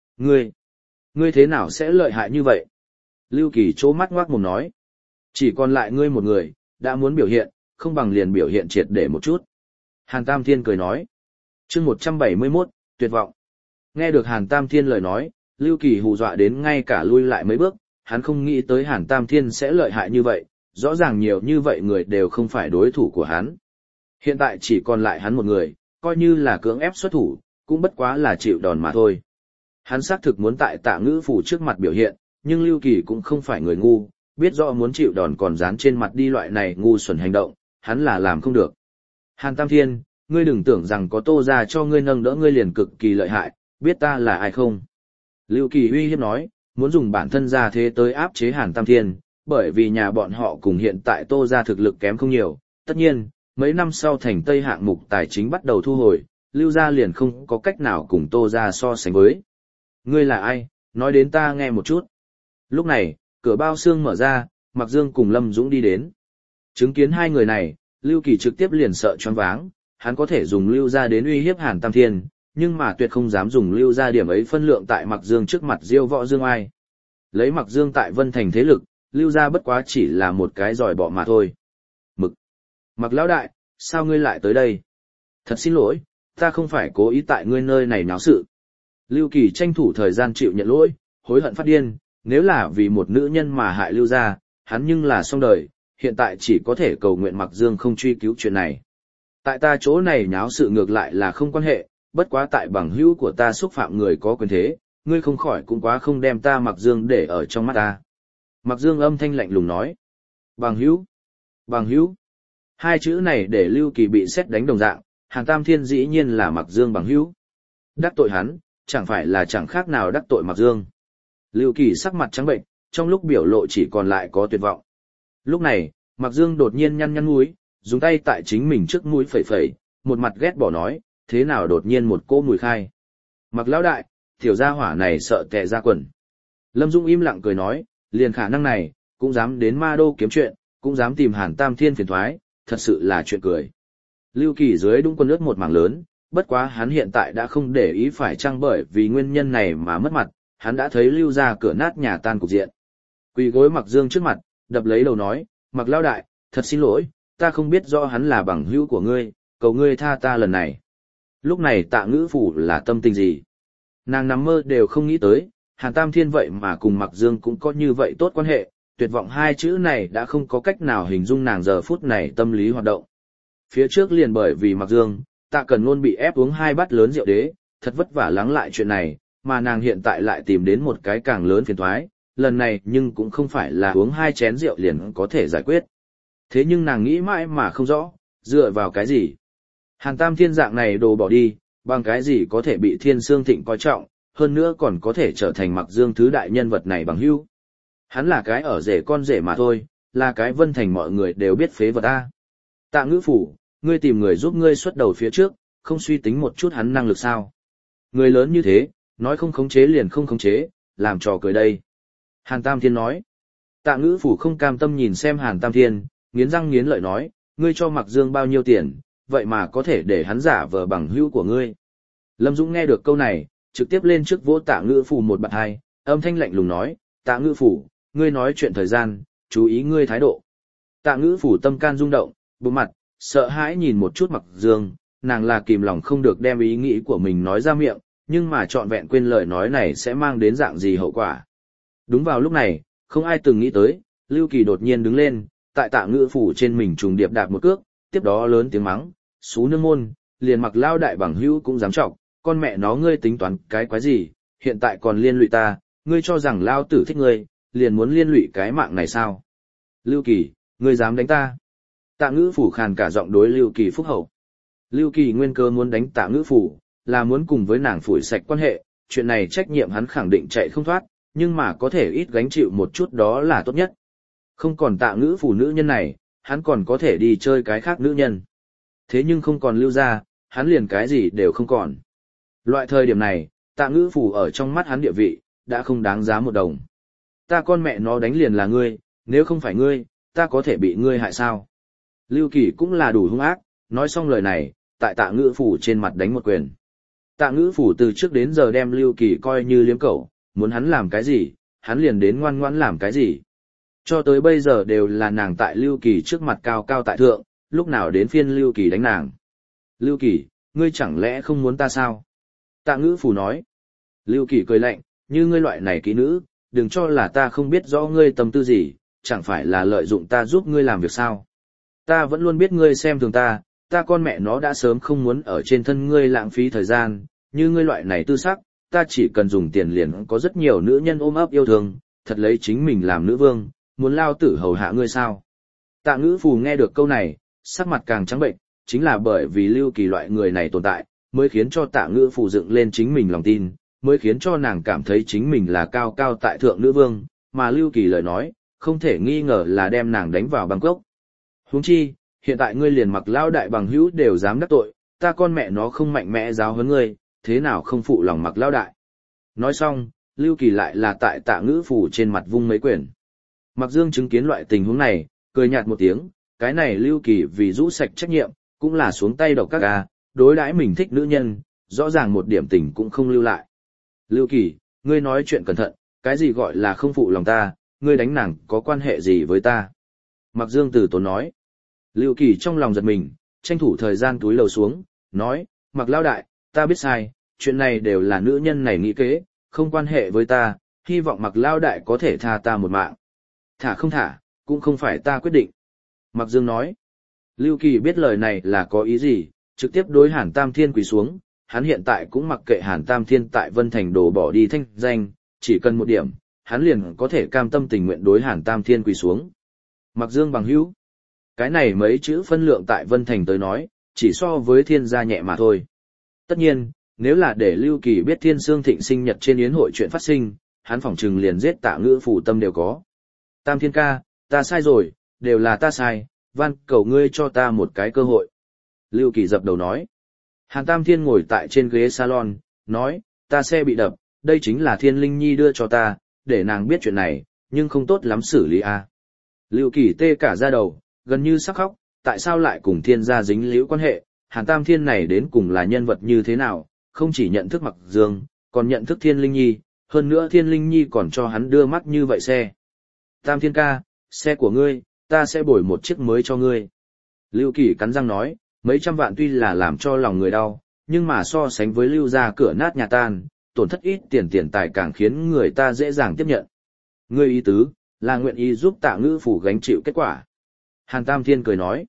Ngươi thế nào sẽ lợi hại như vậy? Lưu Kỳ trố mắt ngoác mồm nói. Chỉ còn lại ngươi một người, đã muốn biểu hiện, không bằng liền biểu hiện triệt để một chút. Hàn Tam Thiên cười nói. Chương 171, tuyệt vọng. Nghe được Hàn Tam Thiên lời nói, Lưu Kỳ hù dọa đến ngay cả lui lại mấy bước, hắn không nghĩ tới Hàn Tam Thiên sẽ lợi hại như vậy, rõ ràng nhiều như vậy người đều không phải đối thủ của hắn. Hiện tại chỉ còn lại hắn một người, coi như là cưỡng ép xuất thủ, cũng bất quá là chịu đòn mà thôi. Hắn xác thực muốn tại Tạ Ngữ Phủ trước mặt biểu hiện, nhưng Lưu Kỳ cũng không phải người ngu, biết rõ muốn chịu đòn còn dán trên mặt đi loại này ngu xuẩn hành động, hắn là làm không được. Hàn Tam Thiên, ngươi đừng tưởng rằng có Tô gia cho ngươi nâng đỡ ngươi liền cực kỳ lợi hại, biết ta là ai không? Lưu Kỳ uy hiếp nói, muốn dùng bản thân gia thế tới áp chế Hàn Tam Thiên, bởi vì nhà bọn họ cùng hiện tại Tô gia thực lực kém không nhiều, tất nhiên, mấy năm sau thành Tây hạng mục tài chính bắt đầu thu hồi, Lưu gia liền không có cách nào cùng Tô gia so sánh với. Ngươi là ai, nói đến ta nghe một chút. Lúc này, cửa bao xương mở ra, Mạc Dương cùng Lâm Dũng đi đến. Chứng kiến hai người này, Lưu Kỳ trực tiếp liền sợ choáng váng, hắn có thể dùng Lưu gia đến uy hiếp Hàn Tam Thiên, nhưng mà tuyệt không dám dùng Lưu gia điểm ấy phân lượng tại Mạc Dương trước mặt diêu võ dương ai. Lấy Mạc Dương tại Vân Thành thế lực, Lưu gia bất quá chỉ là một cái giỏi bọ mà thôi. Mạc lão đại, sao ngươi lại tới đây? Thật xin lỗi, ta không phải cố ý tại ngươi nơi này náo sự. Lưu Kỳ tranh thủ thời gian chịu nhận lỗi, hối hận phát điên, nếu là vì một nữ nhân mà hại Lưu gia, hắn nhưng là xong đời, hiện tại chỉ có thể cầu nguyện Mạc Dương không truy cứu chuyện này. Tại ta chỗ này nháo sự ngược lại là không quan hệ, bất quá tại bằng hữu của ta xúc phạm người có quyền thế, ngươi không khỏi cũng quá không đem ta Mạc Dương để ở trong mắt ta. Mạc Dương âm thanh lạnh lùng nói. Bằng hữu? Bằng hữu? Hai chữ này để Lưu Kỳ bị sét đánh đồng dạng, Hàn Tam Thiên dĩ nhiên là Mạc Dương bằng hữu. Đắc tội hắn, chẳng phải là chẳng khác nào đắc tội Mạc Dương. Lưu Kỳ sắc mặt trắng bệnh, trong lúc biểu lộ chỉ còn lại có tuyệt vọng. Lúc này, Mạc Dương đột nhiên nhăn nhăn mũi, dùng tay tại chính mình trước mũi phẩy phẩy, một mặt ghét bỏ nói, thế nào đột nhiên một cỗ mùi khai. Mạc lão đại, tiểu gia hỏa này sợ tè ra quần. Lâm Dung im lặng cười nói, liền khả năng này, cũng dám đến Ma Đô kiếm chuyện, cũng dám tìm Hàn Tam Thiên phiền thoái, thật sự là chuyện cười. Lưu Kỳ dưới đúng quân ướt một mảng lớn, bất quá hắn hiện tại đã không để ý phải chăng bởi vì nguyên nhân này mà mất mặt, hắn đã thấy Lưu ra cửa nát nhà tan cục diện. Quỳ gối Mạc Dương trước mặt, đập lấy đầu nói, Mạc lão đại, thật xin lỗi, ta không biết rõ hắn là bằng hữu của ngươi, cầu ngươi tha ta lần này. Lúc này Tạ Ngữ Phủ là tâm tình gì? Nàng nằm mơ đều không nghĩ tới, Hàn Tam Thiên vậy mà cùng Mạc Dương cũng có như vậy tốt quan hệ, tuyệt vọng hai chữ này đã không có cách nào hình dung nàng giờ phút này tâm lý hoạt động. Phía trước liền bởi vì Mạc Dương, Tạ Cẩn Ngôn bị ép uống 2 bát lớn rượu đế, thật vất vả lắng lại chuyện này, mà nàng hiện tại lại tìm đến một cái càng lớn phiền toái, lần này nhưng cũng không phải là uống 2 chén rượu liền có thể giải quyết. Thế nhưng nàng nghĩ mãi mà không rõ, dựa vào cái gì? Hàn Tam Thiên dạng này đồ bỏ đi, bằng cái gì có thể bị Thiên Sương Thịnh coi trọng, hơn nữa còn có thể trở thành Mạc Dương thứ đại nhân vật này bằng hữu. Hắn là cái ở rể con rể mà thôi, là cái Vân Thành mọi người đều biết phế vật a. Tạ Ngữ Phủ, ngươi tìm người giúp ngươi xuất đầu phía trước, không suy tính một chút hắn năng lực sao? Người lớn như thế, nói không khống chế liền không khống chế, làm trò cười đây. Hàn Tam Thiên nói. Tạ Ngữ Phủ không cam tâm nhìn xem Hàn Tam Thiên, nghiến răng nghiến lợi nói, ngươi cho Mạc Dương bao nhiêu tiền, vậy mà có thể để hắn giả vờ bằng hữu của ngươi. Lâm Dũng nghe được câu này, trực tiếp lên trước vỗ Tạ Ngữ Phủ một bạt hai, âm thanh lạnh lùng nói, Tạ Ngữ Phủ, ngươi nói chuyện thời gian, chú ý ngươi thái độ. Tạ Ngữ Phủ tâm can rung động, bụng mặt, sợ hãi nhìn một chút Mạc Dương, nàng là kìm lòng không được đem ý nghĩ của mình nói ra miệng, nhưng mà trọn vẹn quên lời nói này sẽ mang đến dạng gì hậu quả. Đúng vào lúc này, không ai từng nghĩ tới, Lưu Kỳ đột nhiên đứng lên, tại Tạ Ngữ Phủ trên mình trùng điệp đạp một cước, tiếp đó lớn tiếng mắng, xú nương môn, liền Mặc lao đại bằng hữu cũng dám trọng, con mẹ nó ngươi tính toán cái quái gì, hiện tại còn liên lụy ta, ngươi cho rằng lao tử thích ngươi, liền muốn liên lụy cái mạng này sao? Lưu Kỳ, ngươi dám đánh ta? Tạ Ngữ Phủ khàn cả giọng đối Lưu Kỳ phúc hậu. Lưu Kỳ nguyên cơ muốn đánh Tạ Ngữ Phủ, là muốn cùng với nàng phủi sạch quan hệ, chuyện này trách nhiệm hắn khẳng định chạy không thoát, nhưng mà có thể ít gánh chịu một chút đó là tốt nhất. Không còn Tạ Ngữ Phủ nữ nhân này, hắn còn có thể đi chơi cái khác nữ nhân. Thế nhưng không còn Lưu ra, hắn liền cái gì đều không còn. Loại thời điểm này, Tạ Ngữ Phủ ở trong mắt hắn địa vị, đã không đáng giá một đồng. Ta con mẹ nó đánh liền là ngươi, nếu không phải ngươi, ta có thể bị ngươi hại sao? Lưu Kỳ cũng là đủ hung ác, nói xong lời này, tại Tạ Ngữ Phủ trên mặt đánh một quyền. Tạ Ngữ Phủ từ trước đến giờ đem Lưu Kỳ coi như liếm cẩu, muốn hắn làm cái gì, hắn liền đến ngoan ngoãn làm cái gì. Cho tới bây giờ đều là nàng tại Lưu Kỳ trước mặt cao cao tại thượng, lúc nào đến phiên Lưu Kỳ đánh nàng. Lưu Kỳ, ngươi chẳng lẽ không muốn ta sao? Tạ Ngữ Phủ nói. Lưu Kỳ cười lạnh, như ngươi loại này kỹ nữ, đừng cho là ta không biết rõ ngươi tâm tư gì, chẳng phải là lợi dụng ta giúp ngươi làm việc sao. Ta vẫn luôn biết ngươi xem thường ta, ta con mẹ nó đã sớm không muốn ở trên thân ngươi lãng phí thời gian, như ngươi loại này tư sắc, ta chỉ cần dùng tiền liền có rất nhiều nữ nhân ôm ấp yêu thương, thật lấy chính mình làm nữ vương, muốn lao tử hầu hạ ngươi sao. Tạ Ngữ Phủ nghe được câu này, sắc mặt càng trắng bệnh, chính là bởi vì Lưu Kỳ loại người này tồn tại, mới khiến cho Tạ Ngữ Phủ dựng lên chính mình lòng tin, mới khiến cho nàng cảm thấy chính mình là cao cao tại thượng nữ vương, mà Lưu Kỳ lời nói, không thể nghi ngờ là đem nàng đánh vào Bangkok. Huống chi, hiện tại ngươi liền Mặc lao đại bằng hữu đều dám đắc tội, ta con mẹ nó không mạnh mẽ giáo huấn ngươi, thế nào không phụ lòng Mặc lao đại. Nói xong, Lưu Kỳ lại là tại Tạ Ngữ Phủ trên mặt vung mấy quyền. Mặc Dương chứng kiến loại tình huống này, cười nhạt một tiếng, cái này Lưu Kỳ vì rũ sạch trách nhiệm, cũng là xuống tay độc các ga, đối đãi mình thích nữ nhân, rõ ràng một điểm tình cũng không lưu lại. Lưu Kỳ, ngươi nói chuyện cẩn thận, cái gì gọi là không phụ lòng ta, ngươi đánh nàng có quan hệ gì với ta? Mặc Dương từ tốn nói. Lưu Kỳ trong lòng giật mình, tranh thủ thời gian túi lầu xuống, nói, Mặc lao đại, ta biết sai, chuyện này đều là nữ nhân này nghĩ kế, không quan hệ với ta, hy vọng Mặc lao đại có thể tha ta một mạng. Thả không thả, cũng không phải ta quyết định. Mặc Dương nói. Lưu Kỳ biết lời này là có ý gì, trực tiếp đối Hàn Tam Thiên quỳ xuống, hắn hiện tại cũng mặc kệ Hàn Tam Thiên tại Vân Thành đổ bỏ đi thanh danh, chỉ cần một điểm, hắn liền có thể cam tâm tình nguyện đối Hàn Tam Thiên quỳ xuống. Mặc Dương bằng hữu. Cái này mấy chữ phân lượng tại Vân Thành tới nói, chỉ so với thiên gia nhẹ mà thôi. Tất nhiên, nếu là để Lưu Kỳ biết Thiên Sương Thịnh sinh nhật trên yến hội chuyện phát sinh, hắn phỏng chừng liền giết Tạ Ngữ Phủ tâm đều có. Tam Thiên ca, ta sai rồi, đều là ta sai, van cầu ngươi cho ta một cái cơ hội. Lưu Kỳ dập đầu nói. Hàn Tam Thiên ngồi tại trên ghế salon, nói, ta xe bị đập, đây chính là Thiên Linh Nhi đưa cho ta, để nàng biết chuyện này, nhưng không tốt lắm xử lý à. Lưu Kỳ tê cả da đầu, gần như sắp khóc, tại sao lại cùng thiên gia dính líu quan hệ, Hàn Tam Thiên này đến cùng là nhân vật như thế nào, không chỉ nhận thức Mặc Dương, còn nhận thức Thiên Linh Nhi, hơn nữa Thiên Linh Nhi còn cho hắn đưa mắt như vậy xe. Tam Thiên ca, xe của ngươi, ta sẽ bồi một chiếc mới cho ngươi. Lưu Kỳ cắn răng nói, mấy trăm vạn tuy là làm cho lòng người đau, nhưng mà so sánh với Lưu gia cửa nát nhà tan, tổn thất ít tiền tài càng khiến người ta dễ dàng tiếp nhận. Ngươi ý tứ, là nguyện ý giúp Tạ Ngữ Phủ gánh chịu kết quả. Hàn Tam Thiên cười nói,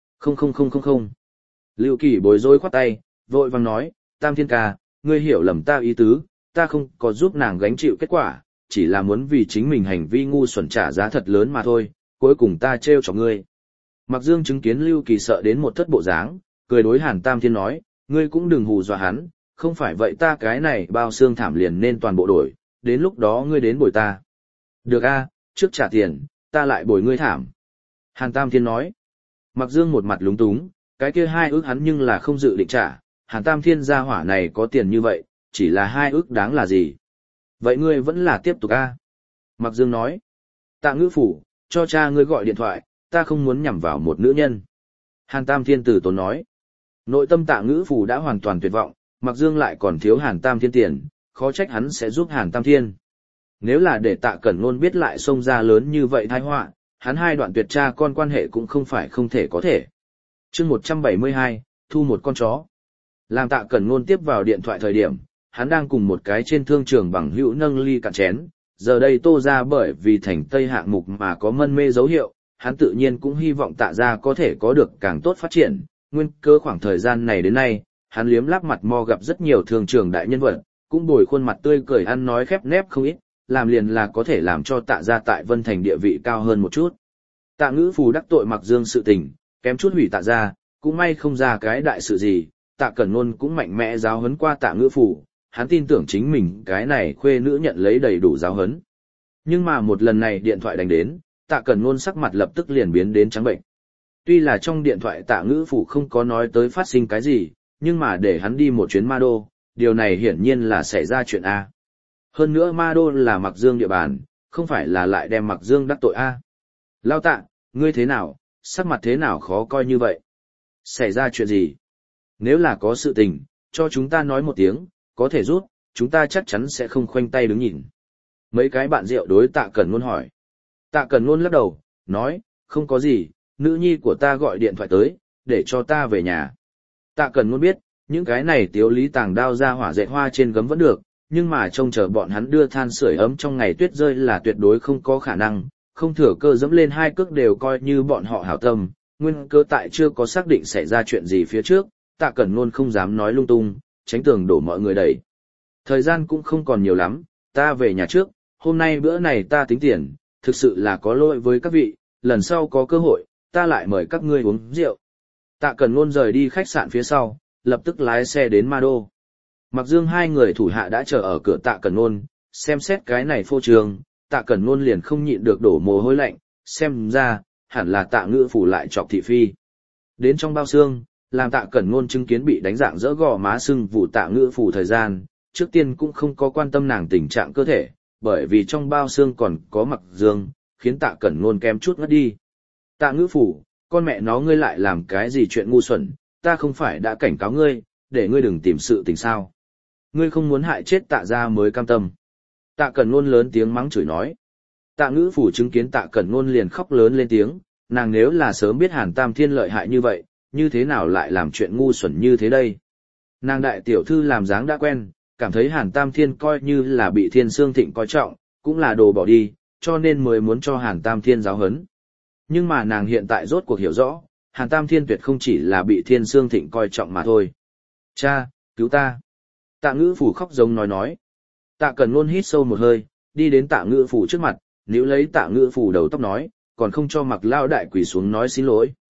không. Lưu Kỳ bối rối khoát tay, vội vàng nói, Tam Thiên ca, ngươi hiểu lầm ta ý tứ, ta không có giúp nàng gánh chịu kết quả, chỉ là muốn vì chính mình hành vi ngu xuẩn trả giá thật lớn mà thôi, cuối cùng ta trêu cho ngươi. Mặc Dương chứng kiến Lưu Kỳ sợ đến một thất bộ dáng, cười đối Hàn Tam Thiên nói, ngươi cũng đừng hù dọa hắn, không phải vậy ta cái này bao xương thảm liền nên toàn bộ đổi, đến lúc đó ngươi đến bồi ta. Được a, trước trả tiền, ta lại bồi ngươi thảm. Hàn Tam Thiên nói. Mặc Dương một mặt lúng túng, cái kia 2 ức hắn nhưng là không dự định trả, Hàn Tam Thiên gia hỏa này có tiền như vậy, chỉ là 2 ức đáng là gì. Vậy ngươi vẫn là tiếp tục a. Mặc Dương nói. Tạ Ngữ Phủ, cho cha ngươi gọi điện thoại, ta không muốn nhằm vào một nữ nhân. Hàn Tam Thiên từ tốn nói. Nội tâm Tạ Ngữ Phủ đã hoàn toàn tuyệt vọng, Mặc Dương lại còn thiếu Hàn Tam Thiên tiền, khó trách hắn sẽ giúp Hàn Tam Thiên. Nếu là để Tạ Cẩn Nôn biết lại xông ra lớn như vậy tai họa, hắn 2 đoạn tuyệt cha con quan hệ cũng không phải không thể có thể. Chương 172, thu một con chó. Làm Tạ Cẩn Nôn tiếp vào điện thoại thời điểm, hắn đang cùng một cái trên thương trường bằng hữu nâng ly cạn chén, giờ đây Tô ra bởi vì thành Tây hạng mục mà có mân mê dấu hiệu, hắn tự nhiên cũng hy vọng Tạ ra có thể có được càng tốt phát triển, nguyên cơ khoảng thời gian này đến nay, hắn liếm láp mặt mo gặp rất nhiều thương trường đại nhân vật, cũng bồi khuôn mặt tươi cười ăn nói khép nép không ít, làm liền là có thể làm cho Tạ gia tại Vân Thành địa vị cao hơn một chút. Tạ Ngữ Phủ đắc tội Mặc Dương sự tình, kém chút hủy Tạ gia, cũng may không ra cái đại sự gì, Tạ Cẩn Nôn cũng mạnh mẽ giáo huấn qua Tạ Ngữ Phủ, hắn tin tưởng chính mình cái này khuê nữ nhận lấy đầy đủ giáo huấn. Nhưng mà một lần này điện thoại đánh đến, Tạ Cẩn Nôn sắc mặt lập tức liền biến đến trắng bệnh. Tuy là trong điện thoại Tạ Ngữ Phủ không có nói tới phát sinh cái gì, nhưng mà để hắn đi một chuyến Ma Đô, điều này hiển nhiên là xảy ra chuyện A. Hơn nữa Ma Đô là Mặc Dương địa bàn, không phải là lại đem Mặc Dương đắc tội A. Lao Tạ, ngươi thế nào, sắc mặt thế nào khó coi như vậy? Xảy ra chuyện gì? Nếu là có sự tình, cho chúng ta nói một tiếng, có thể giúp, chúng ta chắc chắn sẽ không khoanh tay đứng nhìn. Mấy cái bạn rượu đối Tạ Cẩn Nôn hỏi. Tạ Cẩn Nôn lắc đầu, nói, không có gì, nữ nhi của ta gọi điện thoại tới, để cho ta về nhà. Tạ Cẩn Nôn biết, những cái này tiếu lý tàng đao ra hỏa dệt hoa trên gấm vẫn được, nhưng mà trông chờ bọn hắn đưa than sưởi ấm trong ngày tuyết rơi là tuyệt đối không có khả năng, không thừa cơ dẫm lên 2 cước đều coi như bọn họ hảo tâm, nguyên cơ tại chưa có xác định xảy ra chuyện gì phía trước, Tạ Cẩn Nôn không dám nói lung tung, tránh tường đổ mọi người đẩy. Thời gian cũng không còn nhiều lắm, ta về nhà trước, hôm nay bữa này ta tính tiền, thực sự là có lỗi với các vị, lần sau có cơ hội, ta lại mời các ngươi uống rượu. Tạ Cẩn Nôn rời đi khách sạn phía sau, lập tức lái xe đến Ma Đô. Mặc Dương 2 người thủ hạ đã chờ ở cửa Tạ Cẩn Nôn, xem xét cái này phô trương, Tạ Cẩn Nôn liền không nhịn được đổ mồ hôi lạnh, xem ra, hẳn là Tạ Ngữ Phủ lại chọc thị phi. Đến trong bao xương, làm Tạ Cẩn Nôn chứng kiến bị đánh dạng dỡ gò má sưng vụ Tạ Ngữ Phủ thời gian, trước tiên cũng không có quan tâm nàng tình trạng cơ thể, bởi vì trong bao xương còn có Mặc Dương, khiến Tạ Cẩn Nôn kém chút ngất đi. Tạ Ngữ Phủ, con mẹ nó ngươi lại làm cái gì chuyện ngu xuẩn, ta không phải đã cảnh cáo ngươi, để ngươi đừng tìm sự tình sao. Ngươi không muốn hại chết Tạ gia mới cam tâm. Tạ Cẩn Nôn lớn tiếng mắng chửi nói. Tạ Ngữ Phủ chứng kiến Tạ Cẩn Nôn liền khóc lớn lên tiếng, nàng nếu là sớm biết Hàn Tam Thiên lợi hại như vậy, như thế nào lại làm chuyện ngu xuẩn như thế đây. Nàng đại tiểu thư làm dáng đã quen, cảm thấy Hàn Tam Thiên coi như là bị Thiên Sương Thịnh coi trọng, cũng là đồ bỏ đi, cho nên mới muốn cho Hàn Tam Thiên giáo huấn. Nhưng mà nàng hiện tại rốt cuộc hiểu rõ, Hàn Tam Thiên tuyệt không chỉ là bị Thiên Sương Thịnh coi trọng mà thôi. Cha, cứu ta. Tạ Ngữ Phủ khóc giống nói. Tạ Cẩn Nôn hít sâu một hơi, đi đến Tạ Ngữ Phủ trước mặt, níu lấy Tạ Ngữ Phủ đầu tóc nói, còn không cho Mặc lao đại quỳ xuống nói xin lỗi,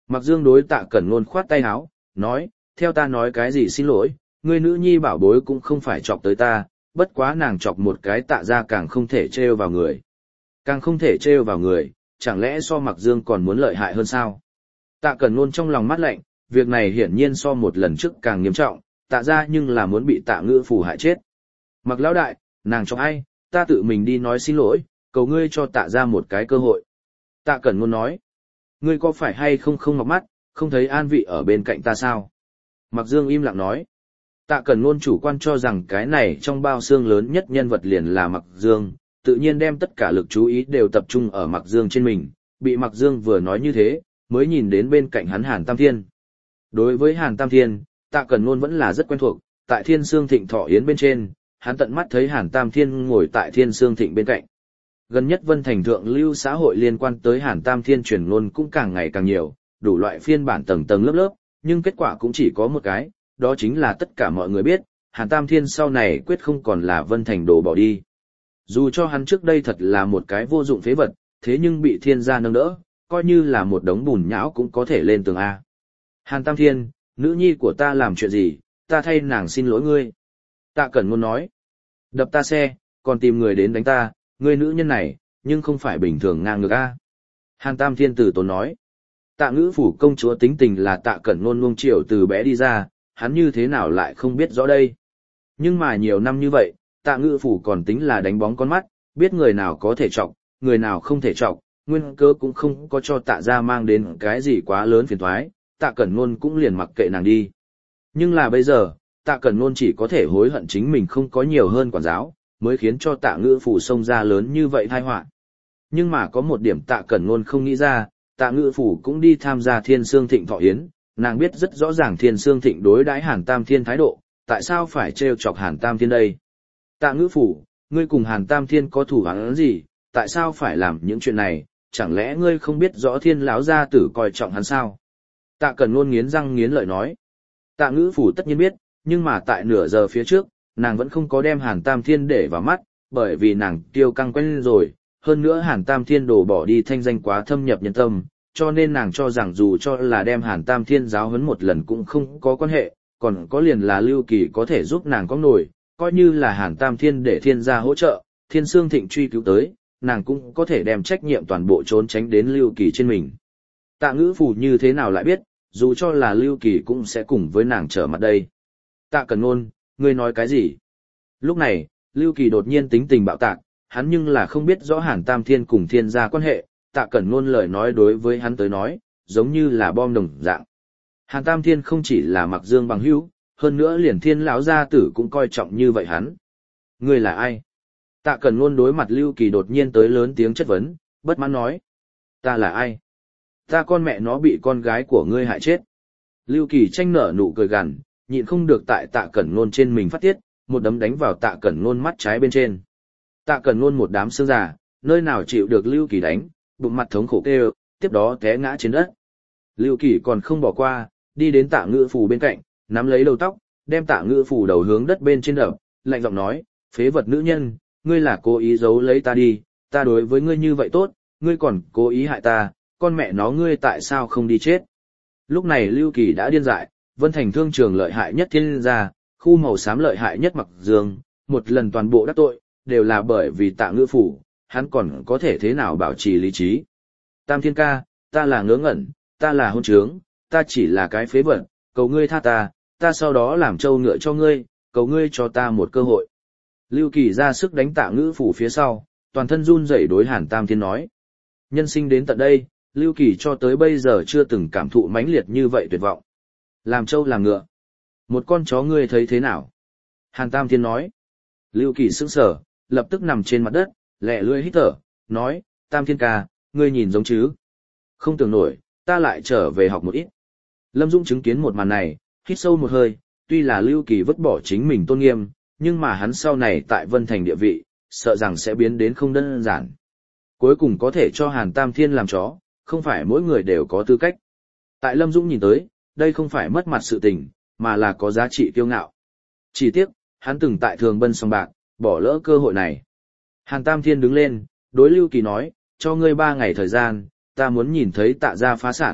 Mặc Dương đối Tạ Cẩn Nôn khoát tay áo, nói, theo ta nói cái gì xin lỗi, ngươi nữ nhi bảo bối cũng không phải chọc tới ta, bất quá nàng chọc một cái Tạ ra càng không thể trêu vào người. Càng không thể trêu vào người, chẳng lẽ so Mặc Dương còn muốn lợi hại hơn sao? Tạ Cẩn Nôn trong lòng mát lạnh, việc này hiển nhiên so một lần trước càng nghiêm trọng, Tạ ra nhưng là muốn bị Tạ Ngữ Phủ hại chết. Mặc lão đại, nàng chọc ai, ta tự mình đi nói xin lỗi, cầu ngươi cho Tạ ra một cái cơ hội. Tạ Cẩn Nôn nói, ngươi có phải hay không không ngọc mắt, không thấy an vị ở bên cạnh ta sao? Mặc Dương im lặng nói, Tạ Cẩn Nôn chủ quan cho rằng cái này trong bao xương lớn nhất nhân vật liền là Mặc Dương, tự nhiên đem tất cả lực chú ý đều tập trung ở Mặc Dương trên mình, bị Mặc Dương vừa nói như thế, mới nhìn đến bên cạnh hắn Hàn Tam Thiên. Đối với Hàn Tam Thiên, Tạ Cẩn Nôn vẫn là rất quen thuộc, tại Thiên Sương Thịnh thọ yến bên trên, hắn tận mắt thấy Hàn Tam Thiên ngồi tại Thiên Sương Thịnh bên cạnh. Gần nhất Vân Thành thượng lưu xã hội liên quan tới Hàn Tam Thiên truyền ngôn cũng càng ngày càng nhiều, đủ loại phiên bản tầng tầng lớp lớp, nhưng kết quả cũng chỉ có một cái, đó chính là tất cả mọi người biết, Hàn Tam Thiên sau này quyết không còn là Vân Thành đồ bỏ đi. Dù cho hắn trước đây thật là một cái vô dụng phế vật, thế nhưng bị thiên gia nâng đỡ, coi như là một đống bùn nhão cũng có thể lên tường A. Hàn Tam Thiên, nữ nhi của ta làm chuyện gì, ta thay nàng xin lỗi ngươi. Tạ Cẩn Ngôn nói, đập ta xe, còn tìm người đến đánh ta, ngươi nữ nhân này, nhưng không phải bình thường ngang ngược A. Hàn Tam Thiên tử tốn nói, Tạ Ngữ Phủ công chúa tính tình là Tạ Cẩn Ngôn nuông chiều từ bé đi ra, hắn như thế nào lại không biết rõ đây. Nhưng mà nhiều năm như vậy, Tạ Ngữ Phủ còn tính là đánh bóng con mắt, biết người nào có thể chọc, người nào không thể chọc, nguyên cớ cũng không có cho Tạ gia mang đến cái gì quá lớn phiền toái, Tạ Cẩn Ngôn cũng liền mặc kệ nàng đi. Nhưng là bây giờ, Tạ Cẩn Ngôn chỉ có thể hối hận chính mình không có nhiều hơn quản giáo, mới khiến cho Tạ Ngữ Phủ xông ra lớn như vậy tai họa. Nhưng mà có một điểm Tạ Cẩn Ngôn không nghĩ ra, Tạ Ngữ Phủ cũng đi tham gia Thiên Sương Thịnh thọ yến, nàng biết rất rõ ràng Thiên Sương Thịnh đối đãi Hàn Tam Thiên thái độ, tại sao phải trêu chọc Hàn Tam Thiên đây? Tạ Ngữ Phủ, ngươi cùng Hàn Tam Thiên có thủ án gì, tại sao phải làm những chuyện này, chẳng lẽ ngươi không biết rõ Thiên lão gia tử coi trọng hắn sao? Tạ Cẩn Ngôn nghiến răng nghiến lợi nói. Tạ Ngữ Phủ tất nhiên biết, nhưng mà tại nửa giờ phía trước, nàng vẫn không có đem Hàn Tam Thiên để vào mắt, bởi vì nàng tiêu căng quen rồi, hơn nữa Hàn Tam Thiên đổ bỏ đi thanh danh quá thâm nhập nhân tâm, cho nên nàng cho rằng dù cho là đem Hàn Tam Thiên giáo huấn một lần cũng không có quan hệ, còn có liền là Lưu Kỳ có thể giúp nàng có nổi, coi như là Hàn Tam Thiên để Thiên gia hỗ trợ, Thiên Sương Thịnh truy cứu tới, nàng cũng có thể đem trách nhiệm toàn bộ trốn tránh đến Lưu Kỳ trên mình. Tạ Ngữ Phủ như thế nào lại biết, dù cho là Lưu Kỳ cũng sẽ cùng với nàng trở mặt đây. Tạ Cẩn Ngôn, ngươi nói cái gì? Lúc này, Lưu Kỳ đột nhiên tính tình bạo tạc, hắn nhưng là không biết rõ Hàn Tam Thiên cùng Thiên gia quan hệ, Tạ Cẩn Ngôn lời nói đối với hắn tới nói, giống như là bom đồng dạng. Hàn Tam Thiên không chỉ là Mặc Dương bằng hữu, hơn nữa liền Thiên lão gia tử cũng coi trọng như vậy hắn. Ngươi là ai? Tạ Cẩn Ngôn đối mặt Lưu Kỳ đột nhiên tới lớn tiếng chất vấn, bất mãn nói. Ta là ai? Ta con mẹ nó bị con gái của ngươi hại chết. Lưu Kỳ tranh nở nụ cười gằn, nhịn không được tại Tạ Cẩn Ngôn trên mình phát tiết, một đấm đánh vào Tạ Cẩn Ngôn mắt trái bên trên. Tạ Cẩn Ngôn một đám xương già, nơi nào chịu được Lưu Kỳ đánh, bụng mặt thống khổ kêu, tiếp đó té ngã trên đất. Lưu Kỳ còn không bỏ qua, đi đến Tạ Ngữ Phủ bên cạnh, nắm lấy đầu tóc, đem Tạ Ngữ Phủ đầu hướng đất bên trên đập, lạnh giọng nói, phế vật nữ nhân, ngươi là cố ý giấu lấy ta đi, ta đối với ngươi như vậy tốt, ngươi còn cố ý hại ta, con mẹ nó ngươi tại sao không đi chết. Lúc này Lưu Kỳ đã điên dại, Vân Thành thương trường lợi hại nhất Thiên gia, khu màu xám lợi hại nhất Mặc Dương, một lần toàn bộ đắc tội, đều là bởi vì Tạ Ngữ Phủ, hắn còn có thể thế nào bảo trì lý trí. Tam Thiên ca, ta là ngớ ngẩn, ta là hôn trướng, ta chỉ là cái phế vật, cầu ngươi tha ta, ta sau đó làm trâu ngựa cho ngươi, cầu ngươi cho ta một cơ hội. Lưu Kỳ ra sức đánh Tạ Ngữ Phủ phía sau, toàn thân run rẩy đối Hàn Tam Thiên nói. Nhân sinh đến tận đây, Lưu Kỳ cho tới bây giờ chưa từng cảm thụ mãnh liệt như vậy tuyệt vọng. Làm trâu làm ngựa. Một con chó ngươi thấy thế nào? Hàn Tam Thiên nói. Lưu Kỳ sững sờ, lập tức nằm trên mặt đất, lẹ lưỡi hít thở, nói, Tam Thiên ca, ngươi nhìn giống chứ? Không tưởng nổi, ta lại trở về học một ít. Lâm Dũng chứng kiến một màn này, hít sâu một hơi, tuy là Lưu Kỳ vứt bỏ chính mình tôn nghiêm, nhưng mà hắn sau này tại Vân Thành địa vị, sợ rằng sẽ biến đến không đơn giản. Cuối cùng có thể cho Hàn Tam Thiên làm chó, không phải mỗi người đều có tư cách. Tại Lâm Dũng nhìn tới, đây không phải mất mặt sự tình, mà là có giá trị kiêu ngạo. Chỉ tiếc, hắn từng tại Thường Bân sòng bạc, bỏ lỡ cơ hội này. Hàn Tam Thiên đứng lên, đối Lưu Kỳ nói, cho ngươi 3 ngày thời gian, ta muốn nhìn thấy Tạ gia phá sản,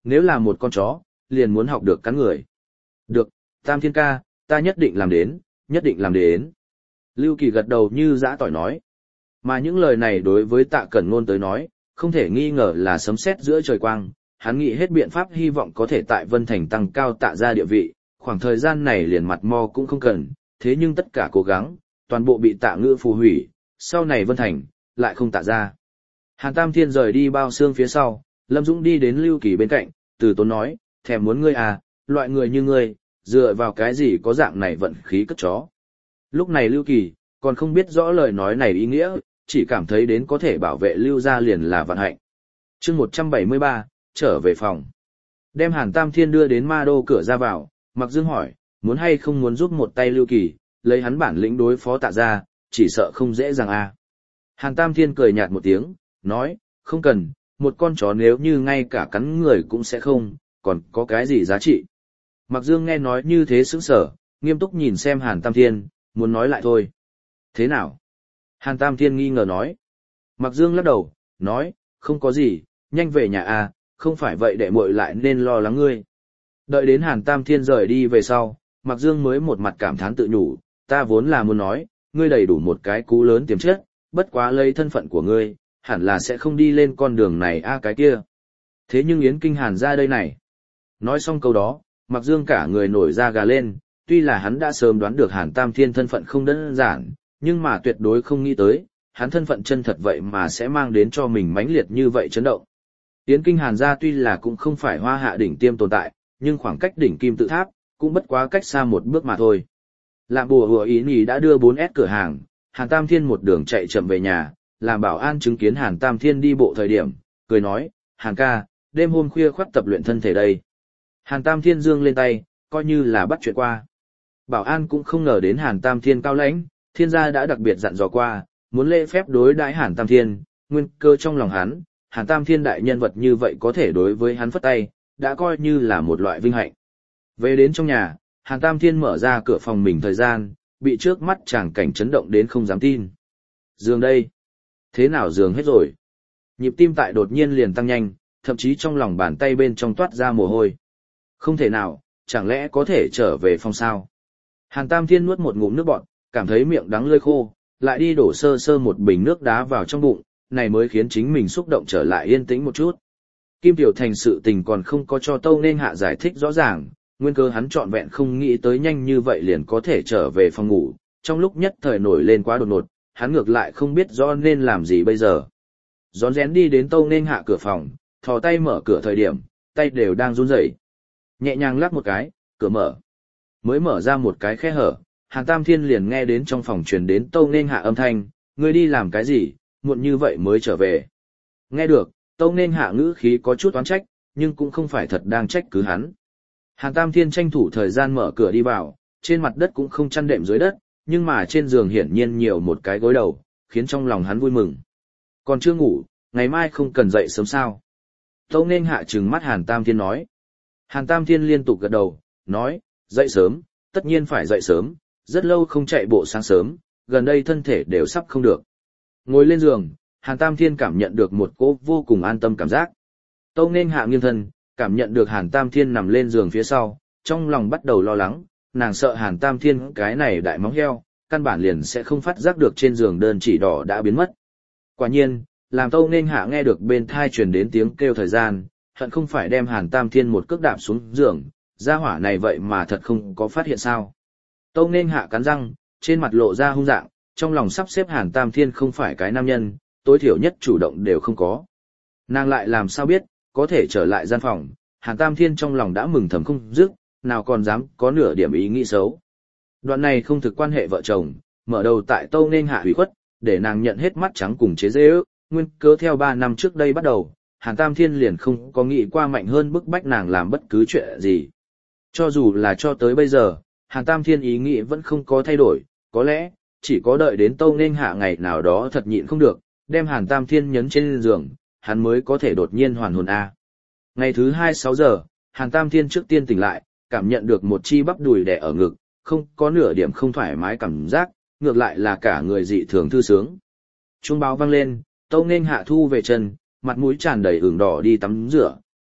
nếu là một con chó, liền muốn học được cắn người. Được, Tam Thiên ca, ta nhất định làm đến, nhất định làm đến. Lưu Kỳ gật đầu như dã tỏi nói. Mà những lời này đối với Tạ Cẩn Ngôn tới nói, không thể nghi ngờ là sấm sét giữa trời quang, hắn nghĩ hết biện pháp hy vọng có thể tại Vân Thành tăng cao Tạ gia địa vị, khoảng thời gian này liền mặt mo cũng không cần, thế nhưng tất cả cố gắng, toàn bộ bị Tạ Ngữ phù hủy, sau này Vân Thành, lại không Tạ gia. Hàn Tam Thiên rời đi bao xương phía sau, Lâm Dũng đi đến Lưu Kỳ bên cạnh, từ tốn nói, thèm muốn ngươi à, loại người như ngươi, dựa vào cái gì có dạng này vận khí cất chó. Lúc này Lưu Kỳ, còn không biết rõ lời nói này ý nghĩa, chỉ cảm thấy đến có thể bảo vệ Lưu gia liền là vận hạnh. Chương 173, trở về phòng. Đem Hàn Tam Thiên đưa đến Ma Đô cửa ra vào, Mặc Dương hỏi, muốn hay không muốn giúp một tay Lưu Kỳ, lấy hắn bản lĩnh đối phó Tạ gia, chỉ sợ không dễ dàng à. Hàn Tam Thiên cười nhạt một tiếng, nói, không cần, một con chó nếu như ngay cả cắn người cũng sẽ không, còn có cái gì giá trị. Mặc Dương nghe nói như thế sững sờ, nghiêm túc nhìn xem Hàn Tam Thiên, muốn nói lại thôi. Thế nào? Hàn Tam Thiên nghi ngờ nói. Mặc Dương lắc đầu, nói, không có gì, nhanh về nhà à, không phải vậy đệ muội lại nên lo lắng ngươi. Đợi đến Hàn Tam Thiên rời đi về sau, Mặc Dương mới một mặt cảm thán tự nhủ, ta vốn là muốn nói, ngươi đầy đủ một cái cú lớn tiềm chất, bất quá lấy thân phận của ngươi, hẳn là sẽ không đi lên con đường này a cái kia. Thế nhưng Yến Kinh Hàn ra đây này. Nói xong câu đó, Mặc Dương cả người nổi da gà lên, tuy là hắn đã sớm đoán được Hàn Tam Thiên thân phận không đơn giản, nhưng mà tuyệt đối không nghĩ tới, hắn thân phận chân thật vậy mà sẽ mang đến cho mình mãnh liệt như vậy chấn động. Yến Kinh Hàn gia tuy là cũng không phải hoa hạ đỉnh tiêm tồn tại, nhưng khoảng cách đỉnh kim tự tháp, cũng bất quá cách xa một bước mà thôi. Lạm bùa hùa ý nhì đã đưa 4S cửa hàng, Hàn Tam Thiên một đường chạy chậm về nhà, làm bảo an chứng kiến Hàn Tam Thiên đi bộ thời điểm, cười nói, Hàn ca, đêm hôm khuya khoắt tập luyện thân thể đây. Hàn Tam Thiên giương lên tay, coi như là bắt chuyện qua. Bảo an cũng không ngờ đến Hàn Tam Thiên cao lãnh, thiên gia đã đặc biệt dặn dò qua, muốn lễ phép đối đãi Hàn Tam Thiên, nguyên cơ trong lòng hắn, Hàn Tam Thiên đại nhân vật như vậy có thể đối với hắn phất tay, đã coi như là một loại vinh hạnh. Về đến trong nhà, Hàn Tam Thiên mở ra cửa phòng mình thời gian, bị trước mắt chàng cảnh chấn động đến không dám tin. Giường đây? Thế nào giường hết rồi? Nhịp tim tại đột nhiên liền tăng nhanh, thậm chí trong lòng bàn tay bên trong toát ra mồ hôi. Không thể nào, chẳng lẽ có thể trở về phòng sao? Hàn Tam Thiên nuốt một ngụm nước bọt, cảm thấy miệng đắng lưỡi khô, lại đi đổ sơ sơ một bình nước đá vào trong bụng, này mới khiến chính mình xúc động trở lại yên tĩnh một chút. Kim Tiểu Thành sự tình còn không có cho Tâu Nên Hạ giải thích rõ ràng, nguyên cơ hắn trọn vẹn không nghĩ tới nhanh như vậy liền có thể trở về phòng ngủ, trong lúc nhất thời nổi lên quá đột ngột, hắn ngược lại không biết rõ nên làm gì bây giờ. Rón rén đi đến Tâu Nên Hạ cửa phòng, thò tay mở cửa thời điểm, tay đều đang run rẩy. Nhẹ nhàng lắc một cái, cửa mở. Mới mở ra một cái khe hở, Hàn Tam Thiên liền nghe đến trong phòng truyền đến Tâu Nên Hạ âm thanh, ngươi đi làm cái gì, muộn như vậy mới trở về. Nghe được, Tâu Nên Hạ ngữ khí có chút oán trách, nhưng cũng không phải thật đang trách cứ hắn. Hàn Tam Thiên tranh thủ thời gian mở cửa đi vào, trên mặt đất cũng không chăn đệm dưới đất, nhưng mà trên giường hiển nhiên nhiều một cái gối đầu, khiến trong lòng hắn vui mừng. Còn chưa ngủ, ngày mai không cần dậy sớm sao? Tâu Nên Hạ trừng mắt Hàn Tam Thiên nói. Hàn Tam Thiên liên tục gật đầu, nói, dậy sớm, tất nhiên phải dậy sớm, rất lâu không chạy bộ sáng sớm, gần đây thân thể đều sắp không được. Ngồi lên giường, Hàn Tam Thiên cảm nhận được một cỗ vô cùng an tâm cảm giác. Tâu Nên Hạ nghiêng thân, cảm nhận được Hàn Tam Thiên nằm lên giường phía sau, trong lòng bắt đầu lo lắng, nàng sợ Hàn Tam Thiên cái này đại móng heo, căn bản liền sẽ không phát giác được trên giường đơn chỉ đỏ đã biến mất. Quả nhiên, làm Tâu Nên Hạ nghe được bên thai truyền đến tiếng kêu thời gian, hận không phải đem Hàn Tam Thiên một cước đạp xuống giường, gia hỏa này vậy mà thật không có phát hiện sao. Tâu Nên Hạ cắn răng, trên mặt lộ ra hung dạng, trong lòng sắp xếp Hàn Tam Thiên không phải cái nam nhân, tối thiểu nhất chủ động đều không có. Nàng lại làm sao biết, có thể trở lại gian phòng, Hàn Tam Thiên trong lòng đã mừng thầm không dứt, nào còn dám có nửa điểm ý nghĩ xấu. Đoạn này không thực quan hệ vợ chồng, mở đầu tại Tâu Nên Hạ hủy khuất, để nàng nhận hết mắt trắng cùng chế giễu, nguyên cớ theo 3 năm trước đây bắt đầu, Hàn Tam Thiên liền không có nghĩ qua mạnh hơn bức bách nàng làm bất cứ chuyện gì. Cho dù là cho tới bây giờ, Hàn Tam Thiên ý nghĩ vẫn không có thay đổi, có lẽ, chỉ có đợi đến Tâu Nên Hạ ngày nào đó thật nhịn không được, đem Hàn Tam Thiên nhấn trên giường, hắn mới có thể đột nhiên hoàn hồn a. Ngày thứ 2 6 giờ, Hàn Tam Thiên trước tiên tỉnh lại, cảm nhận được một chi bắp đùi đè ở ngực, không có nửa điểm không thoải mái cảm giác, ngược lại là cả người dị thường thư sướng. Chuông báo vang lên, Tâu Nên Hạ thu về chân, mặt mũi tràn đầy ửng đỏ đi tắm rửa,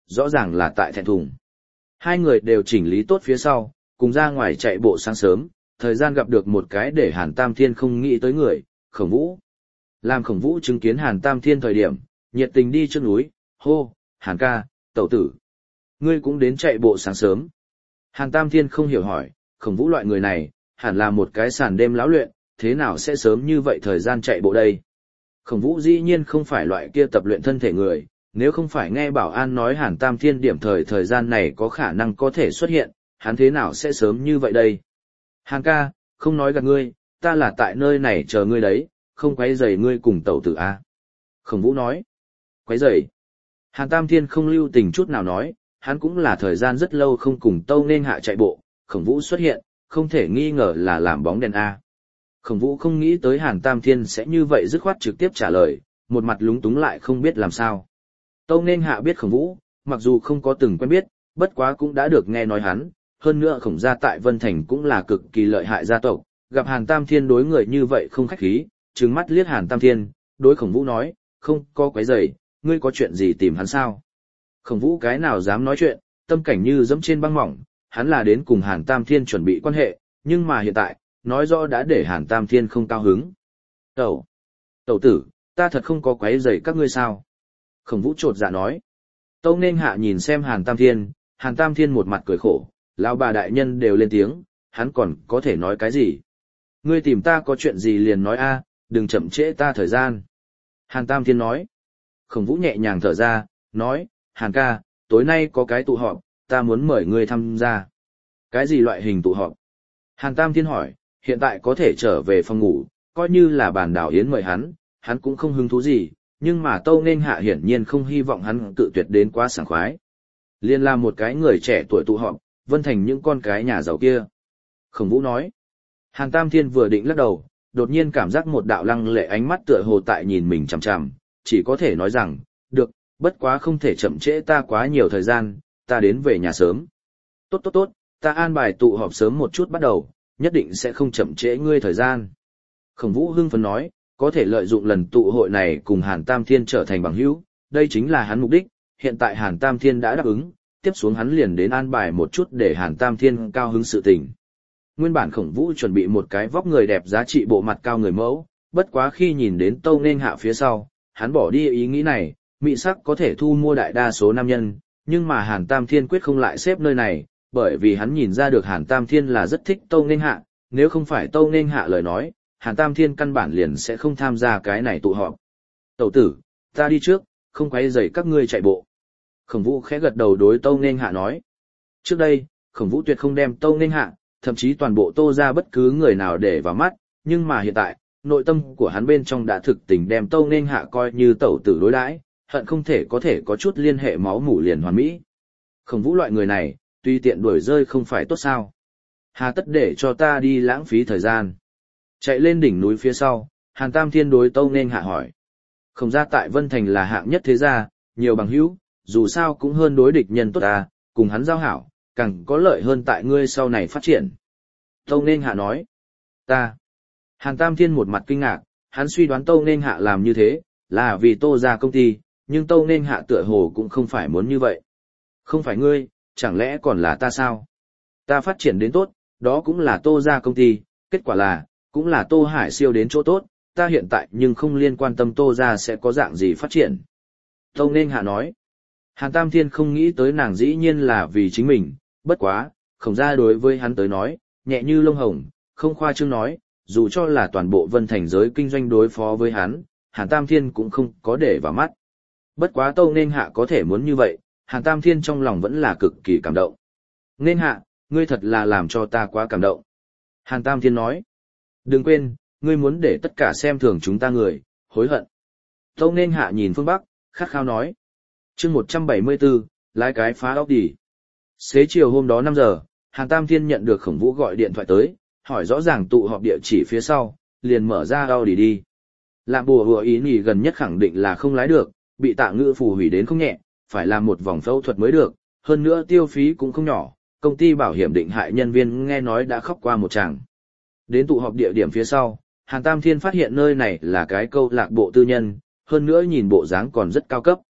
rõ ràng là tại thẹn thùng. Hai người đều chỉnh lý tốt phía sau, cùng ra ngoài chạy bộ sáng sớm, thời gian gặp được một cái để Hàn Tam Thiên không nghĩ tới người, Khổng Vũ. Làm Khổng Vũ chứng kiến Hàn Tam Thiên thời điểm, nhiệt tình đi trước núi, hô, Hàn ca, tẩu tử. Ngươi cũng đến chạy bộ sáng sớm. Hàn Tam Thiên không hiểu hỏi, Khổng Vũ loại người này, hẳn là một cái sàn đêm lão luyện, thế nào sẽ sớm như vậy thời gian chạy bộ đây? Khổng Vũ dĩ nhiên không phải loại kia tập luyện thân thể người, nếu không phải nghe bảo an nói Hàn Tam Thiên điểm thời gian này có khả năng có thể xuất hiện, hắn thế nào sẽ sớm như vậy đây? Hàn ca, không nói gạt ngươi, ta là tại nơi này chờ ngươi đấy, không quấy rầy ngươi cùng tẩu tử a. Khổng Vũ nói. Quấy rầy. Hàn Tam Thiên không lưu tình chút nào nói, hắn cũng là thời gian rất lâu không cùng Tâu Nên Hạ chạy bộ, Khổng Vũ xuất hiện, không thể nghi ngờ là làm bóng đèn a. Khổng Vũ không nghĩ tới Hàn Tam Thiên sẽ như vậy dứt khoát trực tiếp trả lời, một mặt lúng túng lại không biết làm sao. Tâu Nên Hạ biết Khổng Vũ, mặc dù không có từng quen biết, bất quá cũng đã được nghe nói hắn, hơn nữa Khổng gia tại Vân Thành cũng là cực kỳ lợi hại gia tộc, gặp Hàn Tam Thiên đối người như vậy không khách khí, trừng mắt liếc Hàn Tam Thiên, đối Khổng Vũ nói, không có quấy rầy, ngươi có chuyện gì tìm hắn sao? Khổng Vũ cái nào dám nói chuyện, tâm cảnh như dẫm trên băng mỏng, hắn là đến cùng Hàn Tam Thiên chuẩn bị quan hệ, nhưng mà hiện tại, nói rõ đã để Hàn Tam Thiên không cao hứng. Tẩu tử, ta thật không có quấy rầy các ngươi sao? Khổng Vũ chột dạ nói. Tâu Nên Hạ nhìn xem Hàn Tam Thiên một mặt cười khổ, lão bà đại nhân đều lên tiếng, hắn còn có thể nói cái gì? Ngươi tìm ta có chuyện gì liền nói a, đừng chậm trễ ta thời gian. Hàn Tam Thiên nói. Khổng Vũ nhẹ nhàng thở ra, nói, Hàn ca, tối nay có cái tụ họp, ta muốn mời ngươi tham gia. Cái gì loại hình tụ họp? Hàn Tam Thiên hỏi, hiện tại có thể trở về phòng ngủ, coi như là bàn đảo yến mời hắn cũng không hứng thú gì, nhưng mà Tâu Nên Hạ hiển nhiên không hy vọng hắn cự tuyệt đến quá sảng khoái. Liên là một cái người trẻ tuổi tụ họp, Vân Thành những con cái nhà giàu kia. Khổng Vũ nói. Hàn Tam Thiên vừa định lắc đầu, đột nhiên cảm giác một đạo lăng lệ ánh mắt tựa hồ tại nhìn mình chằm chằm, chỉ có thể nói rằng, được, bất quá không thể chậm trễ ta quá nhiều thời gian, ta đến về nhà sớm. Tốt, ta an bài tụ họp sớm một chút bắt đầu, nhất định sẽ không chậm trễ ngươi thời gian. Khổng Vũ hưng phấn nói, có thể lợi dụng lần tụ hội này cùng Hàn Tam Thiên trở thành bằng hữu, đây chính là hắn mục đích, hiện tại Hàn Tam Thiên đã đáp ứng, tiếp xuống hắn liền đến an bài một chút để Hàn Tam Thiên cao hứng sự tình. Nguyên bản Khổng Vũ chuẩn bị một cái vóc người đẹp giá trị bộ mặt cao người mẫu, bất quá khi nhìn đến Tâu Nên Hạ phía sau, hắn bỏ đi ý nghĩ này, mỹ sắc có thể thu mua đại đa số nam nhân, nhưng mà Hàn Tam Thiên quyết không lại xếp nơi này, bởi vì hắn nhìn ra được Hàn Tam Thiên là rất thích Tâu Nên Hạ, nếu không phải Tâu Nên Hạ lời nói, Hàn Tam Thiên căn bản liền sẽ không tham gia cái này tụ họp. Tẩu tử, ta đi trước, không quấy rầy các ngươi chạy bộ. Khổng Vũ khẽ gật đầu đối Tâu Nên Hạ nói. Trước đây, Khổng Vũ tuyệt không đem Tâu Nên Hạ, thậm chí toàn bộ Tô ra bất cứ người nào để vào mắt, nhưng mà hiện tại, nội tâm của hắn bên trong đã thực tình đem Tâu Nên Hạ coi như tẩu tử đối đãi, hận không thể có thể có chút liên hệ máu mủ liền hoàn mỹ. Khổng Vũ loại người này, tuy tiện đuổi rơi không phải tốt sao? Hà tất để cho ta đi lãng phí thời gian. Chạy lên đỉnh núi phía sau, Hàn Tam Thiên đối Tâu Nên Hạ hỏi. Khổng gia tại Vân Thành là hạng nhất thế gia, nhiều bằng hữu, dù sao cũng hơn đối địch nhân tốt ta, cùng hắn giao hảo, càng có lợi hơn tại ngươi sau này phát triển. Tâu Nên Hạ nói. Ta. Hàn Tam Thiên một mặt kinh ngạc, hắn suy đoán Tâu Nên Hạ làm như thế, là vì Tô ra công ty, nhưng Tâu Nên Hạ tựa hồ cũng không phải muốn như vậy. Không phải ngươi, chẳng lẽ còn là ta sao? Ta phát triển đến tốt, đó cũng là Tô ra công ty, kết quả là, cũng là Tô Hải Siêu đến chỗ tốt, ta hiện tại nhưng không liên quan tâm Tô ra sẽ có dạng gì phát triển. Tâu Nên Hạ nói. Hàn Tam Thiên không nghĩ tới nàng dĩ nhiên là vì chính mình, bất quá, Khổng gia đối với hắn tới nói, nhẹ như lông hồng, không khoa trương nói, dù cho là toàn bộ Vân Thành giới kinh doanh đối phó với hắn, Hàn Tam Thiên cũng không có để vào mắt. Bất quá Tâu Nên Hạ có thể muốn như vậy, Hàn Tam Thiên trong lòng vẫn là cực kỳ cảm động. Nên Hạ, ngươi thật là làm cho ta quá cảm động. Hàn Tam Thiên nói, đừng quên, ngươi muốn để tất cả xem thường chúng ta người, hối hận. Tâu Nên Hạ nhìn phương Bắc, khát khao nói. Chương 174, lái cái phá óc đi. Xế chiều hôm đó 5 giờ, Hàn Tam Thiên nhận được Khổng Vũ gọi điện thoại tới, hỏi rõ ràng tụ họp địa chỉ phía sau, liền mở ra Audi đi. Lạm bùa hùa ý nhì gần nhất khẳng định là không lái được, bị Tạ Ngữ phù hủy đến không nhẹ, phải làm một vòng phẫu thuật mới được, hơn nữa tiêu phí cũng không nhỏ, công ty bảo hiểm định hại nhân viên nghe nói đã khóc qua một tràng. Đến tụ họp địa điểm phía sau, Hàn Tam Thiên phát hiện nơi này là cái câu lạc bộ tư nhân, hơn nữa nhìn bộ dáng còn rất cao cấp.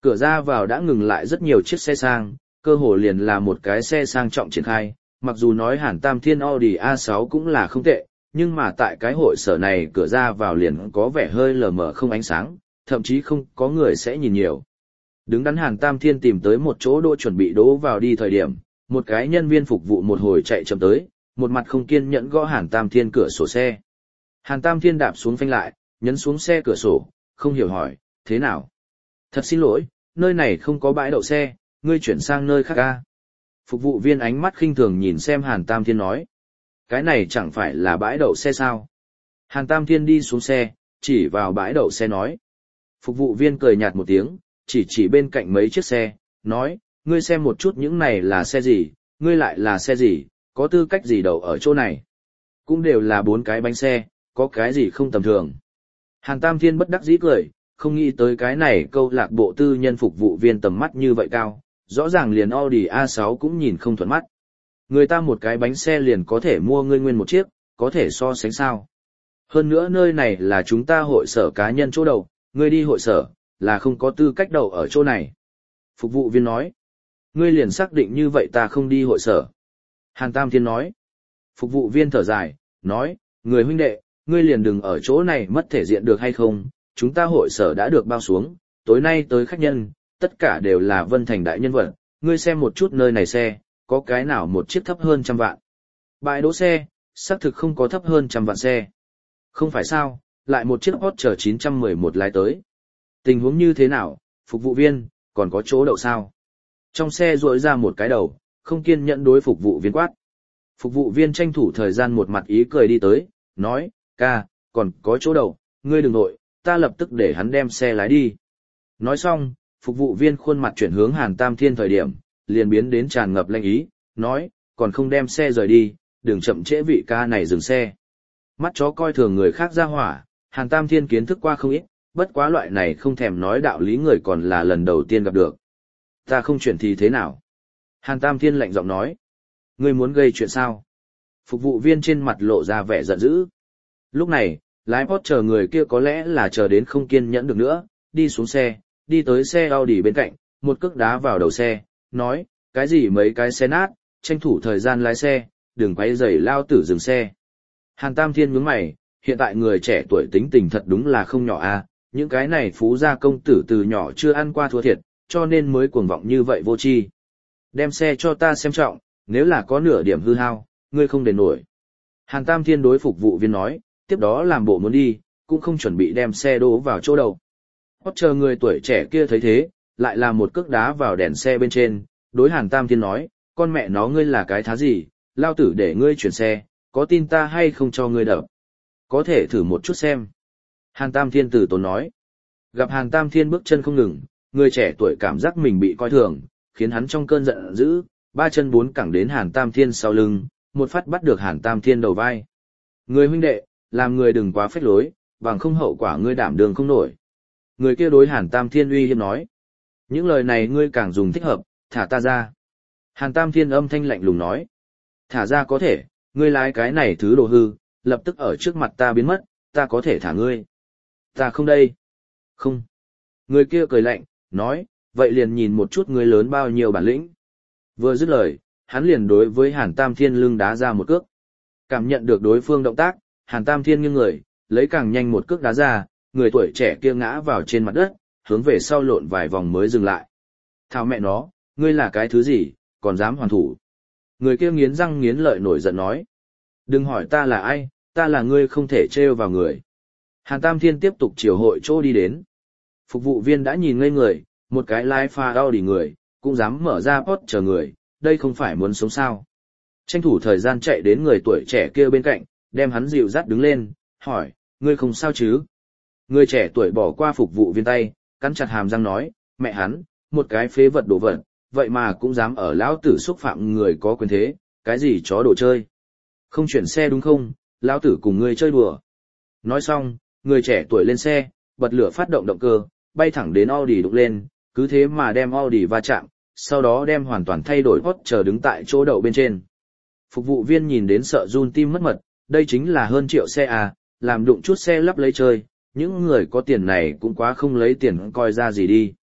Cửa ra vào đã ngừng lại rất nhiều chiếc xe sang, cơ hồ liền là một cái xe sang trọng triển khai, mặc dù nói Hàn Tam Thiên Audi A6 cũng là không tệ, nhưng mà tại cái hội sở này cửa ra vào liền có vẻ hơi lờ mờ không ánh sáng, thậm chí không có người sẽ nhìn nhiều. Đứng đắn Hàn Tam Thiên tìm tới một chỗ đỗ chuẩn bị đỗ vào đi thời điểm, một cái nhân viên phục vụ một hồi chạy chậm tới, một mặt không kiên nhẫn gõ Hàn Tam Thiên cửa sổ xe. Hàn Tam Thiên đạp xuống phanh lại, nhấn xuống xe cửa sổ, không hiểu hỏi, thế nào? Thật xin lỗi, nơi này không có bãi đậu xe, ngươi chuyển sang nơi khác ca. Phục vụ viên ánh mắt khinh thường nhìn xem Hàn Tam Thiên nói. Cái này chẳng phải là bãi đậu xe sao? Hàn Tam Thiên đi xuống xe, chỉ vào bãi đậu xe nói. Phục vụ viên cười nhạt một tiếng, chỉ bên cạnh mấy chiếc xe, nói, ngươi xem một chút những này là xe gì, ngươi lại là xe gì, có tư cách gì đậu ở chỗ này. Cũng đều là 4 cái bánh xe, có cái gì không tầm thường. Hàn Tam Thiên bất đắc dĩ cười, không nghĩ tới cái này câu lạc bộ tư nhân phục vụ viên tầm mắt như vậy cao, rõ ràng liền Audi A6 cũng nhìn không thuận mắt. Người ta một cái bánh xe liền có thể mua ngươi nguyên một chiếc, có thể so sánh sao. Hơn nữa nơi này là chúng ta hội sở cá nhân chỗ đậu, ngươi đi hội sở, là không có tư cách đậu ở chỗ này. Phục vụ viên nói, ngươi liền xác định như vậy ta không đi hội sở. Hàn Tam Thiên nói, phục vụ viên thở dài, nói, người huynh đệ, ngươi liền đừng ở chỗ này mất thể diện được hay không, chúng ta hội sở đã được bao xuống, tối nay tới khách nhân, tất cả đều là Vân Thành đại nhân vật, ngươi xem một chút nơi này xe, có cái nào một chiếc thấp hơn 100 vạn. Bãi đỗ xe, xác thực không có thấp hơn 100 vạn xe. Không phải sao, lại một chiếc Porsche 911 lái tới. Tình huống như thế nào, phục vụ viên, còn có chỗ đậu sao? Trong xe rỗi ra một cái đầu, không kiên nhẫn đối phục vụ viên quát. Phục vụ viên tranh thủ thời gian một mặt ý cười đi tới, nói, ca, còn có chỗ đậu, ngươi đừng nội, ta lập tức để hắn đem xe lái đi. Nói xong, phục vụ viên khuôn mặt chuyển hướng Hàn Tam Thiên thời điểm, liền biến đến tràn ngập lanh ý, nói, còn không đem xe rời đi, đừng chậm trễ vị ca này dừng xe. Mắt chó coi thường người khác ra hỏa, Hàn Tam Thiên kiến thức qua không ít, bất quá loại này không thèm nói đạo lý người còn là lần đầu tiên gặp được. Ta không chuyển thì thế nào? Hàn Tam Thiên lạnh giọng nói. Ngươi muốn gây chuyện sao? Phục vụ viên trên mặt lộ ra vẻ giận dữ. Lúc này, lái Porsche người kia có lẽ là chờ đến không kiên nhẫn được nữa, đi xuống xe, đi tới xe Audi bên cạnh, một cước đá vào đầu xe, nói, cái gì mấy cái xe nát, tranh thủ thời gian lái xe, đừng quay rầy lao tử dừng xe. Hàn Tam Thiên nhướng mày, hiện tại người trẻ tuổi tính tình thật đúng là không nhỏ a, những cái này phú gia công tử từ nhỏ chưa ăn qua thua thiệt, cho nên mới cuồng vọng như vậy vô tri. Đem xe cho ta xem trọng, nếu là có nửa điểm hư hao, ngươi không đền nổi. Hàn Tam Thiên đối phục vụ viên nói, tiếp đó làm bộ muốn đi, cũng không chuẩn bị đem xe đỗ vào chỗ đầu. Chờ người tuổi trẻ kia thấy thế, lại là một cước đá vào đèn xe bên trên, đối Hàn Tam Thiên nói, con mẹ nó ngươi là cái thá gì, lao tử để ngươi chuyển xe, có tin ta hay không cho ngươi đập. Có thể thử một chút xem. Hàn Tam Thiên từ tốn nói. Gặp Hàn Tam Thiên bước chân không ngừng, người trẻ tuổi cảm giác mình bị coi thường, khiến hắn trong cơn giận dữ, 3 chân 4 cẳng đến Hàn Tam Thiên sau lưng, một phát bắt được Hàn Tam Thiên đầu vai. Người huynh đệ, làm người đừng quá phách lối, bằng không hậu quả ngươi đảm đường không nổi. Người kia đối Hàn Tam Thiên uy hiếp nói. Những lời này ngươi càng dùng thích hợp, thả ta ra. Hàn Tam Thiên âm thanh lạnh lùng nói. Thả ra có thể, ngươi lái cái này thứ đồ hư, lập tức ở trước mặt ta biến mất, ta có thể thả ngươi. Ta không đây. Không. Người kia cười lạnh, nói, vậy liền nhìn một chút ngươi lớn bao nhiêu bản lĩnh. Vừa dứt lời, hắn liền đối với Hàn Tam Thiên lưng đá ra một cước. Cảm nhận được đối phương động tác, Hàn Tam Thiên nghiêng người, lấy càng nhanh một cước đá ra, người tuổi trẻ kia ngã vào trên mặt đất, hướng về sau lộn vài vòng mới dừng lại. Thao mẹ nó, ngươi là cái thứ gì, còn dám hoàn thủ. Người kia nghiến răng nghiến lợi nổi giận nói. Đừng hỏi ta là ai, ta là ngươi không thể trêu vào người. Hàn Tam Thiên tiếp tục chiều hội chỗ đi đến. Phục vụ viên đã nhìn ngây người, một cái lái pha Audi người, cũng dám mở ra Porsche chờ người, đây không phải muốn sống sao. Tranh thủ thời gian chạy đến người tuổi trẻ kia bên cạnh, đem hắn dịu dắt đứng lên, hỏi, ngươi không sao chứ? Người trẻ tuổi bỏ qua phục vụ viên tay, cắn chặt hàm răng nói, mẹ hắn, một cái phế vật đồ vật, vậy mà cũng dám ở lão tử xúc phạm người có quyền thế, cái gì chó đồ chơi. Không chuyển xe đúng không, lão tử cùng ngươi chơi đùa. Nói xong, người trẻ tuổi lên xe, bật lửa phát động động cơ, bay thẳng đến Audi đụng lên, cứ thế mà đem Audi va chạm, sau đó đem hoàn toàn thay đổi Porsche đứng tại chỗ đậu bên trên. Phục vụ viên nhìn đến sợ run tim mất mật, đây chính là hơn triệu xe à, làm đụng chút xe lắp lấy chơi, những người có tiền này cũng quá không lấy tiền coi ra gì đi.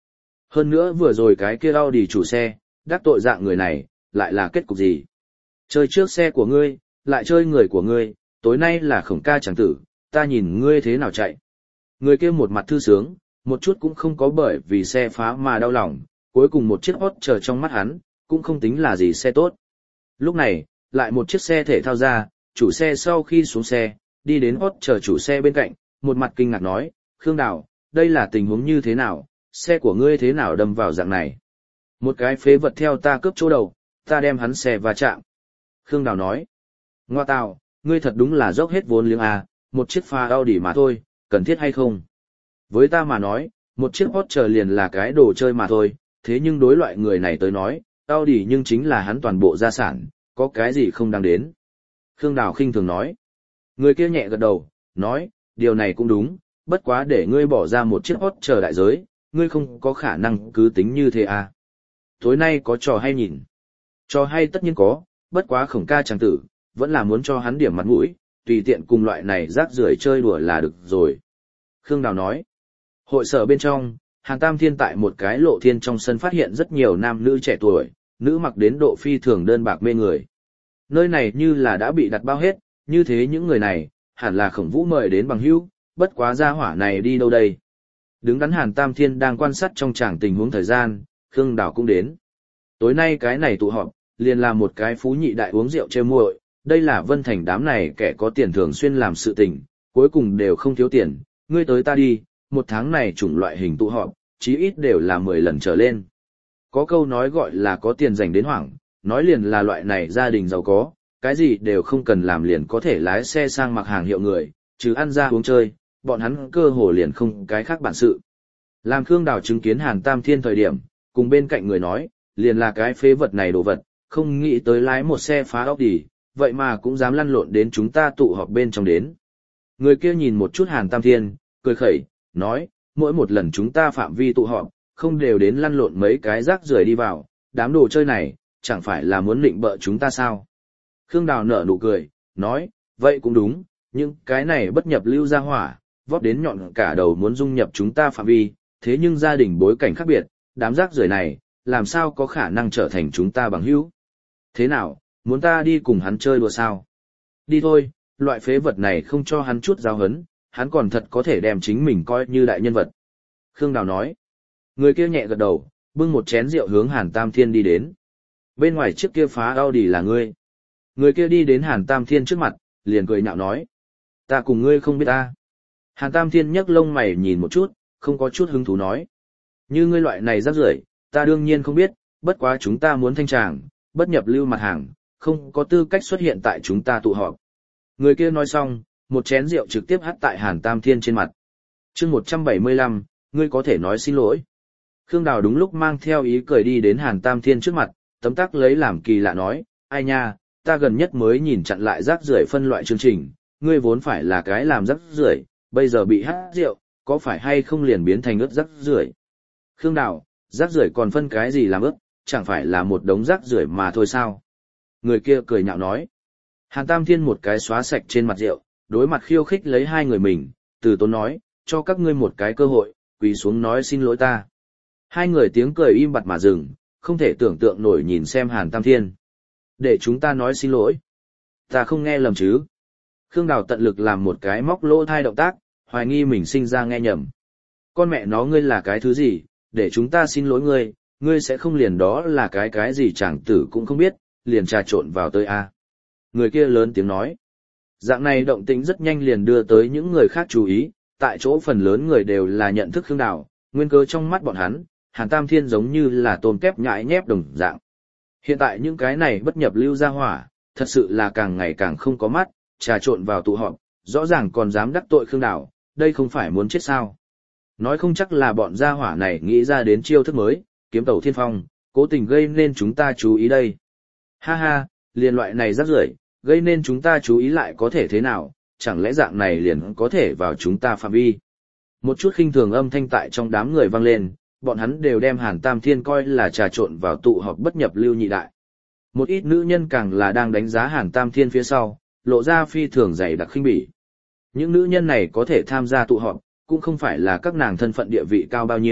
Hơn nữa vừa rồi cái kia Audi chủ xe, đắc tội dạng người này, lại là kết cục gì? Chơi trước xe của ngươi, lại chơi người của ngươi, tối nay là Khổng ca chẳng tử, ta nhìn ngươi thế nào chạy. Người kia một mặt thư sướng, một chút cũng không có bởi vì xe phá mà đau lòng, cuối cùng một chiếc hot chờ trong mắt hắn, cũng không tính là gì xe tốt. Lúc này, lại một chiếc xe thể thao ra, chủ xe sau khi xuống xe, đi đến hot chờ chủ xe bên cạnh, một mặt kinh ngạc nói, Khương Đào, đây là tình huống như thế nào, xe của ngươi thế nào đâm vào dạng này. Một cái phế vật theo ta cướp chỗ đầu, ta đem hắn xe va chạm. Khương Đào nói, ngoa tào, ngươi thật đúng là dốc hết vốn liếng à, một chiếc pha Audi mà thôi, cần thiết hay không? Với ta mà nói, một chiếc Porsche liền là cái đồ chơi mà thôi, thế nhưng đối loại người này tới nói, Audi nhưng chính là hắn toàn bộ gia sản, có cái gì không đáng đến. Khương Đào khinh thường nói. Người kia nhẹ gật đầu, nói, điều này cũng đúng, bất quá để ngươi bỏ ra một chiếc Porsche đại giới, ngươi không có khả năng cứ tính như thế à. Tối nay có trò hay nhìn. Trò hay tất nhiên có, bất quá Khổng ca chàng tử, vẫn là muốn cho hắn điểm mặt mũi, tùy tiện cùng loại này rác rưởi chơi đùa là được rồi. Khương Đào nói, hội sở bên trong, Hàn Tam Thiên tại một cái lộ thiên trong sân phát hiện rất nhiều nam nữ trẻ tuổi, nữ mặc đến độ phi thường đơn bạc mê người. Nơi này như là đã bị đặt bao hết, như thế những người này, hẳn là Khổng Vũ mời đến bằng hữu, bất quá gia hỏa này đi đâu đây. Đứng đắn Hàn Tam Thiên đang quan sát trong tràng tình huống thời gian, Khương Đào cũng đến. Tối nay cái này tụ họp, liền là một cái phú nhị đại uống rượu chơi muội, đây là Vân Thành đám này kẻ có tiền thường xuyên làm sự tình, cuối cùng đều không thiếu tiền, ngươi tới ta đi, một tháng này chủng loại hình tụ họp, chí ít đều là 10 lần trở lên. Có câu nói gọi là có tiền dành đến hoảng, nói liền là loại này gia đình giàu có, cái gì đều không cần làm liền có thể lái xe sang mặc hàng hiệu người, chứ ăn ra uống chơi, bọn hắn cơ hồ liền không cái khác bản sự. Làm Khương Đào chứng kiến Hàn Tam Thiên thời điểm, cùng bên cạnh người nói, liền là cái phế vật này đồ vật, không nghĩ tới lái một xe phá Audi, vậy mà cũng dám lăn lộn đến chúng ta tụ họp bên trong đến. Người kia nhìn một chút Hàn Tam Thiên, cười khẩy, nói, mỗi một lần chúng ta phạm vi tụ họp, không đều đến lăn lộn mấy cái rác rưởi đi vào, đám đồ chơi này, chẳng phải là muốn định bợ chúng ta sao? Khương Đào nở nụ cười, nói, vậy cũng đúng, nhưng cái này bất nhập lưu ra hỏa, vót đến nhọn cả đầu muốn dung nhập chúng ta phạm vi, thế nhưng gia đình bối cảnh khác biệt, đám rác rưởi này, làm sao có khả năng trở thành chúng ta bằng hữu? Thế nào, muốn ta đi cùng hắn chơi đùa sao? Đi thôi, loại phế vật này không cho hắn chút giáo hấn, hắn còn thật có thể đem chính mình coi như đại nhân vật. Khương Đào nói. Người kia nhẹ gật đầu, bưng một chén rượu hướng Hàn Tam Thiên đi đến. Bên ngoài chiếc kia phá Audi là ngươi. Người kia đi đến Hàn Tam Thiên trước mặt, liền cười nhạo nói. Ta cùng ngươi không biết ta. Hàn Tam Thiên nhấc lông mày nhìn một chút, không có chút hứng thú nói. Như ngươi loại này rác rưởi, ta đương nhiên không biết, bất quá chúng ta muốn thanh tràng, bất nhập lưu mặt hàng, không có tư cách xuất hiện tại chúng ta tụ họp. Người kia nói xong, một chén rượu trực tiếp hắt tại Hàn Tam Thiên trên mặt. Chương 175, ngươi có thể nói xin lỗi. Khương Đào đúng lúc mang theo ý cười đi đến Hàn Tam Thiên trước mặt, tấm tắc lấy làm kỳ lạ nói, ai nha, ta gần nhất mới nhìn chặn lại rác rưởi phân loại chương trình, ngươi vốn phải là cái làm rác rưởi, bây giờ bị hắt rượu, có phải hay không liền biến thành ướt rác rưởi? Khương Đào, rác rưởi còn phân cái gì làm ướt, chẳng phải là một đống rác rưởi mà thôi sao? Người kia cười nhạo nói. Hàn Tam Thiên một cái xóa sạch trên mặt rượu, đối mặt khiêu khích lấy hai người mình, từ tốn nói, cho các ngươi một cái cơ hội, quỳ xuống nói xin lỗi ta. Hai người tiếng cười im bặt mà dừng, không thể tưởng tượng nổi nhìn xem Hàn Tam Thiên. Để chúng ta nói xin lỗi. Ta không nghe lầm chứ. Khương Đào tận lực làm một cái móc lỗ thai động tác, hoài nghi mình sinh ra nghe nhầm. Con mẹ nó ngươi là cái thứ gì, để chúng ta xin lỗi ngươi, ngươi sẽ không liền đó là cái gì chẳng tử cũng không biết, liền trà trộn vào tới a. Người kia lớn tiếng nói. Dạng này động tĩnh rất nhanh liền đưa tới những người khác chú ý, tại chỗ phần lớn người đều là nhận thức Khương Đào, nguyên cơ trong mắt bọn hắn, Hàn Tam Thiên giống như là tôm kép nhãi nhép đồng dạng. Hiện tại những cái này bất nhập lưu ra hỏa, thật sự là càng ngày càng không có mắt, trà trộn vào tụ họp, rõ ràng còn dám đắc tội Khương Đào, đây không phải muốn chết sao. Nói không chắc là bọn gia hỏa này nghĩ ra đến chiêu thức mới, kiếm tẩu thiên phong, cố tình gây nên chúng ta chú ý đây. Ha ha, liền loại này rắc rưởi, gây nên chúng ta chú ý lại có thể thế nào, chẳng lẽ dạng này liền có thể vào chúng ta phạm vi. Một chút khinh thường âm thanh tại trong đám người vang lên, bọn hắn đều đem Hàn Tam Thiên coi là trà trộn vào tụ họp bất nhập lưu nhị đại. Một ít nữ nhân càng là đang đánh giá Hàn Tam Thiên phía sau, lộ ra phi thường dày đặc khinh bỉ. Những nữ nhân này có thể tham gia tụ họp, cũng không phải là các nàng thân phận địa vị cao bao nhiêu,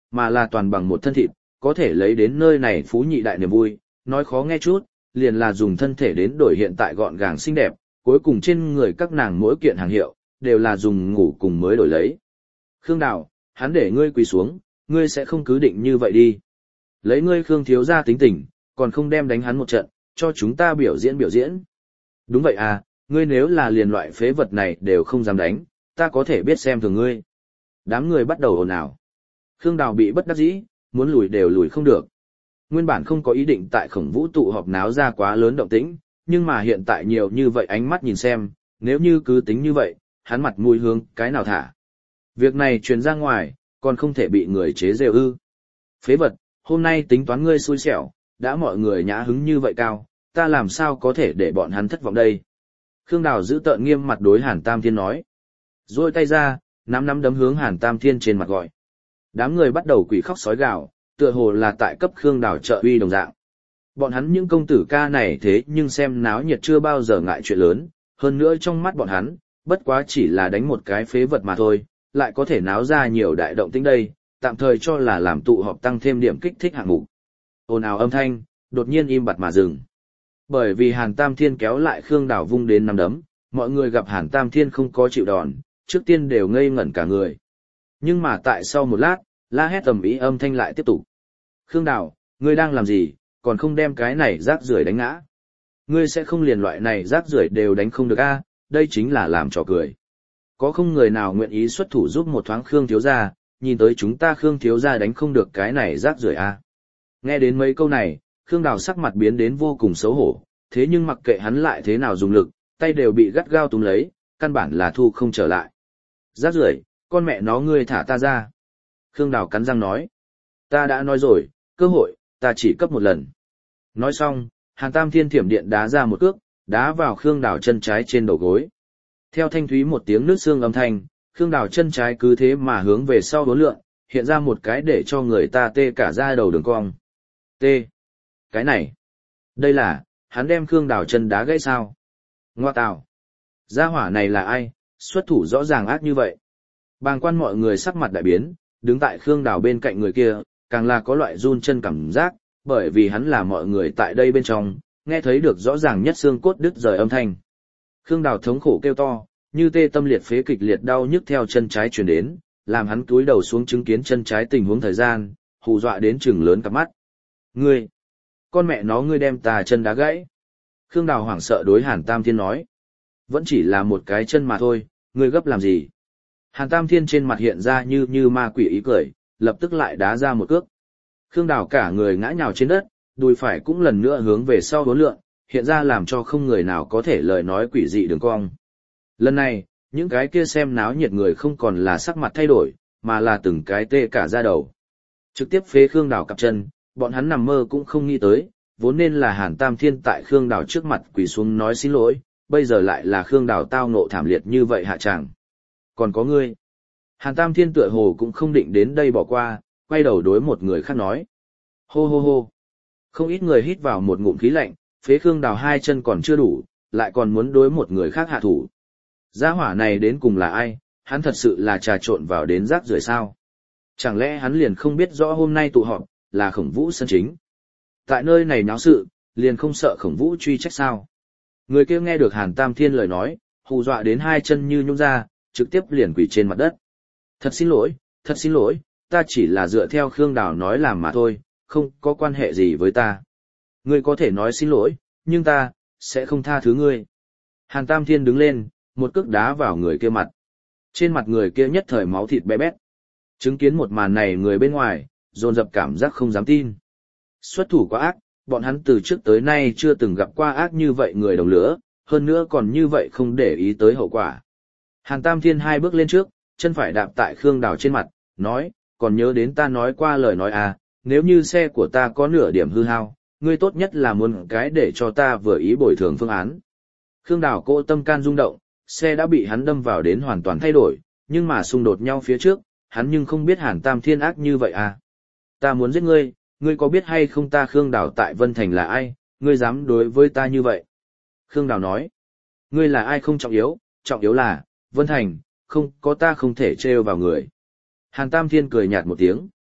mà là toàn bằng một thân thịt, có thể lấy đến nơi này phú nhị đại niềm vui, nói khó nghe chút, liền là dùng thân thể đến đổi hiện tại gọn gàng xinh đẹp, cuối cùng trên người các nàng mỗi kiện hàng hiệu, đều là dùng ngủ cùng mới đổi lấy. Khương Đào, hắn để ngươi quỳ xuống, ngươi sẽ không cứ định như vậy đi. Lấy ngươi Khương thiếu gia tính tình, còn không đem đánh hắn một trận, cho chúng ta biểu diễn. Đúng vậy à, ngươi nếu là liền loại phế vật này đều không dám đánh, ta có thể biết xem thường ngươi. Đám người bắt đầu ồn ào. Khương Đào bị bất đắc dĩ, muốn lùi đều lùi không được. Nguyên bản không có ý định tại Khổng Vũ tụ họp náo ra quá lớn động tĩnh, nhưng mà hiện tại nhiều như vậy ánh mắt nhìn xem, nếu như cứ tính như vậy, hắn mặt mũi hướng cái nào thả. Việc này truyền ra ngoài, còn không thể bị người chế giễu ư. Phế vật, hôm nay tính toán ngươi xui xẻo, đã mọi người nhã hứng như vậy cao, ta làm sao có thể để bọn hắn thất vọng đây. Khương Đào giữ tợn nghiêm mặt đối Hàn Tam Thiên nói. Rồi tay ra, nắm đấm hướng Hàn Tam Thiên trên mặt gọi. Đám người bắt đầu quỷ khóc sói gào, tựa hồ là tại cấp Khương Đào trợ uy đồng dạng. Bọn hắn những công tử ca này thế nhưng xem náo nhiệt chưa bao giờ ngại chuyện lớn, hơn nữa trong mắt bọn hắn, bất quá chỉ là đánh một cái phế vật mà thôi, lại có thể náo ra nhiều đại động tĩnh đây, tạm thời cho là làm tụ họp tăng thêm điểm kích thích hạng mục. Ồn ào âm thanh, đột nhiên im bặt mà dừng. Bởi vì Hàn Tam Thiên kéo lại Khương Đào vung đến nắm đấm, mọi người gặp Hàn Tam Thiên không có chịu đòn, trước tiên đều ngây ngẩn cả người. Nhưng mà tại sau một lát, la hét tầm ý âm thanh lại tiếp tục. Khương Đào, ngươi đang làm gì, còn không đem cái này rác rưởi đánh ngã. Ngươi sẽ không liền loại này rác rưởi đều đánh không được a, đây chính là làm trò cười. Có không người nào nguyện ý xuất thủ giúp một thoáng Khương thiếu gia, nhìn tới chúng ta Khương thiếu gia đánh không được cái này rác rưởi a. Nghe đến mấy câu này, Khương Đào sắc mặt biến đến vô cùng xấu hổ, thế nhưng mặc kệ hắn lại thế nào dùng lực, tay đều bị gắt gao túm lấy, căn bản là thu không trở lại. Rác rưởi, con mẹ nó ngươi thả ta ra. Khương Đào cắn răng nói. Ta đã nói rồi, cơ hội, ta chỉ cấp một lần. Nói xong, Hàn Tam Thiên thiểm điện đá ra một cước, đá vào Khương Đào chân trái trên đầu gối. Theo thanh thúy một tiếng nước xương âm thanh, Khương Đào chân trái cứ thế mà hướng về sau uốn lượn, hiện ra một cái để cho người ta tê cả da đầu đường cong. Tê. Cái này. Đây là, hắn đem Khương Đào chân đá gãy sao? Ngoa tào. Gia hỏa này là ai, xuất thủ rõ ràng ác như vậy. Bàng quan mọi người sắc mặt đại biến, đứng tại Khương Đào bên cạnh người kia, càng là có loại run chân cảm giác, bởi vì hắn là mọi người tại đây bên trong, nghe thấy được rõ ràng nhất xương cốt đứt rời âm thanh. Khương Đào thống khổ kêu to, như tê tâm liệt phế kịch liệt đau nhức theo chân trái truyền đến, làm hắn cúi đầu xuống chứng kiến chân trái tình huống thời gian, hù dọa đến trừng lớn cặp mắt. Ngươi! Con mẹ nó ngươi đem tà chân đá gãy. Khương Đào hoảng sợ đối Hàn Tam Thiên nói. Vẫn chỉ là một cái chân mà thôi, ngươi gấp làm gì? Hàn Tam Thiên trên mặt hiện ra như ma quỷ ý cười, lập tức lại đá ra một cước. Khương Đào cả người ngã nhào trên đất, đùi phải cũng lần nữa hướng về sau uốn lượn, hiện ra làm cho không người nào có thể lời nói quỷ dị đường cong. Lần này, những cái kia xem náo nhiệt người không còn là sắc mặt thay đổi, mà là từng cái tê cả da đầu. Trực tiếp phế Khương Đào cặp chân, bọn hắn nằm mơ cũng không nghĩ tới, vốn nên là Hàn Tam Thiên tại Khương Đào trước mặt quỳ xuống nói xin lỗi, bây giờ lại là Khương Đào tao ngộ thảm liệt như vậy hạ tràng. Còn có ngươi. Hàn Tam Thiên tựa hồ cũng không định đến đây bỏ qua, quay đầu đối một người khác nói. Hô hô hô. Không ít người hít vào một ngụm khí lạnh, phế Khương Đào hai chân còn chưa đủ, lại còn muốn đối một người khác hạ thủ. Gia hỏa này đến cùng là ai, hắn thật sự là trà trộn vào đến rác rưởi sao? Chẳng lẽ hắn liền không biết rõ hôm nay tụ họp là Khổng Vũ sân chính? Tại nơi này náo sự, liền không sợ Khổng Vũ truy trách sao? Người kia nghe được Hàn Tam Thiên lời nói, hù dọa đến hai chân như nhũn ra, trực tiếp liền quỳ trên mặt đất. Thật xin lỗi, ta chỉ là dựa theo Khương Đào nói làm mà thôi, không có quan hệ gì với ta. Ngươi có thể nói xin lỗi, nhưng ta sẽ không tha thứ ngươi. Hàn Tam Thiên đứng lên, một cước đá vào người kia mặt. Trên mặt người kia nhất thời máu thịt bé bét. Chứng kiến một màn này người bên ngoài, dồn dập cảm giác không dám tin. Xuất thủ quá ác, bọn hắn từ trước tới nay chưa từng gặp qua ác như vậy người đồng lửa, hơn nữa còn như vậy không để ý tới hậu quả. Hàn Tam Thiên hai bước lên trước, chân phải đạp tại Khương Đào trên mặt, nói, còn nhớ đến ta nói qua lời nói à, nếu như xe của ta có nửa điểm hư hao, ngươi tốt nhất là muốn cái để cho ta vừa ý bồi thường phương án. Khương Đào cỗ tâm can rung động, xe đã bị hắn đâm vào đến hoàn toàn thay đổi, nhưng mà xung đột nhau phía trước, hắn nhưng không biết Hàn Tam Thiên ác như vậy à. Ta muốn giết ngươi, ngươi có biết hay không ta Khương Đào tại Vân Thành là ai, ngươi dám đối với ta như vậy. Khương Đào nói, ngươi là ai không trọng yếu là, Vân Thành, không có ta không thể trêu vào người. Hàn Tam Thiên cười nhạt một tiếng.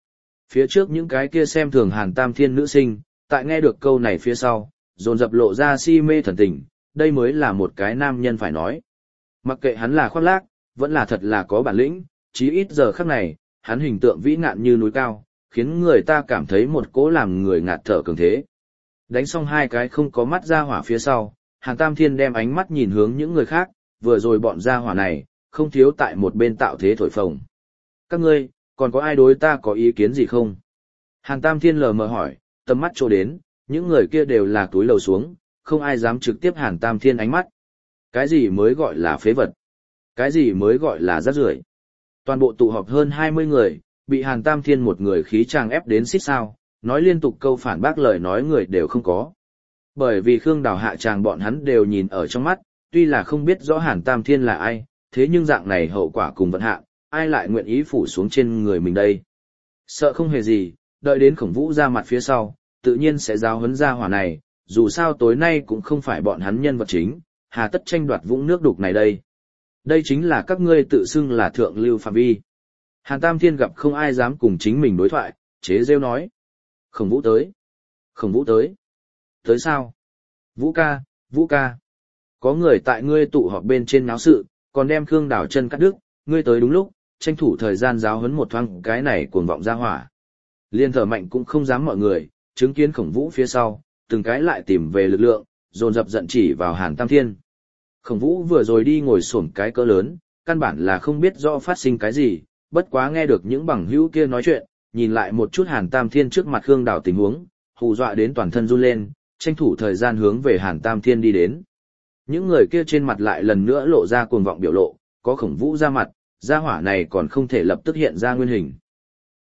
Phía trước những cái kia xem thường Hàn Tam Thiên nữ sinh, tại nghe được câu này phía sau, dồn dập lộ ra si mê thần tình, đây mới là một cái nam nhân phải nói. Mặc kệ hắn là khoác lác, vẫn là thật là có bản lĩnh, chí ít giờ khắc này, hắn hình tượng vĩ ngạn như núi cao, khiến người ta cảm thấy một cỗ làm người ngạt thở cường thế. Đánh xong hai cái không có mắt ra hỏa phía sau, Hàn Tam Thiên đem ánh mắt nhìn hướng những người khác, vừa rồi bọn ra hỏa này, không thiếu tại một bên tạo thế thổi phồng. Các ngươi, còn có ai đối ta có ý kiến gì không? Hàn Tam Thiên lờ mờ hỏi, tầm mắt trô đến, những người kia đều là túi lầu xuống, không ai dám trực tiếp Hàn Tam Thiên ánh mắt. Cái gì mới gọi là phế vật? Cái gì mới gọi là rác rưởi? Toàn bộ tụ họp hơn 20 người, bị Hàn Tam Thiên một người khí tràng ép đến xít sao, nói liên tục câu phản bác lời nói người đều không có. Bởi vì Khương Đào hạ tràng bọn hắn đều nhìn ở trong mắt, tuy là không biết rõ Hàn Tam Thiên là ai, thế nhưng dạng này hậu quả cùng vận hạ, ai lại nguyện ý phủ xuống trên người mình đây. Sợ không hề gì, đợi đến Khổng Vũ ra mặt phía sau, tự nhiên sẽ giáo huấn ra hỏa này, dù sao tối nay cũng không phải bọn hắn nhân vật chính, hà tất tranh đoạt vũng nước đục này đây. Đây chính là các ngươi tự xưng là thượng lưu phạm vi. Hàn Tam Thiên gặp không ai dám cùng chính mình đối thoại, chế rêu nói. Khổng Vũ tới. Khổng Vũ tới. Tới sao? Vũ ca, Vũ ca. Có người tại ngươi tụ họp bên trên náo sự, còn đem Khương Đào chân cắt đứt, ngươi tới đúng lúc, tranh thủ thời gian giáo huấn một thoáng cái này cuồng vọng ra hỏa. Liên thở mạnh cũng không dám mọi người, chứng kiến Khổng Vũ phía sau, từng cái lại tìm về lực lượng, dồn dập giận chỉ vào Hàn Tam Thiên. Khổng Vũ vừa rồi đi ngồi xổm cái cỡ lớn, căn bản là không biết rõ phát sinh cái gì, bất quá nghe được những bằng hữu kia nói chuyện, nhìn lại một chút Hàn Tam Thiên trước mặt Khương Đào tình huống, hù dọa đến toàn thân run lên, tranh thủ thời gian hướng về Hàn Tam Thiên đi đến. Những người kia trên mặt lại lần nữa lộ ra cuồng vọng biểu lộ, có Khổng Vũ ra mặt, gia hỏa này còn không thể lập tức hiện ra nguyên hình.